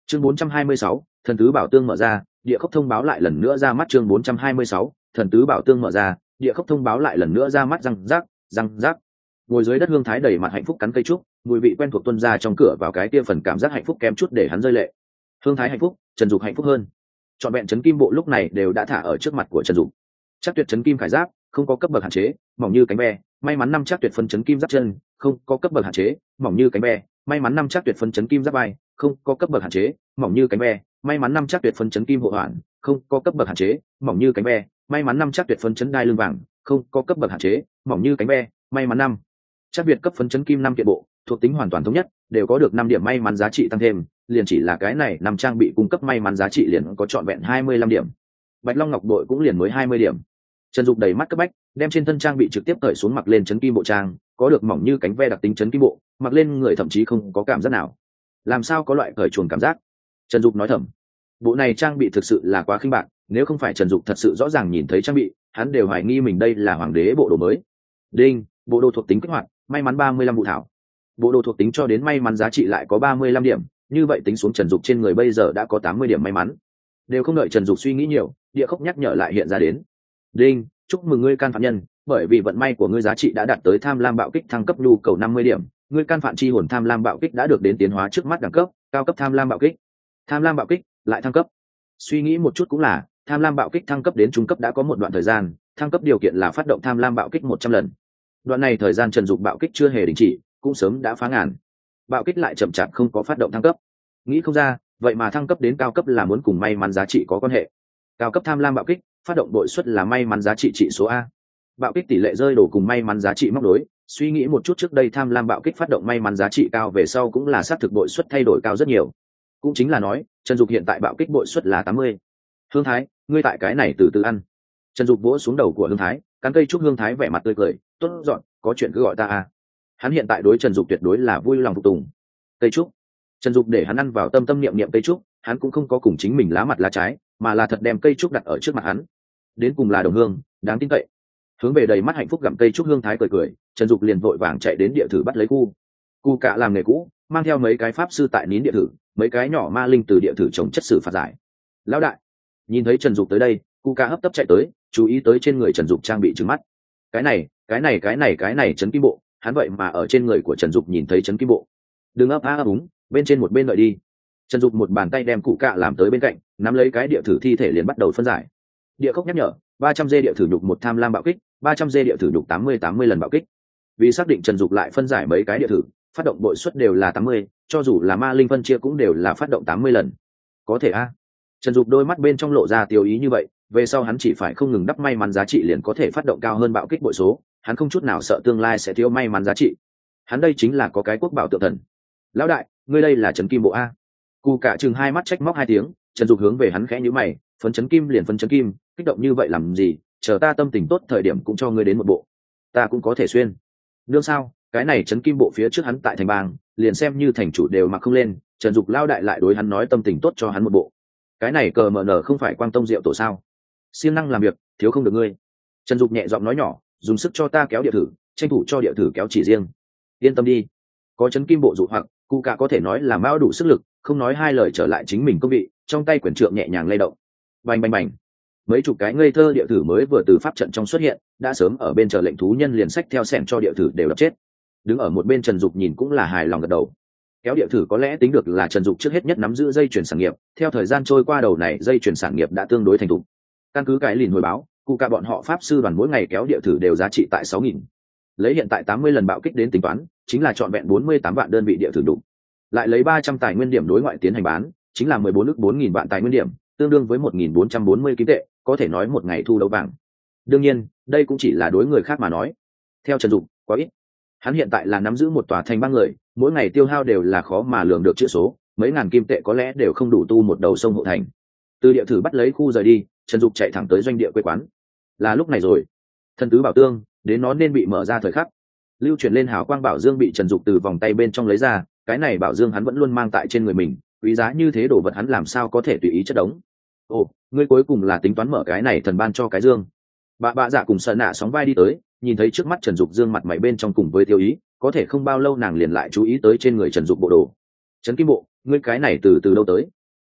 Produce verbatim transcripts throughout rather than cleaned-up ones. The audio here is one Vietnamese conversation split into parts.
chương bốn trăm hai mươi sáu, thần tứ bảo tương mở ra, địa khốc thông báo lại lần nữa ra mắt. Chương bốn trăm hai mươi sáu, thần tứ bảo tương mở ra, địa khốc thông báo lại lần nữa ra mắt. Răng rác, răng rác. Ngồi dưới đất Hương Thái đầy mặt hạnh phúc cắn cây trúc, mùi vị quen thuộc tuôn ra trong cửa vào cái kia phần cảm giác hạnh phúc kém chút để hắn rơi lệ. Hương Thái hạnh phúc, Trần Dục hạnh phúc hơn. Trọn vẹn chấn kim bộ lúc này đều đã thả ở trước mặt của Trần Dục. Chắc tuyệt chấn kim khải giáp, không có cấp bậc hạn chế, mỏng như cánh ve, may mắn năm chắc tuyệt phân chấn kim giáp chân, không có cấp bậc hạn chế, mỏng như cánh ve, may mắn năm chắc tuyệt phân chấn kim giáp vai, không có cấp bậc hạn chế, mỏng như cánh ve, may mắn năm chắc tuyệt phân chấn kim hộ hoàn, không có cấp bậc hạn chế, mỏng như cánh ve, may mắn năm chắc tuyệt phân chấn đai lưng vàng, không có cấp bậc hạn chế, mỏng như cánh ve, may mắn năm chắc việt cấp phân chấn kim năm kiện bộ, thuộc tính hoàn toàn thống nhất, đều có được năm điểm may mắn giá trị tăng thêm, liền chỉ là cái này năm trang bị cung cấp may mắn giá trị liền có trọn vẹn hai mươi lăm điểm. Bạch Long Ngọc đội cũng liền mới hai mươi điểm. Trần Dục đầy mắt cấp bách, đem trên thân trang bị trực tiếp cởi xuống mặc lên chấn kim bộ trang, có được mỏng như cánh ve đặc tính chấn kim bộ, mặc lên người thậm chí không có cảm giác nào. Làm sao có loại cởi chuồn cảm giác? Trần Dục nói thầm. Bộ này trang bị thực sự là quá khinh bạc, nếu không phải Trần Dục thật sự rõ ràng nhìn thấy trang bị, hắn đều hoài nghi mình đây là hoàng đế bộ đồ mới. Đinh, bộ đồ thuộc tính kích hoạt, may mắn ba mươi lăm vụ thảo. Bộ đồ thuộc tính cho đến may mắn giá trị lại có ba mươi lăm điểm, như vậy tính xuống Trần Dục trên người bây giờ đã có tám mươi điểm may mắn. Đều không đợi Trần Dục suy nghĩ nhiều, địa khốc nhắc nhở lại hiện ra đến. Đinh, chúc mừng ngươi can phạm nhân, bởi vì vận may của ngươi giá trị đã đạt tới tham lam bạo kích thăng cấp nhu cầu năm mươi điểm, ngươi can phạm chi hồn tham lam bạo kích đã được đến tiến hóa trước mắt đẳng cấp, cao cấp tham lam bạo kích. Tham lam bạo kích lại thăng cấp. Suy nghĩ một chút cũng là, tham lam bạo kích thăng cấp đến trung cấp đã có một đoạn thời gian, thăng cấp điều kiện là phát động tham lam bạo kích một trăm lần. Đoạn này thời gian Trần Dục bạo kích chưa hề đình chỉ, cũng sớm đã phá ngàn. Bạo kích lại chậm chạp không có phát động thăng cấp. Nghĩ không ra, vậy mà thăng cấp đến cao cấp là muốn cùng may mắn giá trị có quan hệ. Cao cấp tham lam bạo kích, phát động đội suất là may mắn giá trị trị số A. Bạo kích tỷ lệ rơi đổ cùng may mắn giá trị móc đối, suy nghĩ một chút trước đây tham lam bạo kích phát động may mắn giá trị cao về sau cũng là xác thực đội suất thay đổi cao rất nhiều. Cũng chính là nói, Trần Dục hiện tại bạo kích đội suất là tám mươi. Hương Thái, ngươi tại cái này từ từ ăn. Trần Dục vỗ xuống đầu của Hương Thái, cắn cây trúc. Hương Thái vẻ mặt tươi cười, tốt dọn, có chuyện cứ gọi ta A. Hắn hiện tại đối Trần Dục tuyệt đối là vui lòng phục tùng. Cây trúc. Trần Dục để hắn ăn vào tâm tâm niệm niệm cây trúc, hắn cũng không có cùng chính mình lá mặt lá trái, mà là thật đem cây trúc đặt ở trước mặt hắn. Đến cùng là đồng hương, đáng tin cậy. Hướng về đầy mắt hạnh phúc gặm cây trúc, Hương Thái cười cười, Trần Dục liền vội vàng chạy đến địa thử bắt lấy cu. Cu cạ làm nghề cũ, mang theo mấy cái pháp sư tại nín địa thử, mấy cái nhỏ ma linh từ địa thử trồng chất xử phạt giải. Lão đại, nhìn thấy Trần Dục tới đây, cu cạ hấp tấp chạy tới, chú ý tới trên người Trần Dục trang bị trừng mắt. Cái này, cái này cái này cái này chấn kim bộ, hắn vậy mà ở trên người của Trần Dục nhìn thấy chấn kim bộ. Đừng ấp á ấp úng, bên trên một bên đợi đi. Trần Dục một bàn tay đem cụ cạ làm tới bên cạnh, nắm lấy cái địa thử thi thể liền bắt đầu phân giải. Địa khốc nhắc nhở, ba trăm dê địa thử nhục một tham lam bạo kích, ba trăm dê địa thử nhục tám mươi tám mươi lần bạo kích. Vì xác định Trần Dục lại phân giải mấy cái địa thử, phát động bội suất đều là tám mươi, cho dù là ma linh phân chia cũng đều là phát động tám mươi lần. Có thể a. Trần Dục đôi mắt bên trong lộ ra tiêu ý như vậy, về sau hắn chỉ phải không ngừng đắp may mắn giá trị liền có thể phát động cao hơn bạo kích bội số, hắn không chút nào sợ tương lai sẽ thiếu may mắn giá trị. Hắn đây chính là có cái quốc bảo tự thần. Lão đại, ngươi đây là trấn kim bộ a. Cù cả chừng hai mắt trách móc hai tiếng, Trần Dục hướng về hắn khẽ nhíu mày, phấn chấn kim liền phấn chấn kim, kích động như vậy làm gì, chờ ta tâm tình tốt thời điểm cũng cho ngươi đến một bộ. Ta cũng có thể xuyên. Đương sao, cái này chấn kim bộ phía trước hắn tại thành bang, liền xem như thành chủ đều mặc không lên, Trần Dục lao đại lại đối hắn nói tâm tình tốt cho hắn một bộ. Cái này cờ mờ nở không phải Quang Tông Diệu tổ sao? Siêng năng làm việc, thiếu không được ngươi. Trần Dục nhẹ giọng nói nhỏ, dùng sức cho ta kéo địa thử, tranh thủ cho địa thử kéo chỉ riêng. Yên tâm đi, có chấn kim bộ dụ hoặc, cụ cả có thể nói là mão đủ sức lực, không nói hai lời trở lại chính mình công vị, trong tay quyển trượng nhẹ nhàng lay động. Bành bành bành. Mấy chục cái ngây thơ địa thử mới vừa từ pháp trận trong xuất hiện, đã sớm ở bên chờ lệnh thú nhân liền sách theo xẻng cho địa thử đều đập chết. Đứng ở một bên Trần Dục nhìn cũng là hài lòng gật đầu. Kéo địa thử có lẽ tính được là Trần Dục trước hết nhất nắm giữ dây chuyển sản nghiệp, theo thời gian trôi qua đầu này dây chuyển sản nghiệp đã tương đối thành thục. Căn cứ cái lìn hồi báo, cụ cả bọn họ pháp sư đoàn mỗi ngày kéo địa thử đều giá trị tại sáu nghìn. Lấy hiện tại tám mươi lần bạo kích đến tính toán, chính là trọn vẹn bốn mươi tám vạn đơn vị địa thử đủ. Lại lấy ba trăm tài nguyên điểm đối ngoại tiến hành bán, chính là mười bốn ức bốn nghìn vạn tài nguyên điểm, tương đương với một nghìn bốn trăm bốn mươi kim tệ, có thể nói một ngày thu đấu vàng. Đương nhiên, đây cũng chỉ là đối người khác mà nói. Theo Trần Dục, quá ít. Hắn hiện tại là nắm giữ một tòa thành bang người, mỗi ngày tiêu hao đều là khó mà lường được chữ số, mấy ngàn kim tệ có lẽ đều không đủ tu một đầu sông hộ thành. Từ địa thử bắt lấy khu rời đi, Trần Dục chạy thẳng tới doanh địa quê quán. Là lúc này rồi, thần tứ bảo tương, đến nó nên bị mở ra thời khắc. Lưu chuyển lên hào quang bảo dương bị Trần Dục từ vòng tay bên trong lấy ra, cái này bảo dương hắn vẫn luôn mang tại trên người mình, quý giá như thế đồ vật hắn làm sao có thể tùy ý chất đống. Ồ, ngươi cuối cùng là tính toán mở cái này thần ban cho cái dương. Bà bạ dạ cùng sợ nạ sóng vai đi tới, nhìn thấy trước mắt Trần Dục dương mặt mày bên trong cùng với tiêu ý, có thể không bao lâu nàng liền lại chú ý tới trên người Trần Dục bộ đồ. Trấn kim bộ, ngươi cái này từ từ đâu tới?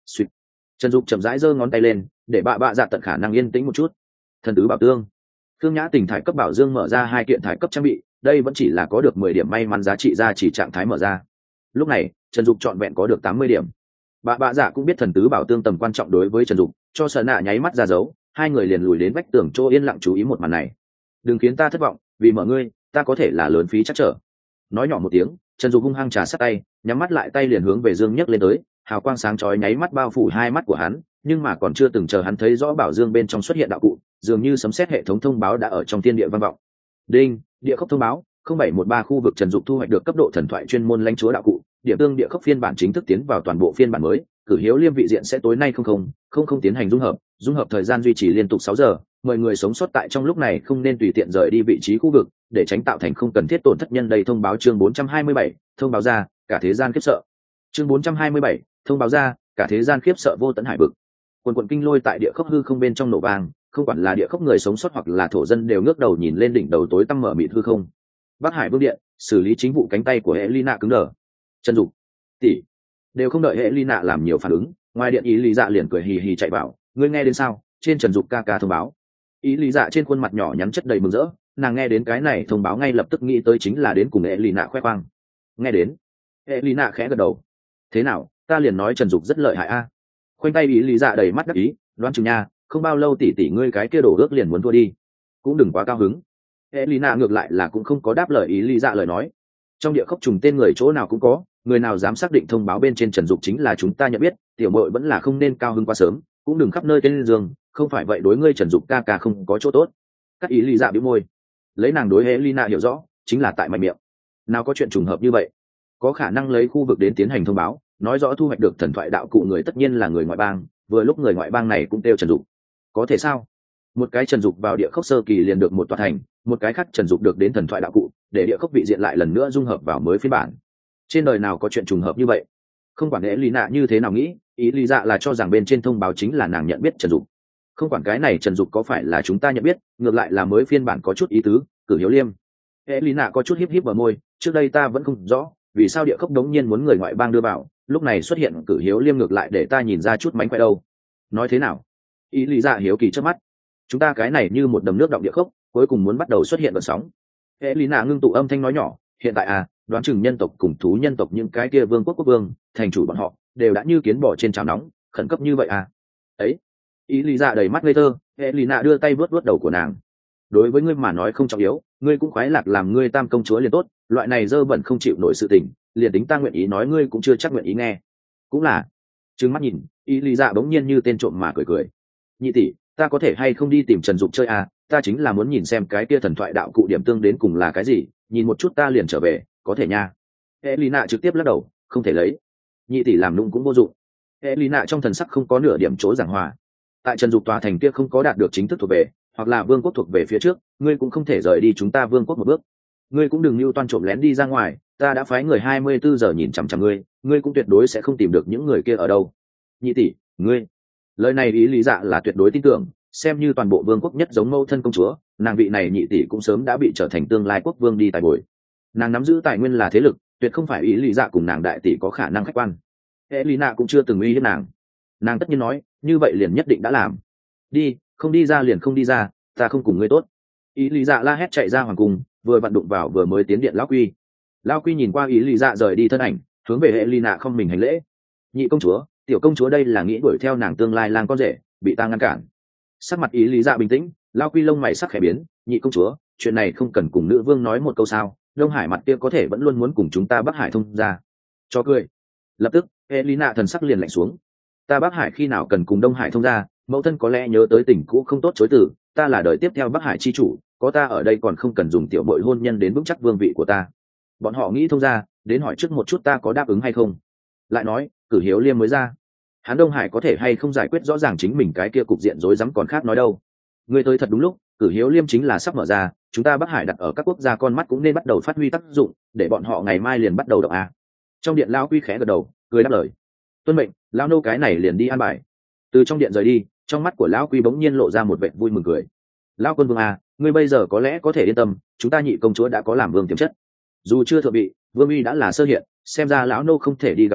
Sweet. Trần Dục chậm rãi giơ ngón tay lên để bạ bạ dạ tận khả năng yên tĩnh một chút. Thần tứ bảo tương. Thương Nhã Tình thải cấp bảo dương mở ra hai kiện thải cấp trang bị, đây vẫn chỉ là có được mười điểm may mắn giá trị ra chỉ trạng thái mở ra. Lúc này Trần Dục trọn vẹn có được tám mươi điểm. Bạ bạ dạ cũng biết thần tứ bảo tương tầm quan trọng đối với Trần Dục, cho Sở Nạ nháy mắt ra dấu, hai người liền lùi đến vách tường chỗ yên lặng chú ý một màn này. Đừng khiến ta thất vọng, vì mở ngươi ta có thể là lớn phí chắc trở. Nói nhỏ một tiếng, Trần Dục hung hăng trà sát tay, nhắm mắt lại tay liền hướng về dương nhấc lên tới, hào quang sáng chói nháy mắt bao phủ hai mắt của hắn, nhưng mà còn chưa từng chờ hắn thấy rõ bảo dương bên trong xuất hiện đạo cụ, dường như sấm sét hệ thống thông báo đã ở trong thiên địa vang vọng. Đinh, địa khốc thông báo, không bảy một ba khu vực Trần Dục thu hoạch được cấp độ thần thoại chuyên môn lãnh chúa đạo cụ, địa tương địa khốc phiên bản chính thức tiến vào toàn bộ phiên bản mới, cử hiếu liêm vị diện sẽ tối nay không không không không tiến hành dung hợp, dung hợp thời gian duy trì liên tục sáu giờ, mời người sống sót tại trong lúc này không nên tùy tiện rời đi vị trí khu vực, để tránh tạo thành không cần thiết tổn thất. Nhân đây thông báo chương bốn trăm hai mươi bảy, thông báo ra, cả thế gian khiếp sợ. Chương bốn trăm hai mươi bảy, thông báo ra, cả thế gian khiếp sợ vô tận hải vực. Quần quần kinh lôi tại địa khốc hư không bên trong nổ vang, không quản là địa khốc người sống sót hoặc là thổ dân đều ngước đầu nhìn lên đỉnh đầu tối tăm mở mịt hư không. Bắc Hải Vương điện, xử lý chính vụ cánh tay của Helena cứng đờ. Trần Dục, tỷ, đều không đợi Helena làm nhiều phản ứng, ngoài điện ý lý dạ liền cười hì hì chạy vào, ngươi nghe đến sao? Trên Trần Dục ca ca thông báo. Ý lý dạ trên khuôn mặt nhỏ nhắn chất đầy mừng rỡ, nàng nghe đến cái này thông báo ngay lập tức nghĩ tới chính là đến cùng Helena khoe khoang. Nghe đến, Helena khẽ gật đầu. Thế nào, ta liền nói Trần Dục rất lợi hại a. Khoanh tay ý lý dạ đầy mắt đắc ý, đoán chừng nha, không bao lâu tỷ tỷ ngươi cái kia đổ ước liền muốn thua đi, cũng đừng quá cao hứng. Helena ngược lại là cũng không có đáp lời ý lý dạ lời nói. Trong địa khốc trùng tên người chỗ nào cũng có, người nào dám xác định thông báo bên trên Trần Dục chính là chúng ta nhận biết, tiểu muội vẫn là không nên cao hứng quá sớm, cũng đừng khắp nơi tên giường, không phải vậy đối ngươi Trần Dục ca ca không có chỗ tốt. Các ý lý dạ bĩu môi, lấy nàng đối Helena hiểu rõ, chính là tại mạnh miệng. Nào có chuyện trùng hợp như vậy, có khả năng lấy khu vực đến tiến hành thông báo, nói rõ thu hoạch được thần thoại đạo cụ người tất nhiên là người ngoại bang, vừa lúc người ngoại bang này cũng kêu Trần Dục. Có thể sao? Một cái Trần Dục vào địa khốc sơ kỳ liền được một tòa thành, một cái khác Trần Dục được đến thần thoại đạo cụ, để địa khốc vị diện lại lần nữa dung hợp vào mới phiên bản. Trên đời nào có chuyện trùng hợp như vậy? Không quản lẽ lý nạ như thế nào nghĩ, ý lý dạ là cho rằng bên trên thông báo chính là nàng nhận biết Trần Dục. Không quản cái này Trần Dục có phải là chúng ta nhận biết, ngược lại là mới phiên bản có chút ý tứ, cử hiếu liêm. Lẽ lý nạ có chút híp híp vào môi, trước đây ta vẫn không rõ vì sao địa khốc đống nhiên muốn người ngoại bang đưa vào, lúc này xuất hiện cử hiếu liêm ngược lại để ta nhìn ra chút mánh khỏe đâu. Nói thế nào? Ý lý dạ hiếu kỳ trước mắt. Chúng ta cái này như một đầm nước động địa khốc, cuối cùng muốn bắt đầu xuất hiện vận sóng. Lẽ lý nạ ngưng tụ âm thanh nói nhỏ, hiện tại à, đoán chừng nhân tộc cùng thú nhân tộc những cái kia vương quốc quốc vương thành chủ bọn họ đều đã như kiến bò trên chảo nóng, khẩn cấp như vậy à? Ấy, ý lý dạ đầy mắt ngây thơ. Lẽ lý nạ đưa tay vuốt vuốt đầu của nàng. Đối với ngươi mà nói không trọng yếu, ngươi cũng khoái lạc làm ngươi tam công chúa liền tốt, loại này dơ bẩn không chịu nổi sự tình, liền tính ta nguyện ý nói ngươi cũng chưa chắc nguyện ý nghe. Cũng là. Trừng mắt nhìn, ý lý dạ bỗng nhiên như tên trộm mà cười cười. Nhị tỷ, ta có thể hay không đi tìm Trần Dục chơi à? Ta chính là muốn nhìn xem cái kia thần thoại đạo cụ điểm tương đến cùng là cái gì, nhìn một chút ta liền trở về, có thể nha. Helena trực tiếp lắc đầu, không thể lấy. Nhị tỷ làm nũng cũng vô dụng. Helena trong thần sắc không có nửa điểm chỗ giảng hòa. Tại Trần Dục tòa thành kia không có đạt được chính thức thuộc về, hoặc là vương quốc thuộc về phía trước, ngươi cũng không thể rời đi chúng ta vương quốc một bước. Ngươi cũng đừng mưu toan trộm lén đi ra ngoài, ta đã phái người hai mươi bốn giờ nhìn chằm chằm ngươi, ngươi cũng tuyệt đối sẽ không tìm được những người kia ở đâu. Nhị tỷ, ngươi. Lời này ý lý dạ là tuyệt đối tin tưởng, xem như toàn bộ vương quốc nhất giống mẫu thân công chúa, nàng vị này nhị tỷ cũng sớm đã bị trở thành tương lai quốc vương đi tài bồi. Nàng nắm giữ tài nguyên là thế lực, tuyệt không phải ý lý dạ cùng nàng đại tỷ có khả năng khách quan. Helena cũng chưa từng uy hiếp nàng. Nàng tất nhiên nói, như vậy liền nhất định đã làm. Đi, không đi ra liền không đi ra, ta không cùng ngươi tốt. Ý lý dạ la hét chạy ra hoàng cung, vừa vặn đụng vào vừa mới tiến điện lão quy. Lão quy nhìn qua ý lý dạ rời đi thân ảnh, hướng về Helena không mình hành lễ. Nhị công chúa, tiểu công chúa đây là nghĩ đuổi theo nàng tương lai lang con rể, bị ta ngăn cản. Sắc mặt ý lý dạ bình tĩnh, lão quy lông mày sắc khẽ biến. Nhị công chúa, chuyện này không cần cùng nữ vương nói một câu sao? Đông Hải mặt kia có thể vẫn luôn muốn cùng chúng ta Bắc Hải thông ra. Cho cười. Lập tức, Helena thần sắc liền lạnh xuống. Ta Bắc Hải khi nào cần cùng Đông Hải thông ra? Mẫu thân có lẽ nhớ tới tình cũ không tốt chối từ, ta là đời tiếp theo Bắc Hải chi chủ, có ta ở đây còn không cần dùng tiểu bội hôn nhân đến vững chắc vương vị của ta. Bọn họ nghĩ thông ra, đến hỏi trước một chút ta có đáp ứng hay không. Lại nói, cử hiếu liêm mới ra, hắn Đông Hải có thể hay không giải quyết rõ ràng chính mình cái kia cục diện rối rắm còn khác nói đâu. Ngươi tới thật đúng lúc, cử hiếu liêm chính là sắp mở ra, chúng ta Bắc Hải đặt ở các quốc gia con mắt cũng nên bắt đầu phát huy tác dụng, để bọn họ ngày mai liền bắt đầu động a. Trong điện lão quy khẽ gật đầu, cười đáp lời. Tuân mệnh, lão nô cái này liền đi an bài. Từ trong điện rời đi, trong mắt của lão quy bỗng nhiên lộ ra một vẻ vui mừng cười. Lão quân vương a, ngươi bây giờ có lẽ có thể yên tâm, chúng ta nhị công chúa đã có làm vương tiềm chất. Dù chưa thượng vị, vương uy đã là sơ hiện, xem ra lão nô không thể đi gặp ngài,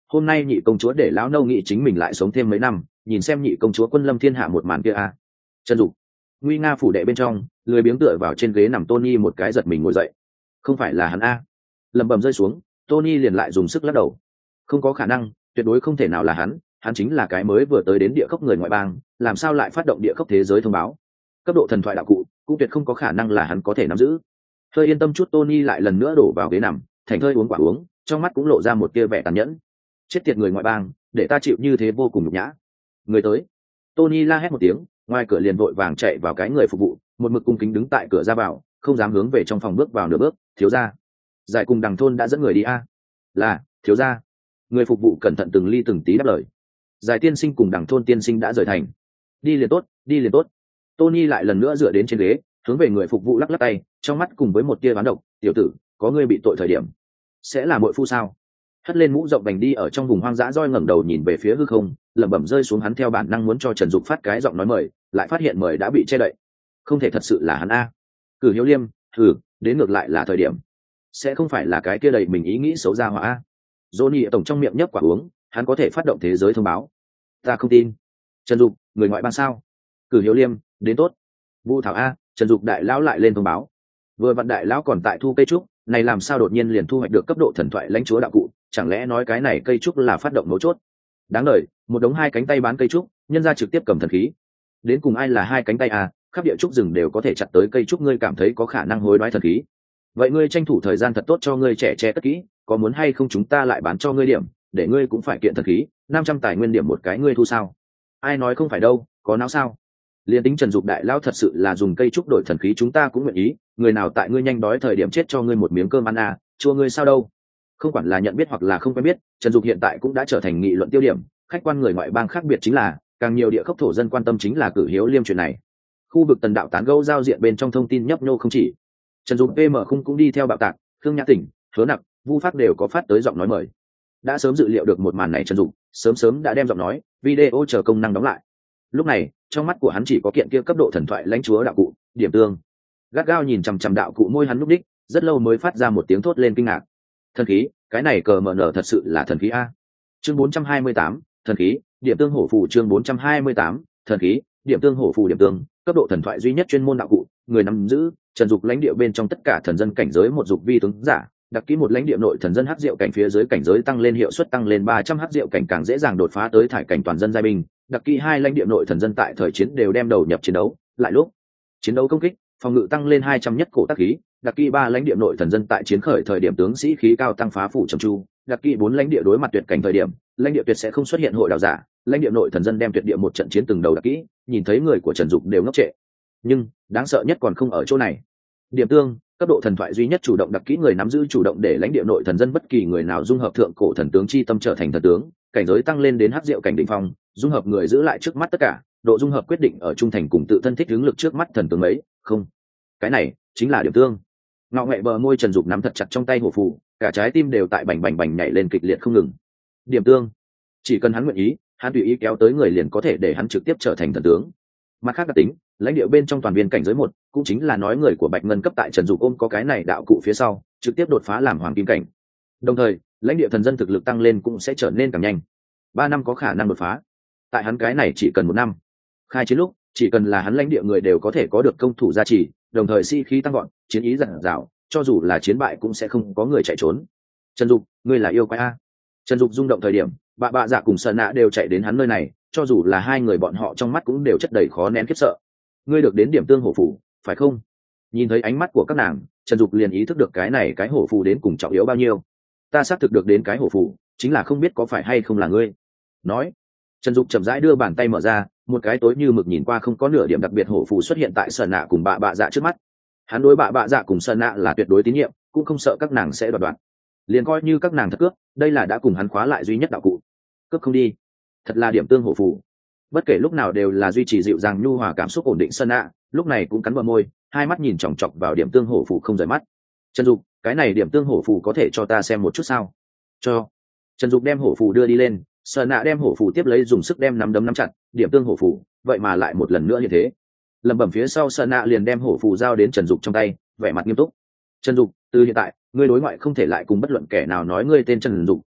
hôm nay nhị công chúa để lão nâu nghĩ chính mình lại sống thêm mấy năm, nhìn xem nhị công chúa quân lâm thiên hạ một màn kia a. Trần Dục, nguy nga phủ đệ bên trong, lười biếng tựa vào trên ghế nằm Tony một cái giật mình ngồi dậy. Không phải là hắn a. Lẩm bẩm rơi xuống, Tony liền lại dùng sức lắc đầu. Không có khả năng, tuyệt đối không thể nào là hắn, hắn chính là cái mới vừa tới đến địa khốc người ngoại bang, làm sao lại phát động địa khốc thế giới thông báo? Cấp độ thần thoại đạo cụ, cũng tuyệt không có khả năng là hắn có thể nắm giữ. Hơi yên tâm chút, Tony lại lần nữa đổ vào ghế nằm, thành thơi uống quả uống, trong mắt cũng lộ ra một tia vẻ tàn nhẫn. Chết tiệt người ngoại bang, để ta chịu như thế vô cùng nhục nhã. Người tới. Tony la hét một tiếng, ngoài cửa liền vội vàng chạy vào cái người phục vụ, một mực cung kính đứng tại cửa ra vào, không dám hướng về trong phòng bước vào nửa bước. Thiếu gia, giải cùng đằng thôn đã dẫn người đi a. Là, thiếu gia. Người phục vụ cẩn thận từng ly từng tí đáp lời. Giải tiên sinh cùng đằng thôn tiên sinh đã rời thành. Đi liền tốt, đi liền tốt. Tony lại lần nữa dựa đến trên ghế, hướng về người phục vụ lắc lắc tay, trong mắt cùng với một tia bán độc. Tiểu tử, có ngươi bị tội thời điểm, sẽ là muội phu sao? Hất lên mũ rộng vành đi ở trong vùng hoang dã, roi ngẩng đầu nhìn về phía hư không, lẩm bẩm rơi xuống, hắn theo bản năng muốn cho Trần Dục phát cái giọng nói mời, lại phát hiện mời đã bị che đậy. Không thể thật sự là hắn a. Cử Hiếu Liêm, thử, đến ngược lại là thời điểm, sẽ không phải là cái kia đầy mình ý nghĩ xấu ra hỏa a. Johnny tổng trong miệng nhấp quả uống, hắn có thể phát động thế giới thông báo. Ta không tin. Trần Dục, người ngoại bang sao? Cử Hiếu Liêm, đến tốt. Vu Thảo a, Trần Dục đại lão lại lên thông báo. Vừa vặn đại lão còn tại thu cây trúc, này làm sao đột nhiên liền thu hoạch được cấp độ thần thoại lãnh chúa đạo cụ, chẳng lẽ nói cái này cây trúc là phát động mấu chốt? Đáng lời, một đống hai cánh tay bán cây trúc, nhân ra trực tiếp cầm thần khí. Đến cùng ai là hai cánh tay à, khắp địa trúc rừng đều có thể chặt tới cây trúc, ngươi cảm thấy có khả năng hối đoái thần khí. Vậy ngươi tranh thủ thời gian thật tốt cho ngươi trẻ che tất kỹ, có muốn hay không chúng ta lại bán cho ngươi điểm, để ngươi cũng phải kiện thần khí, năm trăm tài nguyên điểm một cái, ngươi thu sao? Ai nói không phải đâu, có não sao? Liên tính Trần Dục đại lão thật sự là dùng cây trúc đổi thần khí, chúng ta cũng nguyện ý, người nào tại ngươi nhanh đói thời điểm chết cho ngươi một miếng cơm ăn à, chua ngươi sao đâu? Không quản là nhận biết hoặc là không quen biết, Trần Dục hiện tại cũng đã trở thành nghị luận tiêu điểm. Khách quan người ngoại bang khác biệt chính là, càng nhiều địa khốc thổ dân quan tâm chính là Cử Hiếu Liêm chuyện này. Khu vực tần đạo tán gẫu giao diện bên trong thông tin nhấp nhô không chỉ. Trần Dục pê em khung cũng đi theo bạo tạc, Khương Nhã Tỉnh, Hứa Nặc, Vu Phát đều có phát tới giọng nói mời. Đã sớm dự liệu được một màn này, Trần Dục sớm sớm đã đem giọng nói, video chờ công năng đóng lại. Lúc này, trong mắt của hắn chỉ có kiện kia cấp độ thần thoại lãnh chúa đạo cụ, điểm tương. Gắt gao nhìn chằm chằm đạo cụ, môi hắn lúc đích, rất lâu mới phát ra một tiếng thốt lên kinh ngạc. Thần khí, cái này cờ mờ nở thật sự là thần khí a. Chương bốn trăm hai mươi tám, thần khí, điểm tương hổ phù. Chương bốn trăm hai mươi tám, thần khí, điểm tương hổ phù. Điểm tương, cấp độ thần thoại duy nhất chuyên môn đạo cụ, người nắm giữ, Trần Dục lãnh địa bên trong tất cả thần dân cảnh giới một dục vi tướng giả, đặc kỹ một lãnh địa nội thần dân hắc diệu cảnh phía dưới cảnh giới tăng lên hiệu suất tăng lên ba trăm, hắc diệu cảnh càng dễ dàng đột phá tới thải cảnh toàn dân giai binh, đặc kỹ hai lãnh địa nội thần dân tại thời chiến đều đem đầu nhập chiến đấu, lại lúc chiến đấu công kích, phòng ngự tăng lên hai trăm nhất cổ tác khí, đặc kỹ ba lãnh địa nội thần dân tại chiến khởi thời điểm tướng sĩ khí cao tăng phá phủ trầm chu, đặc kỹ bốn lãnh địa đối mặt tuyệt cảnh thời điểm, lãnh địa tuyệt sẽ không xuất hiện hội đạo giả, lãnh địa nội thần dân đem tuyệt địa một trận chiến từng đầu đặc kỹ, nhìn thấy người của Trần Dục đều ngốc trệ. Nhưng đáng sợ nhất còn không ở chỗ này. Điểm tương, cấp độ thần thoại duy nhất chủ động đặc kỹ, người nắm giữ chủ động để lãnh địa nội thần dân bất kỳ người nào dung hợp thượng cổ thần tướng chi tâm trở thành thần tướng, cảnh giới tăng lên đến hắc diệu cảnh đỉnh phong, dung hợp người giữ lại trước mắt tất cả, độ dung hợp quyết định ở trung thành cùng tự thân thích hướng lực trước mắt thần tướng ấy, không. Cái này chính là điểm tương. Ngọ nghệ bờ môi Trần Dục nắm thật chặt trong tay hổ phù, cả trái tim đều tại bành bành bành nhảy lên kịch liệt không ngừng. Điểm tương, chỉ cần hắn nguyện ý, hắn tùy ý kéo tới người liền có thể để hắn trực tiếp trở thành thần tướng. Mặt khác đặc tính, lãnh địa bên trong toàn viên cảnh giới một, cũng chính là nói người của Bạch Ngân cấp tại Trần Dục ôm có cái này đạo cụ phía sau, trực tiếp đột phá làm hoàng kim cảnh. Đồng thời, lãnh địa thần dân thực lực tăng lên cũng sẽ trở nên càng nhanh. Ba năm có khả năng đột phá. Tại hắn cái này chỉ cần một năm. Khai chiến lúc, chỉ cần là hắn lãnh địa người đều có thể có được công thủ gia trì, đồng thời sĩ khí tăng gọn, chiến ý dặn dào, cho dù là chiến bại cũng sẽ không có người chạy trốn. Trần Dục, ngươi là yêu quái a? Trần Dục rung động thời điểm, bạ bạ dạ cùng Sơn Nạ đều chạy đến hắn nơi này, cho dù là hai người bọn họ trong mắt cũng đều chất đầy khó nén khiếp sợ. Ngươi được đến điểm tương hổ phù, phải không? Nhìn thấy ánh mắt của các nàng, Trần Dục liền ý thức được cái này cái hổ phù đến cùng trọng yếu bao nhiêu. Ta xác thực được đến cái hổ phù, chính là không biết có phải hay không là ngươi. Nói, Trần Dục chậm rãi đưa bàn tay mở ra, một cái tối như mực nhìn qua không có nửa điểm đặc biệt hổ phù xuất hiện tại Sơn Nạ cùng bạ bạ dạ trước mắt. Hắn đối bạ bạ dạ cùng Sơn Nạ là tuyệt đối tín nhiệm, cũng không sợ các nàng sẽ đoạt đoạt. Liền coi như các nàng thật cướp, đây là đã cùng hắn khóa lại duy nhất đạo cụ. Cướp không đi. Thật là điểm tương hổ phù. Bất kể lúc nào đều là duy trì dịu dàng nhu hòa cảm xúc ổn định Sơn Nạ, lúc này cũng cắn bờ môi, hai mắt nhìn chòng chọc vào điểm tương hổ phù không rời mắt. Trần Dục, cái này điểm tương hổ phù có thể cho ta xem một chút sao? Cho. Trần Dục đem hổ phù đưa đi lên, Sơn Nạ đem hổ phù tiếp lấy dùng sức đem nắm đấm nắm chặt, điểm tương hổ phù, vậy mà lại một lần nữa như thế. Lẩm bẩm phía sau, Sơn Nạ liền đem hổ phù giao đến Trần Dục trong tay, vẻ mặt nghiêm túc. Trần Dục, từ hiện tại, ngươi đối ngoại không thể lại cùng bất luận kẻ nào nói ngươi tên Trần Dục,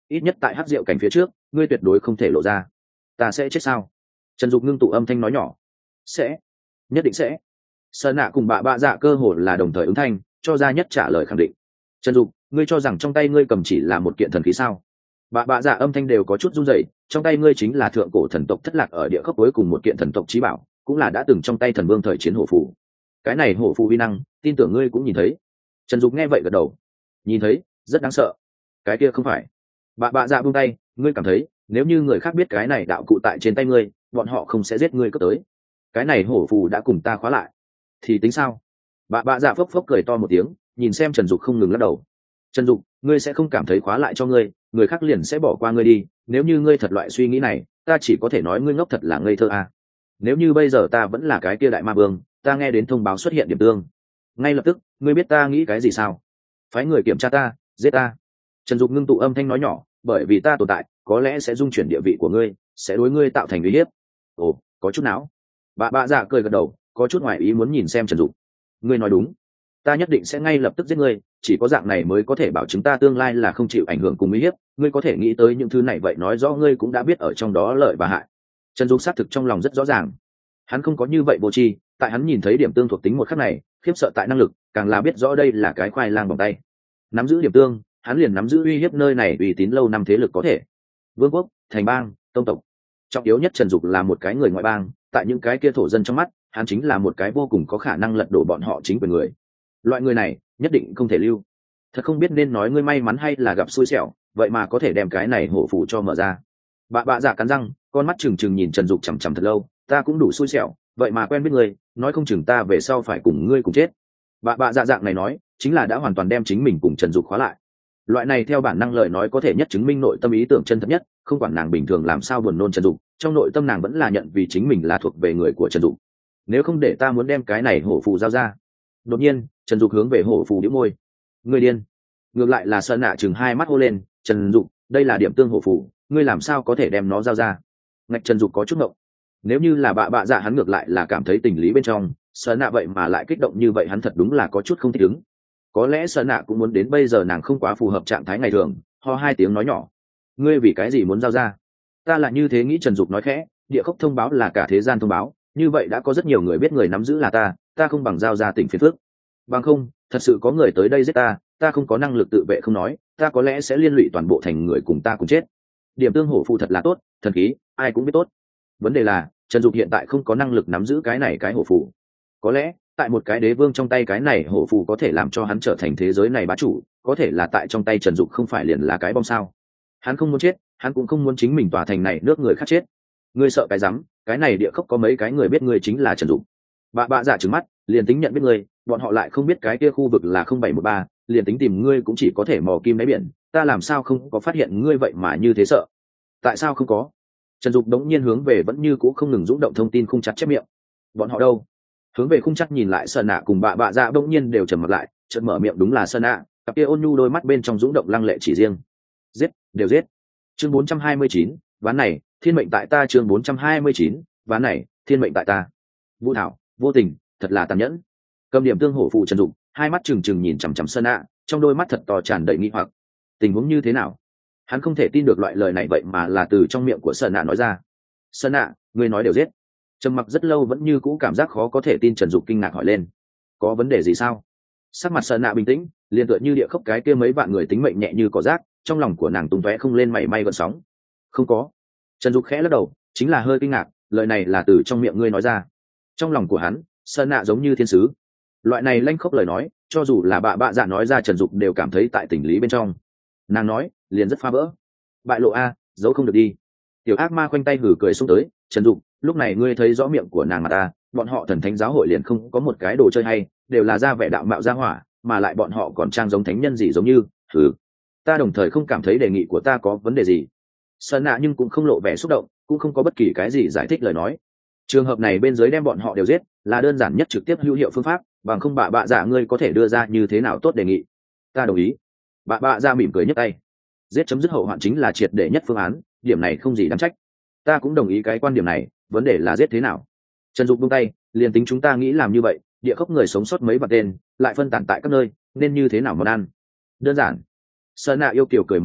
ít nhất tại hát rượu cảnh phía trước ngươi tuyệt đối không thể lộ ra. Ta sẽ chết sao? Trần Dục ngưng tụ âm thanh nói nhỏ. Sẽ, nhất định sẽ. Sơn nạ cùng bạ bạ dạ cơ hồ là đồng thời ứng thanh, cho ra nhất trả lời khẳng định. Trần Dục, ngươi cho rằng trong tay ngươi cầm chỉ là một kiện thần khí sao? Bạ bạ dạ âm thanh đều có chút run rẩy, trong tay ngươi chính là thượng cổ thần tộc thất lạc ở địa khốc cuối cùng một kiện thần tộc chí bảo, cũng là đã từng trong tay thần vương thời chiến hổ phù. Cái này hổ phù uy năng, tin tưởng ngươi cũng nhìn thấy. Trần Dục nghe vậy gật đầu. Nhìn thấy, rất đáng sợ. Cái kia không phải. Bạ bạ dạ buông tay, ngươi cảm thấy, nếu như người khác biết cái này đạo cụ tại trên tay ngươi, bọn họ không sẽ giết ngươi cướp tới. Cái này hổ phù đã cùng ta khóa lại, thì tính sao? Bạ bạ dạ phốc phốc cười to một tiếng, nhìn xem Trần Dục không ngừng lắc đầu. Trần Dục, ngươi sẽ không cảm thấy khóa lại cho ngươi, người khác liền sẽ bỏ qua ngươi đi. Nếu như ngươi thật loại suy nghĩ này, ta chỉ có thể nói ngươi ngốc thật là ngây thơ à. Nếu như bây giờ ta vẫn là cái kia đại ma vương, ta nghe đến thông báo xuất hiện điểm tương, ngay lập tức, ngươi biết ta nghĩ cái gì sao? Phái người kiểm tra ta, giết ta. Trần Dục ngưng tụ âm thanh nói nhỏ, bởi vì ta tồn tại, có lẽ sẽ dung chuyển địa vị của ngươi, sẽ đối ngươi tạo thành uy hiếp. Ồ, có chút não. Bà bạ dạ cười gật đầu, có chút ngoài ý muốn nhìn xem Trần Dục. Ngươi nói đúng, ta nhất định sẽ ngay lập tức giết ngươi, chỉ có dạng này mới có thể bảo chứng ta tương lai là không chịu ảnh hưởng cùng uy hiếp. Ngươi có thể nghĩ tới những thứ này vậy nói rõ ngươi cũng đã biết ở trong đó lợi và hại. Trần Dục xác thực trong lòng rất rõ ràng, hắn không có như vậy vô tri, tại hắn nhìn thấy điểm tương thuộc tính một khắc này, khiếp sợ tại năng lực, càng là biết rõ đây là cái khoai lang bằng tay. Nắm giữ điểm tương, hắn liền nắm giữ uy hiếp nơi này uy tín lâu năm thế lực có thể. Vương quốc, thành bang, tông tộc. Trọng yếu nhất Trần Dục là một cái người ngoại bang, tại những cái kia thổ dân trong mắt, hắn chính là một cái vô cùng có khả năng lật đổ bọn họ chính quyền người. Loại người này, nhất định không thể lưu. Thật không biết nên nói ngươi may mắn hay là gặp xui xẻo, vậy mà có thể đem cái này hổ phù cho mở ra. Bạ bạ dạ cắn răng, con mắt trừng trừng nhìn Trần Dục chằm chằm thật lâu, ta cũng đủ xui xẻo, vậy mà quen biết ngươi, nói không chừng ta về sau phải cùng ngươi cùng chết. Bạ bạ dạ dạng này nói, chính là đã hoàn toàn đem chính mình cùng Trần Dục khóa lại. Loại này theo bản năng lời nói có thể nhất chứng minh nội tâm ý tưởng chân thật nhất, không quản nàng bình thường làm sao buồn nôn Trần Dục, trong nội tâm nàng vẫn là nhận vì chính mình là thuộc về người của Trần Dục. Nếu không để ta muốn đem cái này hổ phù giao ra. Đột nhiên, Trần Dục hướng về hổ phù nhếch môi. Ngươi điên. Ngược lại là Sơn Nạ chừng hai mắt hô lên, Trần Dục, đây là điểm tương hổ phù, ngươi làm sao có thể đem nó giao ra? Ngạch Trần Dục có chút ngộng. Nếu như là bạ bạ dạ hắn ngược lại là cảm thấy tình lý bên trong, Sơn Nạ vậy mà lại kích động như vậy hắn thật đúng là có chút không thích ứng. Có lẽ Sơn Nạ cũng muốn đến bây giờ nàng không quá phù hợp trạng thái ngày thường, ho hai tiếng nói nhỏ. Ngươi vì cái gì muốn giao ra? Ta là như thế nghĩ. Trần Dục nói khẽ, địa khốc thông báo là cả thế gian thông báo, như vậy đã có rất nhiều người biết người nắm giữ là ta, ta không bằng giao ra tỉnh phiền phước. Bằng không, thật sự có người tới đây giết ta, ta không có năng lực tự vệ không nói, ta có lẽ sẽ liên lụy toàn bộ thành người cùng ta cùng chết. Điểm tương hổ phù thật là tốt, thần khí, ai cũng biết tốt. Vấn đề là, Trần Dục hiện tại không có năng lực nắm giữ cái này cái hổ phù. Có lẽ, tại một cái đế vương trong tay cái này hổ phù có thể làm cho hắn trở thành thế giới này bá chủ, có thể là tại trong tay Trần Dục không phải liền là cái bom sao? Hắn không muốn chết, hắn cũng không muốn chính mình tòa thành này nước người khác chết. Ngươi sợ cái rắm, cái này địa khốc có mấy cái người biết ngươi chính là Trần Dục. Bạ bạ dạ trừng mắt, liền tính nhận biết ngươi, bọn họ lại không biết cái kia khu vực là không bảy một ba, liền tính tìm ngươi cũng chỉ có thể mò kim đáy biển, ta làm sao không có phát hiện ngươi vậy mà như thế sợ? Tại sao không có? Trần Dục đống nhiên hướng về vẫn như cũ không ngừng dũng động thông tin khung chặt chép miệng. Bọn họ đâu? Hướng về khung chặt nhìn lại Sơn Nạ cùng bạ bạ dạ đống nhiên đều trầm mặt lại, chợt mở miệng đúng là Sơn Nạ, cặp kia ôn nhu đôi mắt bên trong dũng động lăng lệ chỉ riêng. Giết, đều giết. Chương bốn trăm hai mươi chín, ván này, thiên mệnh tại ta. Chương bốn trăm hai mươi chín, ván này, thiên mệnh tại ta. Vũ Thảo, vô tình, thật là tàn nhẫn. Cầm điểm tương hổ phụ Trần Dục, hai mắt trừng trừng nhìn chằm chằm Sơn Nạ, trong đôi mắt thật to tràn đầy nghi hoặc. Tình huống như thế nào? Hắn không thể tin được loại lời này vậy mà là từ trong miệng của Sơn Nạ nói ra. Sơn Nạ, ngươi nói đều giết. Trầm mặc rất lâu vẫn như cũ cảm giác khó có thể tin. Trần Dục kinh ngạc hỏi lên, có vấn đề gì sao? Sắc mặt Sơn Nạ bình tĩnh, liền tựa như địa khốc cái kia mấy bạn người tính mệnh nhẹ như cỏ rác, trong lòng của nàng tung tóe không lên mảy may gợn sóng. Không có. Trần Dục khẽ lắc đầu, chính là hơi kinh ngạc, lời này là từ trong miệng ngươi nói ra. Trong lòng của hắn, Sơn Nạ giống như thiên sứ. Loại này lanh khốc lời nói, cho dù là bạ bạ dạ nói ra Trần Dục đều cảm thấy tại tình lý bên trong. Nàng nói, liền rất phá vỡ. Bại lộ a, giấu không được đi. Tiểu ác ma khoanh tay hử cười xuống tới, Trần Dục, lúc này ngươi thấy rõ miệng của nàng mà ta, bọn họ thần thánh giáo hội liền không có một cái đồ chơi hay, đều là ra vẻ đạo mạo ra hỏa, mà lại bọn họ còn trang giống thánh nhân gì giống như, hử. Ta đồng thời không cảm thấy đề nghị của ta có vấn đề gì. Sơn Nạ nhưng cũng không lộ vẻ xúc động, cũng không có bất kỳ cái gì giải thích lời nói. Trường hợp này bên dưới đem bọn họ đều giết, là đơn giản nhất trực tiếp hữu hiệu phương pháp, bằng không bạ bạ dạ ngươi có thể đưa ra như thế nào tốt đề nghị. Ta đồng ý. Bạ bạ dạ mỉm cười nhấc tay. Giết chấm dứt hậu hoạn chính là triệt để nhất phương án, điểm này không gì đáng trách. Ta cũng đồng ý cái quan điểm này, vấn đề là giết thế nào. Trần Dục buông tay, liền tính chúng ta nghĩ làm như vậy, địa khốc người sống sót mấy vạn tên, lại phân tán tại các nơi, nên như thế nào món ăn? Đơn giản. Sơn Nạ yêu kiều cười một tiếng,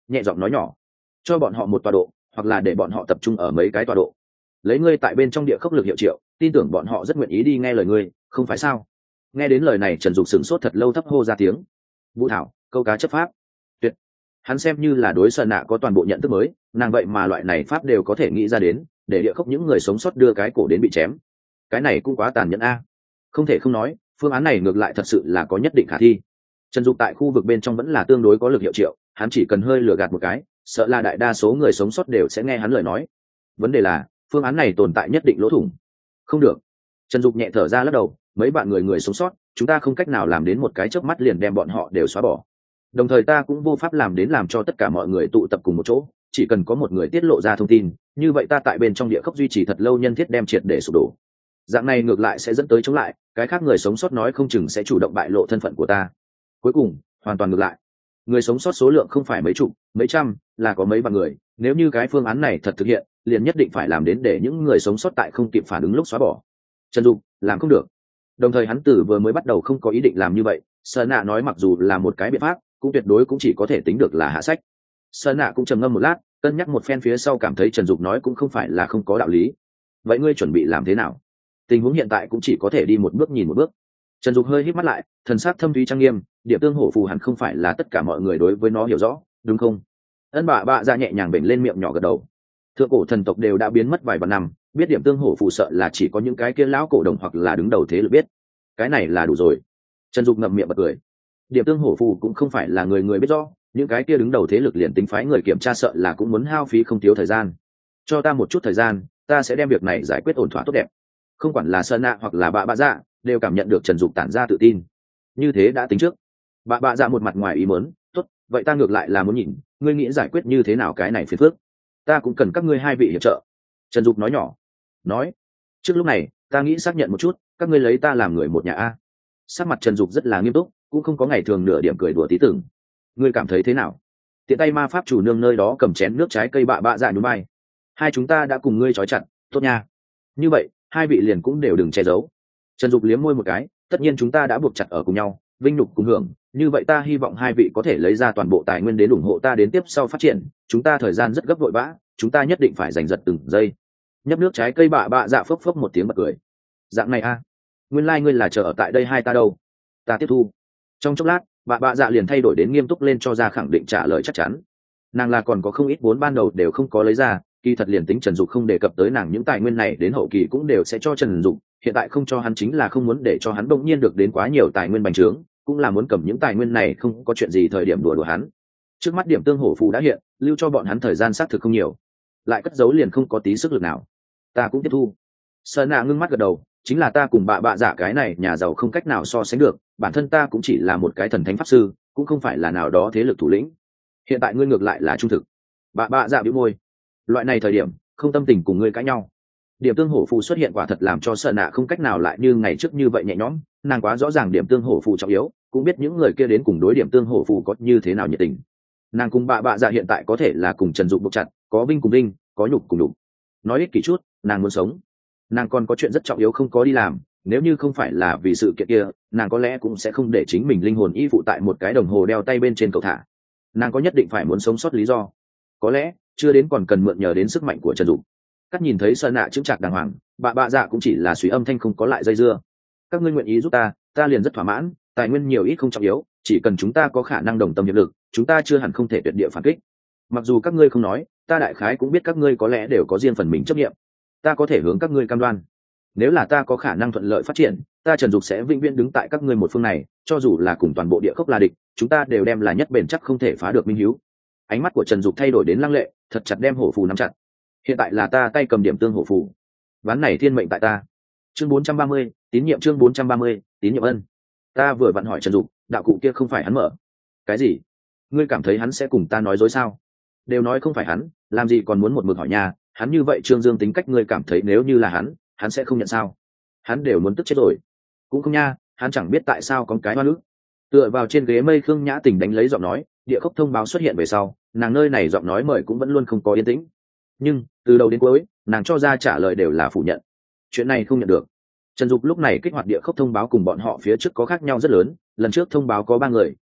nhẹ giọng nói nhỏ, cho bọn họ một tọa độ, hoặc là để bọn họ tập trung ở mấy cái tọa độ, lấy ngươi tại bên trong địa khốc lực hiệu triệu, tin tưởng bọn họ rất nguyện ý đi nghe lời ngươi, không phải sao? Nghe đến lời này, Trần Dục sửng sốt thật lâu, thấp hô ra tiếng. Vũ Thảo, câu cá chấp pháp, tuyệt. Hắn xem như là đối Sợ Nạ có toàn bộ nhận thức mới, nàng vậy mà loại này pháp đều có thể nghĩ ra đến, để địa khốc những người sống sót đưa cái cổ đến bị chém. Cái này cũng quá tàn nhẫn a. Không thể không nói, phương án này ngược lại thật sự là có nhất định khả thi. Trần Dục tại khu vực bên trong vẫn là tương đối có lực hiệu triệu, hắn chỉ cần hơi lừa gạt một cái, sợ là đại đa số người sống sót đều sẽ nghe hắn lời nói. Vấn đề là, phương án này tồn tại nhất định lỗ thủng. Không được. Trần Dục nhẹ thở ra lắc đầu, mấy bạn người người sống sót, chúng ta không cách nào làm đến một cái chớp mắt liền đem bọn họ đều xóa bỏ. Đồng thời ta cũng vô pháp làm đến làm cho tất cả mọi người tụ tập cùng một chỗ, chỉ cần có một người tiết lộ ra thông tin, như vậy ta tại bên trong địa khốc duy trì thật lâu nhân thiết đem triệt để sụp đổ. Dạng này ngược lại sẽ dẫn tới chống lại, cái khác người sống sót nói không chừng sẽ chủ động bại lộ thân phận của ta. Cuối cùng, hoàn toàn ngược lại. Người sống sót số lượng không phải mấy chục, mấy trăm, là có mấy vạn người, nếu như cái phương án này thật thực hiện, liền nhất định phải làm đến để những người sống sót tại không kịp phản ứng lúc xóa bỏ. Trần Dục, làm không được. Đồng thời hắn tử vừa mới bắt đầu không có ý định làm như vậy, Sở Nạ nói mặc dù là một cái biện pháp, cũng tuyệt đối cũng chỉ có thể tính được là hạ sách. Sở Nạ cũng trầm ngâm một lát, cân nhắc một phen phía sau cảm thấy Trần Dục nói cũng không phải là không có đạo lý. Vậy ngươi chuẩn bị làm thế nào? Tình huống hiện tại cũng chỉ có thể đi một bước nhìn một bước. Trần Dục hơi híp mắt lại, thần sắc thâm thúy trang nghiêm, điểm tương hổ phù hẳn không phải là tất cả mọi người đối với nó hiểu rõ, đúng không? Ân bạ bạ ra nhẹ nhàng bền lên miệng nhỏ gật đầu. Thượng cổ thần tộc đều đã biến mất vài vạn năm, biết điểm tương hổ phù sợ là chỉ có những cái kia lão cổ đồng hoặc là đứng đầu thế lực biết. Cái này là đủ rồi. Trần Dục ngậm miệng bật cười. Điểm tương hổ phù cũng không phải là người người biết rõ, những cái kia đứng đầu thế lực liền tính phái người kiểm tra sợ là cũng muốn hao phí không thiếu thời gian. Cho ta một chút thời gian, ta sẽ đem việc này giải quyết ổn thỏa tốt đẹp. Không quản là Sơn Nạ hoặc là bạ bạ dạ, đều cảm nhận được Trần Dục tản ra tự tin. Như thế đã tính trước. Bạ bạ dạ một mặt ngoài ý muốn, tốt, vậy ta ngược lại là muốn nhìn, ngươi nghĩ giải quyết như thế nào cái này phiền phức. Ta cũng cần các ngươi hai vị hiệp trợ. Trần Dục nói nhỏ. Nói. Trước lúc này, ta nghĩ xác nhận một chút, các ngươi lấy ta làm người một nhà a. Sắc mặt Trần Dục rất là nghiêm túc, cũng không có ngày thường nửa điểm cười đùa tí tưởng. Ngươi cảm thấy thế nào? Tiện tay ma pháp chủ nương nơi đó cầm chén nước trái cây bạ bạ dạ nhún vai. Hai chúng ta đã cùng ngươi trói chặt, tốt nha. Như vậy, hai vị liền cũng đều đừng che giấu. Trần Dục liếm môi một cái, tất nhiên chúng ta đã buộc chặt ở cùng nhau, vinh nhục cùng hưởng, như vậy ta hy vọng hai vị có thể lấy ra toàn bộ tài nguyên đến ủng hộ ta đến tiếp sau phát triển, chúng ta thời gian rất gấp vội vã, chúng ta nhất định phải giành giật từng giây. Nhấp nước trái cây bạ bạ dạ phốc phốc một tiếng bật cười. Dạng này a, à? Nguyên lai like ngươi là chờ ở tại đây hai ta đâu? Ta tiếp thu. Trong chốc lát, bạ bạ dạ liền thay đổi đến nghiêm túc lên cho ra khẳng định trả lời chắc chắn. Nàng là còn có không ít vốn ban đầu đều không có lấy ra, kỳ thật liền tính Trần Dục không đề cập tới nàng những tài nguyên này đến hậu kỳ cũng đều sẽ cho Trần Dục, hiện tại không cho hắn chính là không muốn để cho hắn bỗng nhiên được đến quá nhiều tài nguyên bành trướng, cũng là muốn cầm những tài nguyên này không có chuyện gì thời điểm đùa đùa hắn. Trước mắt điểm tương hổ phù đã hiện, lưu cho bọn hắn thời gian xác thực không nhiều, lại cất giấu liền không có tí sức lực nào. Ta cũng tiếp thu. Sơn Nạ ngưng mắt gật đầu, chính là ta cùng bạ bạ dạ cái này nhà giàu không cách nào so sánh được, bản thân ta cũng chỉ là một cái thần thánh pháp sư, cũng không phải là nào đó thế lực thủ lĩnh. Hiện tại ngươi ngược lại là trung thực. Bạ bạ dạ bĩu môi. Loại này thời điểm, không tâm tình cùng ngươi cãi nhau. Điểm tương hổ phù xuất hiện quả thật làm cho Sơn Nạ không cách nào lại như ngày trước như vậy nhẹ nhõm, nàng quá rõ ràng điểm tương hổ phù trọng yếu, cũng biết những người kia đến cùng đối điểm tương hổ phù có như thế nào nhiệt tình. Nàng cùng bạ bạ dạ hiện tại có thể là cùng Trần Dục buộc chặt, có vinh cùng vinh, có nhục cùng nhục. Nói ích kỷ chút, nàng muốn sống. Nàng còn có chuyện rất trọng yếu không có đi làm, nếu như không phải là vì sự kiện kia, nàng có lẽ cũng sẽ không để chính mình linh hồn y phụ tại một cái đồng hồ đeo tay bên trên cầu thả. Nàng có nhất định phải muốn sống sót lý do, có lẽ chưa đến còn cần mượn nhờ đến sức mạnh của Trần Dục. Cắt nhìn thấy Sơn Nạ chững chạc đàng hoàng, bạ bạ dạ cũng chỉ là suy âm thanh không có lại dây dưa. Các ngươi nguyện ý giúp ta, ta liền rất thỏa mãn, tài nguyên nhiều ít không trọng yếu, chỉ cần chúng ta có khả năng đồng tâm hiệp lực, chúng ta chưa hẳn không thể tuyệt địa phản kích. Mặc dù các ngươi không nói, ta đại khái cũng biết các ngươi có lẽ đều có riêng phần mình chấp nghiệm, ta có thể hướng các ngươi cam đoan, nếu là ta có khả năng thuận lợi phát triển, ta Trần Dục sẽ vĩnh viễn đứng tại các ngươi một phương này, cho dù là cùng toàn bộ địa khốc là địch, chúng ta đều đem là nhất bền chắc không thể phá được minh hiếu. Ánh mắt của Trần Dục thay đổi đến lăng lệ, thật chặt đem hổ phù nắm chặt. Hiện tại là ta tay cầm điểm tương hổ phù, ván này thiên mệnh tại ta. Chương bốn trăm ba mươi, tín nhiệm. Chương bốn trăm ba mươi, tín nhiệm ân. Ta vừa vặn hỏi Trần Dục, đạo cụ kia không phải hắn mở. Cái gì? Ngươi cảm thấy hắn sẽ cùng ta nói dối sao? Đều nói không phải hắn, làm gì còn muốn một mực hỏi nhà? Hắn như vậy Trương Dương tính cách ngươi cảm thấy nếu như là hắn, hắn sẽ không nhận sao? Hắn đều muốn tức chết rồi. Cũng không nha, hắn chẳng biết tại sao có cái hoa nước. Tựa vào trên ghế mây, Khương Nhã Tình đánh lấy giọng nói, địa khốc thông báo xuất hiện về sau, nàng nơi này giọng nói mời cũng vẫn luôn không có yên tĩnh. Nhưng từ đầu đến cuối, nàng cho ra trả lời đều là phủ nhận. Chuyện này không nhận được. Trần Dục lúc này kích hoạt địa khốc thông báo cùng bọn họ phía trước có khác nhau rất lớn, lần trước thông báo có ba người,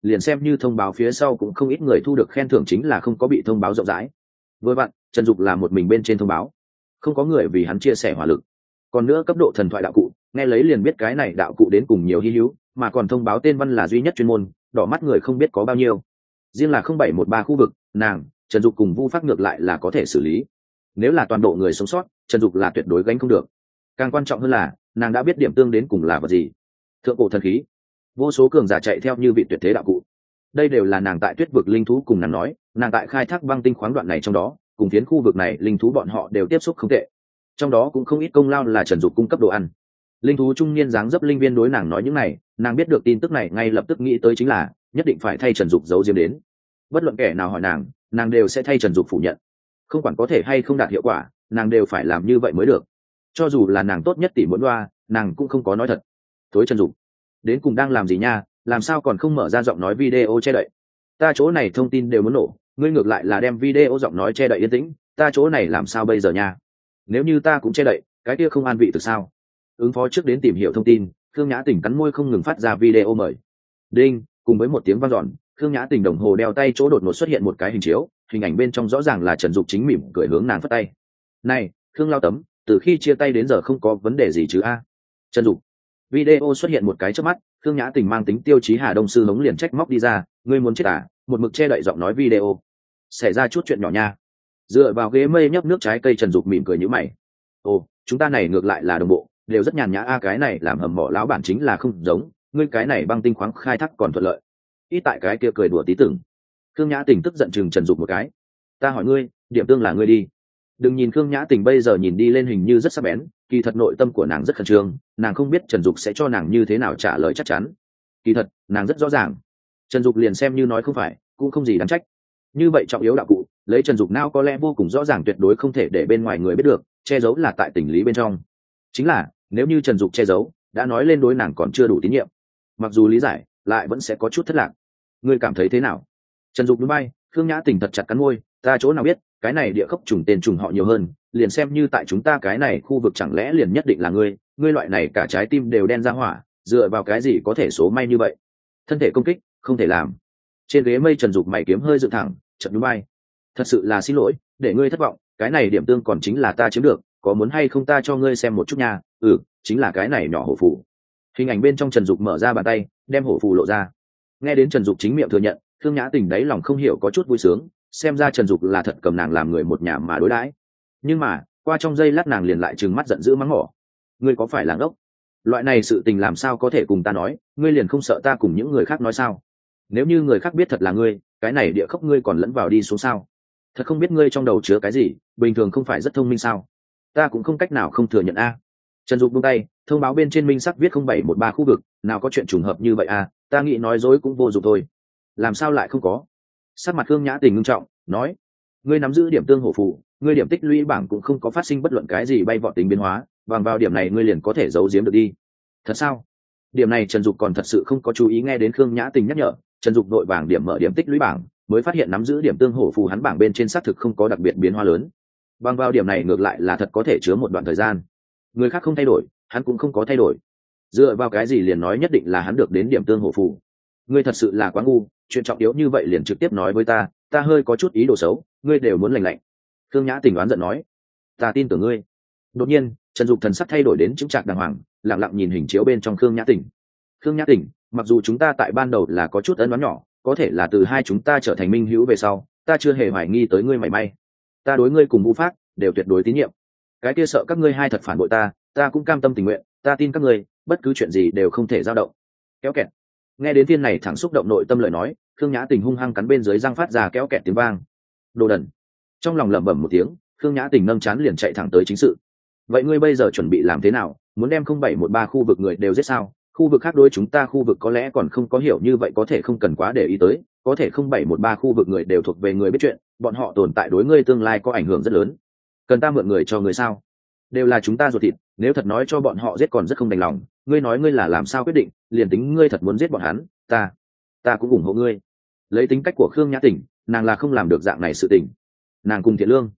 liền xem như thông báo phía sau cũng không ít người thu được khen thưởng, chính là không có bị thông báo rộng rãi. Vừa vặn Trần Dục là một mình bên trên thông báo, không có người vì hắn chia sẻ hỏa lực. Còn nữa cấp độ thần thoại đạo cụ, nghe lấy liền biết cái này đạo cụ đến cùng nhiều hy hữu, mà còn thông báo tên văn là duy nhất chuyên môn, đỏ mắt người không biết có bao nhiêu. Riêng là không bảy một ba khu vực, nàng Trần Dục cùng Vu Phát ngược lại là có thể xử lý. Nếu là toàn bộ người sống sót, Trần Dục là tuyệt đối gánh không được. Càng quan trọng hơn là nàng đã biết điểm tương đến cùng là vật gì. Thượng cổ thần khí, vô số cường giả chạy theo như vị tuyệt thế đạo cụ. Đây đều là nàng tại tuyết vực linh thú cùng nàng nói, nàng tại khai thác băng tinh khoáng đoạn này trong đó, cùng phiến khu vực này linh thú bọn họ đều tiếp xúc không tệ. Trong đó cũng không ít công lao là Trần Dục cung cấp đồ ăn. Linh thú trung niên dáng dấp linh viên đối nàng nói những này, nàng biết được tin tức này ngay lập tức nghĩ tới chính là nhất định phải thay Trần Dục giấu diếm đến. Bất luận kẻ nào hỏi nàng, nàng đều sẽ thay Trần Dục phủ nhận. Không quản có thể hay không đạt hiệu quả, nàng đều phải làm như vậy mới được. Cho dù là nàng tốt nhất tỷ muốn đoa, nàng cũng không có nói thật. Thối Trần Dục, đến cùng đang làm gì nha, làm sao còn không mở ra giọng nói video che đậy? Ta chỗ này thông tin đều muốn nổ, ngươi ngược lại là đem video giọng nói che đậy yên tĩnh, ta chỗ này làm sao bây giờ nha? Nếu như ta cũng che đậy, cái kia không an vị từ sao? Ứng phó trước đến tìm hiểu thông tin, Khương Nhã Tình cắn môi không ngừng phát ra video mời. Đinh, cùng với một tiếng vang dọn, Khương Nhã Tình đồng hồ đeo tay chỗ đột ngột xuất hiện một cái hình chiếu, hình ảnh bên trong rõ ràng là Trần Dục chính mỉm cười hướng nàng phất tay. Này, Khương Lao Tấm, từ khi chia tay đến giờ không có vấn đề gì chứ a? Trần Dục. Video xuất hiện một cái chớp mắt, Khương Nhã Tình mang tính tiêu chí Hà Đông sư hống liền trách móc đi ra, ngươi muốn chết à? Một mực che đậy giọng nói video. Xảy ra chút chuyện nhỏ nha. Dựa vào ghế mây nhấp nước trái cây, Trần Dục mỉm cười nhíu mày. Ồ, chúng ta này ngược lại là đồng bộ, đều rất nhàn nhã a, cái này làm hầm mỏ lão bản chính là không giống, ngươi cái này băng tinh khoáng khai thác còn thuận lợi. Ít tại cái kia cười đùa tí tưởng. Khương Nhã Tình tức giận chừng Trần Dục một cái. Ta hỏi ngươi, điểm tương là ngươi đi. Đừng nhìn Khương Nhã Tình bây giờ nhìn đi lên hình như rất sắc bén, kỳ thật nội tâm của nàng rất khẩn trương, nàng không biết Trần Dục sẽ cho nàng như thế nào trả lời chắc chắn. Kỳ thật, nàng rất rõ ràng. Trần Dục liền xem như nói không phải, cũng không gì đáng trách. Như vậy trọng yếu đạo cụ, lấy Trần Dục não có lẽ vô cùng rõ ràng, tuyệt đối không thể để bên ngoài người biết được, che giấu là tại tình lý bên trong. Chính là, nếu như Trần Dục che giấu, đã nói lên đối nàng còn chưa đủ tín nhiệm. Mặc dù lý giải, lại vẫn sẽ có chút thất lạc. Ngươi cảm thấy thế nào? Trần Dục núi bay, Khương Nhã Tình thật chặt cắn môi, ta chỗ nào biết, cái này địa khốc trùng tên trùng họ nhiều hơn, liền xem như tại chúng ta cái này khu vực chẳng lẽ liền nhất định là ngươi, ngươi loại này cả trái tim đều đen ra hỏa, dựa vào cái gì có thể số may như vậy? Thân thể công kích, không thể làm. Trên ghế mây Trần Dục mày kiếm hơi dựng thẳng, chợt núi bay. Thật sự là xin lỗi, để ngươi thất vọng, cái này điểm tương còn chính là ta chiếm được, có muốn hay không ta cho ngươi xem một chút nha? Ừ, chính là cái này nhỏ hổ phù. Hình ảnh bên trong Trần Dục mở ra bàn tay, đem hổ phù lộ ra. Nghe đến Trần Dục chính miệng thừa nhận, Khương Nhã Tình đáy lòng không hiểu có chút vui sướng, xem ra Trần Dục là thật cầm nàng làm người một nhà mà đối đãi. Nhưng mà, qua trong giây lát nàng liền lại trừng mắt giận dữ mắng mỏ. Ngươi có phải là ngốc? Loại này sự tình làm sao có thể cùng ta nói, ngươi liền không sợ ta cùng những người khác nói sao? Nếu như người khác biết thật là ngươi, cái này địa khốc ngươi còn lẫn vào đi xuống sao? Thật không biết ngươi trong đầu chứa cái gì, bình thường không phải rất thông minh sao? Ta cũng không cách nào không thừa nhận a. Trần Dục buông tay, thông báo bên trên minh sắc viết không bảy một ba khu vực, nào có chuyện trùng hợp như vậy a, ta nghĩ nói dối cũng vô dụng thôi. Làm sao lại không có? Sắc mặt Khương Nhã Tình ngưng trọng, nói: ngươi nắm giữ điểm tương hổ phù, ngươi điểm tích lũy bảng cũng không có phát sinh bất luận cái gì bay vọt tính biến hóa, bằng vào điểm này ngươi liền có thể giấu giếm được đi. Thật sao? Điểm này Trần Dục còn thật sự không có chú ý, nghe đến Khương Nhã Tình nhắc nhở, Trần Dục đội vàng điểm mở điểm tích lũy bảng, mới phát hiện nắm giữ điểm tương hổ phù hắn bảng bên trên xác thực không có đặc biệt biến hóa lớn. Bằng vào điểm này ngược lại là thật có thể chứa một đoạn thời gian. Người khác không thay đổi, hắn cũng không có thay đổi. Dựa vào cái gì liền nói nhất định là hắn được đến điểm tương hổ phù? Ngươi thật sự là quá ngu, chuyện trọng yếu như vậy liền trực tiếp nói với ta, ta hơi có chút ý đồ xấu, ngươi đều muốn lành lạnh. Khương Nhã Tình oán giận nói: ta tin tưởng ngươi. Đột nhiên Trần Dục thần sắc thay đổi đến chững chạc đàng hoàng, lặng lặng nhìn hình chiếu bên trong Khương Nhã Tình. Khương Nhã Tình, mặc dù chúng ta tại ban đầu là có chút ân oán nhỏ, có thể là từ hai chúng ta trở thành minh hữu về sau, ta chưa hề hoài nghi tới ngươi mảy may. Ta đối ngươi cùng Vũ Phát đều tuyệt đối tín nhiệm. Cái kia sợ các ngươi hai thật phản bội ta, ta cũng cam tâm tình nguyện, ta tin các ngươi, bất cứ chuyện gì đều không thể dao động. Kéo kẹt. Nghe đến thiên này thẳng xúc động nội tâm lời nói, Khương Nhã Tình hung hăng cắn bên dưới răng phát ra kéo kẹt tiếng vang. Đồ đần. Trong lòng lẩm bẩm một tiếng, Khương Nhã Tình nâng chán liền chạy thẳng tới chính sự. Vậy ngươi bây giờ chuẩn bị làm thế nào, muốn đem không bảy một ba khu vực người đều giết sao? Khu vực khác đối chúng ta khu vực có lẽ còn không có hiểu như vậy, có thể không cần quá để ý tới, có thể không bảy một ba khu vực người đều thuộc về người biết chuyện, bọn họ tồn tại đối ngươi tương lai có ảnh hưởng rất lớn. Cần ta mượn người cho người sao? Đều là chúng ta ruột thịt, nếu thật nói cho bọn họ giết còn rất không đành lòng, ngươi nói ngươi là làm sao quyết định, liền tính ngươi thật muốn giết bọn hắn, ta ta cũng ủng hộ ngươi. Lấy tính cách của Khương Nhã Tình, nàng là không làm được dạng này sự tình. Nàng cùng Thiện Lương,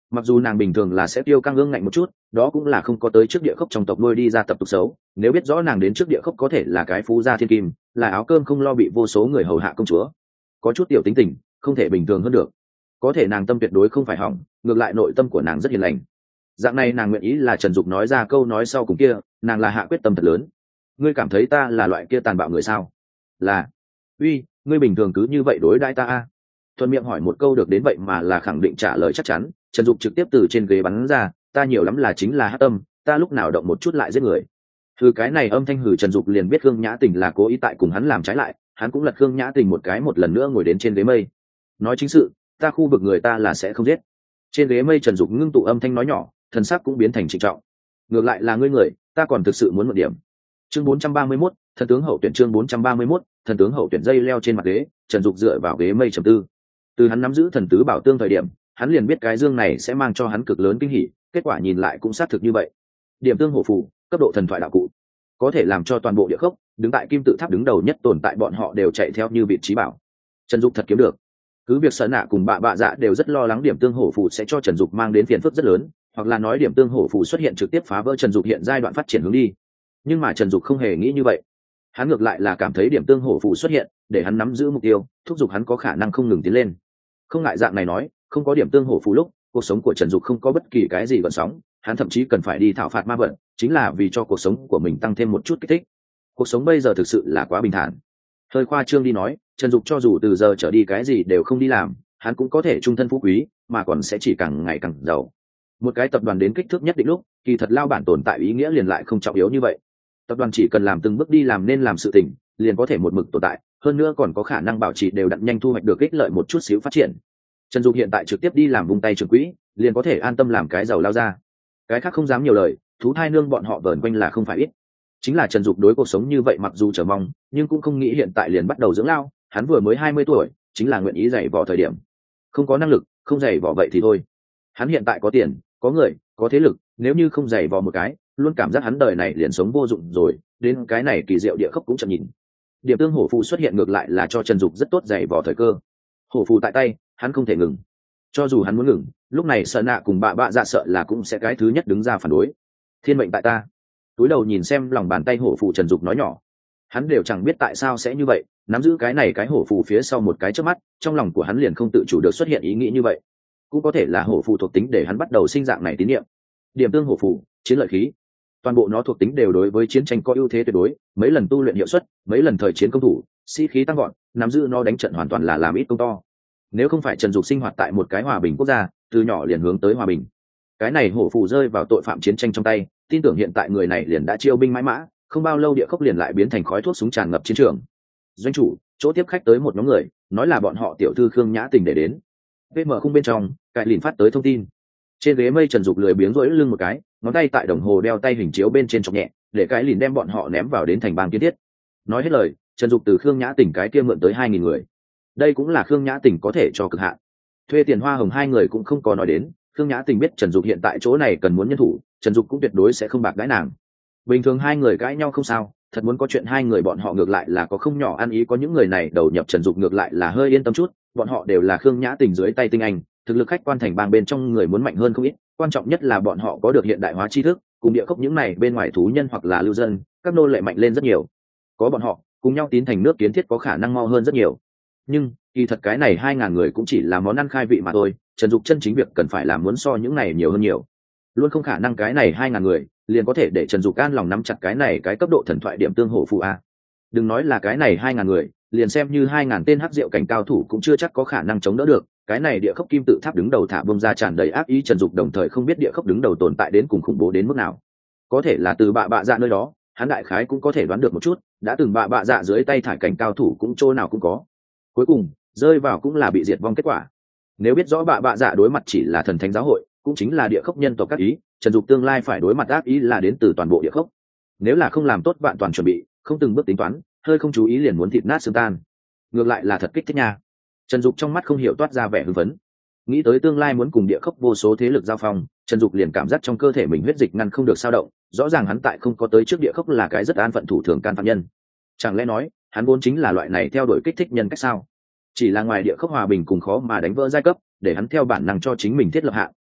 Mặc dù nàng bình thường là sẽ tiêu căng ương ngạnh một chút, đó cũng là không có tới trước địa khốc trong tộc nuôi đi ra tập tục xấu. Nếu biết rõ nàng đến trước địa khốc có thể là cái phú gia thiên kim, là áo cơm không lo bị vô số người hầu hạ công chúa, có chút tiểu tính tình, không thể bình thường hơn được. Có thể nàng tâm tuyệt đối không phải hỏng, ngược lại nội tâm của nàng rất hiền lành. Dạng này nàng nguyện ý là Trần Dục nói ra câu nói sau cùng kia, nàng là hạ quyết tâm thật lớn. Ngươi cảm thấy ta là loại kia tàn bạo người sao? Là. Uy, ngươi bình thường cứ như vậy đối đãi ta a? Thuận miệng hỏi một câu được đến vậy mà là khẳng định trả lời chắc chắn. Trần Dục trực tiếp từ trên ghế bắn ra, ta nhiều lắm là chính là hắc tâm, ta lúc nào động một chút lại giết người. Từ cái này âm thanh hử Trần Dục liền biết Khương Nhã Tình là cố ý tại cùng hắn làm trái lại, hắn cũng lật Khương Nhã Tình một cái một lần nữa ngồi đến trên ghế mây. Nói chính sự, ta khu vực người ta là sẽ không giết. Trên ghế mây Trần Dục ngưng tụ âm thanh nói nhỏ, thần sắc cũng biến thành trịnh trọng. Ngược lại là ngươi người, ta còn thực sự muốn một điểm. Chương bốn trăm ba mươi mốt, thần tướng hậu tuyển chương bốn trăm ba mươi mốt, thần tướng hậu tuyển dây leo trên mặt ghế, Trần Dục dựa vào ghế mây trầm tư. Từ hắn nắm giữ thần tứ bảo tương thời điểm, hắn liền biết cái dương này sẽ mang cho hắn cực lớn kinh hỉ, kết quả nhìn lại cũng xác thực như vậy. Điểm tương hổ phù, cấp độ thần thoại đạo cụ, có thể làm cho toàn bộ địa khốc, đứng tại kim tự tháp đứng đầu nhất tồn tại bọn họ đều chạy theo như vị trí bảo. Trần Dục thật kiếm được. Cứ việc Sở Nạ cùng bạ bạ dạ đều rất lo lắng điểm tương hổ phù sẽ cho Trần Dục mang đến phiền phức rất lớn, hoặc là nói điểm tương hổ phù xuất hiện trực tiếp phá vỡ Trần Dục hiện giai đoạn phát triển hướng đi. Nhưng mà Trần Dục không hề nghĩ như vậy. Hắn ngược lại là cảm thấy điểm tương hổ phù xuất hiện, để hắn nắm giữ mục tiêu, thúc giục hắn có khả năng không ngừng tiến lên. Không ngại dạng này nói, không có điểm tương hổ phù lúc, cuộc sống của Trần Dục không có bất kỳ cái gì gợn sóng, hắn thậm chí cần phải đi thảo phạt ma vật, chính là vì cho cuộc sống của mình tăng thêm một chút kích thích. Cuộc sống bây giờ thực sự là quá bình thản. Hơi khoa trương đi nói, Trần Dục cho dù từ giờ trở đi cái gì đều không đi làm, hắn cũng có thể trung thân phú quý, mà còn sẽ chỉ càng ngày càng giàu. Một cái tập đoàn đến kích thước nhất định lúc, kỳ thật lao bản tồn tại ý nghĩa liền lại không trọng yếu như vậy. Tập đoàn chỉ cần làm từng bước đi làm nên làm sự tình, liền có thể một mực tồn tại, hơn nữa còn có khả năng bảo trì đều đặn nhanh thu hoạch được ích lợi một chút xíu phát triển. Trần Dục hiện tại trực tiếp đi làm vung tay trường quỹ, liền có thể an tâm làm cái giàu lao ra. Cái khác không dám nhiều lời, thú thai nương bọn họ vờn quanh là không phải ít. Chính là Trần Dục đối cuộc sống như vậy mặc dù chờ mong, nhưng cũng không nghĩ hiện tại liền bắt đầu dưỡng lao, hắn vừa mới hai mươi tuổi, chính là nguyện ý dày vò thời điểm. Không có năng lực, không dày vò vậy thì thôi. Hắn hiện tại có tiền, có người, có thế lực, nếu như không dày vò một cái, luôn cảm giác hắn đời này liền sống vô dụng rồi, đến cái này kỳ diệu địa khốc cũng chậm nhìn. Điểm tương hổ phù xuất hiện ngược lại là cho Trần Dục rất tốt dày vò thời cơ. Hổ phù tại tay, hắn không thể ngừng. Cho dù hắn muốn ngừng, lúc này Sợ Nạ cùng bạ bạ dạ sợ là cũng sẽ cái thứ nhất đứng ra phản đối. Thiên mệnh tại ta. Túi đầu nhìn xem lòng bàn tay hổ phù Trần Dục nói nhỏ. Hắn đều chẳng biết tại sao sẽ như vậy, nắm giữ cái này cái hổ phù phía sau một cái chớp mắt, trong lòng của hắn liền không tự chủ được xuất hiện ý nghĩ như vậy. Cũng có thể là hổ phù thuộc tính để hắn bắt đầu sinh dạng này tín niệm. Điểm tương hổ phù, chiến lợi khí. Toàn bộ nó thuộc tính đều đối với chiến tranh có ưu thế tuyệt đối, mấy lần tu luyện hiệu suất, mấy lần thời chiến công thủ, sĩ khí tăng gọn, nắm giữ nó đánh trận hoàn toàn là làm ít công to. Nếu không phải Trần Dục sinh hoạt tại một cái hòa bình quốc gia, từ nhỏ liền hướng tới hòa bình, cái này hổ phù rơi vào tội phạm chiến tranh trong tay, tin tưởng hiện tại người này liền đã chiêu binh mãi mã, không bao lâu địa khốc liền lại biến thành khói thuốc súng tràn ngập chiến trường. Doanh chủ, chỗ tiếp khách tới một nhóm người, nói là bọn họ tiểu thư Khương Nhã Tình để đến. vê em khung bên trong, cải lìn phát tới thông tin. Trên ghế mây Trần Dục lười biếng rỗi lưng một cái, ngón tay tại đồng hồ đeo tay hình chiếu bên trên chọc nhẹ, để cái lìn đem bọn họ ném vào đến thành bang kiến thiết. Nói hết lời, Trần Dục từ Khương Nhã Tình cái kia mượn tới hai nghìn người. Đây cũng là Khương Nhã Tình có thể cho cực hạn. Thuê tiền hoa hồng hai người cũng không có nói đến, Khương Nhã Tình biết Trần Dục hiện tại chỗ này cần muốn nhân thủ, Trần Dục cũng tuyệt đối sẽ không bạc đãi nàng. Bình thường hai người cãi nhau không sao, thật muốn có chuyện hai người bọn họ ngược lại là có không nhỏ ăn ý, có những người này đầu nhập Trần Dục ngược lại là hơi yên tâm chút, bọn họ đều là Khương Nhã Tình dưới tay tinh anh, thực lực khách quan thành bang bên trong người muốn mạnh hơn không ít, quan trọng nhất là bọn họ có được hiện đại hóa tri thức, cùng địa khốc những này bên ngoài thú nhân hoặc là lưu dân, các nô lệ mạnh lên rất nhiều. Có bọn họ, cùng nhau tín thành nước kiến thiết có khả năng mau hơn rất nhiều. Nhưng, kỳ thật cái này hai ngàn người cũng chỉ là món ăn khai vị mà thôi, Trần Dục chân chính việc cần phải làm muốn so những này nhiều hơn nhiều. Luôn không khả năng cái này hai ngàn người liền có thể để Trần Dục an lòng nắm chặt cái này cái cấp độ thần thoại điểm tương hổ phù a. Đừng nói là cái này hai ngàn người, liền xem như hai ngàn tên hắc diệu cảnh cao thủ cũng chưa chắc có khả năng chống đỡ được. Cái này địa khốc kim tự tháp đứng đầu thả bông ra tràn đầy ác ý, Trần Dục đồng thời không biết địa khốc đứng đầu tồn tại đến cùng khủng bố đến mức nào. Có thể là từ bạ bạ dạ nơi đó, hắn đại khái cũng có thể đoán được một chút, đã từng bạ bạ dạ dưới tay thải cảnh cao thủ cũng chỗ nào cũng có. Cuối cùng, rơi vào cũng là bị diệt vong kết quả. Nếu biết rõ bạ bạ dạ đối mặt chỉ là thần thánh giáo hội, cũng chính là địa khốc nhân tộc các ý, Trần Dục tương lai phải đối mặt ác ý là đến từ toàn bộ địa khốc. Nếu là không làm tốt vạn toàn chuẩn bị, không từng bước tính toán, hơi không chú ý liền muốn thịt nát xương tan. Ngược lại là thật kích thích nha. Trần Dục trong mắt không hiểu toát ra vẻ hưng phấn. Nghĩ tới tương lai muốn cùng địa khốc vô số thế lực giao phong, Trần Dục liền cảm giác trong cơ thể mình huyết dịch ngăn không được dao động, rõ ràng hắn tại không có tới trước địa khốc là cái rất an phận thủ thường can phạm nhân. Chẳng lẽ nói, hắn vốn chính là loại này theo đuổi kích thích nhân cách sao? Chỉ là ngoài địa khốc hòa bình cùng khó mà đánh vỡ giai cấp, để hắn theo bản năng cho chính mình thiết lập hạn,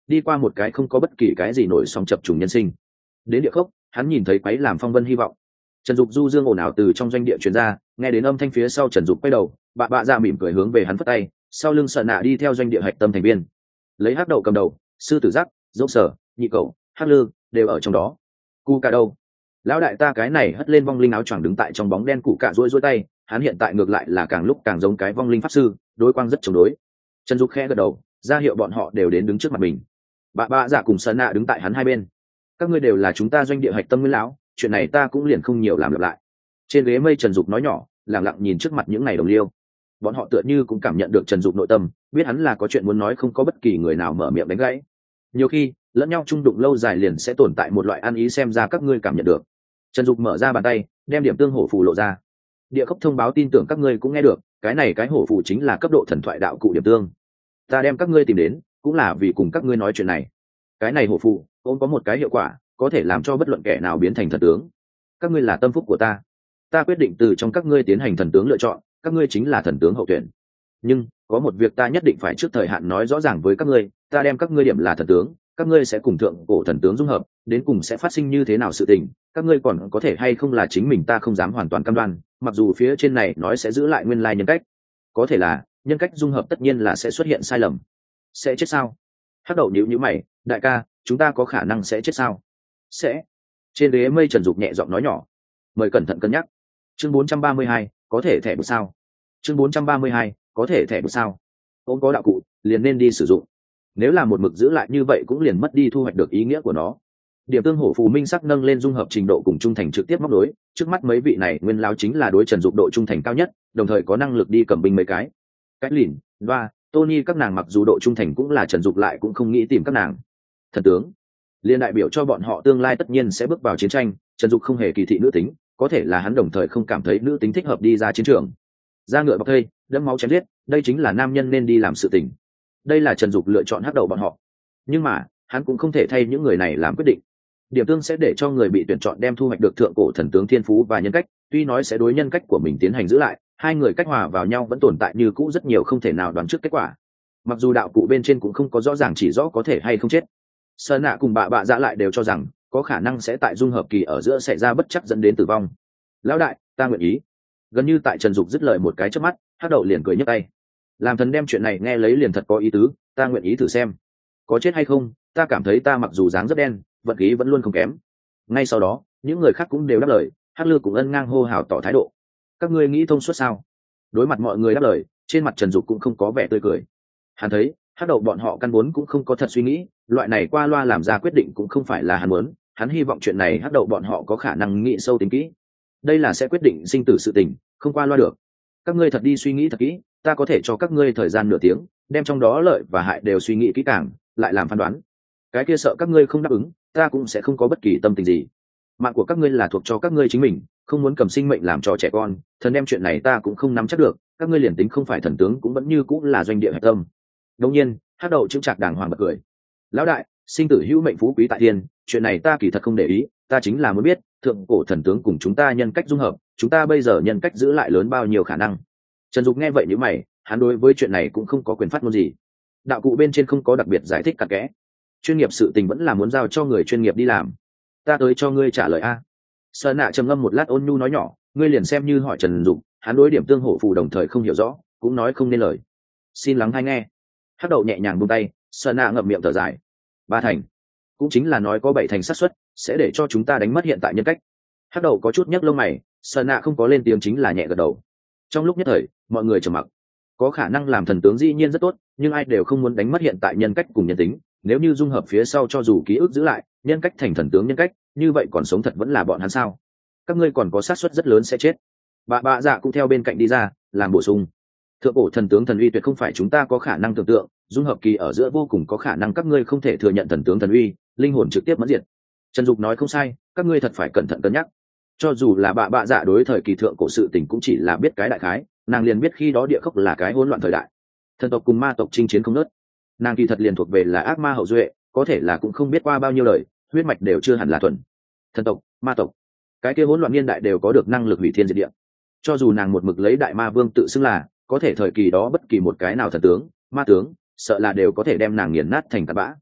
đi qua một cái không có bất kỳ cái gì nổi sóng chập trùng nhân sinh. Đến địa khốc, hắn nhìn thấy quấy làm phong vân hy vọng. Trần Dục du dương ồn ào từ trong doanh địa truyền ra, nghe đến âm thanh phía sau Trần Dục quay đầu, bạ bạ dạ mỉm cười hướng về hắn phất tay, sau lưng Sợ Nạ đi theo doanh địa hạch tâm thành viên. Lấy Hắc Đậu cầm đầu, sư tử giác, dốc sở, nhị cậu, Hắc Lư đều ở trong đó. Cu cả đâu? Lão đại ta cái này hất lên vong linh áo choàng đứng tại trong bóng đen, cụ cả rũi rũi tay, hắn hiện tại ngược lại là càng lúc càng giống cái vong linh pháp sư, đối quang rất chống đối. Trần Dục khẽ gật đầu, ra hiệu bọn họ đều đến đứng trước mặt mình. Bạ bạ dạ cùng Sợ Nạ đứng tại hắn hai bên. Các ngươi đều là chúng ta doanh địa hạch tâm nguyên lão, chuyện này ta cũng liền không nhiều làm lặp lại. Trên ghế mây Trần Dục nói nhỏ, lặng lặng nhìn trước mặt những ngày đồng liêu. Bọn họ tựa như cũng cảm nhận được Trần Dục nội tâm, biết hắn là có chuyện muốn nói, không có bất kỳ người nào mở miệng đánh gãy. Nhiều khi lẫn nhau chung đụng lâu dài liền sẽ tồn tại một loại ăn ý, xem ra các ngươi cảm nhận được. Trần Dục mở ra bàn tay, đem điểm tương hổ phù lộ ra. Địa khốc thông báo tin tưởng các ngươi cũng nghe được, cái này cái hổ phù chính là cấp độ thần thoại đạo cụ điểm tương. Ta đem các ngươi tìm đến, cũng là vì cùng các ngươi nói chuyện này. Cái này hổ phù, ôm có một cái hiệu quả, có thể làm cho bất luận kẻ nào biến thành thần tướng. Các ngươi là tâm phúc của ta, ta quyết định từ trong các ngươi tiến hành thần tướng lựa chọn, các ngươi chính là thần tướng hậu tuyển. Nhưng có một việc ta nhất định phải trước thời hạn nói rõ ràng với các ngươi, ta đem các ngươi điểm là thần tướng, các ngươi sẽ cùng thượng cổ thần tướng dung hợp, đến cùng sẽ phát sinh như thế nào sự tình, các ngươi còn có thể hay không là chính mình, ta không dám hoàn toàn cam đoan, mặc dù phía trên này nói sẽ giữ lại nguyên lai nhân cách. Có thể là nhân cách dung hợp tất nhiên là sẽ xuất hiện sai lầm. Sẽ chết sao? Hắc Đậu nhíu nhíu mày, đại ca, chúng ta có khả năng sẽ chết sao? Sẽ. Trên ghế mây Trần Dục nhẹ giọng nói nhỏ, mời cẩn thận cân nhắc. Chương bốn trăm ba mươi hai, có thể thẻ bút sao? Chương bốn trăm ba mươi hai, có thể thẻ bút sao? Ôm có đạo cụ, liền nên đi sử dụng. Nếu là một mực giữ lại như vậy cũng liền mất đi thu hoạch được ý nghĩa của nó. Điểm tương hổ phù minh sắc nâng lên dung hợp trình độ cùng trung thành trực tiếp móc đối, trước mắt mấy vị này nguyên lão chính là đối Trần Dục độ trung thành cao nhất, đồng thời có năng lực đi cầm binh mấy cái. Cách lìn, Đoa, Tony các nàng mặc dù độ trung thành cũng là Trần Dục lại cũng không nghĩ tìm các nàng. Thần tướng liên đại biểu cho bọn họ tương lai tất nhiên sẽ bước vào chiến tranh, Trần Dục không hề kỳ thị nữ tính, có thể là hắn đồng thời không cảm thấy nữ tính thích hợp đi ra chiến trường. Ra ngựa bọc thây, đẫm máu chém giết, đây chính là nam nhân nên đi làm sự tình. Đây là Trần Dục lựa chọn Hắc Đậu bọn họ, nhưng mà hắn cũng không thể thay những người này làm quyết định. Điểm tương sẽ để cho người bị tuyển chọn đem thu hoạch được thượng cổ thần tướng thiên phú và nhân cách, tuy nói sẽ đối nhân cách của mình tiến hành giữ lại, hai người cách hòa vào nhau vẫn tồn tại như cũ rất nhiều không thể nào đoán trước kết quả. Mặc dù đạo cụ bên trên cũng không có rõ ràng chỉ rõ có thể hay không chết. Sơn Nạ cùng bạ bạ dạ lại đều cho rằng có khả năng sẽ tại dung hợp kỳ ở giữa xảy ra bất chắc dẫn đến tử vong. Lão đại, ta nguyện ý. Gần như tại Trần Dục dứt lời một cái chớp mắt, Hắc Đậu liền cười nhấc tay. Làm thần đem chuyện này nghe lấy liền thật có ý tứ, ta nguyện ý thử xem. Có chết hay không, ta cảm thấy ta mặc dù dáng rất đen, vận khí vẫn luôn không kém. Ngay sau đó, những người khác cũng đều đáp lời, Hắc Lư cũng ân ngang hô hào tỏ thái độ. Các ngươi nghĩ thông suốt sao? Đối mặt mọi người đáp lời, trên mặt Trần Dục cũng không có vẻ tươi cười. Hắn thấy, Hắc Đậu bọn họ căn vốn cũng không có thật suy nghĩ, loại này qua loa làm ra quyết định cũng không phải là hắn muốn, hắn hy vọng chuyện này Hắc Đậu bọn họ có khả năng nghĩ sâu tính kỹ. Đây là sẽ quyết định sinh tử sự tình, không qua loa được. Các ngươi thật đi suy nghĩ thật kỹ, ta có thể cho các ngươi thời gian nửa tiếng, đem trong đó lợi và hại đều suy nghĩ kỹ càng, lại làm phán đoán. Cái kia sợ các ngươi không đáp ứng, ta cũng sẽ không có bất kỳ tâm tình gì. Mạng của các ngươi là thuộc cho các ngươi chính mình, không muốn cầm sinh mệnh làm trò trẻ con, thần đem chuyện này ta cũng không nắm chắc được, các ngươi liền tính không phải thần tướng cũng vẫn như cũng là doanh địa hạch tâm. Đương nhiên, Hắc Đậu chững chạc đàng hoàng bật cười. Lão đại, sinh tử hữu mệnh phú quý tại thiên, chuyện này ta kỳ thật không để ý, ta chính là muốn biết thượng cổ thần tướng cùng chúng ta nhân cách dung hợp, chúng ta bây giờ nhân cách giữ lại lớn bao nhiêu khả năng. Trần Dục nghe vậy nhíu mày, hắn đối với chuyện này cũng không có quyền phát ngôn gì. Đạo cụ bên trên không có đặc biệt giải thích cặn kẽ, chuyên nghiệp sự tình vẫn là muốn giao cho người chuyên nghiệp đi làm. Ta tới cho ngươi trả lời a. Sơn Nạ trầm ngâm một lát ôn nhu nói nhỏ, ngươi liền xem như hỏi Trần Dục, hắn đối điểm tương hổ phù đồng thời không hiểu rõ, cũng nói không nên lời. Xin lắng hay nghe. Hắc Đậu nhẹ nhàng buông tay, Sơn Nạ ngậm miệng thở dài. Ba thành, cũng chính là nói có bảy thành xác suất sẽ để cho chúng ta đánh mất hiện tại nhân cách. Hắc Đậu có chút nhấc lông mày, Sơn Nạ không có lên tiếng chính là nhẹ gật đầu. Trong lúc nhất thời, mọi người trầm mặc. Có khả năng làm thần tướng dĩ nhiên rất tốt, nhưng ai đều không muốn đánh mất hiện tại nhân cách cùng nhân tính. Nếu như dung hợp phía sau cho dù ký ức giữ lại, nhân cách thành thần tướng nhân cách, như vậy còn sống thật vẫn là bọn hắn sao? Các ngươi còn có xác suất rất lớn sẽ chết. Bà bạ dạ cũng theo bên cạnh đi ra, làm bổ sung. Thượng cổ thần tướng thần uy tuyệt không phải chúng ta có khả năng tưởng tượng, dung hợp kỳ ở giữa vô cùng có khả năng các ngươi không thể thừa nhận thần tướng thần uy, linh hồn trực tiếp mất diệt. Trần Dục nói không sai, các ngươi thật phải cẩn thận cân nhắc. Cho dù là bà bạ dạ đối thời kỳ thượng cổ sự tình cũng chỉ là biết cái đại khái, nàng liền biết khi đó địa khốc là cái hỗn loạn thời đại, thần tộc cùng ma tộc chinh chiến không nớt. Nàng kỳ thật liền thuộc về là ác ma hậu duệ, có thể là cũng không biết qua bao nhiêu lời, huyết mạch đều chưa hẳn là thuần. Thần tộc, ma tộc, cái kia hỗn loạn niên đại đều có được năng lực hủy thiên diệt địa. Cho dù nàng một mực lấy đại ma vương tự xưng là, có thể thời kỳ đó bất kỳ một cái nào thần tướng, ma tướng, sợ là đều có thể đem nàng nghiền nát thành tạt bã.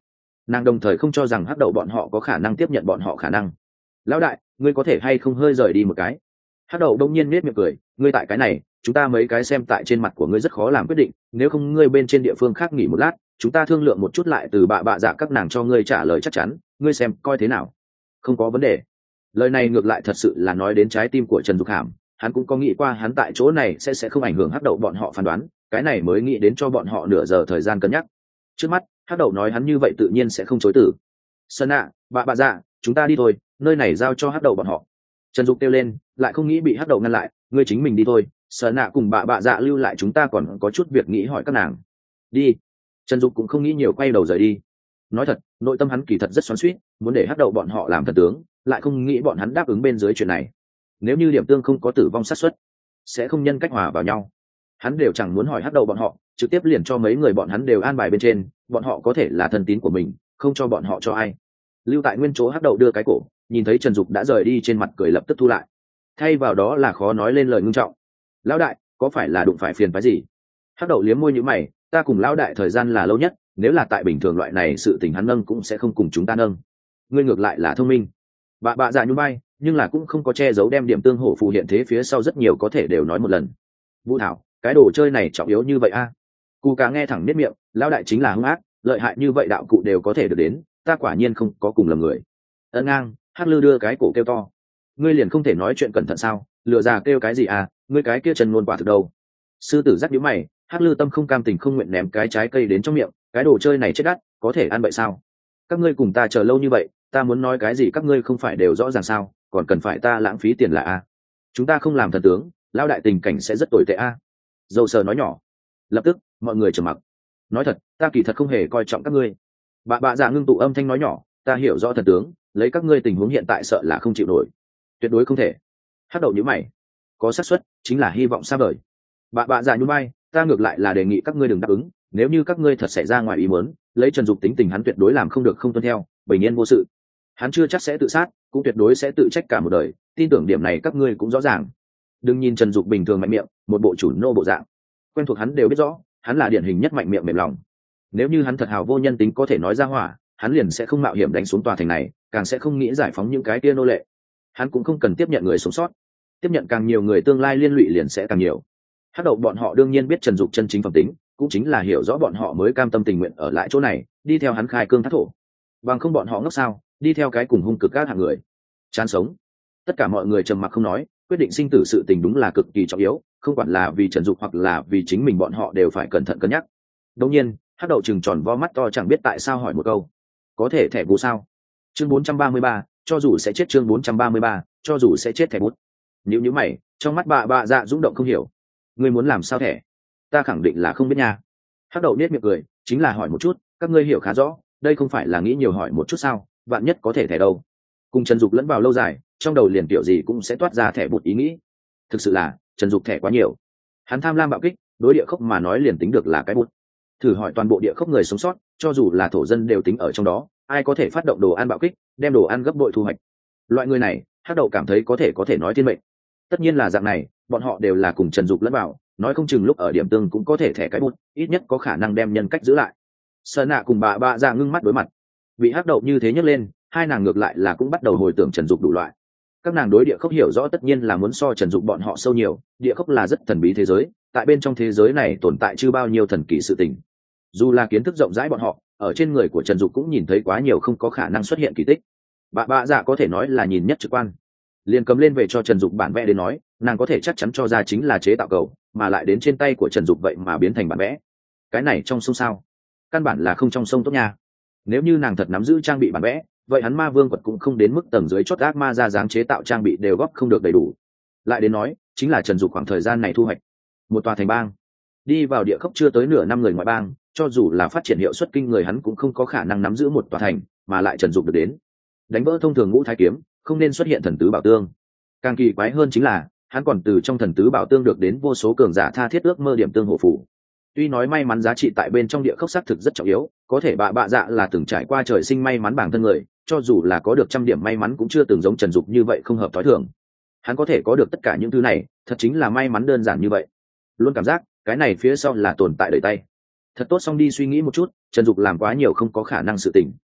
Nàng đồng thời không cho rằng hắc đậu bọn họ có khả năng tiếp nhận bọn họ khả năng. Lão đại, ngươi có thể hay không hơi rời đi một cái? Hắc đậu đông nhiên nết miệng cười, ngươi tại cái này, chúng ta mấy cái xem tại trên mặt của ngươi rất khó làm quyết định, nếu không ngươi bên trên địa phương khác nghỉ một lát, chúng ta thương lượng một chút lại từ bạ bạ dạ các nàng cho ngươi trả lời chắc chắn, ngươi xem coi thế nào. Không có vấn đề. Lời này ngược lại thật sự là nói đến trái tim của Trần Dục Hàm, hắn cũng có nghĩ qua hắn tại chỗ này sẽ sẽ không ảnh hưởng hắc đậu bọn họ phán đoán, cái này mới nghĩ đến cho bọn họ nửa giờ thời gian cân nhắc. Trước mắt hắc đậu nói hắn như vậy tự nhiên sẽ không chối từ. Sơn ạ, bạ bạ dạ, chúng ta đi thôi, nơi này giao cho hắc đậu bọn họ. Trần Dục kêu lên, lại không nghĩ bị hắc đậu ngăn lại, ngươi chính mình đi thôi, Sơn ạ cùng bạ bạ dạ lưu lại, chúng ta còn có chút việc nghĩ hỏi các nàng. Đi. Trần Dục cũng không nghĩ nhiều, quay đầu rời đi. Nói thật, nội tâm hắn kỳ thật rất xoắn xuýt, muốn để hắc đậu bọn họ làm thần tướng, lại không nghĩ bọn hắn đáp ứng bên dưới chuyện này. Nếu như điểm tương không có tử vong sát suất, sẽ không nhân cách hòa vào nhau. Hắn đều chẳng muốn hỏi hắc đậu bọn họ, trực tiếp liền cho mấy người bọn hắn đều an bài bên trên, bọn họ có thể là thân tín của mình, không cho bọn họ cho ai. Lưu tại nguyên chỗ hắc đậu đưa cái cổ, nhìn thấy Trần Dục đã rời đi, trên mặt cười lập tức thu lại, thay vào đó là khó nói lên lời ngưng trọng. Lão đại, có phải là đụng phải phiền phái gì? Hắc đậu liếm môi nhíu mày, ta cùng lão đại thời gian là lâu nhất, nếu là tại bình thường loại này sự tình hắn nâng cũng sẽ không cùng chúng ta nâng. Ngươi ngược lại là thông minh. Bạ bạ dạ nhún vai, nhưng là cũng không có che giấu, đem điểm tương hổ phù hiện thế phía sau rất nhiều có thể đều nói một lần. Vũ Thảo, cái đồ chơi này trọng yếu như vậy a? À? Cụ cá nghe thẳng biết miệng, lão đại chính là hung ác, lợi hại như vậy đạo cụ đều có thể được đến, ta quả nhiên không có cùng lầm người. Ân ngang, Hắc Lư đưa cái cổ kêu to, ngươi liền không thể nói chuyện cẩn thận sao? Lừa già kêu cái gì à? Ngươi cái kia chân ngôn quả thực đâu? Sư tử dắt nhíu mày, Hắc Lư tâm không cam tình không nguyện ném cái trái cây đến trong miệng, cái đồ chơi này chết đắt, có thể ăn vậy sao? Các ngươi cùng ta chờ lâu như vậy, ta muốn nói cái gì các ngươi không phải đều rõ ràng sao, còn cần phải ta lãng phí tiền là a? Chúng ta không làm thần tướng, lão đại tình cảnh sẽ rất tồi tệ a. Dâu sờ nói nhỏ. Lập tức mọi người trầm mặc. Nói thật, ta kỳ thật không hề coi trọng các ngươi. Bà bạ dạ ngưng tụ âm thanh nói nhỏ, ta hiểu rõ thần tướng, lấy các ngươi tình huống hiện tại sợ là không chịu nổi, tuyệt đối không thể. Hắc đậu nhíu mày, có xác suất chính là hy vọng xa vời. Bà bạ dạ nhún vai, ta ngược lại là đề nghị các ngươi đừng đáp ứng, nếu như các ngươi thật xảy ra ngoài ý muốn, lấy Trần Dục tính tình hắn tuyệt đối làm không được không tuân theo, bình yên vô sự. Hắn chưa chắc sẽ tự sát, cũng tuyệt đối sẽ tự trách cả một đời, tin tưởng điểm này các ngươi cũng rõ ràng. Đừng nhìn Trần Dục bình thường mạnh miệng, một bộ chủ nô bộ dạng, quen thuộc hắn đều biết rõ, hắn là điển hình nhất mạnh miệng mềm lòng. Nếu như hắn thật hào vô nhân tính có thể nói ra hỏa, hắn liền sẽ không mạo hiểm đánh xuống tòa thành này, càng sẽ không nghĩ giải phóng những cái kia nô lệ. Hắn cũng không cần tiếp nhận người sống sót, tiếp nhận càng nhiều người tương lai liên lụy liền sẽ càng nhiều. Hắc đậu bọn họ đương nhiên biết Trần Dục chân chính phẩm tính, cũng chính là hiểu rõ bọn họ mới cam tâm tình nguyện ở lại chỗ này, đi theo hắn khai cương thác thổ. Bằng không bọn họ ngốc sao, đi theo cái cùng hung cực các hạng người. Chán sống. Tất cả mọi người trầm mặc không nói, quyết định sinh tử sự tình đúng là cực kỳ trọng yếu, không quản là vì Trần Dục hoặc là vì chính mình, bọn họ đều phải cẩn thận cân nhắc. Đương nhiên, Hắc đậu trừng tròn vo mắt to chẳng biết tại sao hỏi một câu, có thể thẻ bù sao? Chương bốn trăm ba mươi ba, cho dù sẽ chết. Chương bốn trăm ba mươi ba, cho dù sẽ chết thẻ bút. Nhíu nhíu mày, trong mắt bà bà dạ rung động không hiểu. Ngươi muốn làm sao thẻ? Ta khẳng định là không biết nha. Hắc đậu nết miệng cười, chính là hỏi một chút, các ngươi hiểu khá rõ, đây không phải là nghĩ nhiều hỏi một chút sao, vạn nhất có thể thẻ đâu. Cùng Trần Dục lẫn vào lâu dài, trong đầu liền kiểu gì cũng sẽ toát ra thẻ bút ý nghĩ. Thực sự là Trần Dục thẻ quá nhiều, hắn tham lam bạo kích, đối địa khốc mà nói liền tính được là cái bút. Thử hỏi toàn bộ địa khốc người sống sót, cho dù là thổ dân đều tính ở trong đó, ai có thể phát động đồ ăn bạo kích, đem đồ ăn gấp bội thu hoạch? Loại người này, Hắc đậu cảm thấy có thể có thể nói thiên mệnh. Tất nhiên là dạng này, bọn họ đều là cùng Trần Dục lẫn vào, nói không chừng lúc ở điểm tương cũng có thể thẻ cái bút, ít nhất có khả năng đem nhân cách giữ lại. Sơn nạ cùng bà bạ dạ ngưng mắt đối mặt, bị Hắc đậu như thế nhấc lên, hai nàng ngược lại là cũng bắt đầu hồi tưởng Trần Dục đủ loại. Các nàng đối địa khốc hiểu rõ tất nhiên là muốn so Trần Dục bọn họ sâu nhiều, địa khốc là rất thần bí thế giới, tại bên trong thế giới này tồn tại chưa bao nhiêu thần kỳ sự tình. Dù là kiến thức rộng rãi bọn họ, ở trên người của Trần Dục cũng nhìn thấy quá nhiều không có khả năng xuất hiện kỳ tích. Bà bạ dạ có thể nói là nhìn nhất trực quan, liền cầm lên về cho Trần Dục bản vẽ đến nói, nàng có thể chắc chắn cho ra chính là chế tạo cầu, mà lại đến trên tay của Trần Dục vậy mà biến thành bản vẽ. Cái này trong sông sao? Căn bản là không trong sông tốt nha. Nếu như nàng thật nắm giữ trang bị bản vẽ, vậy hắn ma vương quật cũng không đến mức tầng dưới chót ác ma ra dáng chế tạo trang bị đều góp không được đầy đủ. Lại đến nói, chính là Trần Dục khoảng thời gian này thu hoạch một tòa thành bang, đi vào địa khốc chưa tới nửa năm người ngoại bang, cho dù là phát triển hiệu suất kinh người hắn cũng không có khả năng nắm giữ một tòa thành, mà lại Trần Dục được đến đánh vỡ thông thường ngũ thái kiếm, không nên xuất hiện thần tứ bảo tương. Càng kỳ quái hơn chính là hắn còn từ trong thần tứ bảo tương được đến vô số cường giả tha thiết ước mơ điểm tương hộ phủ. Tuy nói may mắn giá trị tại bên trong địa khốc xác thực rất trọng yếu, có thể bạ bạ dạ là từng trải qua trời sinh may mắn bản thân người, cho dù là có được trăm điểm may mắn cũng chưa từng giống Trần Dục như vậy không hợp thói thường. Hắn có thể có được tất cả những thứ này, thật chính là may mắn đơn giản như vậy. Luôn cảm giác cái này phía sau là tồn tại đầy tay. Thật tốt, xong đi suy nghĩ một chút, Trần Dục làm quá nhiều không có khả năng sự tình.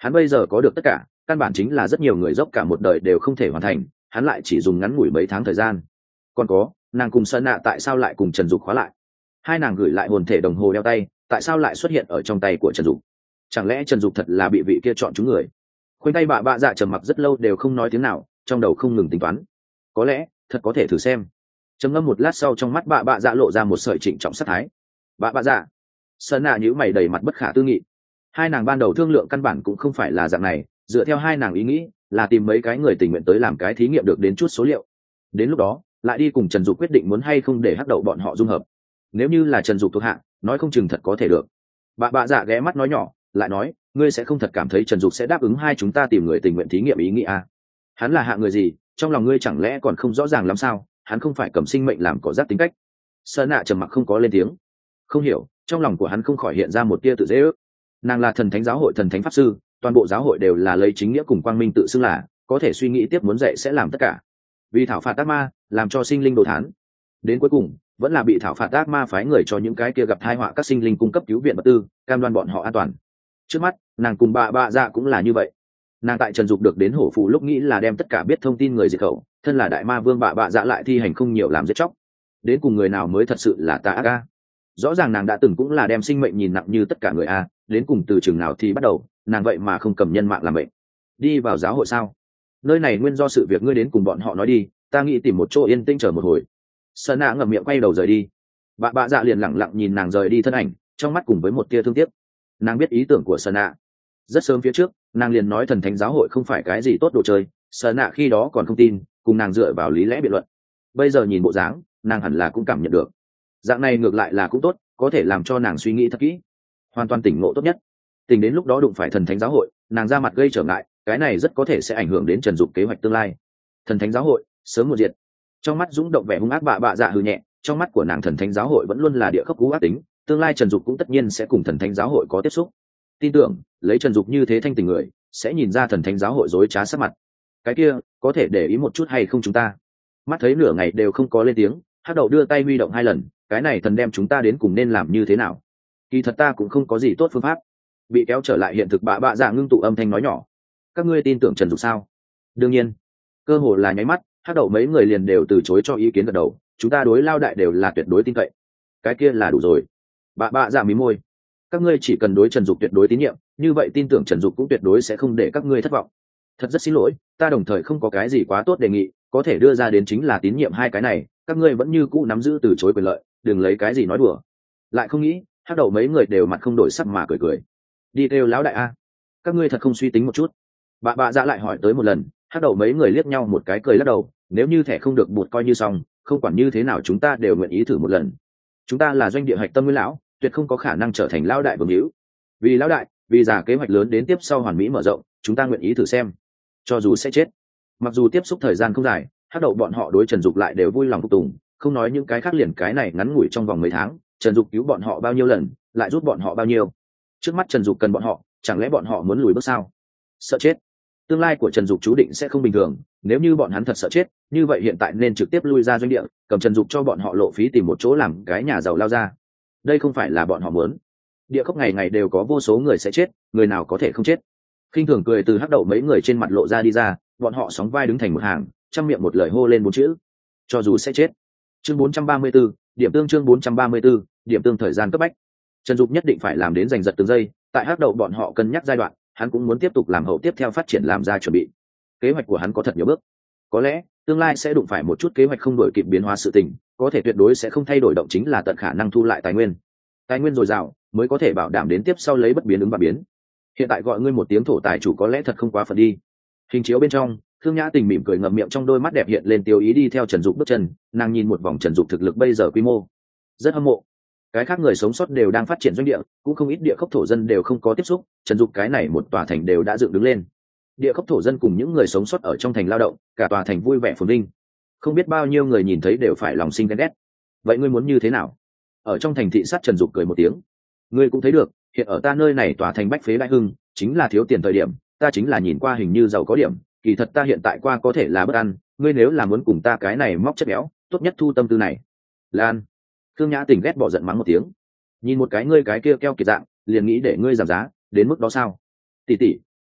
Hắn bây giờ có được tất cả, căn bản chính là rất nhiều người dốc cả một đời đều không thể hoàn thành, hắn lại chỉ dùng ngắn ngủi mấy tháng thời gian. Còn có, nàng cùng Sơn Nạ tại sao lại cùng Trần Dục khóa lại? Hai nàng gửi lại hồn thể đồng hồ đeo tay, tại sao lại xuất hiện ở trong tay của Trần Dục? Chẳng lẽ Trần Dục thật là bị vị kia chọn chúng người? Khoanh tay bạ bạ dạ trầm mặc rất lâu đều không nói tiếng nào, trong đầu không ngừng tính toán. Có lẽ thật có thể thử xem. Trầm ngâm một lát sau, trong mắt bạ bạ dạ lộ ra một sợi trịnh trọng sát thái. Bạ bạ dạ. Sơn Nạ nhíu mày đầy mặt bất khả tư nghị. Hai nàng ban đầu thương lượng căn bản cũng không phải là dạng này, dựa theo hai nàng ý nghĩ là tìm mấy cái người tình nguyện tới làm cái thí nghiệm được đến chút số liệu, đến lúc đó lại đi cùng Trần Dục quyết định muốn hay không để hắc đậu bọn họ dung hợp. Nếu như là Trần Dục thuộc hạ, nói không chừng thật có thể được. Bà bạ dạ ghé mắt nói nhỏ, lại nói, ngươi sẽ không thật cảm thấy Trần Dục sẽ đáp ứng hai chúng ta tìm người tình nguyện thí nghiệm ý nghĩ à? Hắn là hạ người gì, trong lòng ngươi chẳng lẽ còn không rõ ràng lắm sao? Hắn không phải cầm sinh mệnh làm cỏ rác tính cách. Sơn Nạ trầm mặc không có lên tiếng. Không hiểu, trong lòng của hắn không khỏi hiện ra một tia tự dễ ước. Nàng là thần thánh giáo hội thần thánh pháp sư, toàn bộ giáo hội đều là lấy chính nghĩa cùng quang minh tự xưng là, có thể suy nghĩ tiếp muốn dạy sẽ làm tất cả, vì thảo phạt ác ma, làm cho sinh linh đồ thán. Đến cuối cùng vẫn là bị thảo phạt ác ma phái người cho những cái kia gặp tai họa các sinh linh cung cấp cứu viện vật tư, cam đoan bọn họ an toàn. Trước mắt nàng cùng bà bạ dạ cũng là như vậy. Nàng tại Trần Dục được đến hổ phụ lúc nghĩ là đem tất cả biết thông tin người diệt khẩu, thân là đại ma vương bà bạ dạ lại thi hành không nhiều làm giết chóc. Đến cùng người nào mới thật sự là tà ác a? Rõ ràng nàng đã từng cũng là đem sinh mệnh nhìn nặng như tất cả người a, đến cùng từ chừng nào thì bắt đầu nàng vậy mà không cầm nhân mạng làm bệnh. Đi vào giáo hội sao? Nơi này nguyên do sự việc ngươi đến cùng bọn họ nói đi, ta nghĩ tìm một chỗ yên tĩnh chờ một hồi. Sơn Nạ ngậm miệng quay đầu rời đi. Bà bạ dạ liền lẳng lặng nhìn nàng rời đi thân ảnh, trong mắt cùng với một tia thương tiếc. Nàng biết ý tưởng của Sơn Nạ. Rất sớm phía trước nàng liền nói thần thánh giáo hội không phải cái gì tốt đồ chơi. Sơn Nạ khi đó còn không tin, cùng nàng dựa vào lý lẽ biện luận. Bây giờ nhìn bộ dáng nàng hẳn là cũng cảm nhận được, dạng này ngược lại là cũng tốt, có thể làm cho nàng suy nghĩ thật kỹ, hoàn toàn tỉnh ngộ tốt nhất. Tình đến lúc đó đụng phải thần thánh giáo hội, nàng ra mặt gây trở ngại, cái này rất có thể sẽ ảnh hưởng đến Trần Dục kế hoạch tương lai. Thần thánh giáo hội sớm một diệt. Trong mắt dũng động vẻ hung ác bạ bạ dạ hừ nhẹ, trong mắt của nàng thần thánh giáo hội vẫn luôn là địa khốc cú ác tính, tương lai Trần Dục cũng tất nhiên sẽ cùng thần thánh giáo hội có tiếp xúc. Tin tưởng lấy Trần Dục như thế thanh tình người, sẽ nhìn ra thần thánh giáo hội dối trá sắc mặt. Cái kia có thể để ý một chút hay không chúng ta? Mắt thấy nửa ngày đều không có lên tiếng, Hắc Đậu đưa tay huy động hai lần, cái này thần đem chúng ta đến cùng nên làm như thế nào? Kỳ thật ta cũng không có gì tốt phương pháp. Bị kéo trở lại hiện thực bạ bạ dạ ngưng tụ âm thanh nói nhỏ. Các ngươi tin tưởng Trần Dục sao? Đương nhiên. Cơ hồ là nháy mắt, Hắc Đậu mấy người liền đều từ chối cho ý kiến gật đầu, chúng ta đối lao đại đều là tuyệt đối tin cậy. Cái kia là đủ rồi. Bạ bạ dạ mí môi. Các ngươi chỉ cần đối Trần Dục tuyệt đối tín nhiệm, như vậy tin tưởng Trần Dục cũng tuyệt đối sẽ không để các ngươi thất vọng. Thật rất xin lỗi, ta đồng thời không có cái gì quá tốt đề nghị, có thể đưa ra đến chính là tín nhiệm hai cái này, các ngươi vẫn như cũ nắm giữ từ chối quyền lợi, đừng lấy cái gì nói đùa. Lại không nghĩ, Hắc Đậu mấy người đều mặt không đổi sắc mà cười cười. Đi kêu lão đại a, các ngươi thật không suy tính một chút. Bà bạ dạ lại hỏi tới một lần, Hắc Đậu mấy người liếc nhau một cái cười lắc đầu, nếu như thẻ không được bụt coi như xong, không quản như thế nào chúng ta đều nguyện ý thử một lần. Chúng ta là doanh địa hạch tâm nguyên lão, tuyệt không có khả năng trở thành lão đại vương hữu. Vì lão đại, vì giả kế hoạch lớn đến tiếp sau hoàn mỹ mở rộng, chúng ta nguyện ý thử xem, cho dù sẽ chết. Mặc dù tiếp xúc thời gian không dài, Hắc Đậu bọn họ đối Trần Dục lại đều vui lòng phục tùng, không nói những cái khác, liền cái này ngắn ngủi trong vòng mấy tháng, Trần Dục cứu bọn họ bao nhiêu lần, lại giúp bọn họ bao nhiêu. Trước mắt Trần Dục cần bọn họ, chẳng lẽ bọn họ muốn lùi bước sao? Sợ chết. Tương lai của Trần Dục chú định sẽ không bình thường, nếu như bọn hắn thật sợ chết, như vậy hiện tại nên trực tiếp lui ra doanh địa, cầm Trần Dục cho bọn họ lộ phí tìm một chỗ làm cái nhà giàu lao ra. Đây không phải là bọn họ muốn. Địa khốc ngày ngày đều có vô số người sẽ chết, người nào có thể không chết. Khinh thường cười từ Hắc Đậu mấy người trên mặt lộ ra đi ra, bọn họ sóng vai đứng thành một hàng, trăm miệng một lời hô lên bốn chữ: cho dù sẽ chết. Chương bốn trăm ba mươi 4, điểm tương chương bốn trăm ba mươi 4, điểm tương thời gian cấp bách. Trần Dục nhất định phải làm đến giành giật từng giây, tại Hắc Đậu bọn họ cân nhắc giai đoạn, hắn cũng muốn tiếp tục làm hậu tiếp theo phát triển làm ra chuẩn bị. Kế hoạch của hắn có thật nhiều bước, có lẽ tương lai sẽ đụng phải một chút kế hoạch không đổi kịp biến hóa sự tình, có thể tuyệt đối sẽ không thay đổi động chính là tận khả năng thu lại tài nguyên. Tài nguyên dồi dào mới có thể bảo đảm đến tiếp sau lấy bất biến ứng và biến. Hiện tại gọi ngươi một tiếng thổ tài chủ có lẽ thật không quá phận đi. Hình chiếu bên trong, Thương Nhã Tình mỉm cười ngậm miệng, trong đôi mắt đẹp hiện lên tiêu ý đi theo Trần Dục bước chân, nàng nhìn một vòng Trần Dục thực lực bây giờ quy mô, rất hâm mộ. Cái khác người sống sót đều đang phát triển doanh địa, cũng không ít địa khốc thổ dân đều không có tiếp xúc, Trần Dục cái này một tòa thành đều đã dựng đứng lên. Địa khốc thổ dân cùng những người sống sót ở trong thành lao động, cả tòa thành vui vẻ phồn vinh. Không biết bao nhiêu người nhìn thấy đều phải lòng sinh ghen ghét. Vậy ngươi muốn như thế nào? Ở trong thành thị sát Trần Dục cười một tiếng. Ngươi cũng thấy được, hiện ở ta nơi này tòa thành bách phế đại hưng, chính là thiếu tiền thời điểm, ta chính là nhìn qua hình như giàu có điểm, kỳ thật ta hiện tại qua có thể là bất an, ngươi nếu là muốn cùng ta cái này móc chất béo, tốt nhất thu tâm tư này. Lan. Thương Nhã Tình ghét bỏ giận mắng một tiếng. Nhìn một cái ngươi cái kia keo kiệt dạng, liền nghĩ để ngươi giảm giá, đến mức đó sao? Tỷ tỷ,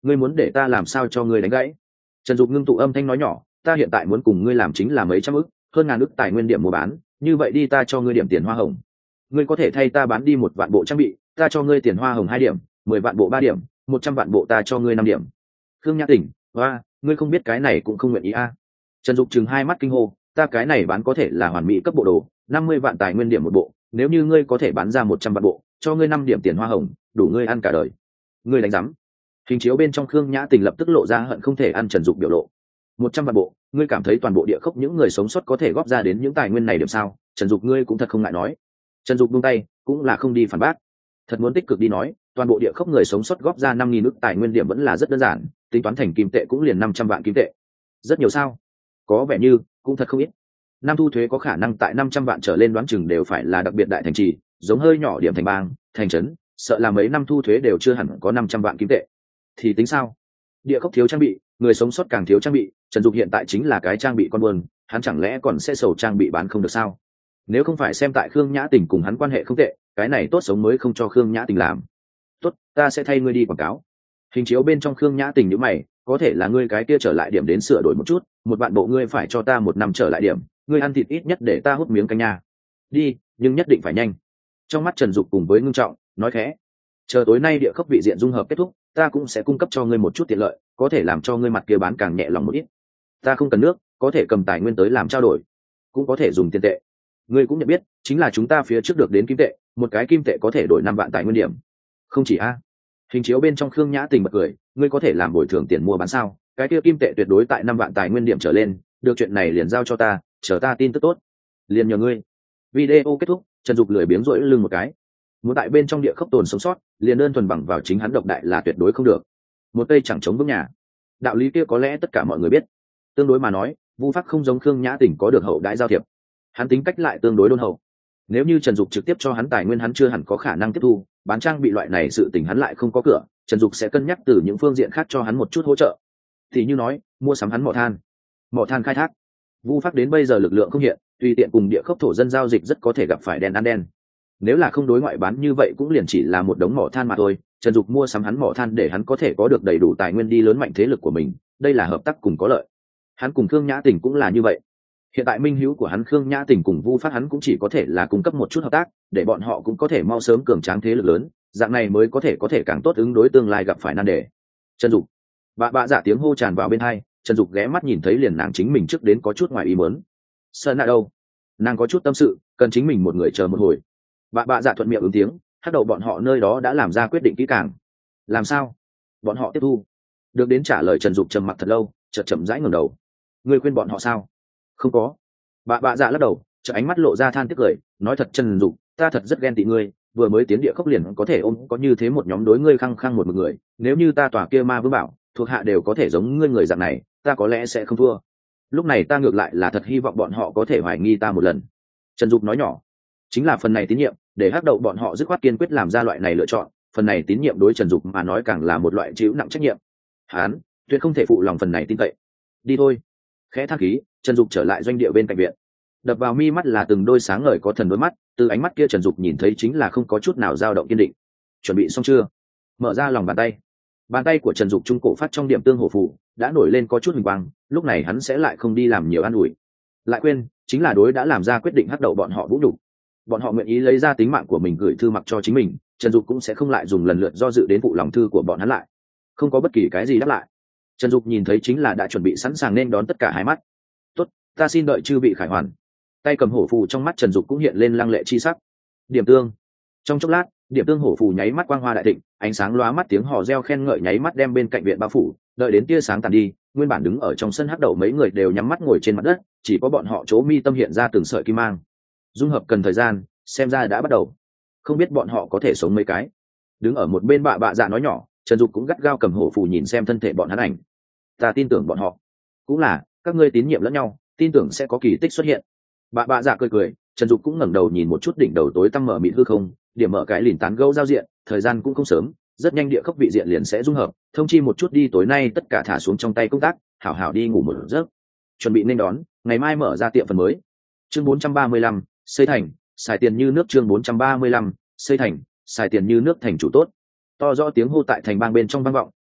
ngươi muốn để ta làm sao cho ngươi đánh gãy? Trần Dục ngưng tụ âm thanh nói nhỏ, ta hiện tại muốn cùng ngươi làm chính là mấy trăm ức, hơn ngàn ức tài nguyên điểm mua bán, như vậy đi ta cho ngươi điểm tiền hoa hồng. Ngươi có thể thay ta bán đi một vạn bộ trang bị, ta cho ngươi tiền hoa hồng hai điểm, mười vạn bộ ba điểm, một trăm vạn bộ ta cho ngươi năm điểm. Khương Nhã tỉnh, hoa, ngươi không biết cái này cũng không nguyện ý a. À. Trần Dục chừng hai mắt kinh hô, ta cái này bán có thể là hoàn mỹ cấp bộ đồ, năm mươi vạn tài nguyên điểm một bộ, nếu như ngươi có thể bán ra một trăm vạn bộ, cho ngươi năm điểm tiền hoa hồng, đủ ngươi ăn cả đời. Ngươi đánh rắm. Hình chiếu bên trong Khương Nhã Tình lập tức lộ ra hận không thể ăn Trần Dục biểu lộ. Một trăm vạn bộ, ngươi cảm thấy toàn bộ địa khốc những người sống sót có thể góp ra đến những tài nguyên này điểm sao? Trần Dục ngươi cũng thật không ngại nói. Trần Dục buông tay, cũng là không đi phản bác. Thật muốn tích cực đi nói, toàn bộ địa khốc người sống sót góp ra năm nghìn ức tài nguyên điểm vẫn là rất đơn giản, tính toán thành kim tệ cũng liền năm trăm vạn kim tệ. Rất nhiều sao? Có vẻ như cũng thật không ít. Năm thu thuế có khả năng tại năm trăm vạn trở lên đoán chừng đều phải là đặc biệt đại thành trì, giống hơi nhỏ điểm thành bang, thành trấn, sợ là mấy năm thu thuế đều chưa hẳn có năm trăm vạn kim tệ. Thì tính sao? Địa khốc thiếu trang bị, người sống sót càng thiếu trang bị, Trần Dục hiện tại chính là cái trang bị con buôn, hắn chẳng lẽ còn sẽ sầu trang bị bán không được sao? Nếu không phải xem tại Khương Nhã Tình cùng hắn quan hệ không tệ, cái này tốt sống mới không cho Khương Nhã Tình làm. Tốt, ta sẽ thay ngươi đi quảng cáo. Hình chiếu bên trong Khương Nhã Tình nhíu mày, có thể là ngươi cái kia trở lại điểm đến sửa đổi một chút, một vạn bộ ngươi phải cho ta một năm trở lại điểm, ngươi ăn thịt ít nhất để ta hút miếng canh nha. Đi, nhưng nhất định phải nhanh. Trong mắt Trần Dục cùng với ngưng trọng, nói khẽ, chờ tối nay địa khốc vị diện dung hợp kết thúc, ta cũng sẽ cung cấp cho ngươi một chút tiện lợi, có thể làm cho ngươi mặt kia bán càng nhẹ lòng một ít. Ta không cần nước, có thể cầm tài nguyên tới làm trao đổi, cũng có thể dùng tiền tệ. Ngươi cũng nhận biết, chính là chúng ta phía trước được đến kim tệ, một cái kim tệ có thể đổi năm vạn tài nguyên điểm. Không chỉ a. Hình chiếu bên trong Khương Nhã Tình bật cười, ngươi có thể làm bồi thường tiền mua bán sao? Cái kia kim tệ tuyệt đối tại năm vạn tài nguyên điểm trở lên, được chuyện này liền giao cho ta, chờ ta tin tức tốt. Liền nhờ ngươi. Video kết thúc, Trần Dục lười biếng rỗi lưng một cái. Muốn tại bên trong địa khốc tồn sống sót, liền đơn thuần bằng vào chính hắn độc đại là tuyệt đối không được. Một cây chẳng chống vững nhà. Đạo lý kia có lẽ tất cả mọi người biết. Tương đối mà nói, Vu Phác không giống Khương Nhã Tình có được hậu đãi giao thiệp. Hắn tính cách lại tương đối đôn hậu. Nếu như Trần Dục trực tiếp cho hắn tài nguyên hắn chưa hẳn có khả năng tiếp thu, bán trang bị loại này sự tình hắn lại không có cửa, Trần Dục sẽ cân nhắc từ những phương diện khác cho hắn một chút hỗ trợ. Thì như nói, mua sắm hắn mỏ than. Mỏ than khai thác. Vu Phác đến bây giờ lực lượng không hiện, tùy tiện cùng địa khốc thổ dân giao dịch rất có thể gặp phải đen ăn đen. Nếu là không đối ngoại bán như vậy cũng liền chỉ là một đống mỏ than mà thôi, Trần Dục mua sắm hắn mỏ than để hắn có thể có được đầy đủ tài nguyên đi lớn mạnh thế lực của mình, đây là hợp tác cùng có lợi. Hắn cùng Khương Nhã Tình cũng là như vậy. Hiện tại minh hữu của hắn Khương Nhã Tình cùng Vu Phác hắn cũng chỉ có thể là cung cấp một chút hợp tác, để bọn họ cũng có thể mau sớm cường tráng thế lực lớn, dạng này mới có thể có thể càng tốt ứng đối tương lai gặp phải nan đề. Trần Dục, bà bạ giả tiếng hô tràn vào bên hai, Trần Dục ghé mắt nhìn thấy liền nàng chính mình trước đến có chút ngoài ý muốn. Sơn nạ đâu? Nàng có chút tâm sự, cần chính mình một người chờ một hồi. Bà bạ giả thuận miệng ứng tiếng, bắt đầu bọn họ nơi đó đã làm ra quyết định kỹ càng. Làm sao? Bọn họ tiếp thu. Được đến trả lời Trần Dục trầm mặc thật lâu, chợt chậm rãi ngẩng đầu. Ngươi khuyên bọn họ sao? Không có. Bà bạ dạ lắc đầu, chợ ánh mắt lộ ra than tiếc cười, nói thật Trần Dục, ta thật rất ghen tị ngươi, vừa mới tiến địa khốc liền có thể ôm có như thế một nhóm đối ngươi khăng khăng một một người, nếu như ta tòa kia ma vương bảo thuộc hạ đều có thể giống ngươi người dạng này, ta có lẽ sẽ không thua. Lúc này ta ngược lại là thật hy vọng bọn họ có thể hoài nghi ta một lần. Trần Dục nói nhỏ, chính là phần này tín nhiệm, để hắc đậu bọn họ dứt khoát kiên quyết làm ra loại này lựa chọn, phần này tín nhiệm đối Trần Dục mà nói càng là một loại chịu nặng trách nhiệm. Hán, tuyệt không thể phụ lòng phần này tin cậy. Đi thôi. Khẽ than khí, Trần Dục trở lại doanh địa bên cạnh viện. Đập vào mi mắt là từng đôi sáng ngời có thần đôi mắt, từ ánh mắt kia Trần Dục nhìn thấy chính là không có chút nào dao động kiên định. Chuẩn bị xong chưa? Mở ra lòng bàn tay. Bàn tay của Trần Dục trung cổ phát trong điểm tương hổ phù đã nổi lên có chút huỳnh quang, lúc này hắn sẽ lại không đi làm nhiều an ủi. Lại quên, chính là đối đã làm ra quyết định hắc đậu bọn họ vũ nhục. Bọn họ nguyện ý lấy ra tính mạng của mình gửi thư mặc cho chính mình, Trần Dục cũng sẽ không lại dùng lần lượt do dự đến phụ lòng thư của bọn hắn lại. Không có bất kỳ cái gì đáp lại. Trần Dục nhìn thấy chính là đã chuẩn bị sẵn sàng nên đón tất cả hai mắt. Tốt, ta xin đợi chư vị khải hoàn. Tay cầm hổ phù trong mắt Trần Dục cũng hiện lên lăng lệ chi sắc. Điểm tương. Trong chốc lát, điểm tương hổ phù nháy mắt quang hoa đại thịnh, ánh sáng lóa mắt tiếng hò reo khen ngợi nháy mắt đem bên cạnh viện bao phủ, đợi đến tia sáng tàn đi, nguyên bản đứng ở trong sân hắc đậu mấy người đều nhắm mắt ngồi trên mặt đất, chỉ có bọn họ chỗ mi tâm hiện ra từng sợi kim mang. Dung hợp cần thời gian, xem ra đã bắt đầu. Không biết bọn họ có thể sống mấy cái. Đứng ở một bên bạ bạ dạ nói nhỏ, Trần Dục cũng gắt gao cầm hổ phù nhìn xem thân thể bọn hắn ảnh. Ta tin tưởng bọn họ. Cũng là, các ngươi tín nhiệm lẫn nhau, tin tưởng sẽ có kỳ tích xuất hiện. Bạ bạ dạ cười cười, Trần Dục cũng ngẩng đầu nhìn một chút đỉnh đầu tối tăm mở mịt hư không, điểm mở cái lìn tán gẫu giao diện, thời gian cũng không sớm, rất nhanh địa khốc vị diện liền sẽ dung hợp, thông chi một chút đi tối nay tất cả thả xuống trong tay công tác, hảo hảo đi ngủ một giấc. Chuẩn bị nên đón, ngày mai mở ra tiệm phần mới. Chương bốn trăm ba mươi lăm, xây thành, xài tiền như nước chương bốn trăm ba mươi lăm, xây thành, xài tiền như nước thành chủ tốt. To rõ tiếng hô tại thành bang bên trong vang vọng,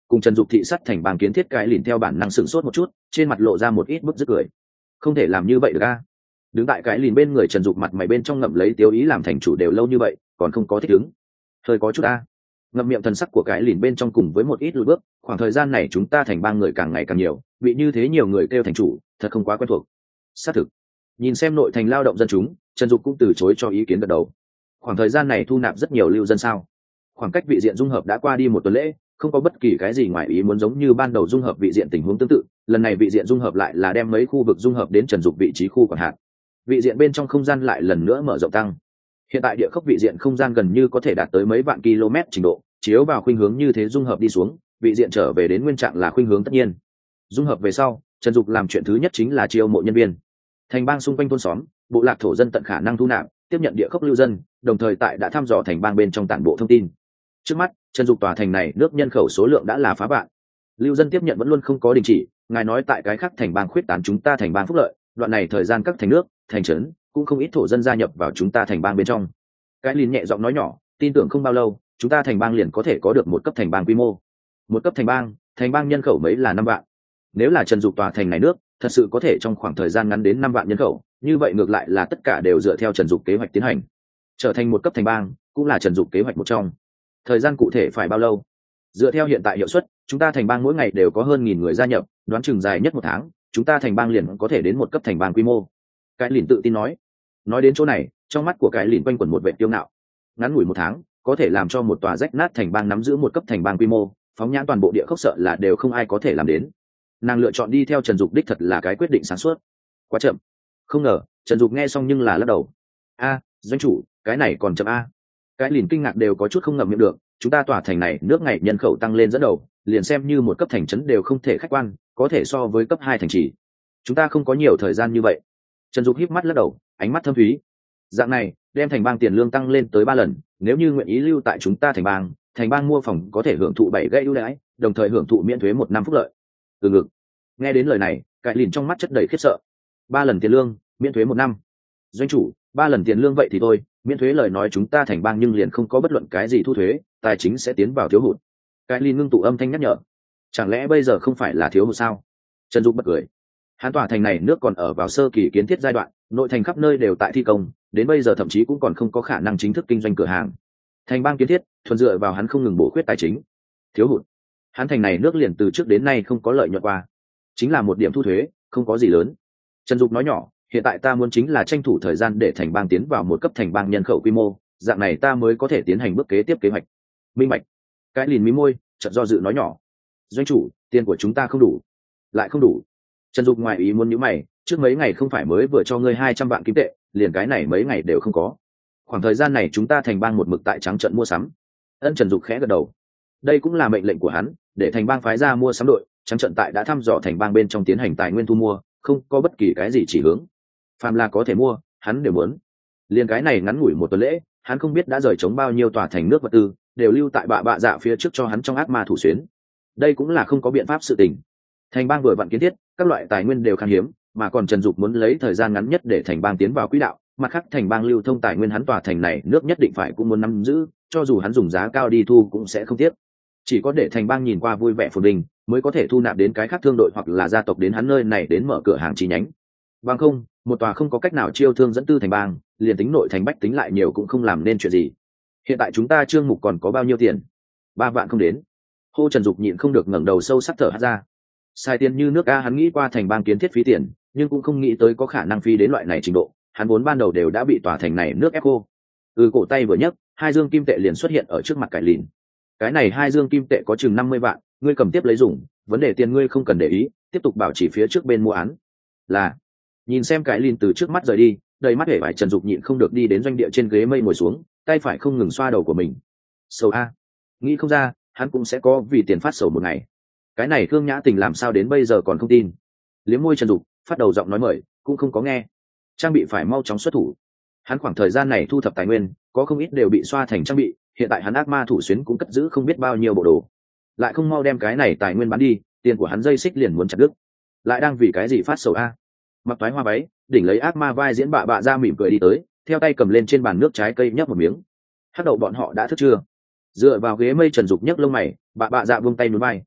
cùng Trần Dục thị sát thành bang kiến thiết cái lìn theo bản năng sửng sốt một chút, trên mặt lộ ra một ít bức rứt cười. Không thể làm như vậy được a. Đứng tại cái lìn bên người Trần Dục mặt mày bên trong ngậm lấy tiêu ý làm thành chủ đều lâu như vậy, còn không có thích ứng. Hơi có chút a. Ngậm miệng thần sắc của cái lìn bên trong cùng với một ít lùi bước, khoảng thời gian này chúng ta thành bang người càng ngày càng nhiều, bị như thế nhiều người kêu thành chủ, thật không quá quen thuộc. Xác thực. Nhìn xem nội thành lao động dân chúng, Trần Dục cũng từ chối cho ý kiến gật đầu. Khoảng thời gian này thu nạp rất nhiều lưu dân sao? Khoảng cách vị diện dung hợp đã qua đi một tuần lễ, không có bất kỳ cái gì ngoài ý muốn giống như ban đầu dung hợp vị diện tình huống tương tự, lần này vị diện dung hợp lại là đem mấy khu vực dung hợp đến Trần Dục vị trí khu quản hạt. Vị diện bên trong không gian lại lần nữa mở rộng tăng. Hiện tại địa khốc vị diện không gian gần như có thể đạt tới mấy vạn km trình độ, chiếu vào khuynh hướng như thế dung hợp đi xuống, vị diện trở về đến nguyên trạng là khuynh hướng tất nhiên. Dung hợp về sau, Trần Dục làm chuyện thứ nhất chính là chiêu mộ nhân viên. Thành bang xung quanh thôn xóm, bộ lạc thổ dân tận khả năng thu nạp, tiếp nhận địa khốc lưu dân, đồng thời tại đã thăm dò thành bang bên trong tản bộ thông tin. Trước mắt, Trần Dục tòa thành này nước nhân khẩu số lượng đã là phá vạn. Lưu dân tiếp nhận vẫn luôn không có đình chỉ, ngài nói tại cái khác thành bang khuyết tán chúng ta thành bang phúc lợi, đoạn này thời gian các thành nước, thành trấn cũng không ít thổ dân gia nhập vào chúng ta thành bang bên trong. Cái Lìn nhẹ giọng nói nhỏ, tin tưởng không bao lâu, chúng ta thành bang liền có thể có được một cấp thành bang quy mô. Một cấp thành bang, thành bang nhân khẩu mấy là năm vạn. Nếu là Trần Dục tòa thành này nước, thật sự có thể trong khoảng thời gian ngắn đến năm vạn nhân khẩu, như vậy ngược lại là tất cả đều dựa theo Trần Dục kế hoạch tiến hành. Trở thành một cấp thành bang, cũng là Trần Dục kế hoạch một trong. Thời gian cụ thể phải bao lâu? Dựa theo hiện tại hiệu suất, chúng ta thành bang mỗi ngày đều có hơn nghìn người gia nhập, đoán chừng dài nhất một tháng, chúng ta thành bang liền có thể đến một cấp thành bang quy mô. Cái Lìn tự tin nói. Nói đến chỗ này, trong mắt của cái Lìn quanh quẩn một vẻ tiêu ngạo. Ngắn ngủi một tháng, có thể làm cho một tòa rách nát thành bang nắm giữ một cấp thành bang quy mô, phóng nhãn toàn bộ địa khốc sợ là đều không ai có thể làm đến. Nàng lựa chọn đi theo Trần Dục đích thật là cái quyết định sáng suốt. Quá chậm. Không ngờ, Trần Dục nghe xong nhưng là lắc đầu. A, doanh chủ, cái này còn chậm a. Cái Lìn kinh ngạc đều có chút không ngậm miệng được, chúng ta tòa thành này nước ngày nhân khẩu tăng lên dẫn đầu, liền xem như một cấp thành trấn đều không thể khách quan, có thể so với cấp hai thành trì. Chúng ta không có nhiều thời gian như vậy. Trần Dục híp mắt lắc đầu, ánh mắt thâm thúy. Dạng này, đem thành bang tiền lương tăng lên tới ba lần, nếu như nguyện ý lưu tại chúng ta thành bang, thành bang mua phòng có thể hưởng thụ bảy gây ưu đãi, đồng thời hưởng thụ miễn thuế một năm phúc lợi. Từ ngực. Nghe đến lời này, Cái Lìn trong mắt chất đầy khiếp sợ. Ba lần tiền lương, miễn thuế một năm. Doanh chủ, ba lần tiền lương vậy thì thôi, miễn thuế lời nói chúng ta thành bang nhưng liền không có bất luận cái gì thu thuế, tài chính sẽ tiến vào thiếu hụt. Cái Lìn ngưng tụ âm thanh nhắc nhở. Chẳng lẽ bây giờ không phải là thiếu hụt sao? Trần Dục bật cười. Hán tòa thành này nước còn ở vào sơ kỳ kiến thiết giai đoạn, nội thành khắp nơi đều tại thi công, đến bây giờ thậm chí cũng còn không có khả năng chính thức kinh doanh cửa hàng. Thành bang kiến thiết thuần dựa vào hắn không ngừng bổ khuyết tài chính. Thiếu hụt. Hán thành này nước liền từ trước đến nay không có lợi nhuận qua, chính là một điểm thu thuế, không có gì lớn. Trần Dục nói nhỏ, hiện tại ta muốn chính là tranh thủ thời gian để thành bang tiến vào một cấp thành bang nhân khẩu quy mô, dạng này ta mới có thể tiến hành bước kế tiếp kế hoạch. Minh bạch. Cái Lìn mí môi, chợt do dự nói nhỏ. Doanh chủ, tiền của chúng ta không đủ. Lại không đủ. Trần Dục ngoài ý muốn nhíu mày, trước mấy ngày không phải mới vừa cho ngươi hai trăm vạn kim tệ, liền cái này mấy ngày đều không có. Khoảng thời gian này chúng ta thành bang một mực tại trắng trận mua sắm. Ân Trần Dục khẽ gật đầu. Đây cũng là mệnh lệnh của hắn, để thành bang phái ra mua sắm đội, trắng trận tại đã thăm dò thành bang bên trong tiến hành tài nguyên thu mua, không có bất kỳ cái gì chỉ hướng. Phàm là có thể mua, hắn đều muốn. Liên cái này ngắn ngủi một tuần lễ, hắn không biết đã rời chống bao nhiêu tòa thành nước vật tư, đều lưu tại bạ bạ dạ phía trước cho hắn trong ác ma thủ xuyến. Đây cũng là không có biện pháp sự tình. Thành bang vừa vặn kiến thiết, các loại tài nguyên đều khan hiếm, mà còn Trần Dục muốn lấy thời gian ngắn nhất để thành bang tiến vào quỹ đạo, mặt khác thành bang lưu thông tài nguyên hắn tòa thành này nước nhất định phải cũng muốn nắm giữ, cho dù hắn dùng giá cao đi thu cũng sẽ không tiếc. Chỉ có để thành bang nhìn qua vui vẻ phồn vinh, mới có thể thu nạp đến cái khác thương đội hoặc là gia tộc đến hắn nơi này đến mở cửa hàng chi nhánh. Bằng không, một tòa không có cách nào chiêu thương dẫn tư thành bang, liền tính nội thành bách tính lại nhiều cũng không làm nên chuyện gì. Hiện tại chúng ta trương mục còn có bao nhiêu tiền? Ba vạn không đến. Hô Trần Dục nhịn không được ngẩng đầu sâu sắc thở hắt ra. Sai tiền như nước a, hắn nghĩ qua thành bang kiến thiết phí tiền, nhưng cũng không nghĩ tới có khả năng phí đến loại này trình độ. Hắn vốn ban đầu đều đã bị tòa thành này nước ép khô. Ừ, cổ tay vừa nhấc, hai dương kim tệ liền xuất hiện ở trước mặt Cái Lìn. Cái này hai dương kim tệ có chừng năm mươi vạn, ngươi cầm tiếp lấy dùng, vấn đề tiền ngươi không cần để ý, tiếp tục bảo chỉ phía trước bên mua án. Là. Nhìn xem Cái Lìn từ trước mắt rời đi, đầy mắt hể vải Trần Dục nhịn không được đi đến doanh địa trên ghế mây ngồi xuống, tay phải không ngừng xoa đầu của mình. Sầu a, nghĩ không ra, hắn cũng sẽ có vì tiền phát sầu một ngày. Cái này Khương Nhã Tình làm sao đến bây giờ còn không tin. Liếm môi Trần Dục, phát đầu giọng nói mời, cũng không có nghe. Trang bị phải mau chóng xuất thủ. Hắn khoảng thời gian này thu thập tài nguyên, có không ít đều bị xoa thành trang bị, hiện tại hắn ác ma thủ xuyến cũng cất giữ không biết bao nhiêu bộ đồ. Lại không mau đem cái này tài nguyên bán đi, tiền của hắn dây xích liền muốn chặt đứt. Lại đang vì cái gì phát sầu a? Mặc toái hoa váy, đỉnh lấy ác ma vai diễn bạ bạ ra mỉm cười đi tới, theo tay cầm lên trên bàn nước trái cây nhấp một miếng. Hắc đậu bọn họ đã thức chưa? Dựa vào ghế mây Trần Dục nhấc lông mày, bạ bạ dạ buông tay núi bay.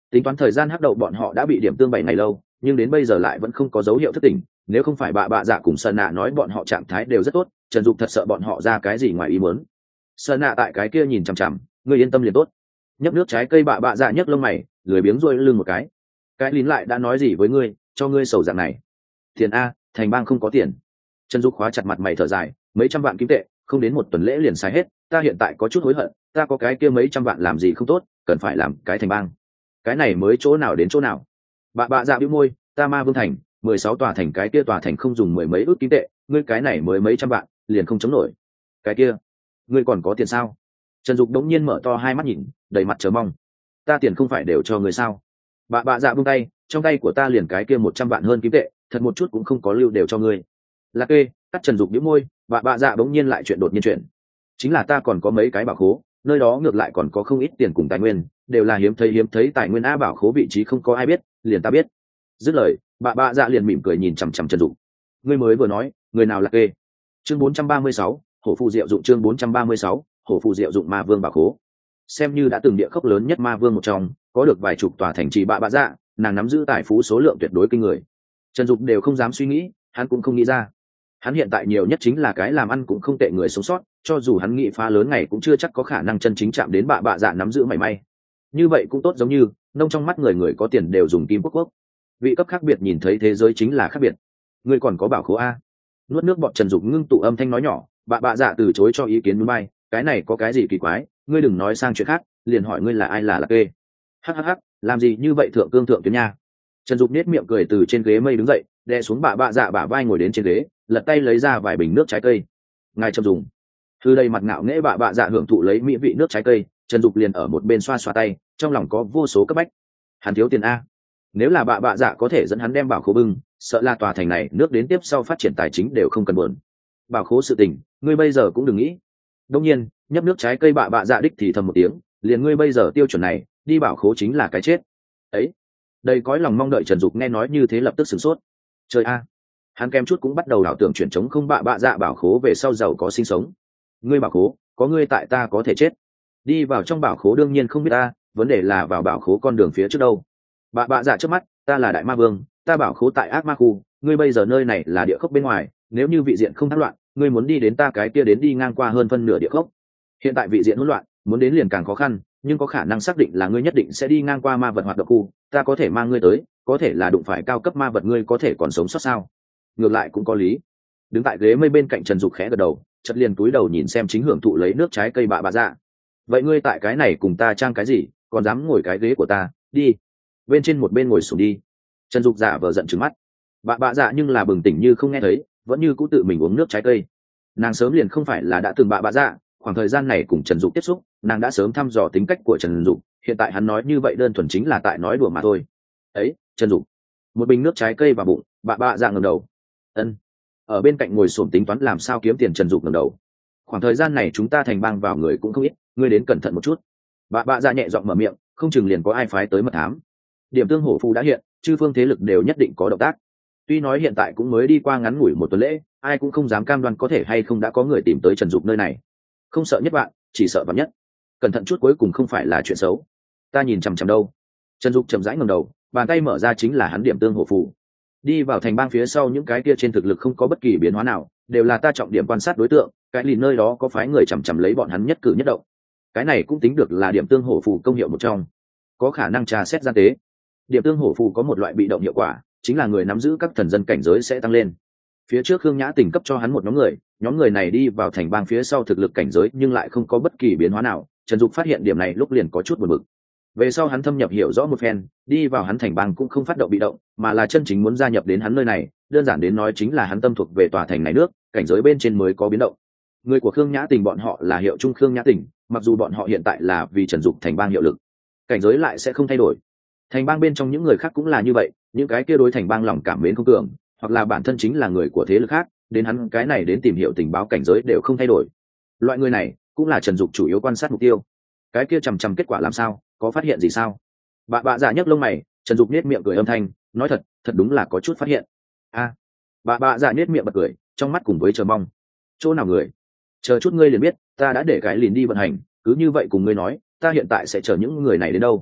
tính toán thời gian hắc đậu bọn họ đã bị điểm tương bảy ngày lâu, nhưng đến bây giờ lại vẫn không có dấu hiệu thất tỉnh. Nếu không phải bạ bạ dạ cùng sơn nạ nói bọn họ trạng thái đều rất tốt, Trần Dục thật sợ bọn họ ra cái gì ngoài ý muốn. Sơn nạ tại cái kia nhìn chằm chằm, ngươi yên tâm liền tốt. Nhấp nước trái cây bạ bạ dạ nhấc lông mày, lười biếng rôi lưng một cái. Cái lín lại đã nói gì với ngươi, cho ngươi sầu dạng này? Tiền a, thành bang không có tiền. Trần Dục khóa chặt mặt mày thở dài, mấy trăm vạn kim tệ, không đến một tuần lễ liền xài hết, ta hiện tại có chút hối hận, ta có cái kia mấy trăm vạn làm gì không tốt, cần phải làm cái thành bang. Cái này mới chỗ nào đến chỗ nào? Bạ bạ dạ bĩu môi, ta ma vương thành, mười sáu tòa thành, cái kia tòa thành không dùng mười mấy ước kim tệ, ngươi cái này mới mấy trăm vạn, liền không chống nổi. Cái kia, ngươi còn có tiền sao? Trần Dục đống nhiên mở to hai mắt nhìn, đầy mặt chờ mong. Ta tiền không phải đều cho ngươi sao? Bạ bạ dạ buông tay, trong tay của ta liền cái kia một trăm vạn hơn kim tệ, thật một chút cũng không có lưu đều cho ngươi. Là kê, cắt Trần Dục bĩu môi, bạ bạ dạ đống nhiên lại chuyện đột nhiên chuyện. Chính là ta còn có mấy cái bảo khố, nơi đó ngược lại còn có không ít tiền cùng tài nguyên, đều là hiếm thấy hiếm thấy tài nguyên a, bảo khố vị trí không có ai biết, liền ta biết. Dứt lời, bạ bạ dạ liền mỉm cười nhìn chằm chằm Trần Dục. Ngươi mới vừa nói, người nào là kê? Chương bốn trăm ba mươi sáu, hổ phù diệu dụng. Chương bốn trăm ba mươi sáu, hổ phù diệu dụng. Ma vương bảo khố, xem như đã từng địa khốc lớn nhất ma vương một trong, có được vài chục tòa thành trì bạ bạ dạ, nàng nắm giữ tài phú số lượng tuyệt đối kinh người. Trần Dục đều không dám suy nghĩ, hắn cũng không nghĩ ra. Hắn hiện tại nhiều nhất chính là cái làm ăn cũng không tệ người sống sót, cho dù hắn nghĩ phá lớn ngày cũng chưa chắc có khả năng chân chính chạm đến bạ bạ dạ nắm giữ mảy may. Như vậy cũng tốt, giống như nông trong mắt người người có tiền đều dùng kim quốc quốc. Vị cấp khác biệt nhìn thấy thế giới chính là khác biệt. Ngươi còn có bảo khố a? Nuốt nước bọt Trần Dục ngưng tụ âm thanh nói nhỏ, bạ bạ dạ từ chối cho ý kiến núi bay, cái này có cái gì kỳ quái, ngươi đừng nói sang chuyện khác, liền hỏi ngươi là ai là là kê. Hắc hắc hắc, làm gì như vậy thượng cương thượng tuyến nha. Trần Dục nét miệng cười từ trên ghế mây đứng dậy, đè xuống bạ bạ dạ bả vai ngồi đến trên ghế, lật tay lấy ra vài bình nước trái cây. Ngài chậm dùng. Thư đây mặt ngạo nghễ bạ bạ dạ hưởng thụ lấy mỹ vị nước trái cây, Trần Dục liền ở một bên xoa xoa tay, trong lòng có vô số cấp bách. Hắn thiếu tiền a. Nếu là bạ bạ dạ có thể dẫn hắn đem bảo khố bưng, sợ là tòa thành này nước đến tiếp sau phát triển tài chính đều không cần buồn. Bảo khố sự tình, ngươi bây giờ cũng đừng nghĩ. Đương nhiên, nhấp nước trái cây bạ bạ dạ đích thì thầm một tiếng, liền ngươi bây giờ tiêu chuẩn này, đi bảo khố chính là cái chết. Ấy, đây cõi lòng mong đợi Trần Dục nghe nói như thế lập tức sửng sốt. Trời a, hắn kem chút cũng bắt đầu đảo tưởng chuyển chống không bạ bạ dạ bảo khố về sau giàu có sinh sống. Ngươi bảo khố, có ngươi tại ta có thể chết. Đi vào trong bảo khố đương nhiên không biết ta, vấn đề là vào bảo khố con đường phía trước đâu. Bạ bạ dạ trước mắt, ta là đại ma vương, ta bảo khố tại ác ma khu, ngươi bây giờ nơi này là địa khốc bên ngoài, nếu như vị diện không thác loạn, ngươi muốn đi đến ta cái kia đến đi ngang qua hơn phân nửa địa khốc. Hiện tại vị diện hỗn loạn, muốn đến liền càng khó khăn, nhưng có khả năng xác định là ngươi nhất định sẽ đi ngang qua ma vật hoạt động khu, ta có thể mang ngươi tới, có thể là đụng phải cao cấp ma vật, ngươi có thể còn sống sót sao? Ngược lại cũng có lý. Đứng tại ghế mây bên cạnh Trần Dục khẽ gật đầu, chợt liền túi đầu nhìn xem chính hưởng thụ lấy nước trái cây bạ bạ dạ. Vậy ngươi tại cái này cùng ta trang cái gì, còn dám ngồi cái ghế của ta, đi bên trên một bên ngồi xuống đi. Trần Dục giả vờ giận trừng mắt. Bạ bạ dạ nhưng là bừng tỉnh như không nghe thấy, vẫn như cũ tự mình uống nước trái cây. Nàng sớm liền không phải là đã từng bạ bạ dạ, khoảng thời gian này cùng Trần Dục tiếp xúc, nàng đã sớm thăm dò tính cách của Trần Dục, hiện tại hắn nói như vậy đơn thuần chính là tại nói đùa mà thôi. Ấy, Trần Dục, một bình nước trái cây vào bụng, bạ bạ dạ ngẩng đầu. Ân. Ở bên cạnh ngồi xổm tính toán làm sao kiếm tiền Trần Dục ngẩng đầu. Khoảng thời gian này chúng ta thành bang vào người cũng không ít, ngươi đến cẩn thận một chút. Bạ bạ dạ nhẹ giọng mở miệng, không chừng liền có ai phái tới mật thám. Điểm tương hổ phù đã hiện, chư phương thế lực đều nhất định có động tác. Tuy nói hiện tại cũng mới đi qua ngắn ngủi một tuần lễ, ai cũng không dám cam đoan có thể hay không đã có người tìm tới Trần Dục nơi này. Không sợ nhất bạn, chỉ sợ vạn nhất. Cẩn thận chút cuối cùng không phải là chuyện xấu. Ta nhìn chằm chằm đâu. Trần Dục chậm rãi ngẩng đầu, bàn tay mở ra chính là hắn điểm tương hổ phù. Đi vào thành bang phía sau những cái kia trên thực lực không có bất kỳ biến hóa nào, đều là ta trọng điểm quan sát đối tượng, cái lìn nơi đó có phái người chằm chằm lấy bọn hắn nhất cử nhất động. Cái này cũng tính được là điểm tương hổ phù công hiệu một trong, có khả năng tra xét gian tế. Điểm tương hổ phù có một loại bị động hiệu quả, chính là người nắm giữ các thần dân cảnh giới sẽ tăng lên. Phía trước Khương Nhã Tình cấp cho hắn một nhóm người, nhóm người này đi vào thành bang phía sau thực lực cảnh giới nhưng lại không có bất kỳ biến hóa nào. Trần Dục phát hiện điểm này lúc liền có chút buồn bực. Về sau hắn thâm nhập hiểu rõ một phen, đi vào hắn thành bang cũng không phát động bị động, mà là chân chính muốn gia nhập đến hắn nơi này, đơn giản đến nói chính là hắn tâm thuộc về tòa thành này nước, cảnh giới bên trên mới có biến động. Người của Khương Nhã Tình bọn họ là hiệu trung Khương Nhã Tình, mặc dù bọn họ hiện tại là vì Trần Dục thành bang hiệu lực, cảnh giới lại sẽ không thay đổi. Thành bang bên trong những người khác cũng là như vậy, những cái kia đối thành bang lòng cảm mến không cường, hoặc là bản thân chính là người của thế lực khác, đến hắn cái này đến tìm hiểu tình báo cảnh giới đều không thay đổi. Loại người này cũng là Trần Dục chủ yếu quan sát mục tiêu. Cái kia chằm chằm kết quả làm sao, có phát hiện gì sao? Bạ bạ dạ nhấc lông mày, Trần Dục nết miệng cười âm thanh, nói thật, thật đúng là có chút phát hiện. A, à, bạ bạ dạ nết miệng bật cười, trong mắt cùng với chờ mong. Chỗ nào người? Chờ chút ngươi liền biết, ta đã để cái lìn đi vận hành, cứ như vậy cùng ngươi nói, ta hiện tại sẽ chờ những người này đến đâu.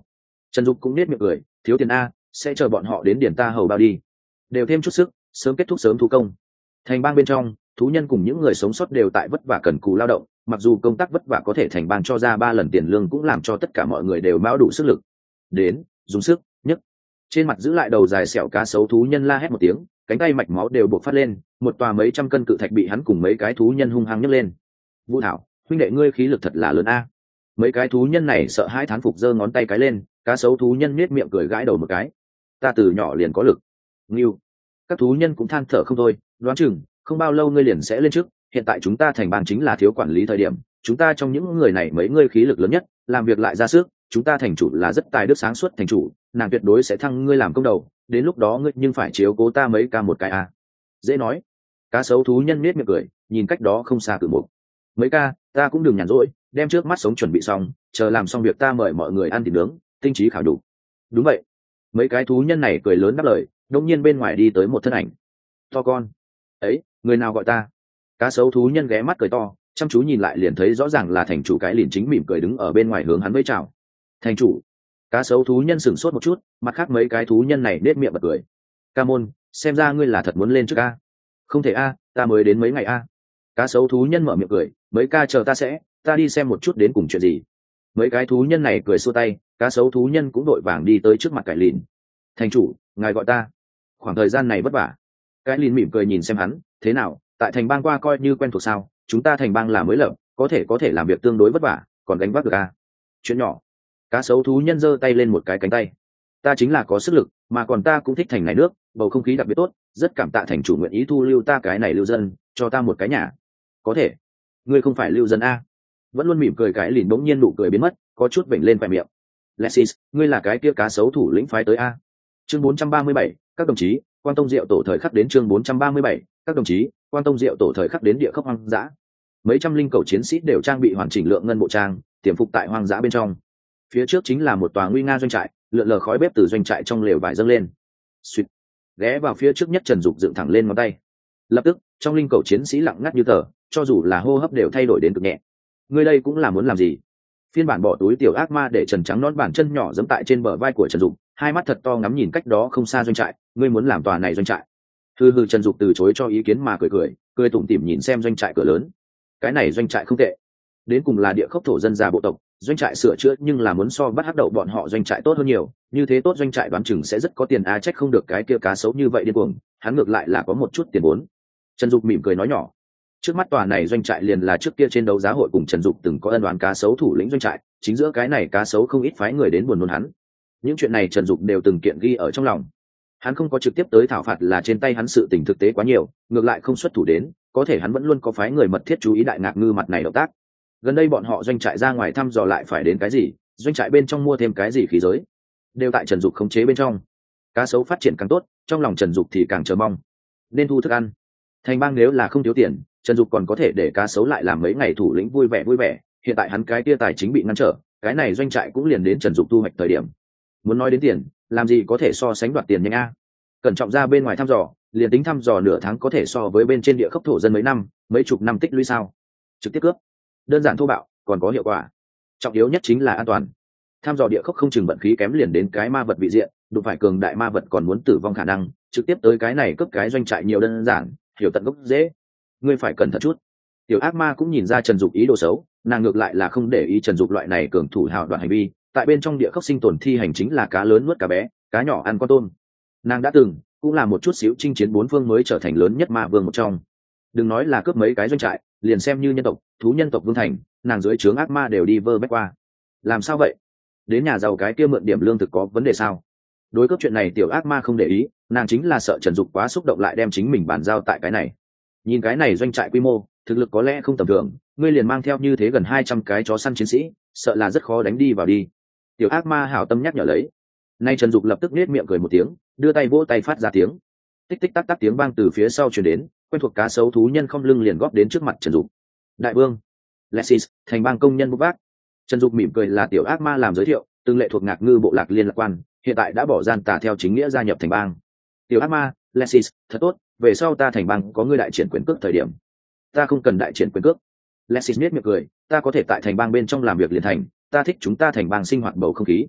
Trần Dục cũng nết miệng cười, thiếu tiền a, sẽ chờ bọn họ đến điển ta hầu bao đi, đều thêm chút sức, sớm kết thúc sớm thu công. Thành bang bên trong, thú nhân cùng những người sống sót đều tại vất vả cần cù lao động, mặc dù công tác vất vả có thể thành bang cho ra ba lần tiền lương cũng làm cho tất cả mọi người đều mão đủ sức lực. Đến, dùng sức, nhấc. Trên mặt giữ lại đầu dài sẹo cá sấu thú nhân la hét một tiếng, cánh tay mạch máu đều buộc phát lên, một tòa mấy trăm cân cự thạch bị hắn cùng mấy cái thú nhân hung hăng nhấc lên. Vũ Thảo, huynh đệ ngươi khí lực thật là lớn a. Mấy cái thú nhân này sợ hãi thán phục giơ ngón tay cái lên, cá sấu thú nhân nhếch miệng cười gãi đầu một cái. Ta từ nhỏ liền có lực. Ngưu. Các thú nhân cũng than thở không thôi, đoán chừng không bao lâu ngươi liền sẽ lên trước, hiện tại chúng ta thành bang chính là thiếu quản lý thời điểm, chúng ta trong những người này mấy ngươi khí lực lớn nhất, làm việc lại ra sức, chúng ta thành chủ là rất tài đức sáng suốt thành chủ, nàng tuyệt đối sẽ thăng ngươi làm công đầu, đến lúc đó ngươi nhưng phải chiếu cố ta mấy ca một cái a. Dễ nói. Cá sấu thú nhân nhếch miệng cười, nhìn cách đó không xa cử một. Mấy ca, ta cũng đừng nhàn rỗi, đem trước mắt sống chuẩn bị xong, chờ làm xong việc ta mời mọi người ăn thịt nướng, tinh trí khảo đủ. Đúng vậy. Mấy cái thú nhân này cười lớn đáp lời, đột nhiên bên ngoài đi tới một thân ảnh. To con. Ấy, người nào gọi ta? Cá sấu thú nhân ghé mắt cười to, chăm chú nhìn lại liền thấy rõ ràng là thành chủ cái liền chính mỉm cười đứng ở bên ngoài hướng hắn vẫy chào. Thành chủ. Cá sấu thú nhân sửng sốt một chút, mặt khác mấy cái thú nhân này nết miệng bật cười. Ca môn, xem ra ngươi là thật muốn lên trước a. Không thể a, ta mới đến mấy ngày a. Cá sấu thú nhân mở miệng cười, mấy ca chờ ta sẽ, ta đi xem một chút đến cùng chuyện gì. Mấy cái thú nhân này cười xua tay, cá sấu thú nhân cũng đội vàng đi tới trước mặt cải lìn. Thành chủ, ngài gọi ta. Khoảng thời gian này vất vả. Cái lìn mỉm cười nhìn xem hắn, thế nào, tại thành bang qua coi như quen thuộc sao, chúng ta thành bang là mới lập, có thể có thể làm việc tương đối vất vả, còn gánh vác được à? Chuyện nhỏ. Cá sấu thú nhân giơ tay lên một cái cánh tay. Ta chính là có sức lực, mà còn ta cũng thích thành này nước, bầu không khí đặc biệt tốt, rất cảm tạ thành chủ nguyện ý thu lưu ta cái này lưu dân, cho ta một cái nhà. Có thể. Ngươi không phải lưu dân a? Vẫn luôn mỉm cười cái lìn bỗng nhiên nụ cười biến mất, có chút vểnh lên vẻ miệng. Lexis, ngươi là cái kia cá sấu thủ lĩnh phái tới a? Chương bốn trăm ba mươi bảy, các đồng chí, Quan Tông Diệu tổ thời khắc đến chương bốn trăm ba mươi bảy, các đồng chí, Quan Tông Diệu tổ thời khắc đến địa khốc hoang dã. Mấy trăm linh cầu chiến sĩ đều trang bị hoàn chỉnh lượng ngân bộ trang, tiềm phục tại hoang dã bên trong. Phía trước chính là một tòa nguy nga doanh trại, lượn lờ khói bếp từ doanh trại trong lều vải dâng lên. Suýt. Ghé vào phía trước nhất Trần Dục dựng thẳng lên ngón tay. Lập tức, trong linh cầu chiến sĩ lặng ngắt như tờ, cho dù là hô hấp đều thay đổi đến cực nhẹ. Ngươi đây cũng là muốn làm gì? Phiên bản bỏ túi tiểu ác ma để trần trắng nón bàn chân nhỏ giẫm tại trên bờ vai của Trần Dục, hai mắt thật to ngắm nhìn cách đó không xa doanh trại. Ngươi muốn làm tòa này doanh trại? Hừ hừ, Trần Dục từ chối cho ý kiến mà cười cười, cười tủm tỉm nhìn xem doanh trại cửa lớn. Cái này doanh trại không tệ. Đến cùng là địa khốc thổ dân già bộ tộc, doanh trại sửa chữa nhưng là muốn so bắt hắc đậu bọn họ doanh trại tốt hơn nhiều, như thế tốt doanh trại đoán chừng sẽ rất có tiền a, trách không được cái kia cá xấu như vậy điên cuồng, hắn ngược lại là có một chút tiền vốn. Trần Dục mỉm cười nói nhỏ, trước mắt tòa này doanh trại liền là trước kia trên đấu giá hội cùng Trần Dục từng có ân oán cá xấu thủ lĩnh doanh trại, chính giữa cái này cá xấu không ít phái người đến buồn nôn hắn. Những chuyện này Trần Dục đều từng kiện ghi ở trong lòng. Hắn không có trực tiếp tới thảo phạt là trên tay hắn sự tình thực tế quá nhiều, ngược lại không xuất thủ đến, có thể hắn vẫn luôn có phái người mật thiết chú ý đại ngạc ngư mặt này động tác. Gần đây bọn họ doanh trại ra ngoài thăm dò lại phải đến cái gì, doanh trại bên trong mua thêm cái gì khí giới, đều tại Trần Dục khống chế bên trong. Cá sấu phát triển càng tốt, trong lòng Trần Dục thì càng chờ mong. Nên thu thức ăn. Thành bang nếu là không thiếu tiền, Trần Dục còn có thể để cá sấu lại làm mấy ngày thủ lĩnh vui vẻ vui vẻ, hiện tại hắn cái kia tài chính bị ngăn trở, cái này doanh trại cũng liền đến Trần Dục thu hoạch thời điểm. Muốn nói đến tiền, làm gì có thể so sánh đoạt tiền nhanh a. Cẩn trọng ra bên ngoài thăm dò, liền tính thăm dò nửa tháng có thể so với bên trên địa khốc thổ dân mấy năm, mấy chục năm tích lũy sao? Trực tiếp cướp. Đơn giản thô bạo, còn có hiệu quả. Trọng yếu nhất chính là an toàn. Thăm dò địa khốc không chừng vận khí kém liền đến cái ma vật vị diện, đụng phải cường đại ma vật còn muốn tử vong khả năng, trực tiếp tới cái này cướp cái doanh trại nhiều đơn giản, hiểu tận gốc dễ. Ngươi phải cẩn thận chút. Tiểu ác ma cũng nhìn ra Trần Dục ý đồ xấu, nàng ngược lại là không để ý Trần Dục loại này cường thủ hào đoạn hành vi, tại bên trong địa khốc sinh tồn thi hành chính là cá lớn nuốt cá bé, cá nhỏ ăn con tôm. Nàng đã từng cũng là một chút xíu chinh chiến bốn phương mới trở thành lớn nhất ma vương một trong. Đừng nói là cướp mấy cái doanh trại, liền xem như nhân tộc, thú nhân tộc vương thành, nàng dưới trướng ác ma đều đi vơ bách qua. Làm sao vậy? Đến nhà giàu cái kia mượn điểm lương thực có vấn đề sao? Đối cấp chuyện này tiểu ác ma không để ý, nàng chính là sợ Trần Dục quá xúc động lại đem chính mình bàn giao tại cái này. Nhìn cái này doanh trại quy mô, thực lực có lẽ không tầm thường, ngươi liền mang theo như thế gần hai trăm cái chó săn chiến sĩ, sợ là rất khó đánh đi vào đi. Tiểu ác ma hảo tâm nhắc nhở lấy. Nay Trần Dục lập tức nết miệng cười một tiếng, đưa tay vỗ tay phát ra tiếng. Tích tích tắc tắc tiếng vang từ phía sau truyền đến, quen thuộc cá sấu thú nhân không lưng liền góp đến trước mặt Trần Dục. Đại vương, Lexis, thành bang công nhân bốc vác. Trần Dục mỉm cười là tiểu ác ma làm giới thiệu, từng lệ thuộc ngạc ngư bộ lạc liên lạc quan, hiện tại đã bỏ gian tà theo chính nghĩa gia nhập thành bang. Tiểu ác ma, Lexis, thật tốt, về sau ta thành bang có ngươi đại triển quyền cước thời điểm. Ta không cần đại triển quyền cước. Lexis miết miệng cười, ta có thể tại thành bang bên trong làm việc liền thành, ta thích chúng ta thành bang sinh hoạt bầu không khí.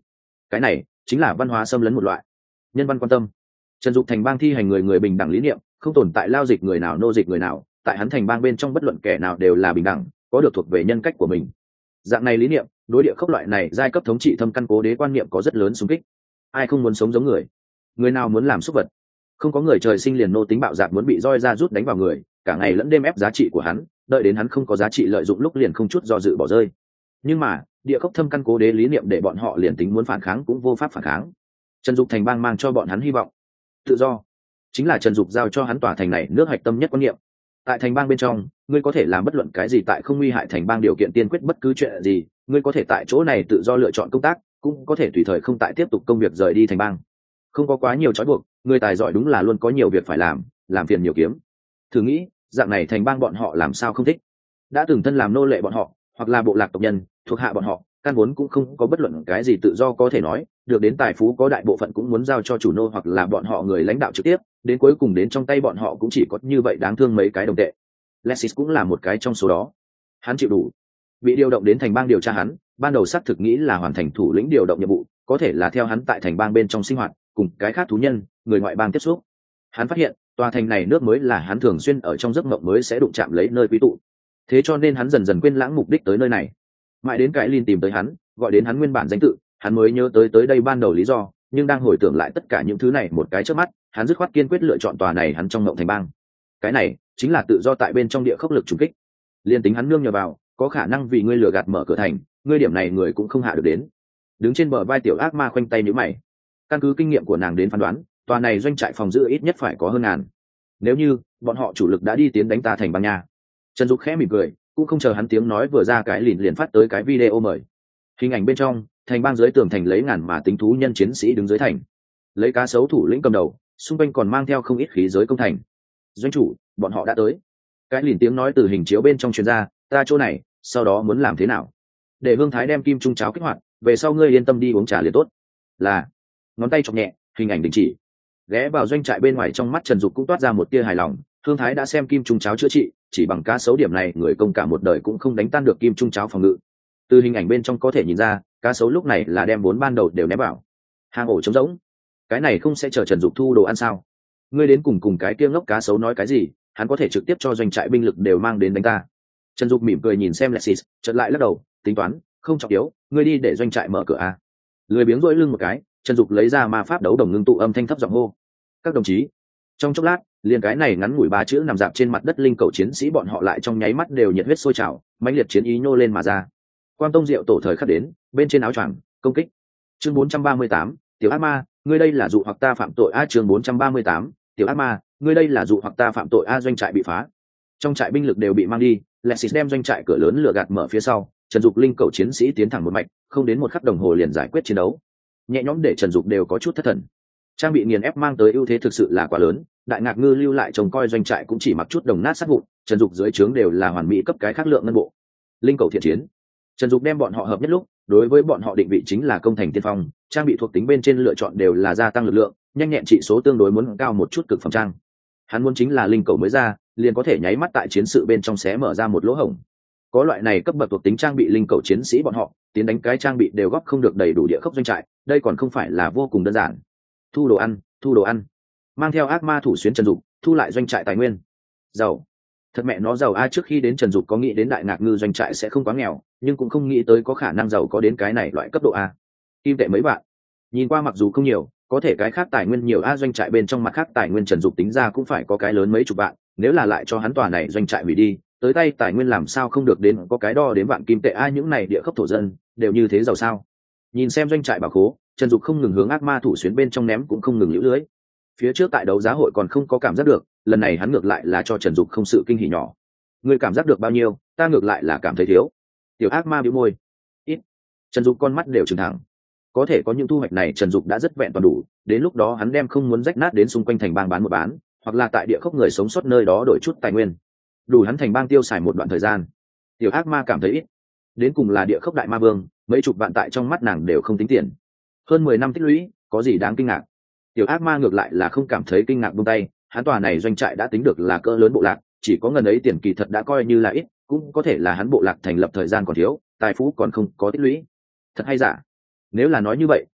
cái này chính là văn hóa xâm lấn một loại. Nhân văn quan tâm. Trần Dục thành bang thi hành người người bình đẳng lý niệm, không tồn tại lao dịch người nào nô dịch người nào, tại hắn thành bang bên trong bất luận kẻ nào đều là bình đẳng, có được thuộc về nhân cách của mình. Dạng này lý niệm, đối địa khốc loại này giai cấp thống trị thâm căn cố đế quan niệm có rất lớn xung kích. Ai không muốn sống giống người? Người nào muốn làm súc vật? Không có người trời sinh liền nô tính bạo dạn muốn bị roi ra rút đánh vào người, cả ngày lẫn đêm ép giá trị của hắn, đợi đến hắn không có giá trị lợi dụng lúc liền không chút do dự bỏ rơi. Nhưng mà, địa khốc thâm căn cố đế lý niệm để bọn họ liền tính muốn phản kháng cũng vô pháp phản kháng. Trần Dục thành bang mang cho bọn hắn hy vọng. Tự do chính là Trần Dục giao cho hắn tòa thành này nước hạch tâm nhất quan niệm. Tại thành bang bên trong, ngươi có thể làm bất luận cái gì tại không nguy hại thành bang điều kiện tiên quyết bất cứ chuyện gì, ngươi có thể tại chỗ này tự do lựa chọn công tác, cũng có thể tùy thời không tại tiếp tục công việc rời đi thành bang. Không có quá nhiều trói buộc, người tài giỏi đúng là luôn có nhiều việc phải làm, làm phiền nhiều kiếm. Thử nghĩ, dạng này thành bang bọn họ làm sao không thích? Đã từng thân làm nô lệ bọn họ, hoặc là bộ lạc tộc nhân, thuộc hạ bọn họ, căn vốn cũng không có bất luận cái gì tự do có thể nói, được đến tài phú có đại bộ phận cũng muốn giao cho chủ nô hoặc là bọn họ người lãnh đạo trực tiếp, đến cuối cùng đến trong tay bọn họ cũng chỉ có như vậy đáng thương mấy cái đồng tệ. Lexis cũng là một cái trong số đó. Hắn chịu đủ. Bị điều động đến thành bang điều tra hắn, ban đầu xác thực nghĩ là hoàn thành thủ lĩnh điều động nhiệm vụ, có thể là theo hắn tại thành bang bên trong sinh hoạt, cùng cái khác thú nhân, người ngoại bang tiếp xúc. Hắn phát hiện, tòa thành này nước mới là hắn thường xuyên ở trong giấc mộng mới sẽ đụng chạm lấy nơi quý tụ. Thế cho nên hắn dần dần quên lãng mục đích tới nơi này. Mãi đến cái Lin tìm tới hắn, gọi đến hắn nguyên bản danh tự, hắn mới nhớ tới tới đây ban đầu lý do, nhưng đang hồi tưởng lại tất cả những thứ này một cái chớp mắt, hắn dứt khoát kiên quyết lựa chọn tòa này hắn trong mộng thành bang. Cái này chính là tự do tại bên trong địa khốc lực trùng kích. Liên tính hắn nương nhờ vào, có khả năng vì ngươi lừa gạt mở cửa thành, ngươi điểm này người cũng không hạ được đến. Đứng trên bờ vai tiểu ác ma khoanh tay nhíu mày. Căn cứ kinh nghiệm của nàng đến phán đoán, tòa này doanh trại phòng giữ ít nhất phải có hơn ngàn. Nếu như bọn họ chủ lực đã đi tiến đánh ta thành bang nha. Trần Dục khẽ mỉm cười, cũng không chờ hắn tiếng nói vừa ra cái liền liền phát tới cái video mời. Hình ảnh bên trong, thành bang dưới tường thành lấy ngàn mà tính thú nhân chiến sĩ đứng dưới thành, lấy cá sấu thủ lĩnh cầm đầu, xung quanh còn mang theo không ít khí giới công thành. Doanh chủ, bọn họ đã tới. Cái liền tiếng nói từ hình chiếu bên trong truyền ra, ta chỗ này, sau đó muốn làm thế nào? Để Hương Thái đem kim trung cháo kích hoạt, về sau ngươi yên tâm đi uống trà liền tốt. Là. Ngón tay chọc nhẹ, hình ảnh đình chỉ. Ghé vào doanh trại bên ngoài trong mắt Trần Dục cũng toát ra một tia hài lòng, Hương Thái đã xem kim trung cháo chữa trị, chỉ bằng cá sấu điểm này người công cả một đời cũng không đánh tan được kim trung cháo phòng ngự. Từ hình ảnh bên trong có thể nhìn ra, cá sấu lúc này là đem bốn ban đầu đều ném vào hang ổ trống rỗng. Cái này không sẽ chờ Trần Dục thu đồ ăn sao? Ngươi đến cùng cùng cái kia ngốc cá sấu nói cái gì? Hắn có thể trực tiếp cho doanh trại binh lực đều mang đến đánh ta. Trần Dục mỉm cười nhìn xem Lexis, chợt lại lắc đầu, tính toán, không trọng yếu, ngươi đi để doanh trại mở cửa a. Lười biếng rỗi lưng một cái, Trần Dục lấy ra ma pháp đấu đồng ngưng tụ âm thanh thấp giọng hô. Các đồng chí. Trong chốc lát, liền cái này ngắn ngủi ba chữ nằm dạp trên mặt đất linh cầu chiến sĩ bọn họ lại trong nháy mắt đều nhiệt huyết sôi trào, mãnh liệt chiến ý nhô lên mà ra. Quan Tông Diệu tổ thời khắc đến, bên trên áo choàng, công kích. Chương bốn trăm ba mươi tám, tiểu ác ma, ngươi đây là dụ hoặc ta phạm tội a. Chương bốn trăm ba mươi tám, tiểu ác ma, ngươi đây là dụ hoặc ta phạm tội a. Doanh trại bị phá. Trong trại binh lực đều bị mang đi, Lexis đem doanh trại cửa lớn lửa gạt mở phía sau, Trần Dục linh cầu chiến sĩ tiến thẳng một mạch, không đến một khắc đồng hồ liền giải quyết chiến đấu. Nhẹ nhõm để Trần Dục đều có chút thất thần. Trang bị nghiền ép mang tới ưu thế thực sự là quá lớn, Đại Ngạc Ngư lưu lại trông coi doanh trại cũng chỉ mặc chút đồng nát sát vụn, Trần Dục dưới trướng đều là hoàn mỹ cấp cái khác lượng ngân bộ. Linh cầu thiện chiến. Trần Dục đem bọn họ hợp nhất lúc, đối với bọn họ định vị chính là công thành tiên phong, trang bị thuộc tính bên trên lựa chọn đều là gia tăng lực lượng, nhanh nhẹn trị số tương đối muốn cao một chút cực phẩm trang. Hắn muốn chính là linh cầu mới ra, liền có thể nháy mắt tại chiến sự bên trong xé mở ra một lỗ hổng. Có loại này cấp bậc thuộc tính trang bị linh cầu chiến sĩ bọn họ, tiến đánh cái trang bị đều góp không được đầy đủ địa khốc doanh trại, đây còn không phải là vô cùng đơn giản. Thu đồ ăn, thu đồ ăn. Mang theo ác ma thủ xuyến Trần Dục, thu lại doanh trại tài nguyên. Giàu. Thật mẹ nó giàu a, trước khi đến Trần Dục có nghĩ đến Đại Ngạc Ngư doanh trại sẽ không quá nghèo, nhưng cũng không nghĩ tới có khả năng giàu có đến cái này loại cấp độ a. Kim tệ mấy bạn. Nhìn qua mặc dù không nhiều, có thể cái khác tài nguyên nhiều a, doanh trại bên trong mặt khác tài nguyên Trần Dục tính ra cũng phải có cái lớn mấy chục vạn, nếu là lại cho hắn tòa này doanh trại hủy đi, tới tay tài nguyên làm sao không được đến có cái đo đến vạn kim tệ a, những này địa khốc thổ dân đều như thế giàu sao? Nhìn xem doanh trại bảo khố, Trần Dục không ngừng hướng ác ma thủ xuyến bên trong ném cũng không ngừng lũ lưới. Phía trước tại đấu giá hội còn không có cảm giác được, lần này hắn ngược lại là cho Trần Dục không sự kinh hỉ nhỏ. Ngươi cảm giác được bao nhiêu, ta ngược lại là cảm thấy thiếu. Tiểu ác ma bĩu môi. Ít. Trần Dục con mắt đều trừng thẳng. Có thể có những thu hoạch này Trần Dục đã rất vẹn toàn đủ, đến lúc đó hắn đem không muốn rách nát đến xung quanh thành bang bán một bán, hoặc là tại địa khốc người sống sót nơi đó đổi chút tài nguyên, đủ hắn thành bang tiêu xài một đoạn thời gian. Tiểu ác ma cảm thấy ít. Đến cùng là địa khốc đại ma vương, mấy chục vạn tại trong mắt nàng đều không tính tiền. Hơn mười năm tích lũy, có gì đáng kinh ngạc? Tiểu ác ma ngược lại là không cảm thấy kinh ngạc buông tay, hắn tòa này doanh trại đã tính được là cỡ lớn bộ lạc, chỉ có ngần ấy tiền kỳ thật đã coi như là ít, cũng có thể là hắn bộ lạc thành lập thời gian còn thiếu, tài phú còn không có tích lũy. Thật hay giả? Nếu là nói như vậy,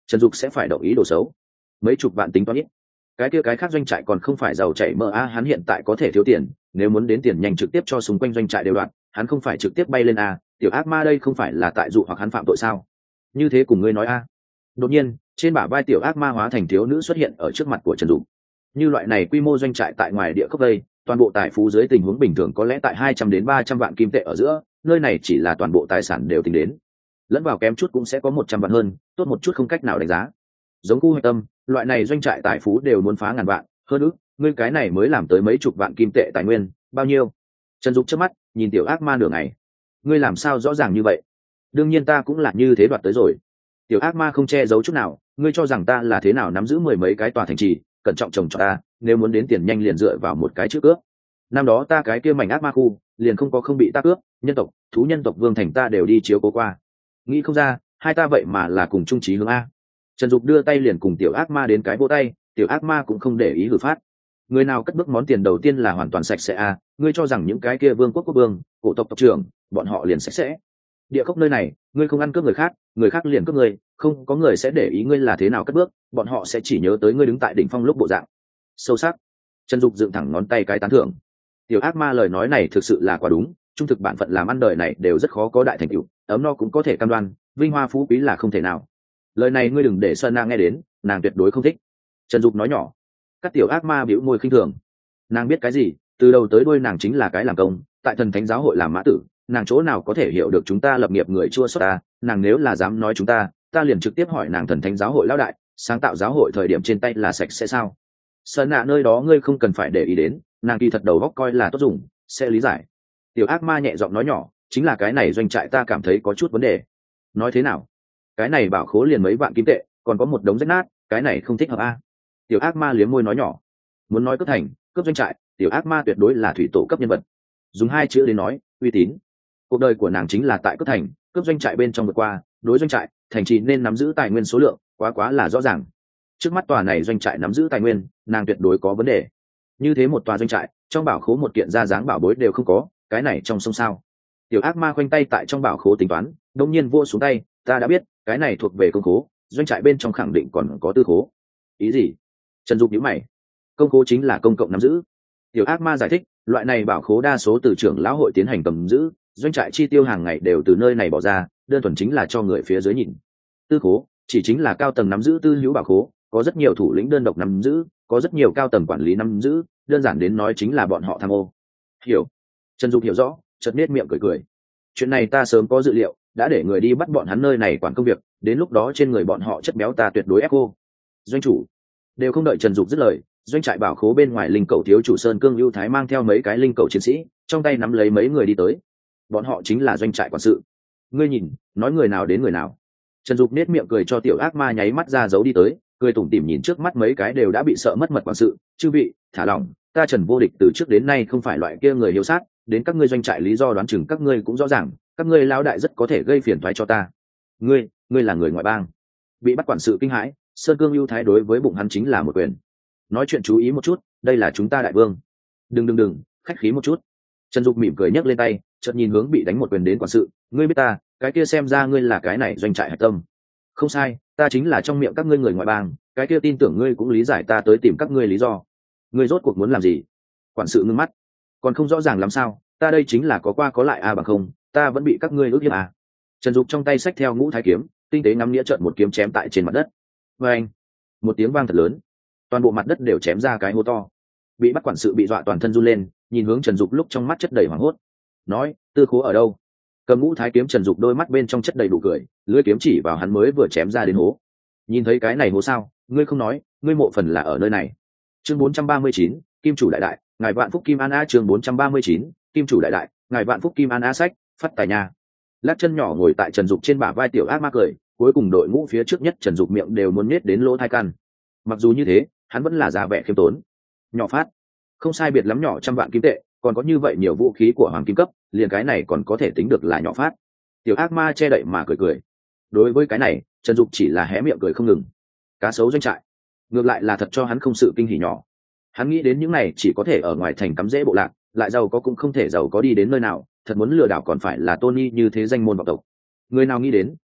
Trần Dục sẽ phải đồng ý đồ xấu. Mấy chục vạn tính toán ít, cái kia cái khác doanh trại còn không phải giàu chảy mỡ a, hắn hiện tại có thể thiếu tiền, nếu muốn đến tiền nhanh trực tiếp cho xung quanh doanh trại đều đoạn, hắn không phải trực tiếp bay lên a. Tiểu ác ma đây không phải là tại dụ hoặc hắn phạm tội sao? Như thế cùng ngươi nói a. Đột nhiên trên bả vai tiểu ác ma hóa thành thiếu nữ xuất hiện ở trước mặt của Trần Dục. Như loại này quy mô doanh trại tại ngoài địa khốc đây, toàn bộ tài phú dưới tình huống bình thường có lẽ tại hai trăm đến ba trăm vạn kim tệ ở giữa, nơi này chỉ là toàn bộ tài sản đều tính đến, lẫn vào kém chút cũng sẽ có một trăm vạn hơn, tốt một chút không cách nào đánh giá. Giống khu hạch tâm, loại này doanh trại tài phú đều muốn phá ngàn vạn, hơn ước, ngươi cái này mới làm tới mấy chục vạn kim tệ tài nguyên, bao nhiêu? Trần Dục chớp mắt, nhìn tiểu ác ma nửa ngày. Ngươi làm sao rõ ràng như vậy? Đương nhiên ta cũng là như thế đoạt tới rồi. Tiểu ác ma không che giấu chút nào, ngươi cho rằng ta là thế nào nắm giữ mười mấy cái tòa thành trì, cẩn trọng trồng cho ta, nếu muốn đến tiền nhanh liền dựa vào một cái trước cướp. Năm đó ta cái kia mảnh ác ma khu, liền không có không bị ta cướp, nhân tộc, thú nhân tộc vương thành ta đều đi chiếu cố qua. Nghĩ không ra, hai ta vậy mà là cùng chung chí hướng a. Trần Dục đưa tay liền cùng tiểu ác ma đến cái vỗ tay, tiểu ác ma cũng không để ý hử phát. Người nào cất bước món tiền đầu tiên là hoàn toàn sạch sẽ a, ngươi cho rằng những cái kia vương quốc quốc vương, cổ tộc tộc trưởng, bọn họ liền sạch sẽ. Địa khốc nơi này, ngươi không ăn cướp người khác, người khác liền cướp ngươi, không có người sẽ để ý ngươi là thế nào cất bước, bọn họ sẽ chỉ nhớ tới ngươi đứng tại đỉnh phong lúc bộ dạng. Sâu sắc. Trần Dục dựng thẳng ngón tay cái tán thưởng. Tiểu ác ma lời nói này thực sự là quá đúng, trung thực bản phận làm ăn đời này đều rất khó có đại thành tựu, ấm no cũng có thể cam đoan, vinh hoa phú quý là không thể nào. Lời này ngươi đừng để Sơn Na nghe đến, nàng tuyệt đối không thích. Trần Dục nói nhỏ. Các tiểu ác ma bĩu môi khinh thường. Nàng biết cái gì, từ đầu tới đuôi nàng chính là cái làm công, tại thần thánh giáo hội làm mã tử, nàng chỗ nào có thể hiểu được chúng ta lập nghiệp người chua xót ta, nàng nếu là dám nói chúng ta, ta liền trực tiếp hỏi nàng thần thánh giáo hội lão đại, sáng tạo giáo hội thời điểm trên tay là sạch sẽ sao? Sơn Na nơi đó ngươi không cần phải để ý đến, nàng kỳ thật đầu góc coi là tốt dùng, sẽ lý giải. Tiểu ác ma nhẹ giọng nói nhỏ, chính là cái này doanh trại ta cảm thấy có chút vấn đề. Nói thế nào? Cái này bảo khố liền mấy vạn kim tệ, còn có một đống rách nát, cái này không thích hợp a. Tiểu ác ma liếm môi nói nhỏ. Muốn nói cướp thành, cướp doanh trại, tiểu ác ma tuyệt đối là thủy tổ cấp nhân vật. Dùng hai chữ để nói, uy tín. Cuộc đời của nàng chính là tại cướp thành, cướp doanh trại bên trong vượt qua, đối doanh trại, thành trì nên nắm giữ tài nguyên số lượng, quá quá là rõ ràng. Trước mắt tòa này doanh trại nắm giữ tài nguyên, nàng tuyệt đối có vấn đề. Như thế một tòa doanh trại, trong bảo khố một kiện ra dáng bảo bối đều không có, cái này trong sông sao? Tiểu ác ma khoanh tay tại trong bảo khố tính toán, đông nhiên vua xuống tay, ta đã biết, cái này thuộc về công khố, doanh trại bên trong khẳng định còn có tư khố. Ý gì? Trần Dục nhíu mày. Công khố chính là công cộng nắm giữ. Tiểu ác ma giải thích, loại này bảo khố đa số từ trưởng lão hội tiến hành cầm giữ, doanh trại chi tiêu hàng ngày đều từ nơi này bỏ ra, đơn thuần chính là cho người phía dưới nhìn. Tư khố chỉ chính là cao tầng nắm giữ tư hữu bảo khố, có rất nhiều thủ lĩnh đơn độc nắm giữ, có rất nhiều cao tầng quản lý nắm giữ, đơn giản đến nói chính là bọn họ tham ô. Hiểu. Trần Dục hiểu rõ, chợt nết miệng cười cười. Chuyện này ta sớm có dự liệu, đã để người đi bắt bọn hắn nơi này quản công việc, đến lúc đó trên người bọn họ chất béo ta tuyệt đối ép cô. Doanh chủ đều không đợi Trần Dục dứt lời, doanh trại bảo khố bên ngoài linh cầu thiếu chủ Sơn Cương ưu thái mang theo mấy cái linh cầu chiến sĩ, trong tay nắm lấy mấy người đi tới. Bọn họ chính là doanh trại quản sự. Ngươi nhìn, nói người nào đến người nào. Trần Dục nết miệng cười cho tiểu ác ma nháy mắt ra giấu đi tới, cười tủm tỉm nhìn trước mắt mấy cái đều đã bị sợ mất mật quản sự, chư vị, thả lỏng, ta Trần Vô Địch từ trước đến nay không phải loại kia người hiếu sát, đến các ngươi doanh trại lý do đoán chừng các ngươi cũng rõ ràng, các ngươi lão đại rất có thể gây phiền toái cho ta. Ngươi, ngươi là người ngoại bang. Bị bắt quản sự kinh hãi, Sơn Cương ưu thái đối với bụng hắn chính là một quyền. Nói chuyện chú ý một chút, đây là chúng ta đại vương. Đừng đừng đừng, khách khí một chút. Trần Dục mỉm cười nhấc lên tay, chợt nhìn hướng bị đánh một quyền đến quản sự, ngươi biết ta, cái kia xem ra ngươi là cái này doanh trại hạch tâm. Không sai, ta chính là trong miệng các ngươi người ngoại bang, cái kia tin tưởng ngươi cũng lý giải ta tới tìm các ngươi lý do. Ngươi rốt cuộc muốn làm gì? Quản sự ngưng mắt, còn không rõ ràng làm sao, ta đây chính là có qua có lại a à bằng không, ta vẫn bị các ngươi ước hiếp à. Trần Dục trong tay xách theo ngũ thái kiếm, tinh tế ngắm nghĩa trợn một kiếm chém tại trên mặt đất. Và anh, một tiếng vang thật lớn, toàn bộ mặt đất đều chém ra cái hố to. Bị bắt quản sự bị dọa toàn thân run lên, nhìn hướng Trần Dục lúc trong mắt chất đầy hoảng hốt. Nói, tư khố ở đâu? Cầm ngũ thái kiếm Trần Dục đôi mắt bên trong chất đầy đủ cười, lưỡi kiếm chỉ vào hắn mới vừa chém ra đến hố. Nhìn thấy cái này hố sao? Ngươi không nói, ngươi mộ phần là ở nơi này. Chương bốn trăm ba mươi chín, Kim chủ đại đại, ngài Vạn Phúc Kim An A. Chương bốn trăm ba mươi chín, Kim chủ đại đại, ngài Vạn Phúc Kim An A. Sách phát tài nha. Lát chân nhỏ ngồi tại Trần Dục trên bả vai tiểu ác ma cười, cuối cùng đội ngũ phía trước nhất Trần Dục miệng đều muốn nhét đến lỗ tai căn. Mặc dù như thế, hắn vẫn là già vẻ khiêm tốn. Nhỏ phát, không sai biệt lắm nhỏ trăm vạn kim tệ, còn có như vậy nhiều vũ khí của hoàng kim cấp, liền cái này còn có thể tính được là nhỏ phát. Tiểu ác ma che đậy mà cười cười. Đối với cái này, Trần Dục chỉ là hé miệng cười không ngừng. Cá sấu doanh trại, ngược lại là thật cho hắn không sự kinh hỉ nhỏ. Hắn nghĩ đến những này chỉ có thể ở ngoài thành cắm rễ bộ lạc, lại giàu có cũng không thể giàu có đi đến nơi nào, thật muốn lừa đảo còn phải là Tony như thế danh môn vọng tộc. Người nào nghĩ đến,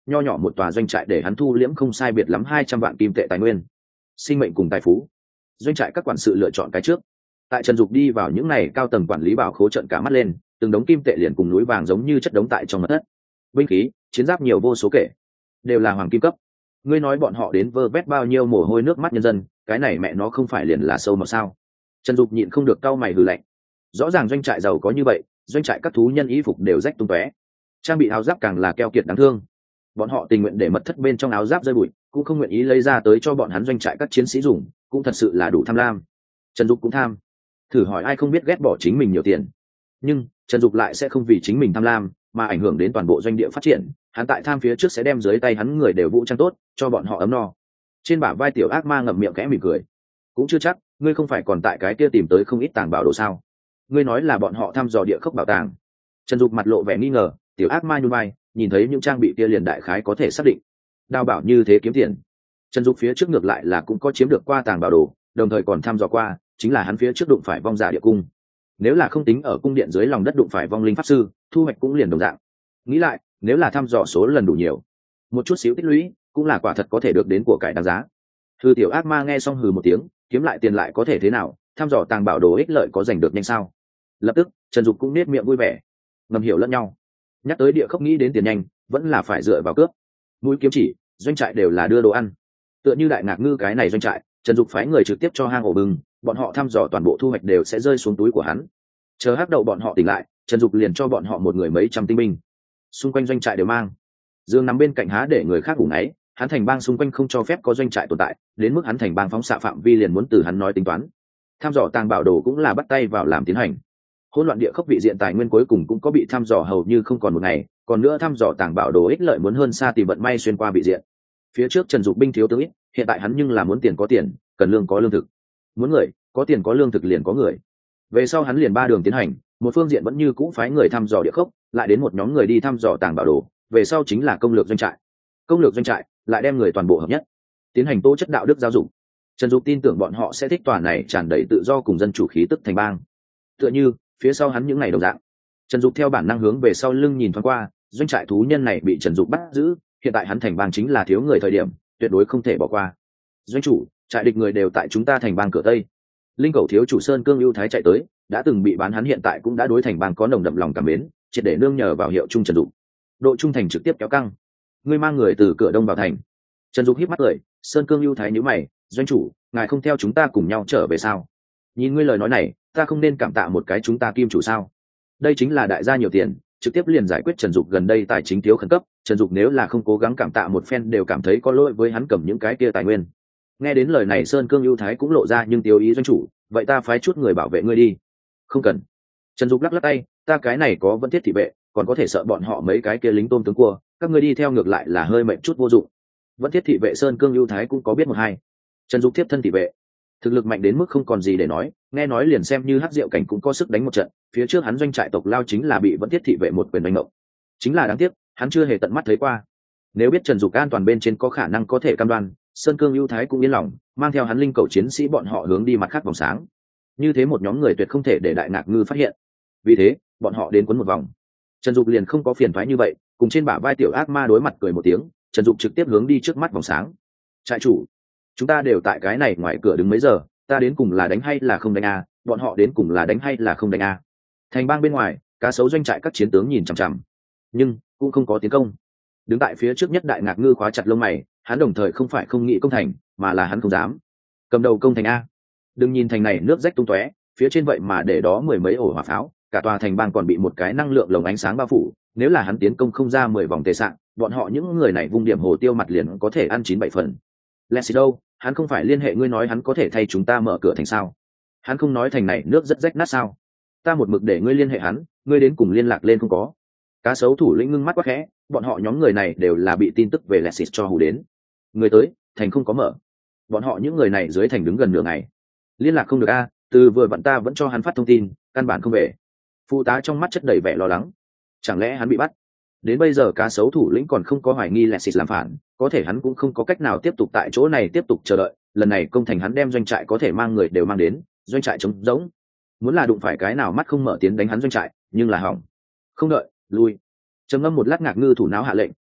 nho nhỏ một tòa doanh trại để hắn thu liễm không sai biệt lắm hai trăm vạn kim tệ tài nguyên, sinh mệnh cùng tài phú. Doanh trại các quản sự lựa chọn cái trước. Tại Trần Dục đi vào những này cao tầng quản lý bảo khố trận cả mắt lên, từng đống kim tệ liền cùng núi vàng giống như chất đống tại trong mật thất. Binh khí, chiến giáp nhiều vô số kể, đều là hoàng kim cấp. Ngươi nói bọn họ đến vơ vét bao nhiêu mồ hôi nước mắt nhân dân, cái này mẹ nó không phải liền là sâu mà sao? Trần Dục nhịn không được cau mày hừ lạnh. Rõ ràng doanh trại giàu có như vậy, doanh trại các thú nhân y phục đều rách tung tóe, trang bị áo giáp càng là keo kiệt đáng thương. Bọn họ tình nguyện để mật thất bên trong áo giáp rơi bụi, cũng không nguyện ý lấy ra tới cho bọn hắn doanh trại các chiến sĩ dùng, cũng thật sự là đủ tham lam. Trần Dục cũng tham. Thử hỏi ai không biết ghét bỏ chính mình nhiều tiền. Nhưng Trần Dục lại sẽ không vì chính mình tham lam mà ảnh hưởng đến toàn bộ doanh địa phát triển. Hắn tại tham phía trước sẽ đem dưới tay hắn người đều vũ trang tốt, cho bọn họ ấm no. Trên bả vai tiểu ác ma ngậm miệng khẽ mỉm cười. Cũng chưa chắc, ngươi không phải còn tại cái kia tìm tới không ít tàng bảo đồ sao? Ngươi nói là bọn họ thăm dò địa khốc bảo tàng. Trần Dục mặt lộ vẻ nghi ngờ, tiểu ác ma nhún vai, nhìn thấy những trang bị kia liền đại khái có thể xác định. Đào bảo như thế kiếm tiền. Trần Dục phía trước ngược lại là cũng có chiếm được qua tàng bảo đồ, đồng thời còn thăm dò qua, chính là hắn phía trước đụng phải vong giả địa cung. Nếu là không tính ở cung điện dưới lòng đất đụng phải vong linh pháp sư, thu hoạch cũng liền đồng dạng. Nghĩ lại, nếu là thăm dò số lần đủ nhiều, một chút xíu tích lũy, cũng là quả thật có thể được đến của cải đáng giá. Hư tiểu ác ma nghe xong hừ một tiếng, kiếm lại tiền lại có thể thế nào, thăm dò tàng bảo đồ ích lợi có giành được nhanh sao? Lập tức, Trần Dục cũng nết miệng vui vẻ, ngầm hiểu lẫn nhau. Nhắc tới địa khốc nghĩ đến tiền nhanh, vẫn là phải dựa vào cướp. Mũi kiếm chỉ, doanh trại đều là đưa đồ ăn. Tựa như đại ngạc ngư cái này doanh trại, Trần Dục phái người trực tiếp cho hang ổ bừng, bọn họ thăm dò toàn bộ thu hoạch đều sẽ rơi xuống túi của hắn. Chờ hắc đậu bọn họ tỉnh lại, Trần Dục liền cho bọn họ một người mấy trăm tinh binh. Xung quanh doanh trại đều mang. Dương nằm bên cạnh há để người khác ngủ ngáy, hắn thành bang xung quanh không cho phép có doanh trại tồn tại, đến mức hắn thành bang phóng xạ phạm vi liền muốn từ hắn nói tính toán. Tham dò tàng bảo đồ cũng là bắt tay vào làm tiến hành. Hỗn loạn địa khốc vị diện tài nguyên cuối cùng cũng có bị thăm dò hầu như không còn một ngày, còn nữa thăm dò tàng bảo đồ ích lợi muốn hơn xa tìm vận may xuyên qua vị diện. Phía trước Trần Dục binh thiếu tướng ít, hiện tại hắn nhưng là muốn tiền có tiền, cần lương có lương thực. Muốn người, có tiền có lương thực liền có người. Về sau hắn liền ba đường tiến hành, một phương diện vẫn như cũ phái người thăm dò địa khốc, lại đến một nhóm người đi thăm dò tàng bảo đồ, về sau chính là công lược doanh trại. Công lược doanh trại lại đem người toàn bộ hợp nhất, tiến hành tố chất đạo đức giáo dục. Trần Dục tin tưởng bọn họ sẽ thích tòa này tràn đầy tự do cùng dân chủ khí tức thành bang. Tựa như phía sau hắn những ngày đồng dạng. Trần Dục theo bản năng hướng về sau lưng nhìn thoáng qua, doanh trại thú nhân này bị Trần Dục bắt giữ, hiện tại hắn thành bang chính là thiếu người thời điểm, tuyệt đối không thể bỏ qua. Doanh chủ, trại địch người đều tại chúng ta thành bang cửa tây. Linh cầu thiếu chủ Sơn Cương ưu thái chạy tới, đã từng bị bán hắn hiện tại cũng đã đối thành bang có nồng đậm lòng cảm mến, triệt để nương nhờ vào hiệu trung Trần Dục. Độ trung thành trực tiếp kéo căng. Ngươi mang người từ cửa đông vào thành. Trần Dục híp mắt cười, Sơn Cương ưu thái nhíu mày, doanh chủ, ngài không theo chúng ta cùng nhau trở về sao? Nhìn ngươi lời nói này, ta không nên cảm tạ một cái chúng ta kim chủ sao? Đây chính là đại gia nhiều tiền, trực tiếp liền giải quyết Trần Dục gần đây tài chính thiếu khẩn cấp. Trần Dục nếu là không cố gắng cảm tạ một phen đều cảm thấy có lỗi với hắn cầm những cái kia tài nguyên. Nghe đến lời này Sơn Cương ưu thái cũng lộ ra nhưng tiêu ý doanh chủ, vậy ta phái chút người bảo vệ ngươi đi. Không cần. Trần Dục lắc lắc tay, ta cái này có vẫn thiết thị vệ, còn có thể sợ bọn họ mấy cái kia lính tôm tướng cua, các ngươi đi theo ngược lại là hơi mệnh chút vô dụng. Vẫn thiết thị vệ Sơn Cương ưu thái cũng có biết một hai. Trần Dục tiếp thân thị vệ, thực lực mạnh đến mức không còn gì để nói, nghe nói liền xem như Hắc Diệu cảnh cũng có sức đánh một trận, phía trước hắn doanh trại tộc lao chính là bị vẫn thiết thị vệ một quyền đánh động. Chính là đáng tiếc, hắn chưa hề tận mắt thấy qua. Nếu biết Trần Dục an toàn bên trên có khả năng có thể cam đoan, Sơn Cương ưu thái cũng yên lòng, mang theo hắn linh cầu chiến sĩ bọn họ hướng đi mặt khác vòng sáng. Như thế một nhóm người tuyệt không thể để đại ngạc ngư phát hiện. Vì thế, bọn họ đến quấn một vòng. Trần Dục liền không có phiền toái như vậy, cùng trên bả vai tiểu ác ma đối mặt cười một tiếng, Trần Dục trực tiếp hướng đi trước mắt vòng sáng. Trại chủ, chúng ta đều tại cái này ngoài cửa đứng mấy giờ, ta đến cùng là đánh hay là không đánh a? Bọn họ đến cùng là đánh hay là không đánh a? Thành bang bên ngoài, cá sấu doanh trại các chiến tướng nhìn chằm chằm, nhưng cũng không có tiến công. Đứng tại phía trước nhất đại ngạc ngư khóa chặt lông mày, hắn đồng thời không phải không nghĩ công thành, mà là hắn không dám. Cầm đầu công thành a. Đừng nhìn thành này nước rách tung tóe, phía trên vậy mà để đó mười mấy ổ hỏa pháo, cả tòa thành bang còn bị một cái năng lượng lồng ánh sáng bao phủ, nếu là hắn tiến công không ra mười vòng tề sạng, bọn họ những người này vung điểm hồ tiêu mặt liền có thể ăn chín bảy phần. Leslie đâu, hắn không phải liên hệ ngươi nói hắn có thể thay chúng ta mở cửa thành sao? Hắn không nói thành này nước rất rách nát sao? Ta một mực để ngươi liên hệ hắn, ngươi đến cùng liên lạc lên không có? Cá sấu thủ lĩnh ngưng mắt quá khẽ, bọn họ nhóm người này đều là bị tin tức về Leslie cho hù đến. Người tới, thành không có mở. Bọn họ những người này dưới thành đứng gần nửa ngày. Liên lạc không được a, từ vừa vặn ta vẫn cho hắn phát thông tin, căn bản không về. Phụ tá trong mắt chất đầy vẻ lo lắng. Chẳng lẽ hắn bị bắt? Đến bây giờ cá sấu thủ lĩnh còn không có hoài nghi Leslie làm phản, có thể hắn cũng không có cách nào tiếp tục tại chỗ này tiếp tục chờ đợi. Lần này công thành hắn đem doanh trại có thể mang người đều mang đến, doanh trại trống rỗng. Muốn là đụng phải cái nào mắt không mở tiến đánh hắn doanh trại, nhưng là hỏng. Không đợi, lui. Trầm ngâm một lát ngạc ngư thủ não hạ lệnh,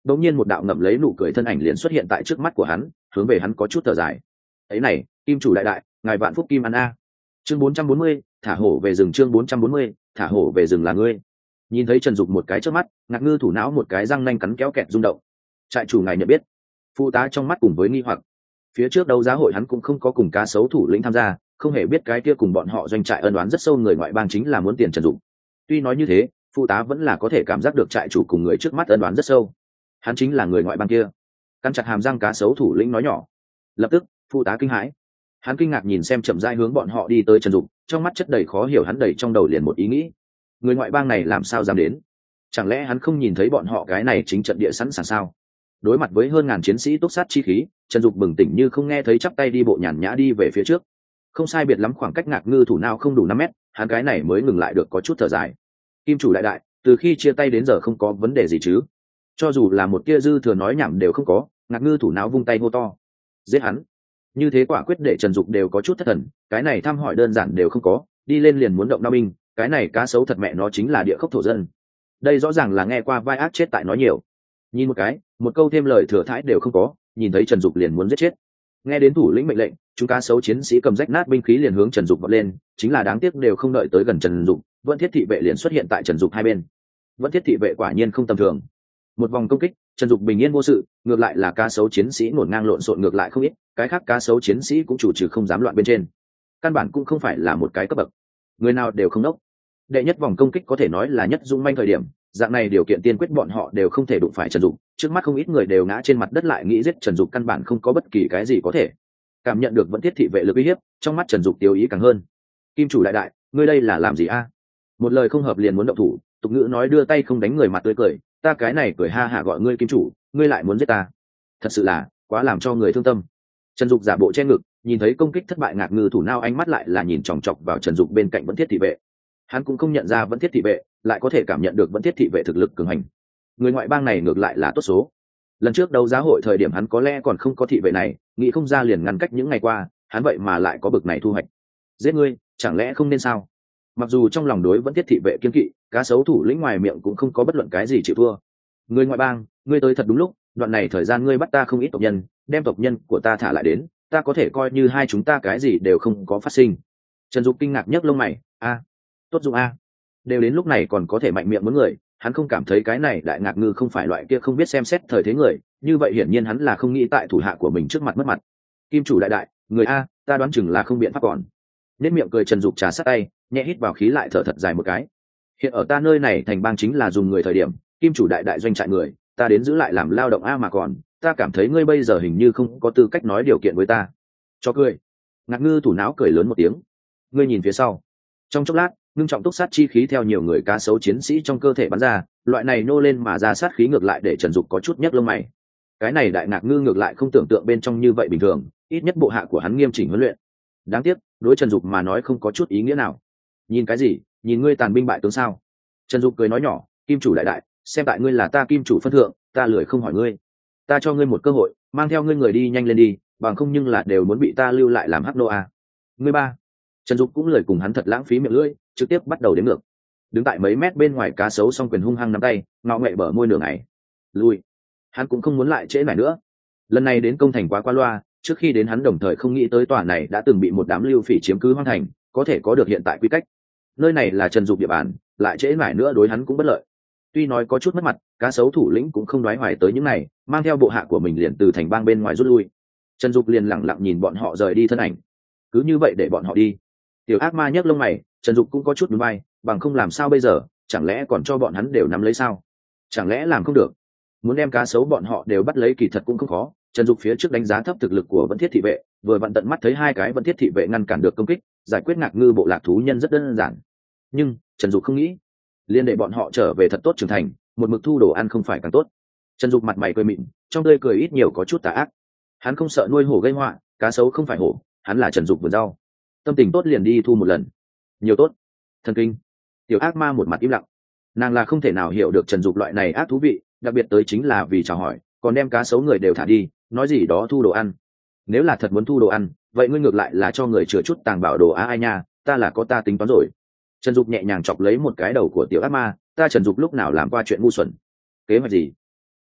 đột nhiên một đạo ngậm lấy nụ cười thân ảnh liền xuất hiện tại trước mắt của hắn, hướng về hắn có chút thở dài. Ấy này, kim chủ đại đại, ngài vạn phúc kim ăn a. Chương bốn trăm bốn mươi, thả hổ về rừng. Chương bốn trăm bốn mươi, thả hổ về rừng là ngươi. Nhìn thấy Trần Dục một cái trước mắt, Ngạc Ngư thủ não một cái răng nanh cắn kéo kẹt rung động. Trại chủ ngài nhận biết? Phụ tá trong mắt cùng với nghi hoặc. Phía trước đấu giá hội hắn cũng không có cùng cá sấu thủ lĩnh tham gia, không hề biết cái kia cùng bọn họ doanh trại ân oán rất sâu người ngoại bang chính là muốn tiền Trần Dục. Tuy nói như thế, phụ tá vẫn là có thể cảm giác được trại chủ cùng người trước mắt ân oán rất sâu. Hắn chính là người ngoại bang kia. Cắn chặt hàm răng cá sấu thủ lĩnh nói nhỏ. Lập tức, phụ tá kinh hãi. Hắn kinh ngạc nhìn xem chậm rãi hướng bọn họ đi tới Trần Dục, trong mắt chất đầy khó hiểu, hắn đầy trong đầu liền một ý nghĩ. Người ngoại bang này làm sao dám đến? Chẳng lẽ hắn không nhìn thấy bọn họ cái này chính trận địa sẵn sàng sao? Đối mặt với hơn ngàn chiến sĩ túc sát chi khí, Trần Dục bừng tỉnh như không nghe thấy, chắp tay đi bộ nhàn nhã đi về phía trước. Không sai biệt lắm khoảng cách Ngạc Ngư thủ nào không đủ năm mét, hắn cái này mới ngừng lại được, có chút thở dài. Kim chủ đại đại, từ khi chia tay đến giờ không có vấn đề gì chứ? Cho dù là một tia dư thừa nói nhảm đều không có. Ngạc Ngư thủ não vung tay hô to. Giết hắn. Như thế quả quyết để Trần Dục đều có chút thất thần, cái này thăm hỏi đơn giản đều không có, đi lên liền muốn động đao binh, cái này cá sấu thật mẹ nó chính là địa khốc thổ dân. Đây rõ ràng là nghe qua vai ác chết tại nói nhiều. Nhìn một cái, một câu thêm lời thừa thãi đều không có, nhìn thấy Trần Dục liền muốn giết chết. Nghe đến thủ lĩnh mệnh lệnh, chúng cá sấu chiến sĩ cầm rách nát binh khí liền hướng Trần Dục vọt lên, chính là đáng tiếc đều không đợi tới gần Trần Dục, Vẫn Thiết thị vệ liền xuất hiện tại Trần Dục hai bên. Vẫn Thiết thị vệ quả nhiên không tầm thường. Một vòng công kích, Trần Dục bình yên vô sự, ngược lại là cá sấu chiến sĩ ngổn ngang lộn xộn ngược lại không ít, cái khác cá sấu chiến sĩ cũng chủ trừ không dám loạn bên trên. Căn bản cũng không phải là một cái cấp bậc, người nào đều không đốc. Đệ nhất vòng công kích có thể nói là nhất dũng manh thời điểm, dạng này điều kiện tiên quyết bọn họ đều không thể đụng phải Trần Dục, trước mắt không ít người đều ngã trên mặt đất lại nghĩ giết Trần Dục căn bản không có bất kỳ cái gì có thể. Cảm nhận được Vẫn Thiết thị vệ lực uy hiếp, trong mắt Trần Dục tiêu ý càng hơn. Kim chủ đại đại, ngươi đây là làm gì a? Một lời không hợp liền muốn động thủ, tục ngữ nói đưa tay không đánh người mặt tươi cười, ta cái này cười ha hả gọi ngươi kim chủ, ngươi lại muốn giết ta, thật sự là quá làm cho người thương tâm. Trần Dục giả bộ che ngực, nhìn thấy công kích thất bại Ngạc Ngư thủ nao ánh mắt lại là nhìn chòng chọc vào Trần Dục bên cạnh Vẫn Thiết thị vệ. Hắn cũng không nhận ra Vẫn Thiết thị vệ, lại có thể cảm nhận được Vẫn Thiết thị vệ thực lực cường hành. Người ngoại bang này ngược lại là tốt số. Lần trước đấu giá hội thời điểm hắn có lẽ còn không có thị vệ này, nghĩ không ra liền ngăn cách những ngày qua, hắn vậy mà lại có bực này thu hoạch. Giết ngươi, chẳng lẽ không nên sao? Mặc dù trong lòng đối Vẫn Thiết thị vệ kiên kỵ, cá sấu thủ lĩnh ngoài miệng cũng không có bất luận cái gì chịu thua. Người ngoại bang, ngươi tới thật đúng lúc, đoạn này thời gian ngươi bắt ta không ít tộc nhân, đem tộc nhân của ta thả lại đến, ta có thể coi như hai chúng ta cái gì đều không có phát sinh. Trần Dục kinh ngạc nhấc lông mày, a, tốt dụng a, đều đến lúc này còn có thể mạnh miệng muốn người, hắn không cảm thấy cái này đại Ngạc Ngư không phải loại kia không biết xem xét thời thế người, như vậy hiển nhiên hắn là không nghĩ tại thủ hạ của mình trước mặt mất mặt. Kim chủ đại đại, người a, ta đoán chừng là không biện pháp còn. Nét miệng cười Trần Dục trà sát tay, nhẹ hít vào khí lại thở thật dài một cái. Hiện ở ta nơi này thành bang chính là dùng người thời điểm, kim chủ đại đại doanh trại người, ta đến giữ lại làm lao động a mà còn, ta cảm thấy ngươi bây giờ hình như không có tư cách nói điều kiện với ta. Cho cười. Ngạc Ngư thủ não cười lớn một tiếng. Ngươi nhìn phía sau. Trong chốc lát, ngưng trọng túc sát chi khí theo nhiều người cá sấu chiến sĩ trong cơ thể bắn ra, loại này nô lên mà ra sát khí ngược lại để Trần Dục có chút nhấc lông mày. Cái này đại Ngạc Ngư ngược lại không tưởng tượng bên trong như vậy bình thường, ít nhất bộ hạ của hắn nghiêm chỉnh huấn luyện. Đáng tiếc, đối Trần Dục mà nói không có chút ý nghĩa nào. Nhìn cái gì, nhìn ngươi tàn binh bại tướng sao? Trần Dục cười nói nhỏ, kim chủ đại đại, xem tại ngươi là ta kim chủ phân thượng, ta lười không hỏi ngươi. Ta cho ngươi một cơ hội, mang theo ngươi người đi nhanh lên đi, bằng không nhưng là đều muốn bị ta lưu lại làm hắc nô a. Ngươi ba. Trần Dục cũng lười cùng hắn thật lãng phí miệng lưỡi, trực tiếp bắt đầu đếm ngược. Đứng tại mấy mét bên ngoài cá sấu song quyền hung hăng nắm tay, ngọ nghệ bờ môi nửa ngày. Lui. Hắn cũng không muốn lại trễ nải nữa. Lần này đến công thành quá qua loa, trước khi đến hắn đồng thời không nghĩ tới tòa này đã từng bị một đám lưu phỉ chiếm cứ hoang thành, có thể có được hiện tại quy cách. Nơi này là Trần Dục địa bàn, lại trễ nải nữa đối hắn cũng bất lợi. Tuy nói có chút mất mặt, cá sấu thủ lĩnh cũng không đoái hoài tới những này, mang theo bộ hạ của mình liền từ thành bang bên ngoài rút lui. Trần Dục liền lẳng lặng nhìn bọn họ rời đi thân ảnh, cứ như vậy để bọn họ đi. Tiểu ác ma nhấc lông mày, Trần Dục cũng có chút nhún vai, bằng không làm sao bây giờ, chẳng lẽ còn cho bọn hắn đều nắm lấy sao? Chẳng lẽ làm không được? Muốn đem cá sấu bọn họ đều bắt lấy kỳ thật cũng không khó. Trần Dục phía trước đánh giá thấp thực lực của Vẫn Thiết thị vệ, vừa vặn tận mắt thấy hai cái Vẫn Thiết thị vệ ngăn cản được công kích, giải quyết Ngạc Ngư bộ lạc thú nhân rất đơn giản. Nhưng Trần Dục không nghĩ, liên để bọn họ trở về thật tốt trưởng thành, một mực thu đồ ăn không phải càng tốt. Trần Dục mặt mày cười mịn, trong tươi cười ít nhiều có chút tà ác. Hắn không sợ nuôi hổ gây họa, cá sấu không phải hổ, hắn là Trần Dục vườn rau. Tâm tình tốt liền đi thu một lần. Nhiều tốt. Thần kinh. Tiểu ác ma một mặt im lặng. Nàng là không thể nào hiểu được Trần Dục loại này ác thú vị, đặc biệt tới chính là vì chào hỏi, còn đem cá sấu người đều thả đi, nói gì đó thu đồ ăn. Nếu là thật muốn thu đồ ăn, vậy ngươi ngược lại là cho người chừa chút tàng bảo đồ á ai nha, ta là có ta tính toán rồi. Trần Dục nhẹ nhàng chọc lấy một cái đầu của tiểu ác ma, ta Trần Dục lúc nào làm qua chuyện ngu xuẩn. Kế hoạch gì?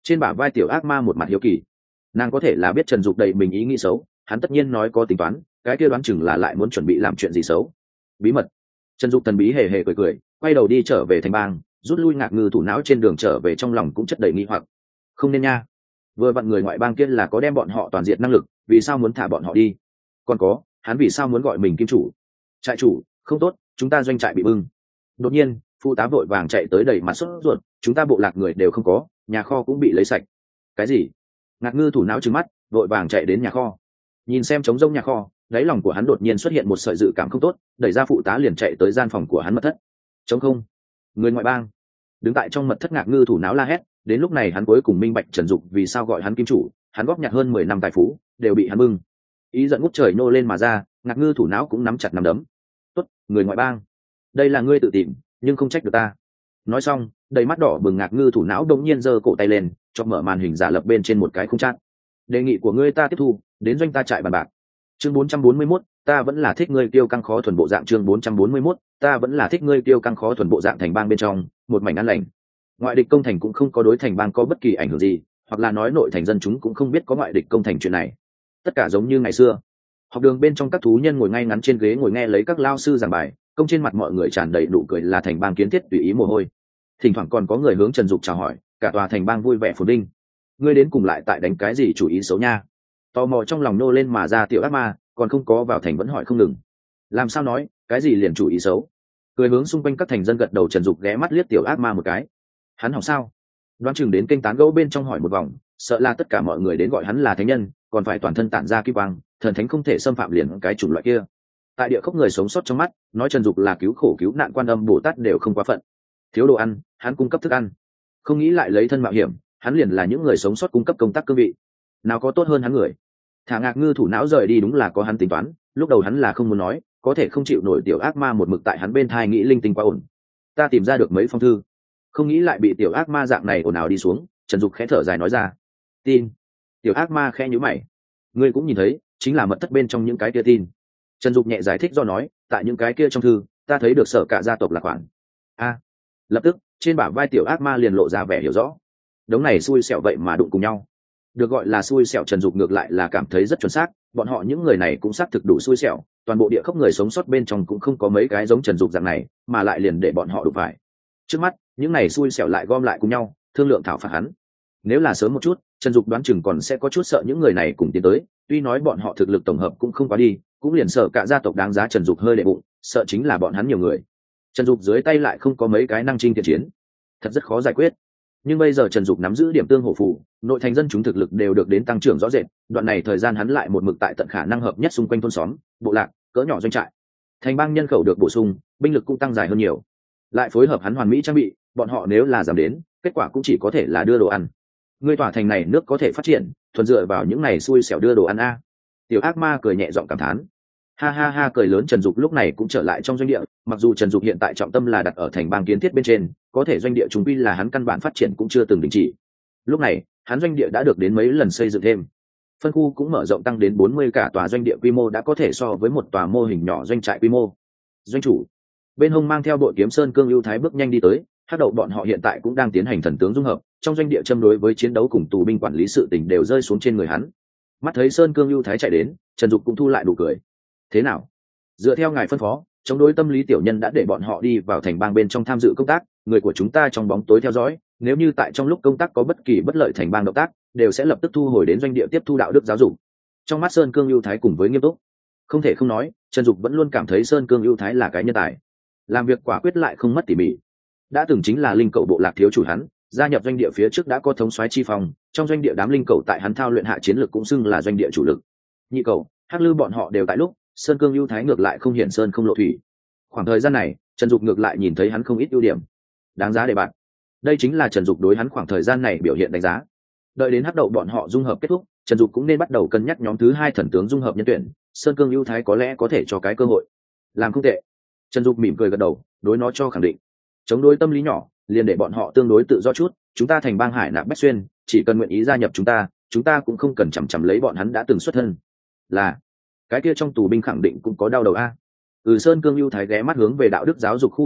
Trên bả vai tiểu ác ma một mặt hiếu kỳ, nàng có thể là biết Trần Dục đầy mình ý nghĩ xấu, hắn tất nhiên nói có tính toán, cái kia đoán chừng là lại muốn chuẩn bị làm chuyện gì xấu. Bí mật. Trần Dục thần bí hề hề cười cười, quay đầu đi trở về thành bang, rút lui ngạc ngư thủ não trên đường trở về, trong lòng cũng chất đầy nghi hoặc. Không nên nha, vừa vặn người ngoại bang kia là có đem bọn họ toàn diện năng lực, vì sao muốn thả bọn họ đi? Còn có, hắn vì sao muốn gọi mình kim chủ? Trại chủ, không tốt, chúng ta doanh trại bị bưng. Đột nhiên, phụ tá vội vàng chạy tới đầy mặt sốt ruột, chúng ta bộ lạc người đều không có, nhà kho cũng bị lấy sạch. Cái gì? Ngạc ngư thủ não trừng mắt, vội vàng chạy đến nhà kho. Nhìn xem trống rỗng nhà kho, đáy lòng của hắn đột nhiên xuất hiện một sợi dự cảm không tốt, đẩy ra phụ tá liền chạy tới gian phòng của hắn mật thất. Trống không. Người ngoại bang. Đứng tại trong mật thất ngạc ngư thủ não la hét, đến lúc này hắn cuối cùng minh bạch Trần Dục vì sao gọi hắn kim chủ, hắn góp nhặt hơn mười năm tài phú, đều bị hắn bưng. Ý giận ngút trời nô lên mà ra, ngạc ngư thủ não cũng nắm chặt nắm đấm. Tốt, người ngoại bang, đây là ngươi tự tìm, nhưng không trách được ta. Nói xong, đầy mắt đỏ bừng ngạc ngư thủ não đột nhiên giơ cổ tay lên, cho mở màn hình giả lập bên trên một cái khung chat. Đề nghị của ngươi ta tiếp thu, đến doanh ta trại bàn bạc. Chương bốn trăm bốn mươi mốt, ta vẫn là thích ngươi tiêu căng khó thuần bộ dạng. Chương bốn trăm bốn mươi mốt, ta vẫn là thích ngươi tiêu căng khó thuần bộ dạng. Thành bang bên trong, một mảnh an lành. Ngoại địch công thành cũng không có đối thành bang có bất kỳ ảnh hưởng gì, hoặc là nói nội thành dân chúng cũng không biết có ngoại địch công thành chuyện này. Tất cả giống như ngày xưa. Học đường bên trong các thú nhân ngồi ngay ngắn trên ghế ngồi nghe lấy các lao sư giảng bài, công trên mặt mọi người tràn đầy nụ cười là thành bang kiến thiết tùy ý mồ hôi. Thỉnh thoảng còn có người hướng Trần Dục chào hỏi, cả tòa thành bang vui vẻ phồn vinh. Ngươi đến cùng lại tại đánh cái gì chủ ý xấu nha? Tò mò trong lòng nô lên mà ra tiểu ác ma, còn không có vào thành vẫn hỏi không ngừng. Làm sao nói, cái gì liền chủ ý xấu? Cười hướng xung quanh các thành dân gật đầu. Trần Dục ghé mắt liếc tiểu ác ma một cái. Hắn hỏng sao? Đoán chừng đến kênh tán gẫu bên trong hỏi một vòng, sợ là tất cả mọi người đến gọi hắn là thánh nhân, còn phải toàn thân tản ra kim quang, thần thánh không thể xâm phạm liền cái chủng loại kia. Tại địa khốc người sống sót trong mắt, nói Trần Dục là cứu khổ cứu nạn quan âm Bồ Tát đều không quá phận. Thiếu đồ ăn, hắn cung cấp thức ăn. Không nghĩ lại lấy thân mạo hiểm, hắn liền là những người sống sót cung cấp công tác cương vị. Nào có tốt hơn hắn người. Thả ngạc ngư thủ não rời đi đúng là có hắn tính toán, lúc đầu hắn là không muốn nói, có thể không chịu nổi tiểu ác ma một mực tại hắn bên thai nghĩ linh tinh quá ổn. Ta tìm ra được mấy phong thư. Không nghĩ lại bị tiểu ác ma dạng này ồn ào đi xuống, Trần Dục khẽ thở dài nói ra. Tin. Tiểu ác ma khẽ nhíu mày. Ngươi cũng nhìn thấy, chính là mật thất bên trong những cái kia tin. Trần Dục nhẹ giải thích do nói, tại những cái kia trong thư, ta thấy được sở cả gia tộc là khoản. A. Lập tức, trên bả vai tiểu ác ma liền lộ ra vẻ hiểu rõ. Đống này xui xẻo vậy mà đụng cùng nhau. Được gọi là xui xẻo, Trần Dục ngược lại là cảm thấy rất chuẩn xác, bọn họ những người này cũng xác thực đủ xui xẻo, toàn bộ địa khốc người sống sót bên trong cũng không có mấy cái giống Trần Dục dạng này, mà lại liền để bọn họ đụng phải. Trước mắt, những này xui xẻo lại gom lại cùng nhau, thương lượng thảo phạt hắn. Nếu là sớm một chút, Trần Dục đoán chừng còn sẽ có chút sợ những người này cùng tiến tới, tuy nói bọn họ thực lực tổng hợp cũng không quá đi, cũng liền sợ cả gia tộc đáng giá Trần Dục hơi đệ bụng, sợ chính là bọn hắn nhiều người. Trần Dục dưới tay lại không có mấy cái năng trinh thiện chiến, thật rất khó giải quyết. Nhưng bây giờ Trần Dục nắm giữ điểm tương hỗ phù, nội thành dân chúng thực lực đều được đến tăng trưởng rõ rệt, đoạn này thời gian hắn lại một mực tại tận khả năng hợp nhất xung quanh thôn xóm, bộ lạc, cỡ nhỏ doanh trại. Thành bang nhân khẩu được bổ sung, binh lực cũng tăng dài hơn nhiều. Lại phối hợp hắn hoàn mỹ trang bị, bọn họ nếu là giảm đến, kết quả cũng chỉ có thể là đưa đồ ăn. Ngươi tòa thành này nước có thể phát triển, thuần dựa vào những này xui xẻo đưa đồ ăn a. Tiểu ác ma cười nhẹ giọng cảm thán. Ha ha ha cười lớn. Trần Dục lúc này cũng trở lại trong doanh địa, mặc dù Trần Dục hiện tại trọng tâm là đặt ở thành bang kiến thiết bên trên, có thể doanh địa chúng quy là hắn căn bản phát triển cũng chưa từng đình chỉ. Lúc này, hắn doanh địa đã được đến mấy lần xây dựng thêm. Phân khu cũng mở rộng tăng đến bốn mươi, cả tòa doanh địa quy mô đã có thể so với một tòa mô hình nhỏ doanh trại quy mô. Doanh chủ bên hông mang theo đội kiếm sơn cương ưu thái bước nhanh đi tới, hát đậu bọn họ hiện tại cũng đang tiến hành thần tướng dung hợp, trong doanh địa châm đối với chiến đấu cùng tù binh quản lý sự tình đều rơi xuống trên người hắn. Mắt thấy sơn cương ưu thái chạy đến, Trần Dục cũng thu lại nụ cười. Thế nào? Dựa theo ngài phân phó, chống đối tâm lý tiểu nhân đã để bọn họ đi vào thành bang bên trong tham dự công tác, người của chúng ta trong bóng tối theo dõi, nếu như tại trong lúc công tác có bất kỳ bất lợi thành bang động tác, đều sẽ lập tức thu hồi đến doanh địa tiếp thu đạo đức giáo dục. Trong mắt sơn cương ưu thái cùng với nghiêm túc. Không thể không nói, Trần Dục vẫn luôn cảm thấy sơn cương ưu thái là cái nhân tài, làm việc quả quyết lại không mất tỉ mỉ. Đã từng chính là linh cậu bộ lạc thiếu chủ hắn, gia nhập doanh địa phía trước đã có thống soái chi phòng, trong doanh địa đám linh cậu tại hắn thao luyện hạ chiến lược cũng xưng là doanh địa chủ lực. Nhị cậu, hắc lư bọn họ đều tại lúc, sơn cương ưu thái ngược lại không hiển sơn không lộ thủy. Khoảng thời gian này, Trần Dục ngược lại nhìn thấy hắn không ít ưu điểm đáng giá để bạn. Đây chính là Trần Dục đối hắn khoảng thời gian này biểu hiện đánh giá. Đợi đến hắc đậu bọn họ dung hợp kết thúc, Trần Dục cũng nên bắt đầu cân nhắc nhóm thứ hai thần tướng dung hợp nhân tuyển, sơn cương ưu thái có lẽ có thể cho cái cơ hội. Làm không tệ. Trần Dục mỉm cười gật đầu, đối nó cho khẳng định. Chống đối tâm lý nhỏ, liền để bọn họ tương đối tự do chút, chúng ta thành bang Hải Nạp Bách Xuyên, chỉ cần nguyện ý gia nhập chúng ta, chúng ta cũng không cần chằm chằm lấy bọn hắn đã từng xuất thân. Là, cái kia trong tù binh khẳng định cũng có đau đầu a. Ừ, sơn cương ưu thái ghé mắt hướng về đạo đức giáo dục khu chép miệng,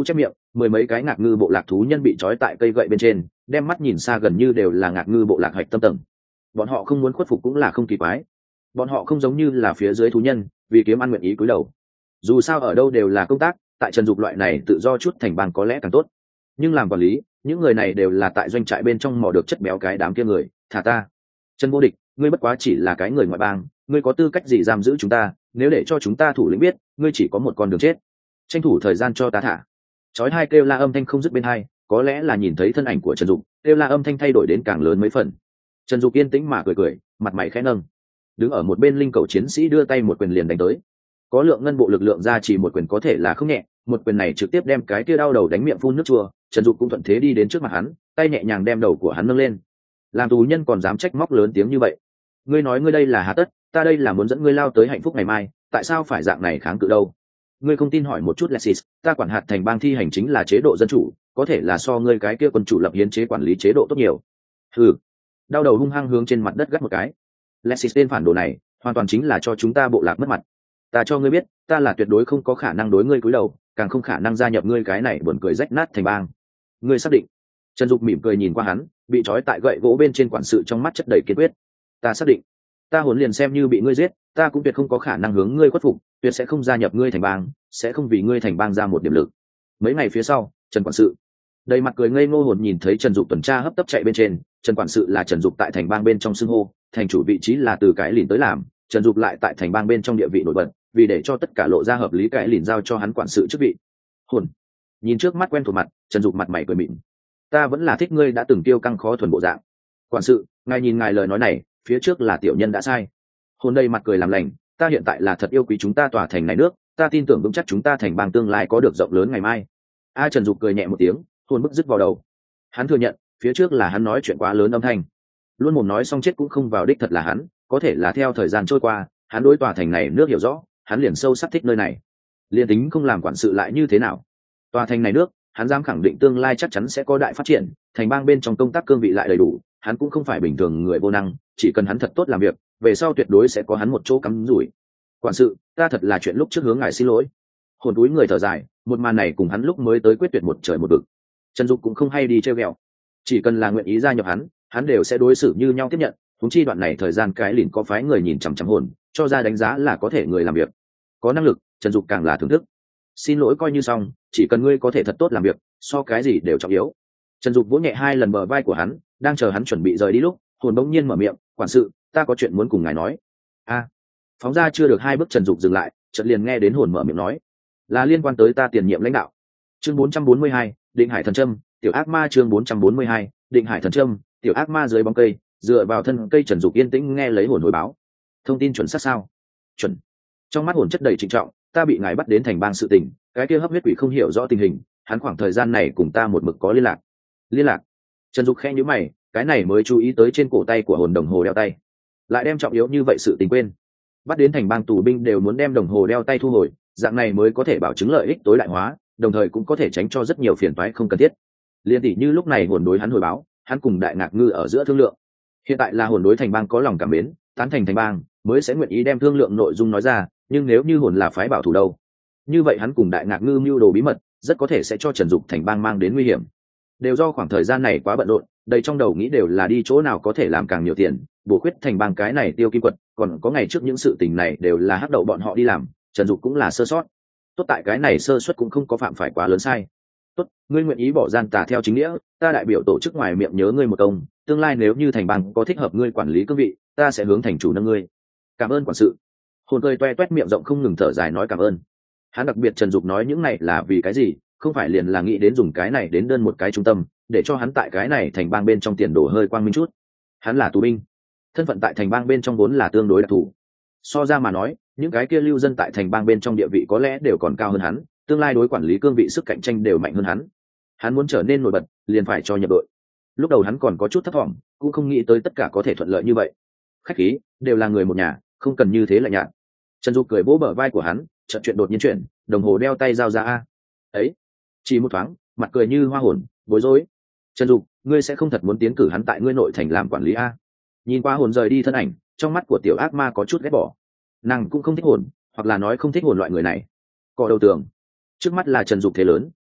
mười mấy cái ngạc ngư bộ lạc thú nhân bị trói tại cây gậy bên trên, đem mắt nhìn xa gần như đều là ngạc ngư bộ lạc hạch tâm tầng. Bọn họ không muốn khuất phục cũng là không kỳ quái. Bọn họ không giống như là phía dưới thú nhân, vì kiếm ăn nguyện ý cúi đầu. Dù sao ở đâu đều là công tác, tại Trần Dục loại này tự do chút thành bang có lẽ càng tốt. Nhưng làm quản lý, những người này đều là tại doanh trại bên trong mò được chất béo cái đám kia người, thả ta. Trần Vô Địch, ngươi bất quá chỉ là cái người ngoại bang, ngươi có tư cách gì giam giữ chúng ta, nếu để cho chúng ta thủ lĩnh biết, ngươi chỉ có một con đường chết. Tranh thủ thời gian cho ta thả. Chói hai kêu la âm thanh không dứt bên hai, có lẽ là nhìn thấy thân ảnh của Trần Dục, kêu la âm thanh thay đổi đến càng lớn mấy phần. Trần Dục yên tĩnh mà cười cười, mặt mày khẽ nâng. Đứng ở một bên linh cầu chiến sĩ đưa tay một quyền liền đánh tới. Có lượng ngân bộ lực lượng ra chỉ một quyền có thể là không nhẹ, một quyền này trực tiếp đem cái kia đau đầu đánh miệng phun nước chua. Trần Dục cũng thuận thế đi đến trước mặt hắn, tay nhẹ nhàng đem đầu của hắn nâng lên. Làm tù nhân còn dám trách móc lớn tiếng như vậy? Ngươi nói ngươi đây là hà tất, ta đây là muốn dẫn ngươi lao tới hạnh phúc ngày mai, tại sao phải dạng này kháng cự đâu? Ngươi không tin hỏi một chút Lexis, ta quản hạt thành bang thi hành chính là chế độ dân chủ, có thể là so ngươi cái kia quân chủ lập hiến chế quản lý chế độ tốt nhiều. Hừ. Đau đầu hung hăng hướng trên mặt đất gắt một cái. Lexis tên phản đồ này, hoàn toàn chính là cho chúng ta bộ lạc mất mặt. Ta cho ngươi biết, ta là tuyệt đối không có khả năng đối ngươi cúi đầu, càng không khả năng gia nhập ngươi cái này buồn cười rách nát thành bang. Ngươi xác định? Trần Dục mỉm cười nhìn qua hắn, bị trói tại gậy gỗ bên trên quản sự trong mắt chất đầy kiên quyết. Ta xác định. Ta hồn liền xem như bị ngươi giết, ta cũng tuyệt không có khả năng hướng ngươi khuất phục, tuyệt sẽ không gia nhập ngươi thành bang, sẽ không vì ngươi thành bang ra một điểm lực. Mấy ngày phía sau, Trần quản sự đầy mặt cười ngây ngô hồn nhìn thấy Trần Dục tuần tra hấp tấp chạy bên trên. Trần quản sự là Trần Dục tại thành bang bên trong xưng hô, thành chủ vị trí là từ cái lìn tới làm, Trần Dục lại tại thành bang bên trong địa vị nổi bật, vì để cho tất cả lộ ra hợp lý cái lìn giao cho hắn quản sự chức vị. Hồn nhìn trước mắt quen thuộc mặt, Trần Dục mặt mày cười mịn. Ta vẫn là thích ngươi đã từng tiêu căng khó thuần bộ dạng. Quản sự, ngài nhìn ngài lời nói này, phía trước là tiểu nhân đã sai. Hồn đây mặt cười làm lành, ta hiện tại là thật yêu quý chúng ta tòa thành này nước, ta tin tưởng vững chắc chúng ta thành bang tương lai có được rộng lớn ngày mai. A Trần Dục cười nhẹ một tiếng, hồn bức dứt vào đầu. Hắn thừa nhận, phía trước là hắn nói chuyện quá lớn âm thanh, luôn mồm nói xong chết cũng không vào đích thật là hắn, có thể là theo thời gian trôi qua, hắn đối tòa thành này nước hiểu rõ, hắn liền sâu sắc thích nơi này. Liên tính không làm quản sự lại như thế nào? Tòa thành này nước, hắn dám khẳng định tương lai chắc chắn sẽ có đại phát triển, thành bang bên trong công tác cương vị lại đầy đủ, hắn cũng không phải bình thường người vô năng, chỉ cần hắn thật tốt làm việc, về sau tuyệt đối sẽ có hắn một chỗ cắm rủi. Quản sự, ta thật là chuyện lúc trước hướng ngài xin lỗi. Hồn túi người thở dài, một màn này cùng hắn lúc mới tới quyết tuyệt một trời một vực. Trần Dục cũng không hay đi trêu ghẹo, chỉ cần là nguyện ý gia nhập hắn, hắn đều sẽ đối xử như nhau tiếp nhận. Huống chi đoạn này thời gian cái lìn có phái người nhìn chằm chằm hồn, cho ra đánh giá là có thể người làm việc, có năng lực, Trần Dục càng là thưởng thức. Xin lỗi coi như xong, chỉ cần ngươi có thể thật tốt làm việc, so cái gì đều trọng yếu. Trần Dục vỗ nhẹ hai lần bờ vai của hắn, đang chờ hắn chuẩn bị rời đi lúc, hồn bỗng nhiên mở miệng, quản sự, ta có chuyện muốn cùng ngài nói. A. Phóng ra chưa được hai bước, Trần Dục dừng lại, chợt liền nghe đến hồn mở miệng nói, là liên quan tới ta tiền nhiệm lãnh đạo. Chương bốn trăm bốn mươi hai, Định Hải thần châm, tiểu ác ma. Chương bốn trăm bốn mươi hai, Định Hải thần châm, tiểu ác ma. Dưới bóng cây, dựa vào thân cây, Trần Dục yên tĩnh nghe lấy hồn hồi báo. Thông tin chuẩn xác sao? Chuẩn. Trong mắt hồn chất đầy trịnh trọng, ta bị ngài bắt đến thành bang sự tình, cái kia hấp huyết quỷ không hiểu rõ tình hình, hắn khoảng thời gian này cùng ta một mực có liên lạc. Liên lạc? Trần Dục khẽ nhíu mày, cái này mới chú ý tới trên cổ tay của hồn đồng hồ đeo tay, lại đem trọng yếu như vậy sự tình quên. Bắt đến thành bang tù binh đều muốn đem đồng hồ đeo tay thu hồi, dạng này mới có thể bảo chứng lợi ích tối đại hóa, đồng thời cũng có thể tránh cho rất nhiều phiền toái không cần thiết. Liên tỷ như lúc này hồn đối hắn hồi báo, hắn cùng Đại Ngạc Ngư ở giữa thương lượng. Hiện tại là hồn đối thành bang có lòng cảm mến, tán thành thành bang, mới sẽ nguyện ý đem thương lượng nội dung nói ra, nhưng nếu như hồn là phái bảo thủ đâu, như vậy hắn cùng Đại Ngạc Ngư mưu đồ bí mật, rất có thể sẽ cho Trần Dục thành bang mang đến nguy hiểm. Đều do khoảng thời gian này quá bận rộn, đầy trong đầu nghĩ đều là đi chỗ nào có thể làm càng nhiều tiền, bổ khuyết thành bang cái này tiêu kim quật, còn có ngày trước những sự tình này đều là hắc đậu bọn họ đi làm, Trần Dục cũng là sơ sót. Tốt tại cái này sơ suất cũng không có phạm phải quá lớn sai. Tốt, ngươi nguyện ý bỏ gian tà theo chính nghĩa, ta đại biểu tổ chức ngoài miệng nhớ ngươi một công, tương lai nếu như thành bang có thích hợp ngươi quản lý cương vị, ta sẽ hướng thành chủ nâng ngươi. Cảm ơn quản sự. Hồn cười toe toét miệng rộng không ngừng thở dài nói cảm ơn. Hắn đặc biệt Trần Dục nói những này là vì cái gì, không phải liền là nghĩ đến dùng cái này đến đơn một cái trung tâm, để cho hắn tại cái này thành bang bên trong tiền đổ hơi quang minh chút. Hắn là tù binh, thân phận tại thành bang bên trong vốn là tương đối đặc thù. So ra mà nói, những cái kia lưu dân tại thành bang bên trong địa vị có lẽ đều còn cao hơn hắn, tương lai đối quản lý cương vị sức cạnh tranh đều mạnh hơn hắn. Hắn muốn trở nên nổi bật, liền phải cho nhập đội. Lúc đầu hắn còn có chút thất vọng, cũng không nghĩ tới tất cả có thể thuận lợi như vậy. Khách khí, đều là người một nhà, không cần như thế lạnh nhạt. Trần Dục cười vỗ bờ vai của hắn, chợt chuyện đột nhiên chuyển, đồng hồ đeo tay giao ra a. Ấy, chỉ một thoáng, mặt cười như hoa hồn, bối rối. Trần Dục, ngươi sẽ không thật muốn tiến cử hắn tại ngươi nội thành làm quản lý a? Nhìn qua hồn rời đi thân ảnh, trong mắt của tiểu ác ma có chút ghét bỏ. Nàng cũng không thích hồn, hoặc là nói không thích hồn loại người này. Cọ đầu tường, trước mắt là Trần Dục thế lớn,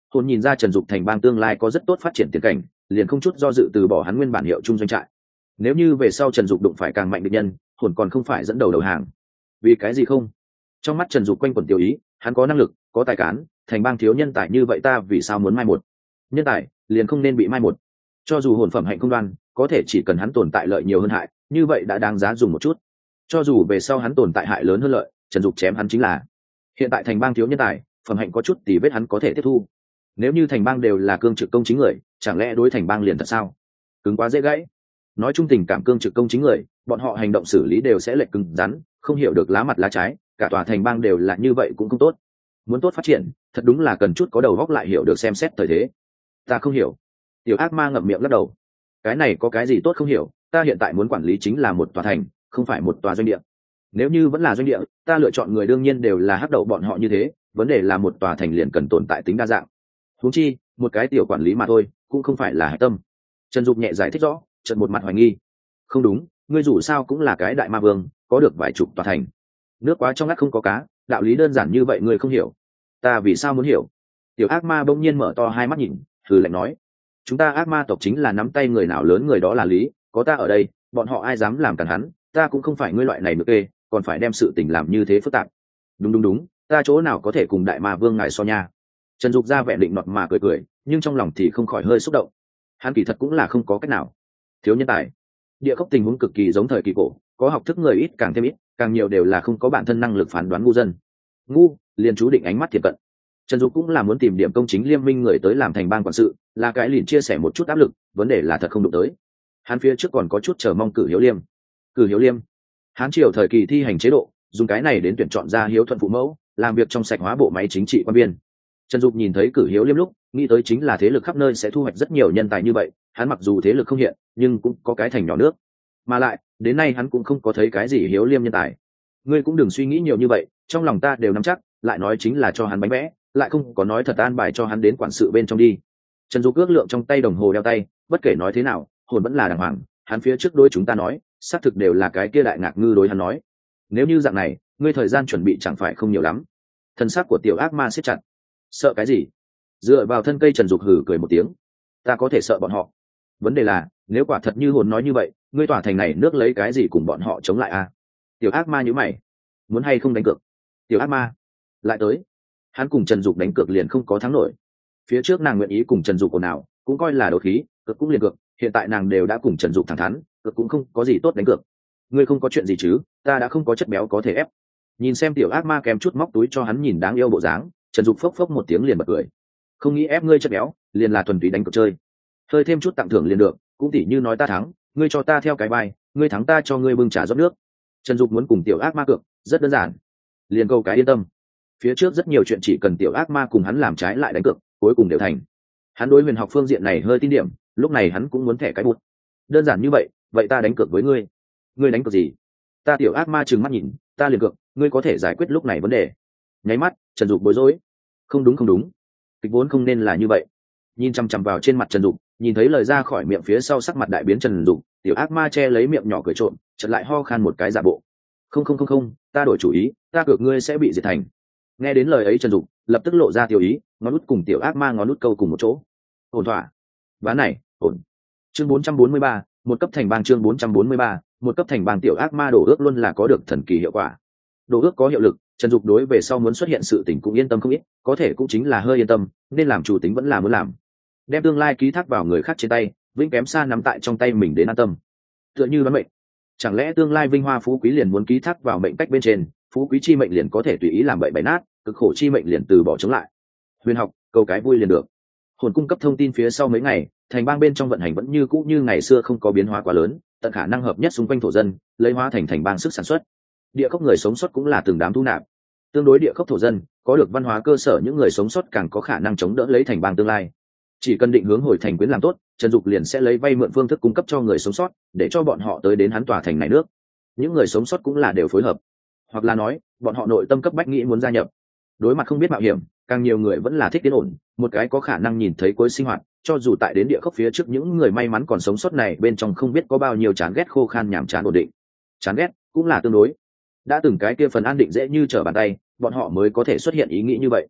hồn nhìn ra Trần Dục thành bang tương lai có rất tốt phát triển tiền cảnh, liền không chút do dự từ bỏ hắn nguyên bản hiệu trung doanh trại. Nếu như về sau Trần Dục đụng phải càng mạnh địch nhân, hồn còn không phải dẫn đầu đầu hàng. Vì cái gì không? Trong mắt Trần Dục quanh quẩn tiểu ý, hắn có năng lực, có tài cán, thành bang thiếu nhân tài như vậy ta vì sao muốn mai một? Nhân tài liền không nên bị mai một. Cho dù hồn phẩm hạnh không đoan, có thể chỉ cần hắn tồn tại lợi nhiều hơn hại, như vậy đã đáng giá dùng một chút. Cho dù về sau hắn tồn tại hại lớn hơn lợi, Trần Dục chém hắn chính là. Hiện tại thành bang thiếu nhân tài, phẩm hạnh có chút tỉ vết hắn có thể tiếp thu. Nếu như thành bang đều là cương trực công chính người, chẳng lẽ đối thành bang liền thật sao? Cứng quá dễ gãy. Nói chung tình cảm cương trực công chính người, bọn họ hành động xử lý đều sẽ lệch cứng rắn, không hiểu được lá mặt lá trái, cả tòa thành bang đều là như vậy cũng không tốt. Muốn tốt phát triển, thật đúng là cần chút có đầu óc lại hiểu được xem xét thời thế. Ta không hiểu. Tiểu ác ma ngậm miệng lắc đầu. Cái này có cái gì tốt không hiểu, ta hiện tại muốn quản lý chính là một tòa thành, không phải một tòa doanh địa. Nếu như vẫn là doanh địa, ta lựa chọn người đương nhiên đều là hắc đậu bọn họ như thế, vấn đề là một tòa thành liền cần tồn tại tính đa dạng. Huống chi, một cái tiểu quản lý mà thôi, cũng không phải là hải tâm. Trần Dục nhẹ giải thích rõ, chợt một mặt hoài nghi. Không đúng, ngươi dù sao cũng là cái đại ma vương, có được vài chục tòa thành. Nước quá trong ngắt không có cá, đạo lý đơn giản như vậy ngươi không hiểu. Ta vì sao muốn hiểu? Tiểu ác ma bỗng nhiên mở to hai mắt nhìn, hừ lạnh nói: chúng ta ác ma tộc chính là nắm tay người nào lớn người đó là lý, có ta ở đây, bọn họ ai dám làm cản hắn, ta cũng không phải ngươi loại này nữa kê, còn phải đem sự tình làm như thế phức tạp. Đúng đúng đúng, ta chỗ nào có thể cùng đại ma vương ngài so nha. Trần Dục ra vẻ định nọt mà cười cười, nhưng trong lòng thì không khỏi hơi xúc động. Hắn kỳ thật cũng là không có cách nào. Thiếu nhân tài. Địa Cốc tình huống cực kỳ giống thời kỳ cổ, có học thức người ít càng thêm ít, càng nhiều đều là không có bản thân năng lực phán đoán ngu dân. Ngu, liền chú định ánh mắt thiệp cận. Trần Dục cũng là muốn tìm điểm công chính liêm minh người tới làm thành bang quản sự, là cái liền chia sẻ một chút áp lực, vấn đề là thật không đụng tới. Hắn phía trước còn có chút chờ mong Cử Hiếu Liêm. Cử Hiếu Liêm, Hán triều thời kỳ thi hành chế độ, dùng cái này đến tuyển chọn ra hiếu thuận phụ mẫu, làm việc trong sạch hóa bộ máy chính trị quan viên. Trần Dục nhìn thấy Cử Hiếu Liêm lúc, nghĩ tới chính là thế lực khắp nơi sẽ thu hoạch rất nhiều nhân tài như vậy, hắn mặc dù thế lực không hiện, nhưng cũng có cái thành nhỏ nước. Mà lại, đến nay hắn cũng không có thấy cái gì Hiếu Liêm nhân tài. Ngươi cũng đừng suy nghĩ nhiều như vậy, trong lòng ta đều nắm chắc, lại nói chính là cho hắn bánh vẽ, lại không có nói thật an bài cho hắn đến quản sự bên trong đi. Trần Dục ước lượng trong tay đồng hồ đeo tay, bất kể nói thế nào, hồn vẫn là đàng hoàng, hắn phía trước đối chúng ta nói, xác thực đều là cái kia đại ngạc ngư đối hắn nói. Nếu như dạng này, ngươi thời gian chuẩn bị chẳng phải không nhiều lắm. Thân xác của tiểu ác ma siết chặt. Sợ cái gì? Dựa vào thân cây Trần Dục hừ cười một tiếng. Ta có thể sợ bọn họ. Vấn đề là, nếu quả thật như hồn nói như vậy, ngươi tỏa thành này nước lấy cái gì cùng bọn họ chống lại a? Tiểu ác ma nhíu mày. Muốn hay không đánh cược? Tiểu ác ma lại tới. Hắn cùng Trần Dục đánh cược liền không có thắng nổi. Phía trước nàng nguyện ý cùng Trần Dục ồn ào, cũng coi là đấu khí, cược cũng liền cược, hiện tại nàng đều đã cùng Trần Dục thẳng thắn, cược cũng không có gì tốt đánh cược. Ngươi không có chuyện gì chứ? Ta đã không có chất béo có thể ép. Nhìn xem tiểu ác ma kèm chút móc túi cho hắn nhìn đáng yêu bộ dáng, Trần Dục phốc phốc một tiếng liền bật cười. Không nghĩ ép ngươi chất béo, liền là thuần túy đánh cược chơi. Hơi thêm chút tặng thưởng liền được, cũng tỉ như nói ta thắng, ngươi cho ta theo cái bài, ngươi thắng ta cho ngươi bưng trà rót nước. Trần Dục muốn cùng tiểu ác ma cược, rất đơn giản. Liền câu cái yên tâm. Phía trước rất nhiều chuyện chỉ cần tiểu ác ma cùng hắn làm trái lại đánh cược, cuối cùng đều thành. Hắn đối huyền học phương diện này hơi tin điểm, lúc này hắn cũng muốn thẻ cái bút. Đơn giản như vậy, vậy ta đánh cược với ngươi. Ngươi đánh cược gì? Ta tiểu ác ma trừng mắt nhìn, ta liền cược, ngươi có thể giải quyết lúc này vấn đề. Nháy mắt, Trần Dục bối rối. Không đúng không đúng, kịch vốn không nên là như vậy. Nhìn chằm chằm vào trên mặt Trần Dục, nhìn thấy lời ra khỏi miệng phía sau sắc mặt đại biến Trần Dục, tiểu ác ma che lấy miệng nhỏ cười trộm, chợt lại ho khan một cái giả bộ. Không không không không, ta đổi chủ ý, ta cược ngươi sẽ bị diệt thành. Nghe đến lời ấy Trần Dục lập tức lộ ra tiểu ý, ngón út cùng tiểu ác ma ngón út câu cùng một chỗ. Ổn thỏa. Ván này, ổn. Chương bốn trăm bốn mươi ba, một cấp thành bang chương bốn trăm bốn mươi ba, một cấp thành bang tiểu ác ma đổ ước luôn là có được thần kỳ hiệu quả. Đổ ước có hiệu lực, Trần Dục đối về sau muốn xuất hiện sự tình cũng yên tâm không ít, có thể cũng chính là hơi yên tâm, nên làm chủ tính vẫn là muốn làm. Đem tương lai ký thác vào người khác trên tay, vĩnh kém xa nắm tại trong tay mình đến an tâm. Tựa như đoán mệnh, chẳng lẽ tương lai vinh hoa phú quý liền muốn ký thác vào mệnh cách bên trên, phú quý chi mệnh liền có thể tùy ý làm bậy bậy nát, cực khổ chi mệnh liền từ bỏ chống lại. Huyền học, cầu cái vui liền được. Hồn cung cấp thông tin phía sau mấy ngày, thành bang bên trong vận hành vẫn như cũ như ngày xưa không có biến hóa quá lớn, tận khả năng hợp nhất xung quanh thổ dân, lấy hóa thành thành bang sức sản xuất. Địa cốc người sống sót cũng là từng đám thu nạp. Tương đối địa cốc thổ dân, có được văn hóa cơ sở những người sống sót càng có khả năng chống đỡ lấy thành bang tương lai. Chỉ cần định hướng hồi thành quyến làm tốt, Trần Dục liền sẽ lấy vay mượn phương thức cung cấp cho người sống sót, để cho bọn họ tới đến hắn tòa thành này nước. Những người sống sót cũng là đều phối hợp, hoặc là nói, bọn họ nội tâm cấp bách nghĩ muốn gia nhập. Đối mặt không biết mạo hiểm, càng nhiều người vẫn là thích tiến ổn, một cái có khả năng nhìn thấy cuối sinh hoạt, cho dù tại đến địa cốc phía trước những người may mắn còn sống sót này bên trong không biết có bao nhiêu chán ghét khô khan nhàm chán ổn định. Chán ghét cũng là tương đối. Đã từng cái kia phần an định dễ như trở bàn tay, bọn họ mới có thể xuất hiện ý nghĩ như vậy.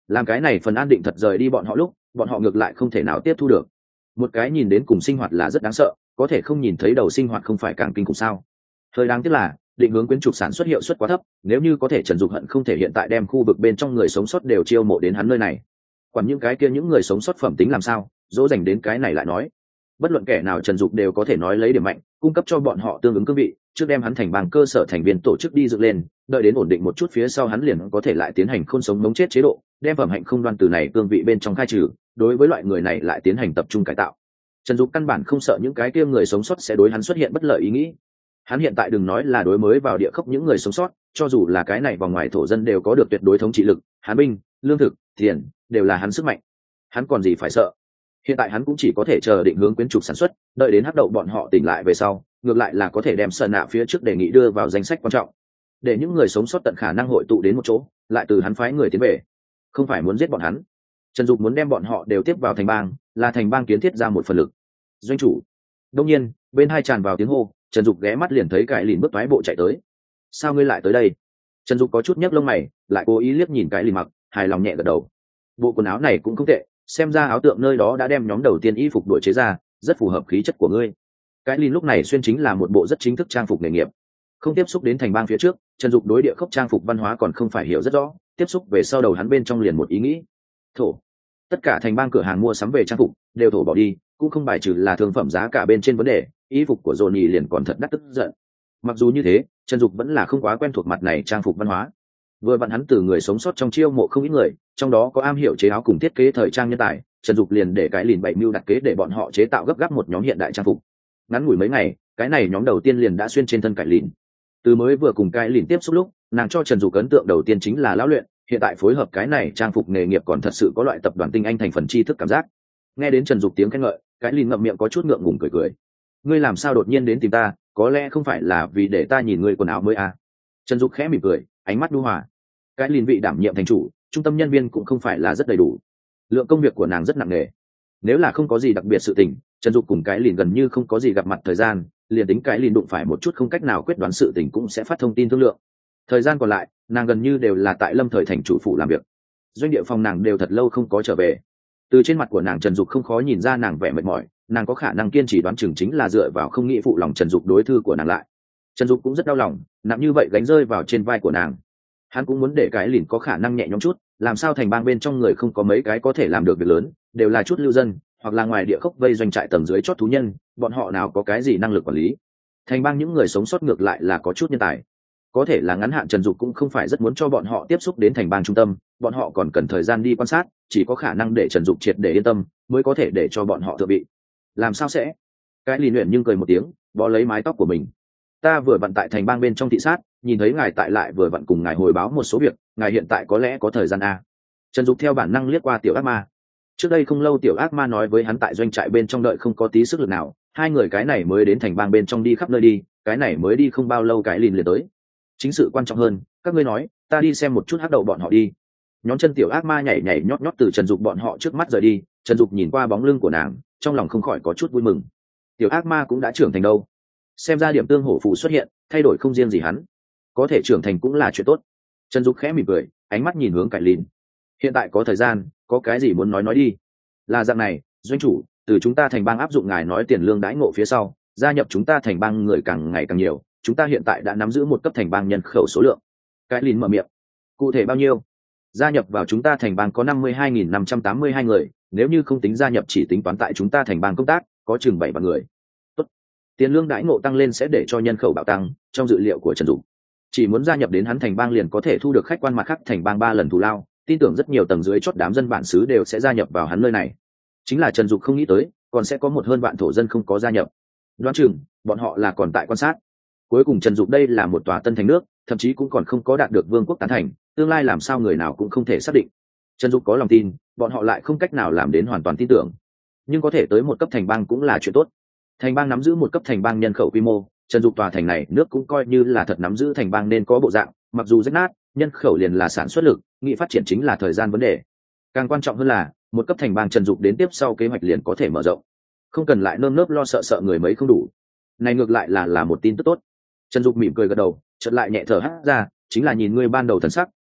làm cái này phần an định thật rời đi bọn họ lúc bọn họ ngược lại không thể nào tiếp thu được. Một cái nhìn đến cùng sinh hoạt là rất đáng sợ, có thể không nhìn thấy đầu sinh hoạt không phải càng kinh khủng sao? Hơi đáng tiếc là định hướng quyến trục sản xuất hiệu suất quá thấp, nếu như có thể Trần Dục hận không thể hiện tại đem khu vực bên trong người sống sót đều chiêu mộ đến hắn nơi này. Còn những cái kia những người sống sót phẩm tính làm sao, dỗ dành đến cái này lại nói. Bất luận kẻ nào Trần Dục đều có thể nói lấy điểm mạnh, cung cấp cho bọn họ tương ứng cương vị, trước đem hắn thành bang cơ sở thành viên tổ chức đi dựng lên, đợi đến ổn định một chút phía sau hắn liền có thể lại tiến hành khôn sống mống chết chế độ, đem phẩm hạnh không đoan từ này cương vị bên trong khai trừ, đối với loại người này lại tiến hành tập trung cải tạo. Trần Dục căn bản không sợ những cái kia người sống sót sẽ đối hắn xuất hiện bất lợi ý nghĩ. Hắn hiện tại đừng nói là đối mới vào địa khốc những người sống sót, cho dù là cái này vòng ngoài thổ dân đều có được tuyệt đối thống trị lực, hán binh, lương thực, tiền, đều là hắn sức mạnh. Hắn còn gì phải sợ? Hiện tại hắn cũng chỉ có thể chờ định hướng quyến trục sản xuất, đợi đến hắc đậu bọn họ tỉnh lại về sau, ngược lại là có thể đem sơn nạ phía trước đề nghị đưa vào danh sách quan trọng, để những người sống sót tận khả năng hội tụ đến một chỗ, lại từ hắn phái người tiến về. Không phải muốn giết bọn hắn. Trần Dục muốn đem bọn họ đều tiếp vào thành bang, là thành bang kiến thiết ra một phần lực. Doanh chủ. Đông nhiên, bên hai tràn vào tiếng hô, Trần Dục ghé mắt liền thấy cái lìn bước toái bộ chạy tới. Sao ngươi lại tới đây? Trần Dục có chút nhấc lông mày, lại cố ý liếc nhìn cái lìn mặc, hài lòng nhẹ gật đầu. Bộ quần áo này cũng không tệ, xem ra áo tượng nơi đó đã đem nhóm đầu tiên y phục đổi chế ra, rất phù hợp khí chất của ngươi. Cái lìn lúc này xuyên chính là một bộ rất chính thức trang phục nghề nghiệp. Không tiếp xúc đến thành bang phía trước, Trần Dục đối địa khốc trang phục văn hóa còn không phải hiểu rất rõ, tiếp xúc về sau đầu hắn bên trong liền một ý nghĩ. Thổ. Tất cả thành bang cửa hàng mua sắm về trang phục đều thổ bỏ đi, cũng không bài trừ là thương phẩm giá cả bên trên vấn đề, y phục của Johnny liền còn thật đắt tức giận. Mặc dù như thế, Trần Dục vẫn là không quá quen thuộc mặt này trang phục văn hóa. Vừa vặn hắn từ người sống sót trong chiêu mộ không ít người, trong đó có am hiểu chế áo cùng thiết kế thời trang nhân tài, Trần Dục liền để cái lìn bảy mưu đặt kế để bọn họ chế tạo gấp gáp một nhóm hiện đại trang phục. Ngắn ngủi mấy ngày, cái này nhóm đầu tiên liền đã xuyên trên thân cái lìn. Từ mới vừa cùng cái lìn tiếp xúc lúc, nàng cho Trần Dục ấn tượng đầu tiên chính là lão luyện, hiện tại phối hợp cái này trang phục nghề nghiệp còn thật sự có loại tập đoàn tinh anh thành phần tri thức cảm giác. Nghe đến Trần Dục tiếng khen ngợi, cái lìn ngậm miệng có chút ngượng ngùng cười cười. Ngươi làm sao đột nhiên đến tìm ta, có lẽ không phải là vì để ta nhìn ngươi quần áo mới à? Trần Dục khẽ mỉm cười, ánh mắt nhu hòa. Cái lìn vị đảm nhiệm thành chủ, trung tâm nhân viên cũng không phải là rất đầy đủ, lượng công việc của nàng rất nặng nề. Nếu là không có gì đặc biệt sự tình, Trần Dục cùng cái lìn gần như không có gì gặp mặt thời gian, liền tính cái lìn đụng phải một chút không cách nào quyết đoán sự tình cũng sẽ phát thông tin thương lượng. Thời gian còn lại, nàng gần như đều là tại Lâm Thời thành chủ phủ làm việc. Doanh địa phòng nàng đều thật lâu không có trở về. Từ trên mặt của nàng Trần Dục không khó nhìn ra nàng vẻ mệt mỏi, nàng có khả năng kiên trì đoán chừng chính là dựa vào không nghĩ phụ lòng Trần Dục đối thư của nàng lại. Trần Dục cũng rất đau lòng, nặng như vậy gánh rơi vào trên vai của nàng. Hắn cũng muốn để cái lìn có khả năng nhẹ nhõm chút, làm sao thành bang bên trong người không có mấy cái có thể làm được việc lớn, đều là chút lưu dân, hoặc là ngoài địa khốc vây doanh trại tầng dưới chót thú nhân, bọn họ nào có cái gì năng lực quản lý. Thành bang những người sống sót ngược lại là có chút nhân tài. Có thể là ngắn hạn Trần Dục cũng không phải rất muốn cho bọn họ tiếp xúc đến thành bang trung tâm, bọn họ còn cần thời gian đi quan sát, chỉ có khả năng để Trần Dục triệt để yên tâm, mới có thể để cho bọn họ tự bị. Làm sao sẽ? Cái lìn luyện nhưng cười một tiếng, bó lấy mái tóc của mình. Ta vừa vặn tại thành bang bên trong thị sát, nhìn thấy ngài tại lại vừa vặn cùng ngài hồi báo một số việc, ngài hiện tại có lẽ có thời gian a. Trần Dục theo bản năng liếc qua tiểu ác ma. Trước đây không lâu tiểu ác ma nói với hắn tại doanh trại bên trong đợi không có tí sức lực nào, hai người cái này mới đến thành bang bên trong đi khắp nơi đi, cái này mới đi không bao lâu cái lìn liền tới. Chính sự quan trọng hơn, các ngươi nói, ta đi xem một chút hắc đầu bọn họ đi. Nhóm chân tiểu ác ma nhảy nhảy nhót nhót từ Trần Dục bọn họ trước mắt rời đi, Trần Dục nhìn qua bóng lưng của nàng, trong lòng không khỏi có chút vui mừng. Tiểu ác ma cũng đã trưởng thành đâu. Xem ra điểm tương hổ phụ xuất hiện, thay đổi không riêng gì hắn, có thể trưởng thành cũng là chuyện tốt. Trần Dục khẽ mỉm cười, ánh mắt nhìn hướng Cải Lìn. Hiện tại có thời gian, có cái gì muốn nói nói đi. Là dạng này, doanh chủ, từ chúng ta thành bang áp dụng ngài nói tiền lương đãi ngộ phía sau, gia nhập chúng ta thành bang người càng ngày càng nhiều, chúng ta hiện tại đã nắm giữ một cấp thành bang nhân khẩu số lượng. Cải Lìn mở miệng. Cụ thể bao nhiêu? Gia nhập vào chúng ta thành bang có năm mươi hai nghìn năm trăm tám mươi hai người, nếu như không tính gia nhập chỉ tính toán tại chúng ta thành bang công tác, có chừng bảy vạn người. Tốt. Tiền lương đãi ngộ tăng lên sẽ để cho nhân khẩu bạo tăng, trong dự liệu của Trần Dục. Chỉ muốn gia nhập đến hắn thành bang liền có thể thu được khách quan mặt khác thành bang ba lần thù lao, tin tưởng rất nhiều tầng dưới chót đám dân bản xứ đều sẽ gia nhập vào hắn nơi này. Chính là Trần Dục không nghĩ tới, còn sẽ có một hơn vạn thổ dân không có gia nhập. Đoán chừng, bọn họ là còn tại quan sát. Cuối cùng Trần Dục đây là một tòa tân thành nước, thậm chí cũng còn không có đạt được vương quốc tán thành, tương lai làm sao người nào cũng không thể xác định. Trần Dục có lòng tin, bọn họ lại không cách nào làm đến hoàn toàn tin tưởng. Nhưng có thể tới một cấp thành bang cũng là chuyện tốt. Thành bang nắm giữ một cấp thành bang nhân khẩu quy mô, Trần Dục tòa thành này nước cũng coi như là thật nắm giữ thành bang nên có bộ dạng, mặc dù rách nát, nhân khẩu liền là sản xuất lực, nghị phát triển chính là thời gian vấn đề. Càng quan trọng hơn là, một cấp thành bang Trần Dục đến tiếp sau kế hoạch liền có thể mở rộng, không cần lại nơm nớp lo sợ sợ người mấy không đủ. Này ngược lại là là một tin tức tốt. Trần Dục mỉm cười gật đầu, chợt lại nhẹ thở hắt ra, chính là nhìn ngươi ban đầu thần sắc,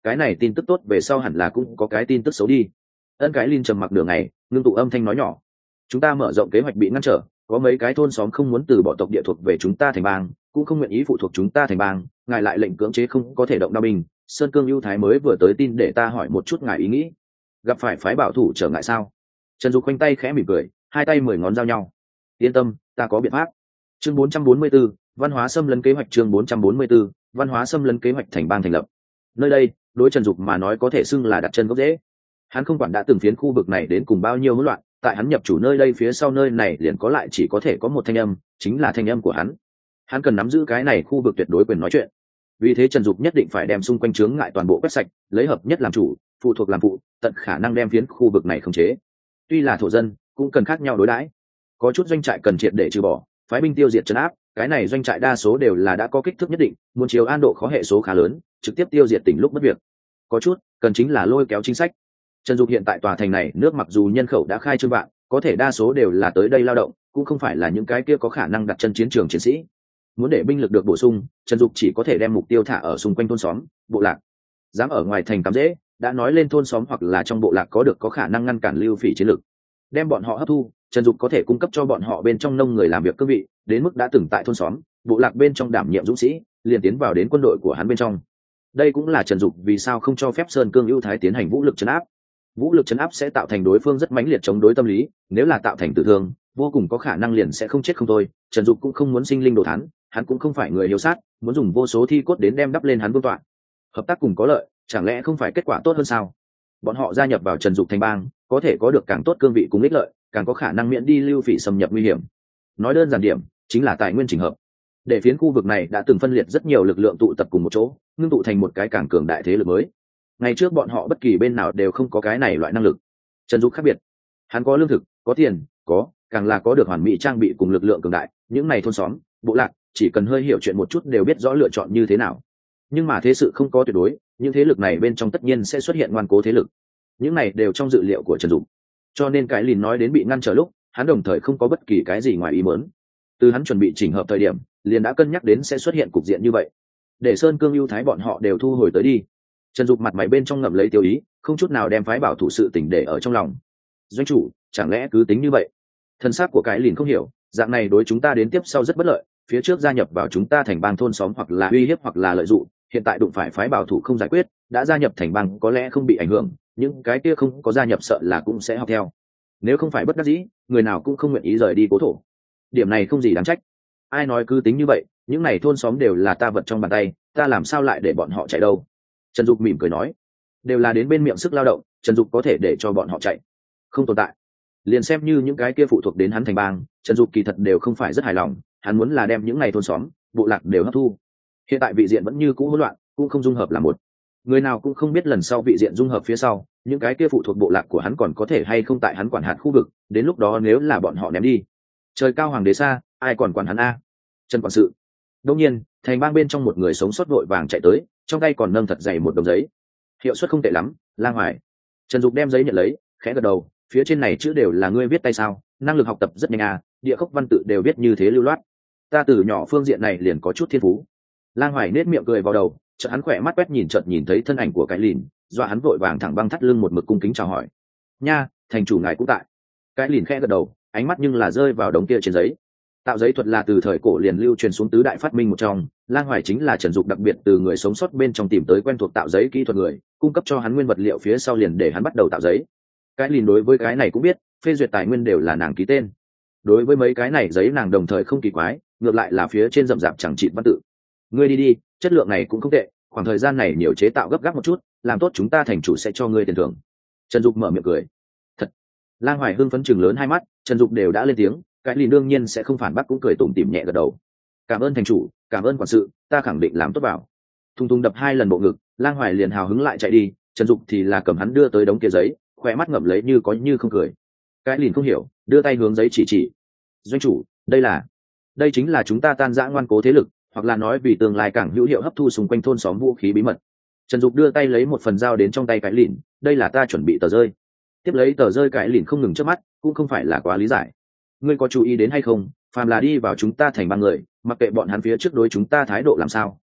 cái này tin tức tốt về sau hẳn là cũng có cái tin tức xấu đi. Ân cái Linh trầm mặc nửa ngày, ngưng tụ âm thanh nói nhỏ: chúng ta mở rộng kế hoạch bị ngăn trở, có mấy cái thôn xóm không muốn từ bỏ tộc địa thuộc về chúng ta thành bang, cũng không nguyện ý phụ thuộc chúng ta thành bang, ngài lại lệnh cưỡng chế không có thể động đao binh. Sơn Cương ưu thái mới vừa tới tin để ta hỏi một chút ngài ý nghĩ. Gặp phải phái bảo thủ trở ngại sao? Trần Dục khoanh tay khẽ mỉm cười, hai tay mười ngón giao nhau. Yên tâm, ta có biện pháp. Chương bốn trăm bốn mươi 4, văn hóa xâm lấn kế hoạch. Chương bốn trăm bốn mươi 4, văn hóa xâm lấn kế hoạch thành bang thành lập. Nơi đây, đối Trần Dục mà nói có thể xưng là đặt chân gốc rễ. Hắn không quản đã từng phiến khu vực này đến cùng bao nhiêu hỗn loạn, tại hắn nhập chủ nơi đây phía sau nơi này liền có lại chỉ có thể có một thanh âm, chính là thanh âm của hắn. Hắn cần nắm giữ cái này khu vực tuyệt đối quyền nói chuyện. Vì thế Trần Dục nhất định phải đem xung quanh chướng ngại toàn bộ quét sạch, lấy hợp nhất làm chủ, phụ thuộc làm phụ, tận khả năng đem phiến khu vực này khống chế. Tuy là thổ dân, cũng cần khác nhau đối đãi. Có chút doanh trại cần triệt để trừ bỏ, phái binh tiêu diệt trấn áp, cái này doanh trại đa số đều là đã có kích thước nhất định, muốn chiếu an độ khó hệ số khá lớn, trực tiếp tiêu diệt tỉnh lúc mất việc. Có chút cần chính là lôi kéo chính sách. Trần Dục hiện tại tòa thành này nước mặc dù nhân khẩu đã khai trương vạn, có thể đa số đều là tới đây lao động, cũng không phải là những cái kia có khả năng đặt chân chiến trường chiến sĩ. Muốn để binh lực được bổ sung, Trần Dục chỉ có thể đem mục tiêu thả ở xung quanh thôn xóm, bộ lạc. Dám ở ngoài thành cắm dễ, đã nói lên thôn xóm hoặc là trong bộ lạc có được có khả năng ngăn cản lưu phỉ chiến lực. Đem bọn họ hấp thu, Trần Dục có thể cung cấp cho bọn họ bên trong nông người làm việc cương vị, đến mức đã từng tại thôn xóm, bộ lạc bên trong đảm nhiệm dũng sĩ, liền tiến vào đến quân đội của hắn bên trong. Đây cũng là Trần Dục vì sao không cho phép Sơn Cương ưu thái tiến hành vũ lực trấn áp. Vũ lực trấn áp sẽ tạo thành đối phương rất mãnh liệt chống đối tâm lý, nếu là tạo thành tử thương, vô cùng có khả năng liền sẽ không chết không thôi. Trần Dục cũng không muốn sinh linh đồ thán, hắn cũng không phải người hiếu sát, muốn dùng vô số thi cốt đến đem đắp lên hắn vương tọa. Hợp tác cùng có lợi, chẳng lẽ không phải kết quả tốt hơn sao? Bọn họ gia nhập vào Trần Dục thành bang, có thể có được càng tốt cương vị cùng ích lợi, càng có khả năng miễn đi lưu phỉ xâm nhập nguy hiểm. Nói đơn giản điểm, chính là tài nguyên chỉnh hợp. Để phiến khu vực này đã từng phân liệt rất nhiều lực lượng tụ tập cùng một chỗ, ngưng tụ thành một cái càng cường đại thế lực mới. Ngày trước bọn họ bất kỳ bên nào đều không có cái này loại năng lực. Trần Dục khác biệt, hắn có lương thực, có tiền, có, càng là có được hoàn mỹ trang bị cùng lực lượng cường đại. Những này thôn xóm, bộ lạc, chỉ cần hơi hiểu chuyện một chút đều biết rõ lựa chọn như thế nào. Nhưng mà thế sự không có tuyệt đối, những thế lực này bên trong tất nhiên sẽ xuất hiện ngoan cố thế lực. Những này đều trong dự liệu của Trần Dục. Cho nên cái lìn nói đến bị ngăn trở lúc, hắn đồng thời không có bất kỳ cái gì ngoài ý muốn. Từ hắn chuẩn bị chỉnh hợp thời điểm, liền đã cân nhắc đến sẽ xuất hiện cục diện như vậy. Để Sơn Cương ưu thái bọn họ đều thu hồi tới đi. Trần Dục mặt mày bên trong ngậm lấy tiêu ý, không chút nào đem phái bảo thủ sự tình để ở trong lòng. Doanh chủ, chẳng lẽ cứ tính như vậy? Thân xác của cái lìn không hiểu, dạng này đối chúng ta đến tiếp sau rất bất lợi, phía trước gia nhập vào chúng ta thành bang thôn xóm hoặc là uy hiếp hoặc là lợi dụng, hiện tại đụng phải phái bảo thủ không giải quyết, đã gia nhập thành bang có lẽ không bị ảnh hưởng, những cái kia không có gia nhập sợ là cũng sẽ học theo. Nếu không phải bất đắc dĩ, người nào cũng không nguyện ý rời đi cố thổ. Điểm này không gì đáng trách. Ai nói cứ tính như vậy, những này thôn xóm đều là ta vật trong bàn tay, ta làm sao lại để bọn họ chạy đâu? Trần Dục mỉm cười nói, đều là đến bên miệng sức lao động, Trần Dục có thể để cho bọn họ chạy, không tồn tại. Liền xem như những cái kia phụ thuộc đến hắn thành bang, Trần Dục kỳ thật đều không phải rất hài lòng, hắn muốn là đem những này thôn xóm, bộ lạc đều hấp thu. Hiện tại vị diện vẫn như cũ hỗn loạn, cũng không dung hợp là một. Người nào cũng không biết lần sau vị diện dung hợp phía sau, những cái kia phụ thuộc bộ lạc của hắn còn có thể hay không tại hắn quản hạt khu vực, đến lúc đó nếu là bọn họ ném đi, trời cao hoàng đế xa, ai còn quản hắn a? Trần quản sự. Đương nhiên, thành bang bên trong một người sống sót vội vàng chạy tới, trong tay còn nâng thật dày một đống giấy. Hiệu suất không tệ lắm, Lang Hoài. Trần Dục đem giấy nhận lấy, khẽ gật đầu, phía trên này chữ đều là ngươi viết tay sao? Năng lực học tập rất nhanh à, địa khốc văn tự đều viết như thế lưu loát. Ta từ nhỏ phương diện này liền có chút thiên phú. Lang Hoài nết miệng cười vào đầu, chợt hắn khỏe mắt quét nhìn chợt nhìn thấy thân ảnh của cái lìn, dọa hắn vội vàng thẳng băng thắt lưng một mực cung kính chào hỏi. Nha, thành chủ ngài cũng tại. Cái lìn khẽ gật đầu, ánh mắt nhưng là rơi vào đống kia trên giấy. Tạo giấy thuật là từ thời cổ liền lưu truyền xuống tứ đại phát minh một trong, Lang Hoài chính là Trần Dục đặc biệt từ người sống sót bên trong tìm tới quen thuộc tạo giấy kỹ thuật người, cung cấp cho hắn nguyên vật liệu phía sau liền để hắn bắt đầu tạo giấy. Cái lìn đối với cái này cũng biết, phê duyệt tài nguyên đều là nàng ký tên. Đối với mấy cái này giấy nàng đồng thời không kỳ quái, ngược lại là phía trên rậm rạp chẳng chịt văn tự. Ngươi đi đi, chất lượng này cũng không tệ, khoảng thời gian này nhiều chế tạo gấp gáp một chút, làm tốt chúng ta thành chủ sẽ cho ngươi tiền thưởng. Trần Dục mở miệng cười. Thật. Lang Hoài hưng phấn chừng lớn hai mắt, Trần Dục đều đã lên tiếng, cái lìn đương nhiên sẽ không phản bác cũng cười tủm tỉm nhẹ gật đầu. Cảm ơn thành chủ, cảm ơn quản sự, ta khẳng định làm tốt vào. Thùng thùng đập hai lần bộ ngực, Lang Hoài liền hào hứng lại chạy đi, Trần Dục thì là cầm hắn đưa tới đống kia giấy, khỏe mắt ngậm lấy như có như không cười. Cái lìn không hiểu, đưa tay hướng giấy chỉ chỉ. Doanh chủ, đây là, đây chính là chúng ta tan rã ngoan cố thế lực, hoặc là nói vì tương lai càng hữu hiệu hấp thu xung quanh thôn xóm vũ khí bí mật. Trần Dục đưa tay lấy một phần dao đến trong tay cái lìn, đây là ta chuẩn bị tờ rơi. Tiếp lấy tờ rơi cái lìn không ngừng trước mắt, cũng không phải là quá lý giải. Ngươi có chú ý đến hay không, phàm là đi vào chúng ta thành ba người, mặc kệ bọn hắn phía trước đối chúng ta thái độ làm sao,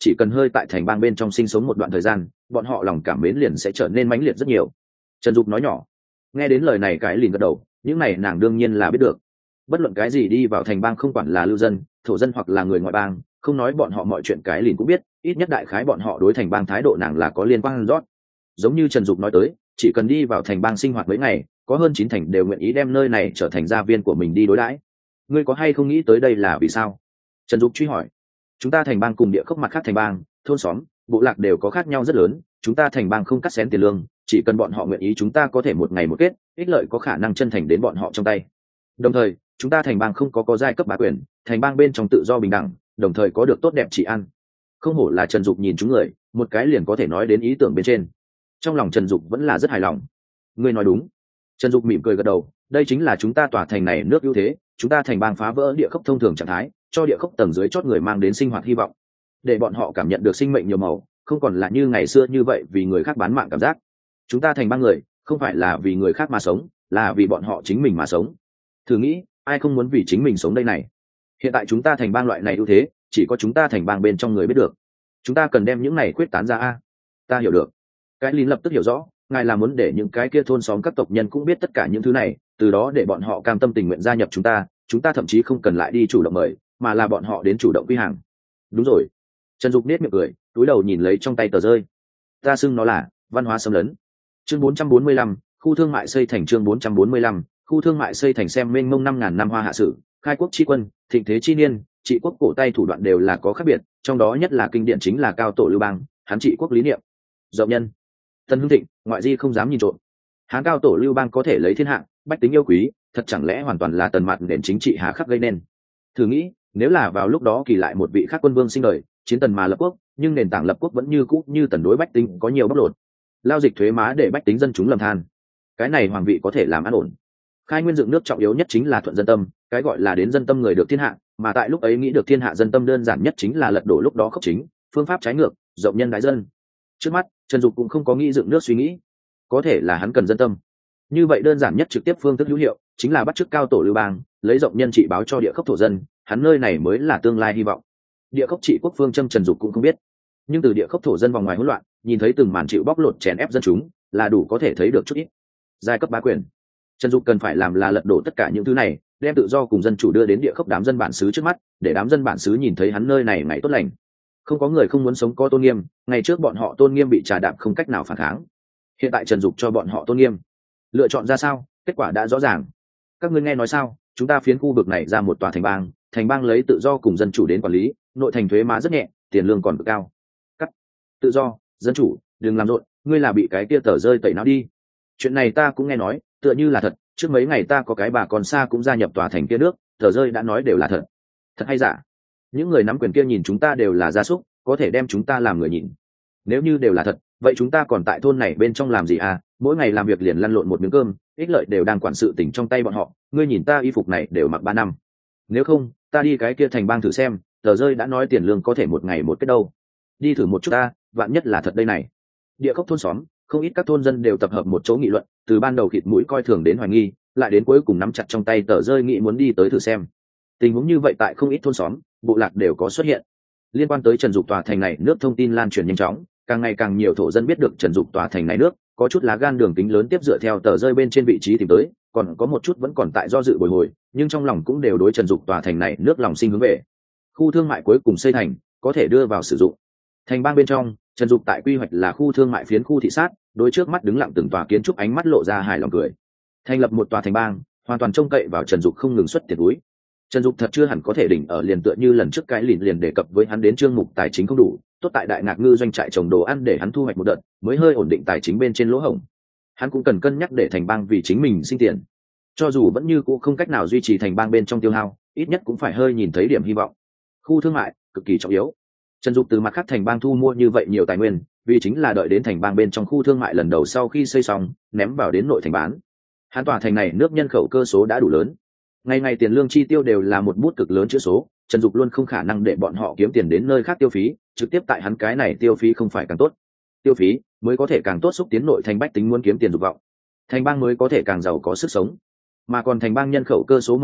chỉ cần hơi tại thành bang bên trong sinh sống một đoạn thời gian, bọn họ lòng cảm mến liền sẽ trở nên mãnh liệt rất nhiều. Trần Dục nói nhỏ. Nghe đến lời này cái liền gật đầu, những này nàng đương nhiên là biết được. Bất luận cái gì đi vào thành bang không quản là lưu dân, thổ dân hoặc là người ngoại bang, không nói bọn họ mọi chuyện cái liền cũng biết, ít nhất đại khái bọn họ đối thành bang thái độ nàng là có liên quan rót. Giống như Trần Dục nói tới, chỉ cần đi vào thành bang sinh hoạt mấy ngày, có hơn chín thành đều nguyện ý đem nơi này trở thành gia viên của mình đi đối đãi. Ngươi có hay không nghĩ tới đây là vì sao? Trần Dục truy hỏi. Chúng ta thành bang cùng địa khốc mặt khác thành bang, thôn xóm, bộ lạc đều có khác nhau rất lớn, chúng ta thành bang không cắt xén tiền lương, chỉ cần bọn họ nguyện ý chúng ta có thể một ngày một kết, ích lợi có khả năng chân thành đến bọn họ trong tay. Đồng thời, chúng ta thành bang không có có giai cấp bá quyền, thành bang bên trong tự do bình đẳng, đồng thời có được tốt đẹp trị an. Không hổ là Trần Dục nhìn chúng người, một cái liền có thể nói đến ý tưởng bên trên. Trong lòng Trần Dục vẫn là rất hài lòng. Ngươi nói đúng. Trần Dục mỉm cười gật đầu, đây chính là chúng ta tòa thành này nước ưu thế, chúng ta thành bang phá vỡ địa khốc thông thường trạng thái, cho địa khốc tầng dưới chót người mang đến sinh hoạt hy vọng, để bọn họ cảm nhận được sinh mệnh nhiều màu, không còn là như ngày xưa như vậy vì người khác bán mạng cảm giác. Chúng ta thành bang người, không phải là vì người khác mà sống, là vì bọn họ chính mình mà sống. Thử nghĩ, ai không muốn vì chính mình sống đây này? Hiện tại chúng ta thành bang loại này ưu thế, chỉ có chúng ta thành bang bên trong người biết được. Chúng ta cần đem những này quyết tán ra a. Ta hiểu được. Cái Lín lập tức hiểu rõ, ngài là muốn để những cái kia thôn xóm các tộc nhân cũng biết tất cả những thứ này, từ đó để bọn họ cam tâm tình nguyện gia nhập chúng ta, chúng ta thậm chí không cần lại đi chủ động mời, mà là bọn họ đến chủ động quy hàng. Đúng rồi. Trần Dục nét miệng cười, túi đầu nhìn lấy trong tay tờ rơi. Ta xưng nó là văn hóa xâm lấn. Chương bốn trăm bốn mươi lăm, khu thương mại xây thành. Chương bốn trăm bốn mươi lăm, khu thương mại xây thành. Xem mênh mông năm ngàn năm hoa hạ sử, khai quốc chi quân, thịnh thế chi niên, trị quốc cổ tay thủ đoạn đều là có khác biệt, trong đó nhất là kinh điển chính là cao tổ Lưu Bang, hắn trị quốc lý niệm rộng nhân. Tân hưng thịnh, ngoại di không dám nhìn trộm. Hán cao tổ Lưu Bang có thể lấy thiên hạ, bách tính yêu quý, thật chẳng lẽ hoàn toàn là tần mặt nền chính trị hà khắc gây nên? Thử nghĩ, nếu là vào lúc đó kỳ lại một vị khác quân vương sinh đời, chiến tần mà lập quốc, nhưng nền tảng lập quốc vẫn như cũ như tần đối bách tính có nhiều bóc lột, lao dịch thuế má để bách tính dân chúng lầm than, cái này hoàng vị có thể làm an ổn. Khai nguyên dựng nước trọng yếu nhất chính là thuận dân tâm, cái gọi là đến dân tâm người được thiên hạ, mà tại lúc ấy nghĩ được thiên hạ dân tâm đơn giản nhất chính là lật đổ lúc đó khốc chính, phương pháp trái ngược, rộng nhân đại dân. Trước mắt Trần Dục cũng không có nghĩ dựng nước suy nghĩ, có thể là hắn cần dân tâm. Như vậy đơn giản nhất trực tiếp phương thức hữu hiệu chính là bắt chước cao tổ Lưu Bang, lấy rộng nhân trị báo cho địa khốc thổ dân, hắn nơi này mới là tương lai hy vọng. Địa khốc trị quốc phương châm Trần Dục cũng không biết, nhưng từ địa khốc thổ dân vòng ngoài hỗn loạn, nhìn thấy từng màn chịu bóc lột chèn ép dân chúng, là đủ có thể thấy được chút ít. Giai cấp bá quyền, Trần Dục cần phải làm là lật đổ tất cả những thứ này, đem tự do cùng dân chủ đưa đến địa khốc đám dân bản xứ trước mắt, để đám dân bản xứ nhìn thấy hắn nơi này ngày tốt lành. Không có người không muốn sống có tôn nghiêm, ngày trước bọn họ tôn nghiêm bị trà đạp không cách nào phản kháng. Hiện tại Trần Dục cho bọn họ tôn nghiêm. Lựa chọn ra sao, kết quả đã rõ ràng. Các ngươi nghe nói sao, chúng ta phiến khu vực này ra một tòa thành bang, thành bang lấy tự do cùng dân chủ đến quản lý, nội thành thuế má rất nhẹ, tiền lương còn cực cao. Cắt. Tự do, dân chủ, đừng làm rộn, ngươi là bị cái kia tờ rơi tẩy não đi. Chuyện này ta cũng nghe nói, tựa như là thật, trước mấy ngày ta có cái bà còn xa cũng gia nhập tòa thành kia nước, tờ rơi đã nói đều là thật. Thật hay giả? Những người nắm quyền kia nhìn chúng ta đều là gia súc, có thể đem chúng ta làm người nhìn. Nếu như đều là thật, vậy chúng ta còn tại thôn này bên trong làm gì à? Mỗi ngày làm việc liền lăn lộn một miếng cơm, ích lợi đều đang quản sự tình trong tay bọn họ, ngươi nhìn ta y phục này đều mặc ba năm. Nếu không, ta đi cái kia thành bang thử xem, tờ rơi đã nói tiền lương có thể một ngày một cái đâu. Đi thử một chút ta, vạn nhất là thật đây này. Địa khốc thôn xóm, không ít các thôn dân đều tập hợp một chỗ nghị luận, từ ban đầu khịt mũi coi thường đến hoài nghi, lại đến cuối cùng nắm chặt trong tay tờ rơi nghĩ muốn đi tới thử xem. Tình huống như vậy tại không ít thôn xóm, bộ lạc đều có xuất hiện. Liên quan tới Trần Dục tòa thành này nước thông tin lan truyền nhanh chóng, càng ngày càng nhiều thổ dân biết được Trần Dục tòa thành này nước, có chút lá gan đường kính lớn tiếp dựa theo tờ rơi bên trên vị trí tìm tới, còn có một chút vẫn còn tại do dự bồi hồi, nhưng trong lòng cũng đều đối Trần Dục tòa thành này nước lòng sinh hướng về. Khu thương mại cuối cùng xây thành, có thể đưa vào sử dụng. Thành bang bên trong, Trần Dục tại quy hoạch là khu thương mại phiến khu thị sát, đối trước mắt đứng lặng từng tòa kiến trúc ánh mắt lộ ra hài lòng cười. Thành lập một tòa thành bang, hoàn toàn trông cậy vào Trần Dục không ngừng xuất tiền túi. Trần Dục thật chưa hẳn có thể đỉnh ở liền tựa như lần trước cái liền liền đề cập với hắn đến chương mục tài chính không đủ, tốt tại đại ngạc ngư doanh trại trồng đồ ăn để hắn thu hoạch một đợt, mới hơi ổn định tài chính bên trên lỗ hổng. Hắn cũng cần cân nhắc để thành bang vì chính mình sinh tiền. Cho dù vẫn như cũ không cách nào duy trì thành bang bên trong tiêu hao, ít nhất cũng phải hơi nhìn thấy điểm hy vọng. Khu thương mại cực kỳ trọng yếu. Trần Dục từ mặt khác thành bang thu mua như vậy nhiều tài nguyên, vì chính là đợi đến thành bang bên trong khu thương mại lần đầu sau khi xây xong, ném vào đến nội thành bán. Hắn tòa thành này nước nhân khẩu cơ số đã đủ lớn. Ngày ngày tiền lương chi tiêu đều là một bút cực lớn chữ số, Trần Dục luôn không khả năng để bọn họ kiếm tiền đến nơi khác tiêu phí, trực tiếp tại hắn cái này tiêu phí không phải càng tốt. Tiêu phí mới có thể càng tốt xúc tiến nội thành bách tính muốn kiếm tiền dục vọng. Thành bang mới có thể càng giàu có sức sống. Mà còn thành bang nhân khẩu cơ số mở rộng,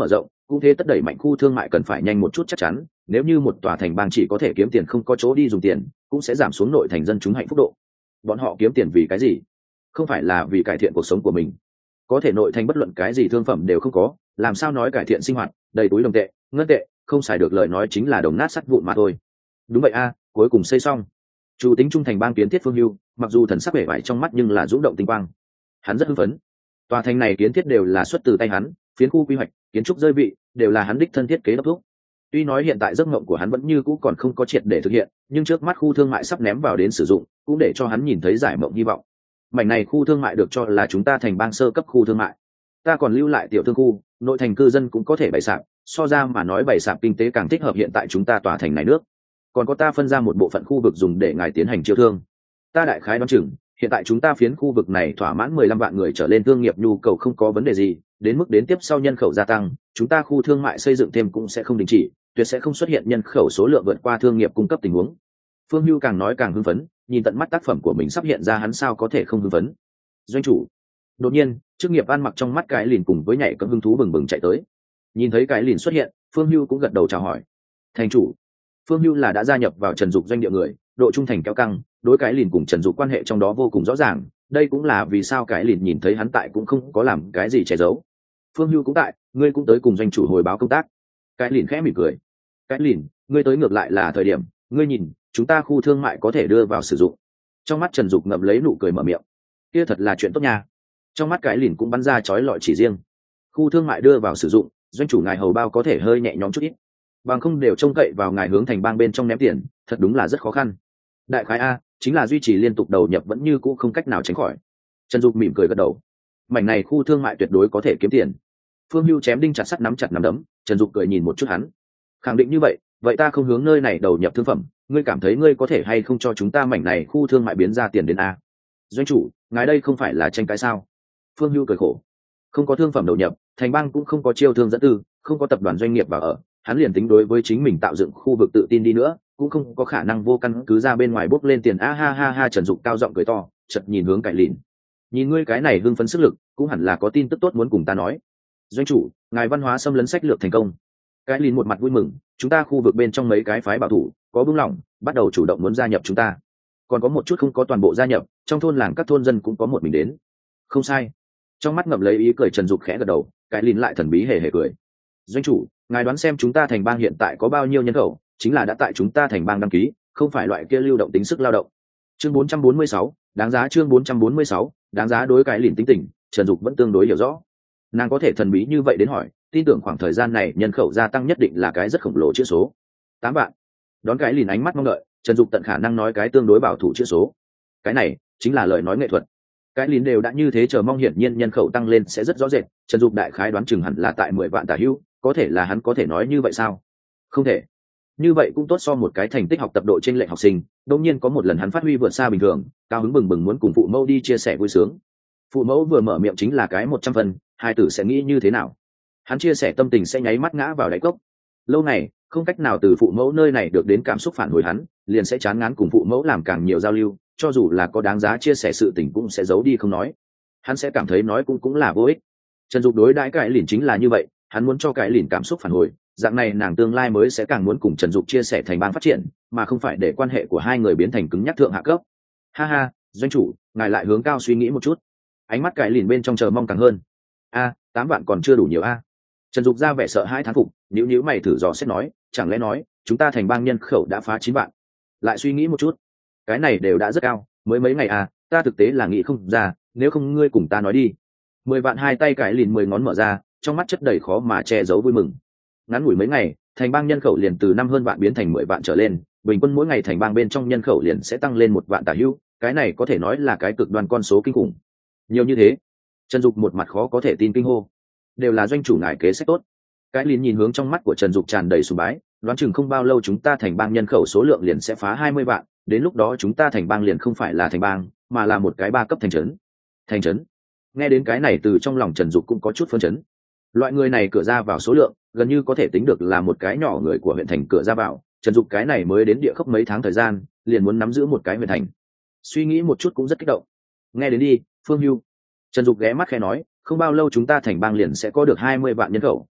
cũng thế tất đẩy mạnh khu thương mại cần phải nhanh một chút chắc chắn, nếu như một tòa thành bang chỉ có thể kiếm tiền không có chỗ đi dùng tiền, cũng sẽ giảm xuống nội thành dân chúng hạnh phúc độ. Bọn họ kiếm tiền vì cái gì? Không phải là vì cải thiện cuộc sống của mình. Có thể nội thành bất luận cái gì thương phẩm đều không có, làm sao nói cải thiện sinh hoạt, đầy túi đồng tệ, ngân tệ, không xài được lời nói chính là đồng nát sắt vụn mà thôi. Đúng vậy a, cuối cùng xây xong. Chủ tính trung thành bang kiến thiết Phương Hưu, mặc dù thần sắc vẻ vải trong mắt nhưng là dũng động tinh quang. Hắn rất hưng phấn. Tòa thành này kiến thiết đều là xuất từ tay hắn, phiến khu quy hoạch, kiến trúc rơi vị, đều là hắn đích thân thiết kế đốc thúc. Tuy nói hiện tại giấc mộng của hắn vẫn như cũ còn không có triệt để thực hiện, nhưng trước mắt khu thương mại sắp ném vào đến sử dụng, cũng để cho hắn nhìn thấy giải mộng hy vọng. Mảnh này khu thương mại được cho là chúng ta thành bang sơ cấp khu thương mại. Ta còn lưu lại tiểu thương khu, nội thành cư dân cũng có thể bày sạp, so ra mà nói bày sạp kinh tế càng thích hợp hiện tại chúng ta tòa thành này nước. Còn có ta phân ra một bộ phận khu vực dùng để ngài tiến hành chiêu thương. Ta đại khái đoán chừng, hiện tại chúng ta phiến khu vực này thỏa mãn mười lăm vạn người trở lên thương nghiệp nhu cầu không có vấn đề gì, đến mức đến tiếp sau nhân khẩu gia tăng, chúng ta khu thương mại xây dựng thêm cũng sẽ không đình chỉ, tuyệt sẽ không xuất hiện nhân khẩu số lượng vượt qua thương nghiệp cung cấp tình huống. Phương Hưu càng nói càng hưng phấn, nhìn tận mắt tác phẩm của mình sắp hiện ra hắn sao có thể không hưng phấn. Doanh chủ. Đột nhiên, chức nghiệp ăn mặc trong mắt cái lìn cùng với nhảy cẫng hứng thú bừng bừng chạy tới. Nhìn thấy cái lìn xuất hiện, Phương Hưu cũng gật đầu chào hỏi. Thành chủ. Phương Hưu là đã gia nhập vào Trần Dục doanh địa người, độ trung thành kéo căng, đối cái lìn cùng Trần Dục quan hệ trong đó vô cùng rõ ràng, đây cũng là vì sao cái lìn nhìn thấy hắn tại cũng không có làm cái gì che giấu. Phương Hưu cũng tại, ngươi cũng tới cùng doanh chủ hồi báo công tác. Cái lìn khẽ mỉm cười. Cái lìn, ngươi tới ngược lại là thời điểm, ngươi nhìn, chúng ta khu thương mại có thể đưa vào sử dụng. Trong mắt Trần Dục ngậm lấy nụ cười mở miệng. Kia thật là chuyện tốt nha. Trong mắt cái lìn cũng bắn ra chói lọi chỉ riêng. Khu thương mại đưa vào sử dụng, doanh chủ ngài hầu bao có thể hơi nhẹ nhõm chút ít. Bằng không đều trông cậy vào ngài hướng thành bang bên trong ném tiền, thật đúng là rất khó khăn. Đại khái a, chính là duy trì liên tục đầu nhập vẫn như cũ không cách nào tránh khỏi. Trần Dục mỉm cười gật đầu. Mảnh này khu thương mại tuyệt đối có thể kiếm tiền. Phương Hưu chém đinh chặt sắt nắm chặt nắm đấm, Trần Dục cười nhìn một chút hắn. Khẳng định như vậy, vậy ta không hướng nơi này đầu nhập thương phẩm, ngươi cảm thấy ngươi có thể hay không cho chúng ta mảnh này khu thương mại biến ra tiền đến a? Doanh chủ, ngài đây không phải là tranh cãi sao? Phương Hưu cười khổ. Không có thương phẩm đầu nhập, thành bang cũng không có chiêu thương dẫn tư, không có tập đoàn doanh nghiệp vào ở, hắn liền tính đối với chính mình tạo dựng khu vực tự tin đi nữa, cũng không có khả năng vô căn cứ ra bên ngoài bốc lên tiền a ha ha ha. Trần Dục cao giọng cười to, chợt nhìn hướng Cải Lìn. Nhìn ngươi cái này hưng phấn sức lực, cũng hẳn là có tin tức tốt muốn cùng ta nói. Doanh chủ, ngài văn hóa xâm lấn sách lược thành công. Cải Lìn một mặt vui mừng, chúng ta khu vực bên trong mấy cái phái bảo thủ có buông lỏng, bắt đầu chủ động muốn gia nhập chúng ta. Còn có một chút không có toàn bộ gia nhập, trong thôn làng các thôn dân cũng có một mình đến. Không sai. Trong mắt ngậm lấy ý cười Trần Dục khẽ gật đầu, Cải Lìn lại thần bí hề hề cười. Doanh chủ, ngài đoán xem chúng ta thành bang hiện tại có bao nhiêu nhân khẩu, chính là đã tại chúng ta thành bang đăng ký, không phải loại kia lưu động tính sức lao động. Chương bốn trăm bốn mươi sáu, đáng giá chương bốn trăm bốn mươi sáu, đáng giá. Đối cái lìn tính tình, Trần Dục vẫn tương đối hiểu rõ. Nàng có thể thần bí như vậy đến hỏi, tin tưởng khoảng thời gian này nhân khẩu gia tăng nhất định là cái rất khổng lồ chữ số. Tám vạn. Đón cái lìn ánh mắt mong đợi, Trần Dục tận khả năng nói cái tương đối bảo thủ chữ số. Cái này chính là lời nói nghệ thuật. Cái lìn đều đã như thế chờ mong hiển nhiên nhân khẩu tăng lên sẽ rất rõ rệt, Trần Dục đại khái đoán chừng hẳn là tại mười vạn tả hữu, có thể là hắn có thể nói như vậy sao? Không thể. Như vậy cũng tốt so một cái thành tích học tập độ trên lệ học sinh, đương nhiên có một lần hắn phát huy vượt xa bình thường, cao hứng bừng bừng muốn cùng phụ mẫu đi chia sẻ vui sướng. Phụ mẫu vừa mở miệng chính là cái một trăm phần, hai tử sẽ nghĩ như thế nào? Hắn chia sẻ tâm tình sẽ nháy mắt ngã vào đáy cốc. Lâu này, không cách nào từ phụ mẫu nơi này được đến cảm xúc phản hồi hắn, liền sẽ chán ngán cùng phụ mẫu làm càng nhiều giao lưu, cho dù là có đáng giá chia sẻ sự tình cũng sẽ giấu đi không nói. Hắn sẽ cảm thấy nói cũng cũng là vô ích. Trần Dục đối đãi cái lìn chính là như vậy, hắn muốn cho cái lìn cảm xúc phản hồi, dạng này nàng tương lai mới sẽ càng muốn cùng Trần Dục chia sẻ thành bang phát triển, mà không phải để quan hệ của hai người biến thành cứng nhắc thượng hạ cấp. Ha ha, doanh chủ, ngài lại hướng cao suy nghĩ một chút. Ánh mắt cái lìn bên trong chờ mong càng hơn. A, tám vạn còn chưa đủ nhiều a. Trần Dục ra vẻ sợ hãi thán phục, nhíu nhíu mày thử dò xét nói, chẳng lẽ nói chúng ta thành bang nhân khẩu đã phá chín vạn? Lại suy nghĩ một chút, cái này đều đã rất cao, mới mấy ngày à, ta thực tế là nghĩ không ra, nếu không ngươi cùng ta nói đi. Mười vạn. Hai tay cái lìn mười ngón mở ra, trong mắt chất đầy khó mà che giấu vui mừng. Ngắn ngủi mấy ngày, thành bang nhân khẩu liền từ năm hơn vạn biến thành mười vạn trở lên, bình quân mỗi ngày thành bang bên trong nhân khẩu liền sẽ tăng lên một vạn tả hữu, cái này có thể nói là cái cực đoan con số kinh khủng. Nhiều như thế. Trần Dục một mặt khó có thể tin kinh hô. Đều là doanh chủ ngài kế sách tốt. Cái lìn nhìn hướng trong mắt của Trần Dục tràn đầy sùng bái, đoán chừng không bao lâu chúng ta thành bang nhân khẩu số lượng liền sẽ phá hai mươi vạn, đến lúc đó chúng ta thành bang liền không phải là thành bang, mà là một cái ba cấp thành trấn. Thành trấn. Nghe đến cái này từ trong lòng Trần Dục cũng có chút phân chấn. Loại người này cửa ra vào số lượng gần như có thể tính được là một cái nhỏ người của huyện thành cửa ra vào, Trần Dục cái này mới đến địa khốc mấy tháng thời gian, liền muốn nắm giữ một cái huyện thành. Suy nghĩ một chút cũng rất kích động. Nghe đến đi, Phương Hưu. Trần Dục ghé mắt khẽ nói, không bao lâu chúng ta thành bang liền sẽ có được hai mươi vạn nhân khẩu,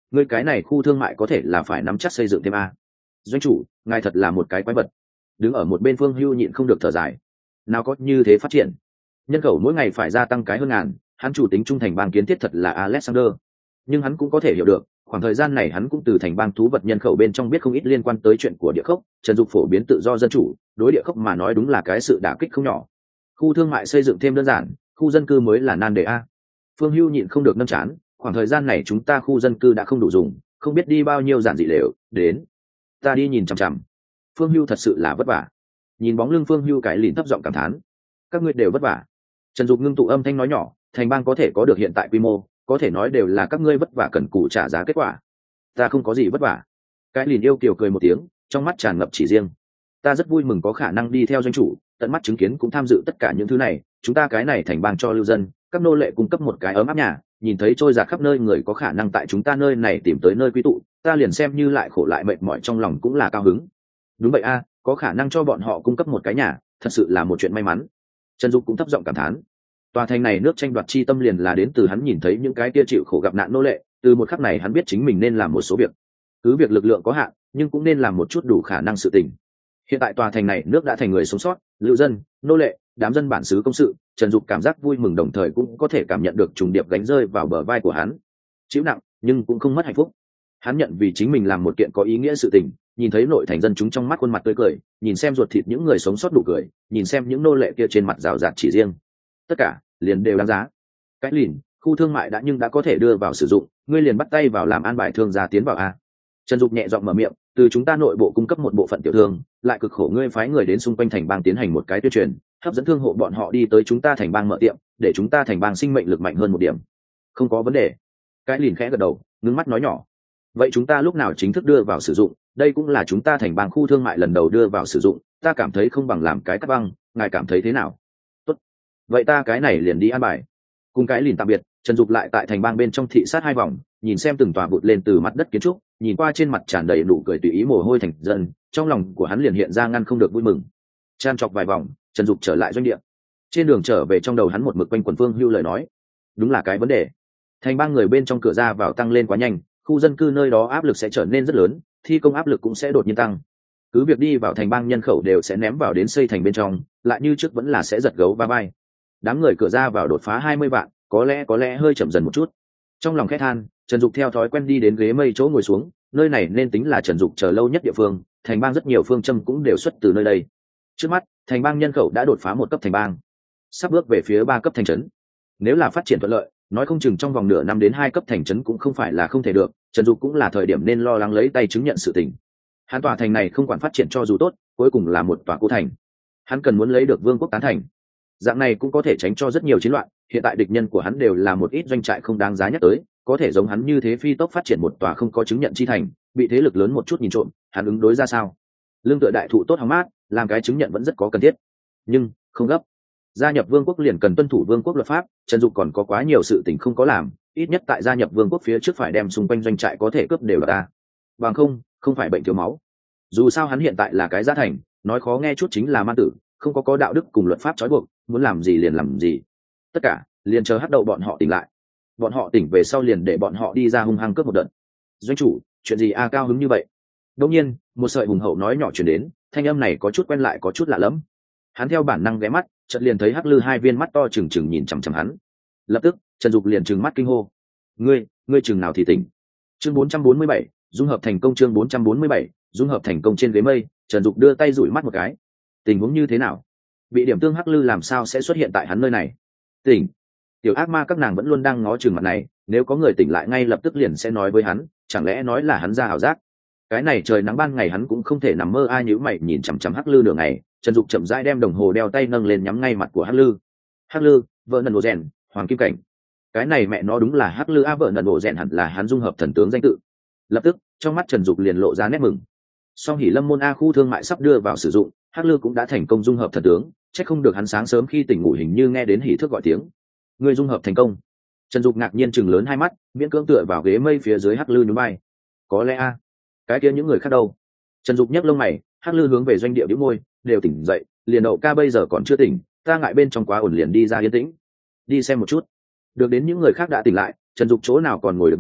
ngươi cái này khu thương mại có thể là phải nắm chắc xây dựng thêm a. Doanh chủ, ngài thật là một cái quái vật. Đứng ở một bên Phương Hưu nhịn không được thở dài. Nào có như thế phát triển, nhân khẩu mỗi ngày phải gia tăng cái hơn ngàn, hắn chủ tính trung thành bang kiến thiết thật là Alexander. Nhưng hắn cũng có thể hiểu được, khoảng thời gian này hắn cũng từ thành bang thú vật nhân khẩu bên trong biết không ít liên quan tới chuyện của địa khốc. Trần Dục phổ biến tự do dân chủ, đối địa khốc mà nói đúng là cái sự đả kích không nhỏ. Khu thương mại xây dựng thêm đơn giản, khu dân cư mới là nan đề a. Phương Hưu nhịn không được nâng chán, khoảng thời gian này chúng ta khu dân cư đã không đủ dùng, không biết đi bao nhiêu giản dị lều đến, ta đi nhìn chằm chằm. Phương Hưu thật sự là vất vả. Nhìn bóng lưng Phương Hưu cái lìn thấp giọng cảm thán, các ngươi đều vất vả. Trần Dục ngưng tụ âm thanh nói nhỏ, thành bang có thể có được hiện tại quy mô, có thể nói đều là các ngươi vất vả cần cù trả giá kết quả. Ta không có gì vất vả. Cái lìn yêu kiều cười một tiếng, trong mắt tràn ngập chỉ riêng. Ta rất vui mừng có khả năng đi theo doanh chủ, tận mắt chứng kiến cũng tham dự tất cả những thứ này. Chúng ta cái này thành bang cho lưu dân, các nô lệ cung cấp một cái ấm áp nhà, nhìn thấy trôi dạt khắp nơi người có khả năng tại chúng ta nơi này tìm tới nơi quy tụ, ta liền xem như lại khổ lại mệt mỏi trong lòng cũng là cao hứng. Đúng vậy a, có khả năng cho bọn họ cung cấp một cái nhà, thật sự là một chuyện may mắn. Trần Dục cũng thấp giọng cảm thán. Tòa thành này nước tranh đoạt chi tâm liền là đến từ hắn nhìn thấy những cái kia chịu khổ gặp nạn nô lệ, từ một khắc này hắn biết chính mình nên làm một số việc. Cứ việc lực lượng có hạn, nhưng cũng nên làm một chút đủ khả năng sự tình. Hiện tại tòa thành này nước đã thành người sống sót, lưu dân, nô lệ, đám dân bản xứ công sự, Trần Dục cảm giác vui mừng đồng thời cũng có thể cảm nhận được trùng điệp gánh rơi vào bờ vai của hắn. Chịu nặng, nhưng cũng không mất hạnh phúc. Hắn nhận vì chính mình làm một kiện có ý nghĩa sự tình, nhìn thấy nội thành dân chúng trong mắt khuôn mặt tươi cười, nhìn xem ruột thịt những người sống sót đủ cười, nhìn xem những nô lệ kia trên mặt rào rạt chỉ riêng. Tất cả liền đều đáng giá. Cái lìn, khu thương mại đã nhưng đã có thể đưa vào sử dụng, ngươi liền bắt tay vào làm an bài thương gia tiến vào a. Trần Dục nhẹ giọng mở miệng, từ chúng ta nội bộ cung cấp một bộ phận tiểu thương, lại cực khổ ngươi phái người đến xung quanh thành bang tiến hành một cái tuyên truyền, hấp dẫn thương hộ bọn họ đi tới chúng ta thành bang mở tiệm, để chúng ta thành bang sinh mệnh lực mạnh hơn một điểm. Không có vấn đề. Cái lìn khẽ gật đầu, ngưng mắt nói nhỏ. Vậy chúng ta lúc nào chính thức đưa vào sử dụng? Đây cũng là chúng ta thành bang khu thương mại lần đầu đưa vào sử dụng, ta cảm thấy không bằng làm cái cắt băng, ngài cảm thấy thế nào? Tốt. Vậy ta cái này liền đi an bài. Cùng cái lìn tạm biệt, Trần Dục lại tại thành bang bên trong thị sát hai vòng, nhìn xem từng tòa vụt lên từ mặt đất kiến trúc, nhìn qua trên mặt tràn đầy nụ cười tùy ý mồ hôi thành dân, trong lòng của hắn liền hiện ra ngăn không được vui mừng. Chan chọc vài vòng, Trần Dục trở lại doanh địa. Trên đường trở về trong đầu hắn một mực quanh quần Phương Hưu lời nói, đúng là cái vấn đề. Thành bang người bên trong cửa ra vào tăng lên quá nhanh, khu dân cư nơi đó áp lực sẽ trở nên rất lớn, thi công áp lực cũng sẽ đột nhiên tăng. Cứ việc đi vào thành bang nhân khẩu đều sẽ ném vào đến xây thành bên trong, lại như trước vẫn là sẽ giật gấu va vai. Đám người cửa ra vào đột phá hai mươi vạn, có lẽ có lẽ hơi chậm dần một chút. Trong lòng khẽ than, Trần Dục theo thói quen đi đến ghế mây chỗ ngồi xuống, nơi này nên tính là Trần Dục chờ lâu nhất địa phương, thành bang rất nhiều phương châm cũng đều xuất từ nơi đây. Trước mắt, thành bang nhân khẩu đã đột phá một cấp thành bang, sắp bước về phía ba cấp thành trấn. Nếu là phát triển thuận lợi, nói không chừng trong vòng nửa năm đến hai cấp thành trấn cũng không phải là không thể được, Trần Dục cũng là thời điểm nên lo lắng lấy tay chứng nhận sự tình. Hắn tòa thành này không quản phát triển cho dù tốt, cuối cùng là một tòa cố thành. Hắn cần muốn lấy được vương quốc tán thành. Dạng này cũng có thể tránh cho rất nhiều chiến loạn, hiện tại địch nhân của hắn đều là một ít doanh trại không đáng giá nhắc tới, có thể giống hắn như thế phi tốc phát triển một tòa không có chứng nhận chi thành, bị thế lực lớn một chút nhìn trộm, hắn ứng đối ra sao? Lương tựa đại thụ tốt hóng mát, làm cái chứng nhận vẫn rất có cần thiết, nhưng không gấp. Gia nhập vương quốc liền cần tuân thủ vương quốc luật pháp, Trần Dục còn có quá nhiều sự tình không có làm, ít nhất tại gia nhập vương quốc phía trước phải đem xung quanh doanh trại có thể cướp đều là ta. Bằng không, không phải bệnh thiếu máu. Dù sao hắn hiện tại là cái giá thành, nói khó nghe chút chính là ma tử, không có có đạo đức cùng luật pháp trói buộc, muốn làm gì liền làm gì. Tất cả liền chờ hắc đậu bọn họ tỉnh lại. Bọn họ tỉnh về sau liền để bọn họ đi ra hung hăng cướp một đợt. Doanh chủ, chuyện gì a cao hứng như vậy? Đột nhiên, một sợi hùng hậu nói nhỏ truyền đến, thanh âm này có chút quen lại có chút lạ lẫm. Hắn theo bản năng ghé mắt, chợt liền thấy hắc lư hai viên mắt to trừng trừng nhìn chằm chằm hắn. Lập tức, Trần Dục liền trừng mắt kinh hô: "Ngươi, ngươi chừng nào thì tỉnh?" Chương bốn trăm bốn mươi bảy, dung hợp thành công chương bốn trăm bốn mươi bảy, dung hợp thành công trên ghế mây, Trần Dục đưa tay dụi mắt một cái. Tình huống như thế nào? Bị điểm tương hắc lư làm sao sẽ xuất hiện tại hắn nơi này? Tỉnh. Tiểu ác ma các nàng vẫn luôn đang ngó chừng mặt này, nếu có người tỉnh lại ngay lập tức liền sẽ nói với hắn, chẳng lẽ nói là hắn ra ảo giác? Cái này trời nắng ban ngày hắn cũng không thể nằm mơ. Ai nhíu mày nhìn chằm chằm hắc lư nửa ngày, Trần Dục chậm rãi đem đồng hồ đeo tay nâng lên nhắm ngay mặt của hắc lư. Hắc lư, vợ nần ổ rèn, hoàng kim cảnh. Cái này mẹ nó đúng là hắc lư a, vợ nần ổ rèn hẳn là hắn dung hợp thần tướng danh tự. Lập tức, trong mắt Trần Dục liền lộ ra nét mừng. Song Hỉ Lâm môn a khu thương mại sắp đưa vào sử dụng, hắc lư cũng đã thành công dung hợp thần tướng, chắc không được hắn sáng sớm khi tỉnh ngủ hình như nghe đến hỉ thước gọi tiếng. Người dung hợp thành công. Trần Dục ngạc nhiên chừng lớn hai mắt, miễn cưỡng tựa vào ghế mây phía dưới hắc lư nhún vai. Có lẽ a, cái kia những người khác đâu? Trần Dục nhấc lông mày, hắc lư hướng về doanh địa bĩu môi, đều tỉnh dậy, liền đậu ca bây giờ còn chưa tỉnh, ta ngại bên trong quá ổn liền đi ra yên tĩnh, đi xem một chút. Được đến những người khác đã tỉnh lại, Trần Dục chỗ nào còn ngồi được vững,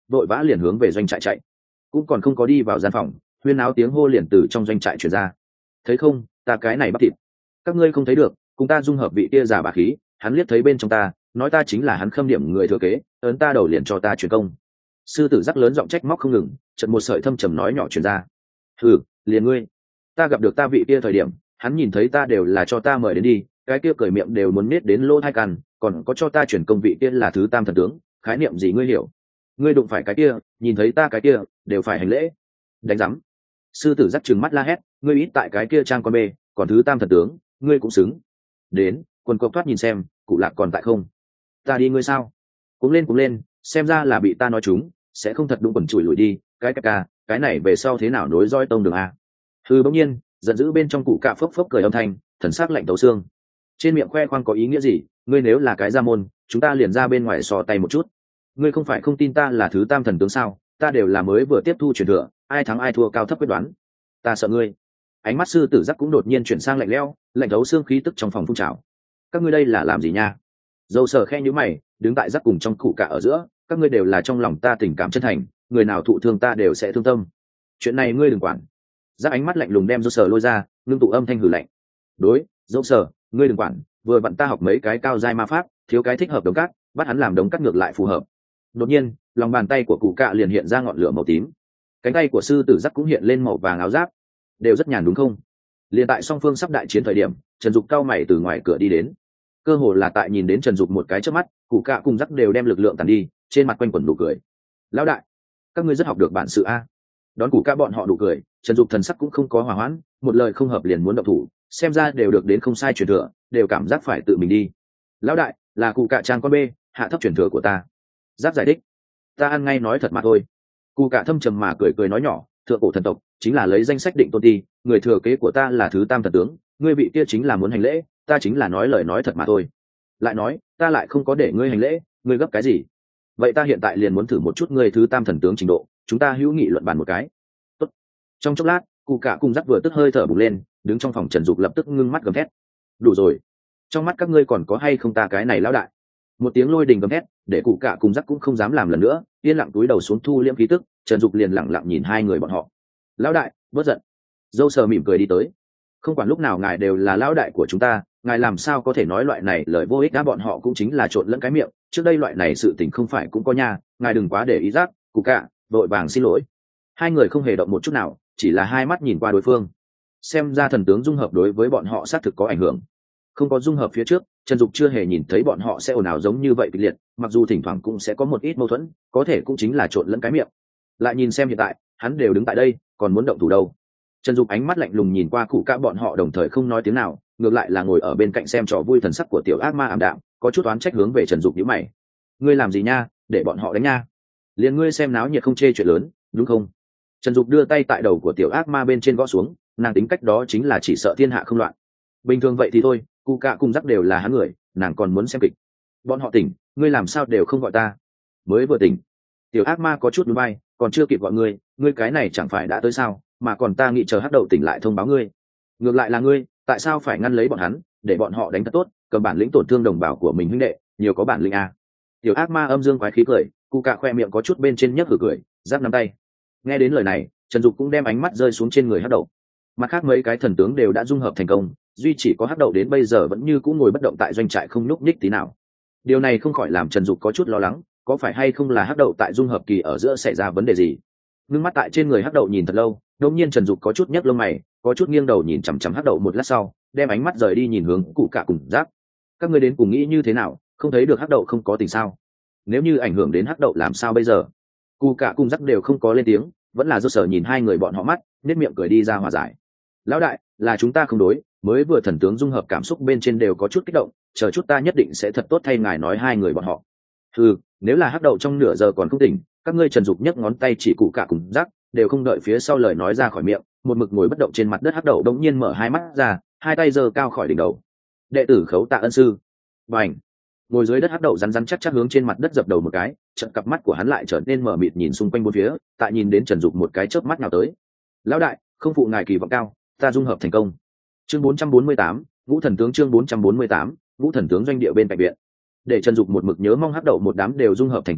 vội vã liền hướng về doanh trại chạy. Cũng còn không có đi vào gian phòng, huyên áo tiếng hô liền từ trong doanh trại truyền ra. Thấy không, ta cái này bắp thịt, các ngươi không thấy được, cùng ta dung hợp vị kia giả bà khí, hắn liếc thấy bên trong ta, nói ta chính là hắn khâm điểm người thừa kế, ấn ta đầu liền cho ta truyền công. Sư tử rắc lớn giọng trách móc không ngừng, chợt một sợi thâm trầm nói nhỏ truyền ra. Hừ, liền ngươi, ta gặp được ta vị kia thời điểm, hắn nhìn thấy ta đều là cho ta mời đến đi, cái kia cười miệng đều muốn nết đến lỗ hai cằn, còn có cho ta chuyển công vị kia là thứ tam thần tướng, khái niệm gì ngươi hiểu? Ngươi đụng phải cái kia, nhìn thấy ta cái kia, đều phải hành lễ. Đánh rắm. Sư tử dắt trừng mắt la hét, ngươi ít tại cái kia trang con bê, còn thứ tam thần tướng, ngươi cũng xứng. Đến, quần cộc thoát nhìn xem, cụ lạc còn tại không? Ta đi ngươi sao? Cũng lên cũng lên, xem ra là bị ta nói chúng, sẽ không thật đúng quần chùi lùi đi, cái ca ca, cái này về sau thế nào nối roi tông đường a? Hừ bỗng nhiên, giận dữ bên trong cụ cạ phốc phốc cười âm thanh, thần sắc lạnh tấu xương. Trên miệng khoe khoang có ý nghĩa gì? Ngươi nếu là cái gia môn, chúng ta liền ra bên ngoài sò tay một chút. Ngươi không phải không tin ta là thứ tam thần tướng sao? Ta đều là mới vừa tiếp thu truyền thừa, ai thắng ai thua cao thấp quyết đoán. Ta sợ ngươi. Ánh mắt sư tử giác cũng đột nhiên chuyển sang lạnh lẽo, lạnh thấu xương khí tức trong phòng phun trào. Các ngươi đây là làm gì nha? Dâu sờ khe nhíu mày, đứng tại giác cùng trong cụ cạ ở giữa, các ngươi đều là trong lòng ta tình cảm chân thành, người nào thụ thương ta đều sẽ thương tâm. Chuyện này ngươi đừng quản. Giác ánh mắt lạnh lùng đem dâu sờ lôi ra, ngưng tụ âm thanh hử lạnh. Đối, dâu sờ, ngươi đừng quản, vừa vặn ta học mấy cái cao giai ma pháp, thiếu cái thích hợp đống cát, bắt hắn làm đống cát ngược lại phù hợp. Đột nhiên, lòng bàn tay của cụ cạ liền hiện ra ngọn lửa màu tím, cánh tay của sư tử giác cũng hiện lên màu vàng áo giáp, đều rất nhàn đúng không? Liền tại song phương sắp đại chiến thời điểm, Trần Dục cao mày từ ngoài cửa đi đến, cơ hồ là tại nhìn đến Trần Dục một cái chớp mắt, cụ cạ cùng giác đều đem lực lượng tàn đi, trên mặt quanh quẩn nụ cười. Lão đại, các ngươi rất học được bản sự a. Đón cụ cạ bọn họ nụ cười, Trần Dục thần sắc cũng không có hòa hoãn, một lời không hợp liền muốn động thủ, xem ra đều được đến không sai truyền thừa, đều cảm giác phải tự mình đi. Lão đại, là cụ cạ trang con bê, hạ thấp truyền thừa của ta. Giáp giải thích, ta ăn ngay nói thật mà thôi. Cụ cạ thâm trầm mà cười cười nói nhỏ, thượng cổ thần tộc chính là lấy danh sách định tôn ti, người thừa kế của ta là thứ tam thần tướng, ngươi vị kia chính là muốn hành lễ, ta chính là nói lời nói thật mà thôi. Lại nói, ta lại không có để ngươi hành lễ, ngươi gấp cái gì? Vậy ta hiện tại liền muốn thử một chút ngươi thứ tam thần tướng trình độ, chúng ta hữu nghị luận bàn một cái. Tốt. Trong chốc lát, cụ cạ cùng dắt vừa tức hơi thở bùng lên, đứng trong phòng Trần Dục lập tức ngưng mắt gầm thét. Đủ rồi, trong mắt các ngươi còn có hay không ta cái này lão đại? Một tiếng lôi đình gầm thét, để cụ cạ cùng dắt cũng không dám làm lần nữa, yên lặng túi đầu xuống thu liễm khí tức. Trần Dục liền lặng lặng nhìn hai người bọn họ. Lão đại, bớt giận. Dâu sờ mỉm cười đi tới. Không quản lúc nào ngài đều là lão đại của chúng ta, ngài làm sao có thể nói loại này lời vô ích, đã bọn họ cũng chính là trộn lẫn cái miệng, trước đây loại này sự tình không phải cũng có nha, ngài đừng quá để ý giác. Cụ cạ vội vàng xin lỗi. Hai người không hề động một chút nào, chỉ là hai mắt nhìn qua đối phương. Xem ra thần tướng dung hợp đối với bọn họ xác thực có ảnh hưởng. Không có dung hợp phía trước, Trần Dục chưa hề nhìn thấy bọn họ sẽ ồn ào giống như vậy kịch liệt, mặc dù thỉnh thoảng cũng sẽ có một ít mâu thuẫn, có thể cũng chính là trộn lẫn cái miệng. Lại nhìn xem hiện tại, hắn đều đứng tại đây, còn muốn động thủ đâu? Trần Dục ánh mắt lạnh lùng nhìn qua cụ cạ bọn họ, đồng thời không nói tiếng nào, ngược lại là ngồi ở bên cạnh xem trò vui, thần sắc của tiểu ác ma ảm đạm, có chút oán trách hướng về Trần Dục nhíu mày. Ngươi làm gì nha, để bọn họ đánh nha? Liền ngươi xem náo nhiệt không chê chuyện lớn, đúng không? Trần Dục đưa tay tại đầu của tiểu ác ma bên trên gõ xuống, nàng tính cách đó chính là chỉ sợ thiên hạ không loạn. Bình thường vậy thì thôi, cụ cạ cùng dắt đều là hắn người, nàng còn muốn xem kịch. Bọn họ tỉnh, ngươi làm sao đều không gọi ta? Mới vừa tỉnh. Tiểu ác ma có chút núi bay, còn chưa kịp gọi ngươi, ngươi cái này chẳng phải đã tới sao, mà còn ta nghĩ chờ hắc đậu tỉnh lại thông báo ngươi. Ngược lại là ngươi, tại sao phải ngăn lấy bọn hắn, để bọn họ đánh thật tốt, cầm bản lĩnh tổn thương đồng bào của mình huynh đệ, nhiều có bản lĩnh à? Tiểu ác ma âm dương quái khí cười, cụ cạ khoe miệng có chút bên trên nhấc hử cười, giáp nắm tay. Nghe đến lời này, Trần Dục cũng đem ánh mắt rơi xuống trên người hắc đậu. Mặt khác mấy cái thần tướng đều đã dung hợp thành công, duy chỉ có hắc đậu đến bây giờ vẫn như cũ ngồi bất động tại doanh trại không nhúc nhích tí nào. Điều này không khỏi làm Trần Dục có chút lo lắng, có phải hay không là hắc đậu tại dung hợp kỳ ở giữa xảy ra vấn đề gì? Ngưng mắt tại trên người hắc đậu nhìn thật lâu, đột nhiên Trần Dục có chút nhấc lông mày, có chút nghiêng đầu nhìn chằm chằm hắc đậu một lát sau, đem ánh mắt rời đi nhìn hướng cụ cạ cùng giác. Các ngươi đến cùng nghĩ như thế nào, không thấy được hắc đậu không có tình sao? Nếu như ảnh hưởng đến hắc đậu làm sao bây giờ? Cụ cạ cùng giác đều không có lên tiếng, vẫn là do sở nhìn hai người bọn họ mắt, nét miệng cười đi ra hòa giải. Lão đại, là chúng ta không đối, mới vừa thần tướng dung hợp cảm xúc bên trên đều có chút kích động, chờ chút ta nhất định sẽ thật tốt thay ngài nói hai người bọn họ. Ừ, nếu là hắc đậu trong nửa giờ còn không tỉnh, các ngươi Trần Dục nhấc ngón tay chỉ cụ cạ cùng giác, đều không đợi phía sau lời nói ra khỏi miệng, một mực ngồi bất động trên mặt đất hắc đậu đống nhiên mở hai mắt ra, hai tay giơ cao khỏi đỉnh đầu. Đệ tử khấu tạ ân sư. Bành. Ngồi dưới đất hắc đậu rắn rắn chắc chắc hướng trên mặt đất dập đầu một cái, trận cặp mắt của hắn lại trở nên mở mịt nhìn xung quanh bốn phía, tại nhìn đến Trần Dục một cái chớp mắt nào tới. Lão đại, không phụ ngài kỳ vọng cao, ta dung hợp thành công. Chương bốn trăm bốn mươi tám, Ngũ thần tướng chương bốn trăm bốn mươi tám, Ngũ thần tướng doanh địa bên cạnh viện. Để Trần Dục một mực nhớ mong hắc đậu một đám đều dung hợp thành công,